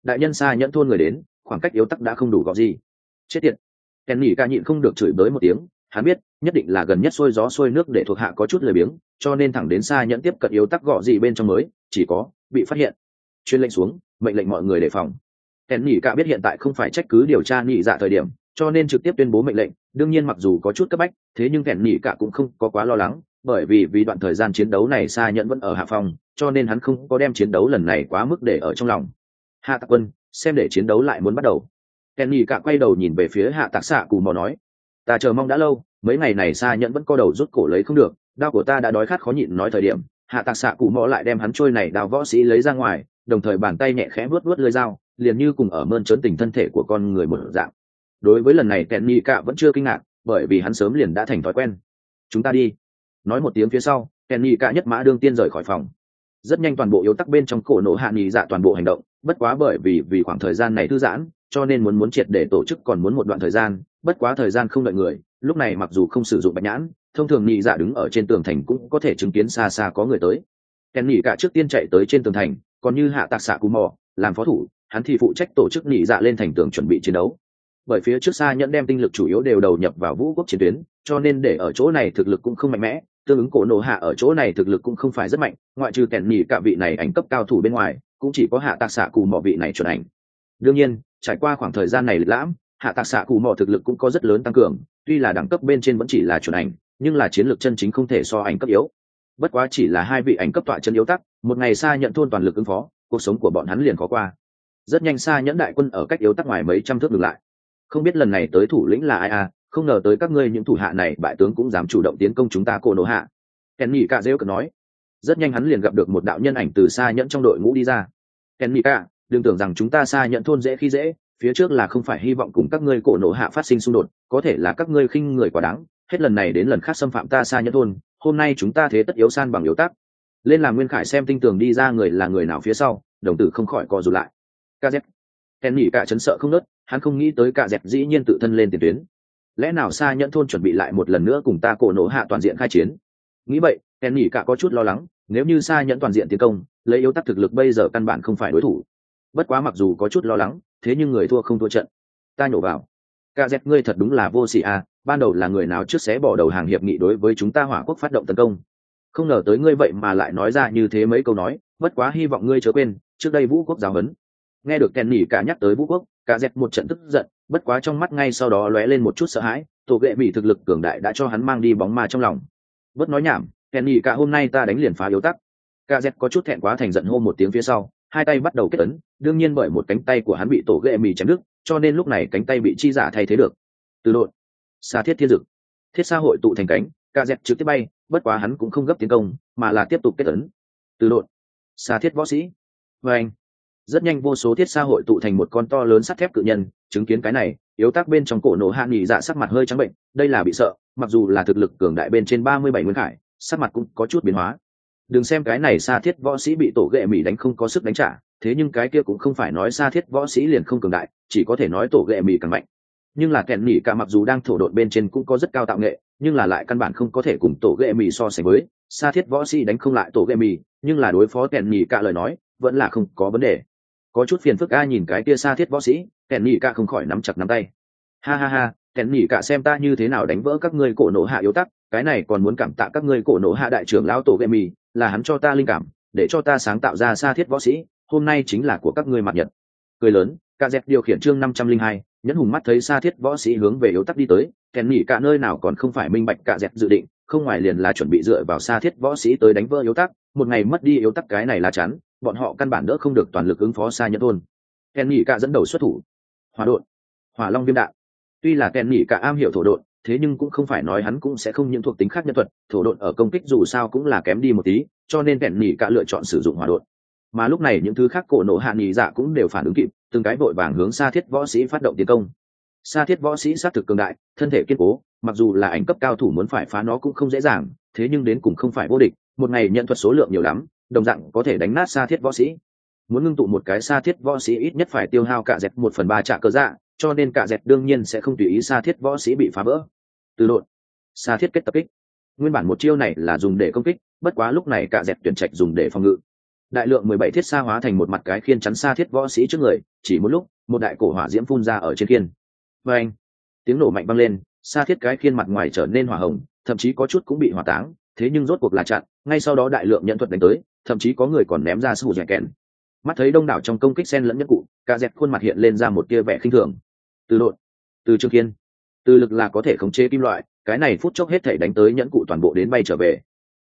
đại nhân xa nhẫn thôn người đến, khoảng cách yếu tắc đã không đủ gọ gì. Chết tiệt. Kenny ca nhịn không được chửi bới một tiếng, hắn biết nhất định là gần nhất xuôi gió xuôi nước để thuộc hạ có chút lười biếng, cho nên thẳng đến xa nhẫn tiếp cận yếu tắc gọ gì bên trong mới chỉ có bị phát hiện. Chuyên lệnh xuống, mệnh lệnh mọi người đề phòng. Kenny ca biết hiện tại không phải trách cứ điều tra nhị dạ thời điểm, cho nên trực tiếp tuyên bố mệnh lệnh. Đương nhiên mặc dù có chút cấp bách, thế nhưng Kenny ca cũng không có quá lo lắng, bởi vì đoạn thời gian chiến đấu này xa nhẫn vẫn ở hạ phòng, cho nên hắn không có đem chiến đấu lần này quá mức để ở trong lòng. Hạ Tạc Quân, xem để chiến đấu lại muốn bắt đầu. Kenny cả quay đầu nhìn về phía Hạ Tạc Xạ Cù Mò nói, ta chờ mong đã lâu, mấy ngày này xa nhẫn vẫn co đầu rút cổ lấy không được, đao của ta đã đói khát khó nhịn. Nói thời điểm, Hạ Tạc Xạ Cù Mò lại đem hắn trôi này đao võ sĩ lấy ra ngoài, đồng thời bàn tay nhẹ khẽ vuốt lưỡi dao, liền như cùng ở mơn trớn tình thân thể của con người một dạng. Đối với lần này Kenny cả vẫn chưa kinh ngạc, bởi vì hắn sớm liền đã thành thói quen. Chúng ta đi. Nói một tiếng phía sau, Kenny cả nhất mã đương tiên rời khỏi phòng. Rất nhanh toàn bộ yếu tắc bên trong cổ nổ hạ nghỉ dạ toàn bộ hành động, bất quá bởi vì khoảng thời gian này thư giãn, cho nên muốn triệt để tổ chức còn muốn một đoạn thời gian, bất quá thời gian không đợi người, lúc này mặc dù không sử dụng bạch nhãn, thông thường nghỉ dạ đứng ở trên tường thành cũng có thể chứng kiến xa xa có người tới. Kenny cả trước tiên chạy tới trên tường thành, còn như Hạ Tạc Xạ Cù Mò làm phó thủ, hắn thì phụ trách tổ chức nghỉ dạ lên thành tường chuẩn bị chiến đấu. Bởi phía trước xa nhẫn đem tinh lực chủ yếu đều đầu nhập vào vũ quốc chiến tuyến, cho nên để ở chỗ này thực lực cũng không mạnh mẽ, tương ứng cổ nổ hạ ở chỗ này thực lực cũng không phải rất mạnh, ngoại trừ kèn nhì cả vị này ảnh cấp cao thủ bên ngoài, cũng chỉ có Hạ Tạc Xạ Cù Mò vị này chuẩn ảnh. Đương nhiên trải qua khoảng thời gian này lịch lãm, Hạ Tạc Xạ Cù Mò thực lực cũng có rất lớn tăng cường, tuy là đẳng cấp bên trên vẫn chỉ là chuẩn ảnh, nhưng là chiến lược chân chính không thể so ảnh cấp yếu. Bất quá chỉ là hai vị ảnh cấp tọa chân yếu tắc, một ngày xa nhận thôn toàn lực ứng phó, cuộc sống của bọn hắn liền khó qua. Rất nhanh xa nhẫn đại quân ở cách yếu tắc ngoài mấy trăm thước ngừng lại. Không biết lần này tới thủ lĩnh là ai à, không ngờ tới các ngươi những thủ hạ này bại tướng cũng dám chủ động tiến công chúng ta cổ nổ hạ. Kenny cả rêu cực nói. Rất nhanh hắn liền gặp được một đạo nhân ảnh từ xa nhẫn trong đội ngũ đi ra. Kenny cả, đừng tưởng rằng chúng ta xa nhẫn thôn dễ khi dễ, phía trước là không phải hy vọng cùng các ngươi cổ nổ hạ phát sinh xung đột, có thể là các ngươi khinh người quá đáng, hết lần này đến lần khác xâm phạm ta xa nhẫn thôn, hôm nay chúng ta thế tất yếu san bằng yếu tác. Lên làm Nguyên Khải xem tinh tường đi ra người là người nào phía sau, đồng tử không khỏi co rụt lại. KZ. Kenny cả chấn sợ không nớt, hắn không nghĩ tới cả dẹp dĩ nhiên tự thân lên tiền tuyến. Lẽ nào xa nhẫn thôn chuẩn bị lại một lần nữa cùng ta cổ nổ hạ toàn diện khai chiến? Nghĩ vậy, Kenny cả có chút lo lắng, nếu như xa nhẫn toàn diện tiến công, lấy yếu tắc thực lực bây giờ căn bản không phải đối thủ. Bất quá mặc dù có chút lo lắng, thế nhưng người thua không thua trận. Ta nhổ vào. Cả dẹp ngươi thật đúng là vô sỉ à, ban đầu là người nào trước xé bỏ đầu hàng hiệp nghị đối với chúng ta Hỏa Quốc phát động tấn công. Không ngờ tới ngươi vậy mà lại nói ra như thế mấy câu nói, bất quá hy vọng ngươi chớ quên, trước đây Vũ Quốc giáo huấn. Nghe được Kenny cả nhắc tới Vũ Quốc, cả dẹp một trận tức giận, bất quá trong mắt ngay sau đó lóe lên một chút sợ hãi, tổ vệ bị thực lực cường đại đã cho hắn mang đi bóng ma trong lòng. Bất nói nhảm, Kenny cả hôm nay ta đánh liền phá yếu tắc. Cả dẹp có chút thẹn quá thành giận hô một tiếng phía sau, hai tay bắt đầu kết ấn, đương nhiên bởi một cánh tay của hắn bị tổ ghệ mì chém đứt, cho nên lúc này cánh tay bị chi giả thay thế được. Từ đột, xa thiết thiên dực, thiết xã hội tụ thành cánh, cả dẹp trực tiếp bay, bất quá hắn cũng không gấp tiến công, mà là tiếp tục kết ấn. Từ đột, xa thiết võ sĩ, và anh. Rất nhanh vô số thiết xã hội tụ thành một con to lớn sắt thép cự nhân, chứng kiến cái này, yếu tác bên trong cổ nổ hạ nghỉ dạ sắc mặt hơi trắng bệnh, đây là bị sợ, mặc dù là thực lực cường đại bên trên 37 nguyên khải, sắc mặt cũng có chút biến hóa. Đừng xem cái này sa thiết võ sĩ bị tổ ghệ mỹ đánh không có sức đánh trả, thế nhưng cái kia cũng không phải nói sa thiết võ sĩ liền không cường đại, chỉ có thể nói tổ ghệ mỹ càng mạnh. Nhưng là kèn nỉ cả mặc dù đang thổ độn bên trên cũng có rất cao tạo nghệ, nhưng là lại căn bản không có thể cùng tổ ghệ mỹ so sánh với, sa thiết võ sĩ đánh không lại tổ ghệ mỹ, nhưng là đối phó kèn nỉ cả lời nói vẫn là không có vấn đề. Có chút phiền phức a, nhìn cái kia sa thiết võ sĩ, kèn nỉ cả không khỏi nắm chặt nắm tay. Ha ha ha, kèn nỉ cả xem ta như thế nào đánh vỡ các ngươi cổ nổ hạ yếu tắc, cái này còn muốn cảm tạ các ngươi cổ nổ hạ đại trưởng lão tổ ghệ mỹ, là hắn cho ta linh cảm, để cho ta sáng tạo ra sa thiết võ sĩ, hôm nay chính là của các ngươi mặt nhật. Cười lớn, cả dẹp điều khiển chương 502, nhẫn hùng mắt thấy sa thiết võ sĩ hướng về yếu tắc đi tới, kèn nỉ cả nơi nào còn không phải minh bạch cả dẹp dự định, không ngoài liền là chuẩn bị dựa vào sa thiết võ sĩ tới đánh vỡ yếu tắc, một ngày mất đi yếu tắc cái này là chắn, bọn họ căn bản đỡ không được toàn lực ứng phó sa nhẫn thôn. Kèn nỉ cả dẫn đầu xuất thủ, hỏa độn, hỏa long viêm đạn. Tuy là kèn nỉ cả am hiểu thổ độn, thế nhưng cũng không phải nói hắn cũng sẽ không những thuộc tính khác nhân thuật, thổ độn ở công kích dù sao cũng là kém đi một tí, cho nên kèn nỉ cả lựa chọn sử dụng hỏa độn. Mà lúc này những thứ khác cổ nổ hạ nhị dạ cũng đều phản ứng kịp, từng cái vội vàng hướng sa thiết võ sĩ phát động tiến công. Sa thiết võ sĩ sát thực cường đại, thân thể kiên cố, mặc dù là ảnh cấp cao thủ muốn phải phá nó cũng không dễ dàng, thế nhưng đến cùng không phải vô địch, một ngày nhận thuật số lượng nhiều lắm, đồng dạng có thể đánh nát sa thiết võ sĩ. Muốn ngưng tụ một cái sa thiết võ sĩ ít nhất phải tiêu hao cả dẹp 1/3 trả cơ dạ, cho nên cả dẹp đương nhiên sẽ không tùy ý sa thiết võ sĩ bị phá vỡ. Từ độn, sa thiết kết tập kích. Nguyên bản một chiêu này là dùng để công kích, bất quá lúc này cả dẹp tuyển trạch dùng để phòng ngự. đại lượng 17 thiết xa hóa thành một mặt cái khiên chắn xa thiết võ sĩ trước người, chỉ một lúc một đại cổ hỏa diễm phun ra ở trên khiên. Và anh, tiếng nổ mạnh vang lên, xa thiết cái khiên mặt ngoài trở nên hỏa hồng, thậm chí có chút cũng bị hỏa táng, thế nhưng rốt cuộc là chặn, ngay sau đó đại lượng nhận thuật đánh tới, thậm chí có người còn ném ra sủ dẻ kèn. Mắt thấy đông đảo trong công kích sen lẫn nhất cụ, cả dẹp khuôn mặt hiện lên ra một tia vẻ khinh thường. Từ đột, từ trường kiên, từ lực là có thể khống chế kim loại, cái này phút chốc hết thể đánh tới nhẫn cụ toàn bộ đến bay trở về.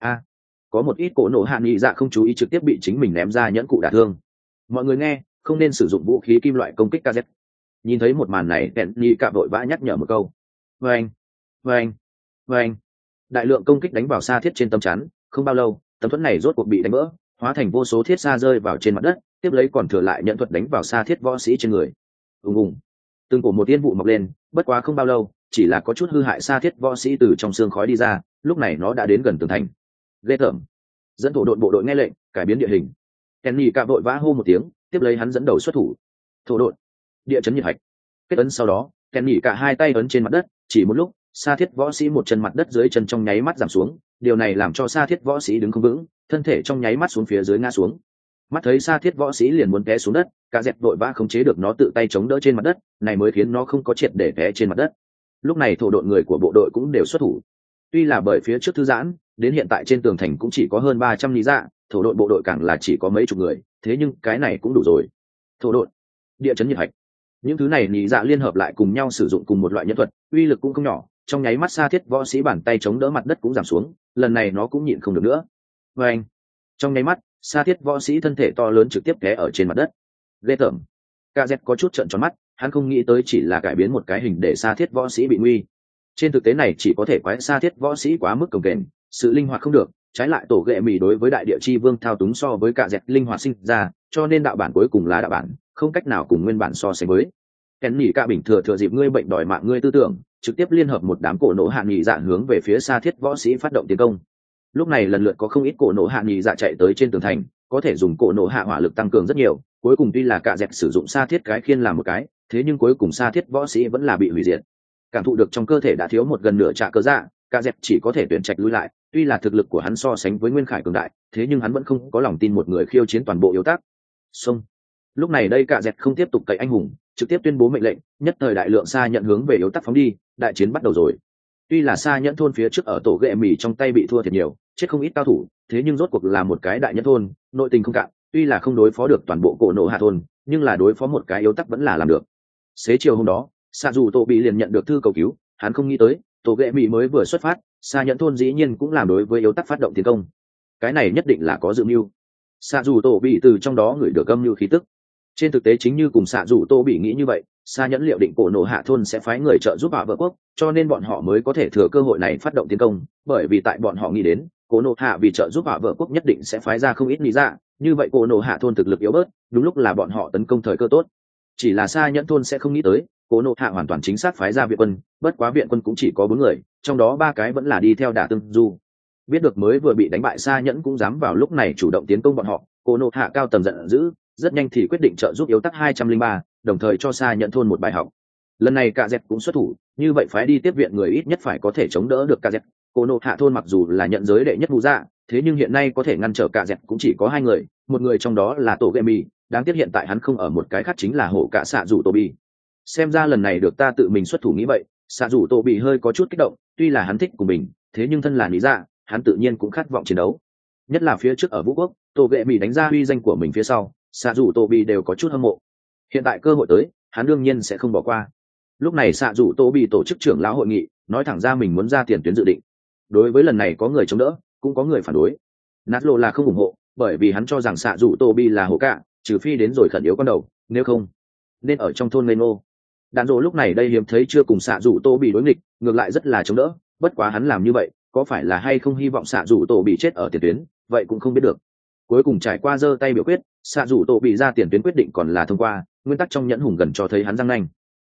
Có một ít cổ nổ hạ nghị dạ không chú ý trực tiếp bị chính mình ném ra nhẫn cụ đả thương. Mọi người nghe, không nên sử dụng vũ khí kim loại công kích kz. Nhìn thấy một màn này, kẹn nhị cạ vội vã nhắc nhở một câu. Vâng, vâng, vâng. Đại lượng công kích đánh vào xa thiết trên tấm chắn, không bao lâu tấm thuẫn này rốt cuộc bị đánh vỡ, hóa thành vô số thiết xa rơi vào trên mặt đất, tiếp lấy còn thừa lại nhận thuật đánh vào xa thiết võ sĩ trên người. Ùng, từng cổ một tiên vụ mọc lên, bất quá không bao lâu, chỉ là có chút hư hại xa thiết võ sĩ từ trong xương khói đi ra, lúc này nó đã đến gần tường thành. Ghê tởm. Dẫn thổ đội bộ đội nghe lệnh cải biến địa hình. Kenny cạ vội vã hô một tiếng, tiếp lấy hắn dẫn đầu xuất thủ. Thổ đội, địa chấn nhiệt hạch. Kết ấn sau đó, Kenny cạ hai tay ấn trên mặt đất, chỉ một lúc sa thiết võ sĩ một chân mặt đất dưới chân trong nháy mắt giảm xuống, điều này làm cho sa thiết võ sĩ đứng không vững, thân thể trong nháy mắt xuống phía dưới ngã xuống. Mắt thấy sa thiết võ sĩ liền muốn té xuống đất, cả dẹp vội vã khống chế được nó tự tay chống đỡ trên mặt đất, này mới khiến nó không có triệt để té trên mặt đất. Lúc này thổ đội người của bộ đội cũng đều xuất thủ. Tuy là bởi phía trước thư giãn, đến hiện tại trên tường thành cũng chỉ có hơn 300 lý dạ, thổ đội bộ đội càng là chỉ có mấy chục người, thế nhưng cái này cũng đủ rồi. Thổ đội, địa chấn nhiệt hạch, những thứ này lý dạ liên hợp lại cùng nhau sử dụng cùng một loại nhân thuật, uy lực cũng không nhỏ, trong nháy mắt sa thiết võ sĩ bàn tay chống đỡ mặt đất cũng giảm xuống, lần này nó cũng nhịn không được nữa. Và anh, trong nháy mắt sa thiết võ sĩ thân thể to lớn trực tiếp té ở trên mặt đất. Ghê tởm. Kz có chút trợn tròn mắt, hắn không nghĩ tới chỉ là cải biến một cái hình để sa thiết võ sĩ bị nguy. Trên thực tế này chỉ có thể quái sa thiết võ sĩ quá mức cồng kềnh, sự linh hoạt không được, trái lại tổ ghệ mì đối với đại địa chi vương thao túng so với cả dẹt linh hoạt sinh ra, cho nên đạo bản cuối cùng là đạo bản, không cách nào cùng nguyên bản so sánh với. Kén nhỉ cả bình thừa dịp ngươi bệnh đòi mạng ngươi tư tưởng, trực tiếp liên hợp một đám cổ nổ hạ nhị dạ hướng về phía sa thiết võ sĩ phát động tiến công. Lúc này lần lượt có không ít cổ nổ hạ nhị dạ chạy tới trên tường thành, có thể dùng cổ nổ hạ hỏa lực tăng cường rất nhiều, cuối cùng tuy là cả dẹt sử dụng sa thiết cái khiên làm một cái, thế nhưng cuối cùng sa thiết võ sĩ vẫn là bị hủy diệt. Cảm thụ được trong cơ thể đã thiếu một gần nửa trạ cơ dạ, cả dẹt chỉ có thể tuyển trạch lui lại, tuy là thực lực của hắn so sánh với nguyên khải cường đại, thế nhưng hắn vẫn không có lòng tin một người khiêu chiến toàn bộ yếu tác. Xong. Lúc này đây cả dẹt không tiếp tục cậy anh hùng, trực tiếp tuyên bố mệnh lệnh, nhất thời đại lượng xa nhận hướng về yếu tác phóng đi, đại chiến bắt đầu rồi. Tuy là xa nhẫn thôn phía trước ở tổ ghệ mì trong tay bị thua thiệt nhiều, chết không ít cao thủ, thế nhưng rốt cuộc là một cái đại nhẫn thôn, nội tình không cạn, tuy là không đối phó được toàn bộ cổ nổ hạ thôn, nhưng là đối phó một cái yếu tắc vẫn là làm được. Xế chiều hôm đó, xạ dù tổ bị liền nhận được thư cầu cứu, hắn không nghĩ tới tổ ghệ mì mới vừa xuất phát, xa nhẫn thôn dĩ nhiên cũng làm đối với yếu tắc phát động tiến công. Cái này nhất định là có dự mưu. Xạ dù tổ bị từ trong đó gửi được âm mưu khí tức. Trên thực tế chính như cùng xạ dù tô bị nghĩ như vậy, xa nhẫn liệu định cổ nổ hạ thôn sẽ phái người trợ giúp hạ vợ quốc, cho nên bọn họ mới có thể thừa cơ hội này phát động tiến công, bởi vì tại bọn họ nghĩ đến cổ nổ hạ vì trợ giúp hạ vợ quốc nhất định sẽ phái ra không ít lý dạ, như vậy cổ nổ hạ thôn thực lực yếu bớt, đúng lúc là bọn họ tấn công thời cơ tốt. Chỉ là xa nhẫn thôn sẽ không nghĩ tới cổ nổ hạ hoàn toàn chính xác phái ra viện quân, bất quá viện quân cũng chỉ có 4 người, trong đó 3 cái vẫn là đi theo đả tương du. Biết được mới vừa bị đánh bại xa nhẫn cũng dám vào lúc này chủ động tiến công bọn họ, cổ nổ hạ cao tầng giận dữ, rất nhanh thì quyết định trợ giúp yếu tắc 203, đồng thời cho xa nhận thôn một bài học. Lần này cả dẹp cũng xuất thủ, như vậy phái đi tiếp viện người ít nhất phải có thể chống đỡ được cả dẹp. Cổ nổ hạ thôn mặc dù là nhận giới đệ nhất vũ dạ, thế nhưng hiện nay có thể ngăn trở cả dẹp cũng chỉ có 2 người, một người trong đó là tổ gemi, đáng tiếc hiện tại hắn không ở, một cái khác chính là hổ cả xạ rủ tổ bị. Xem ra lần này được ta tự mình xuất thủ nghĩ vậy, xạ rủ tổ bị hơi có chút kích động, tuy là hắn thích của mình, thế nhưng thân là lý dạ, hắn tự nhiên cũng khát vọng chiến đấu. Nhất là phía trước ở Vũ Quốc, tổ gemi đánh ra uy danh của mình phía sau, xạ dù tô bị đều có chút hâm mộ. Hiện tại cơ hội tới, hắn đương nhiên sẽ không bỏ qua. Lúc này xạ dù tô bị tổ chức trưởng lão hội nghị, nói thẳng ra mình muốn ra tiền tuyến dự định. Đối với lần này có người chống đỡ, cũng có người phản đối. Nát lộ là không ủng hộ, bởi vì hắn cho rằng xạ dù tô bị là hổ cả, trừ phi đến rồi khẩn yếu con đầu, nếu không nên ở trong thôn ngây ngô. Đàn rộ lúc này đây hiếm thấy chưa cùng xạ dù tô bị đối nghịch, ngược lại rất là chống đỡ, bất quá hắn làm như vậy có phải là hay không hy vọng xạ dù tô bị chết ở tiền tuyến, vậy cũng không biết được. Cuối cùng trải qua giơ tay biểu quyết, xạ dù tổ bị ra tiền tuyến quyết định còn là thông qua, nguyên tắc trong nhẫn hùng gần cho thấy hắn răng nanh.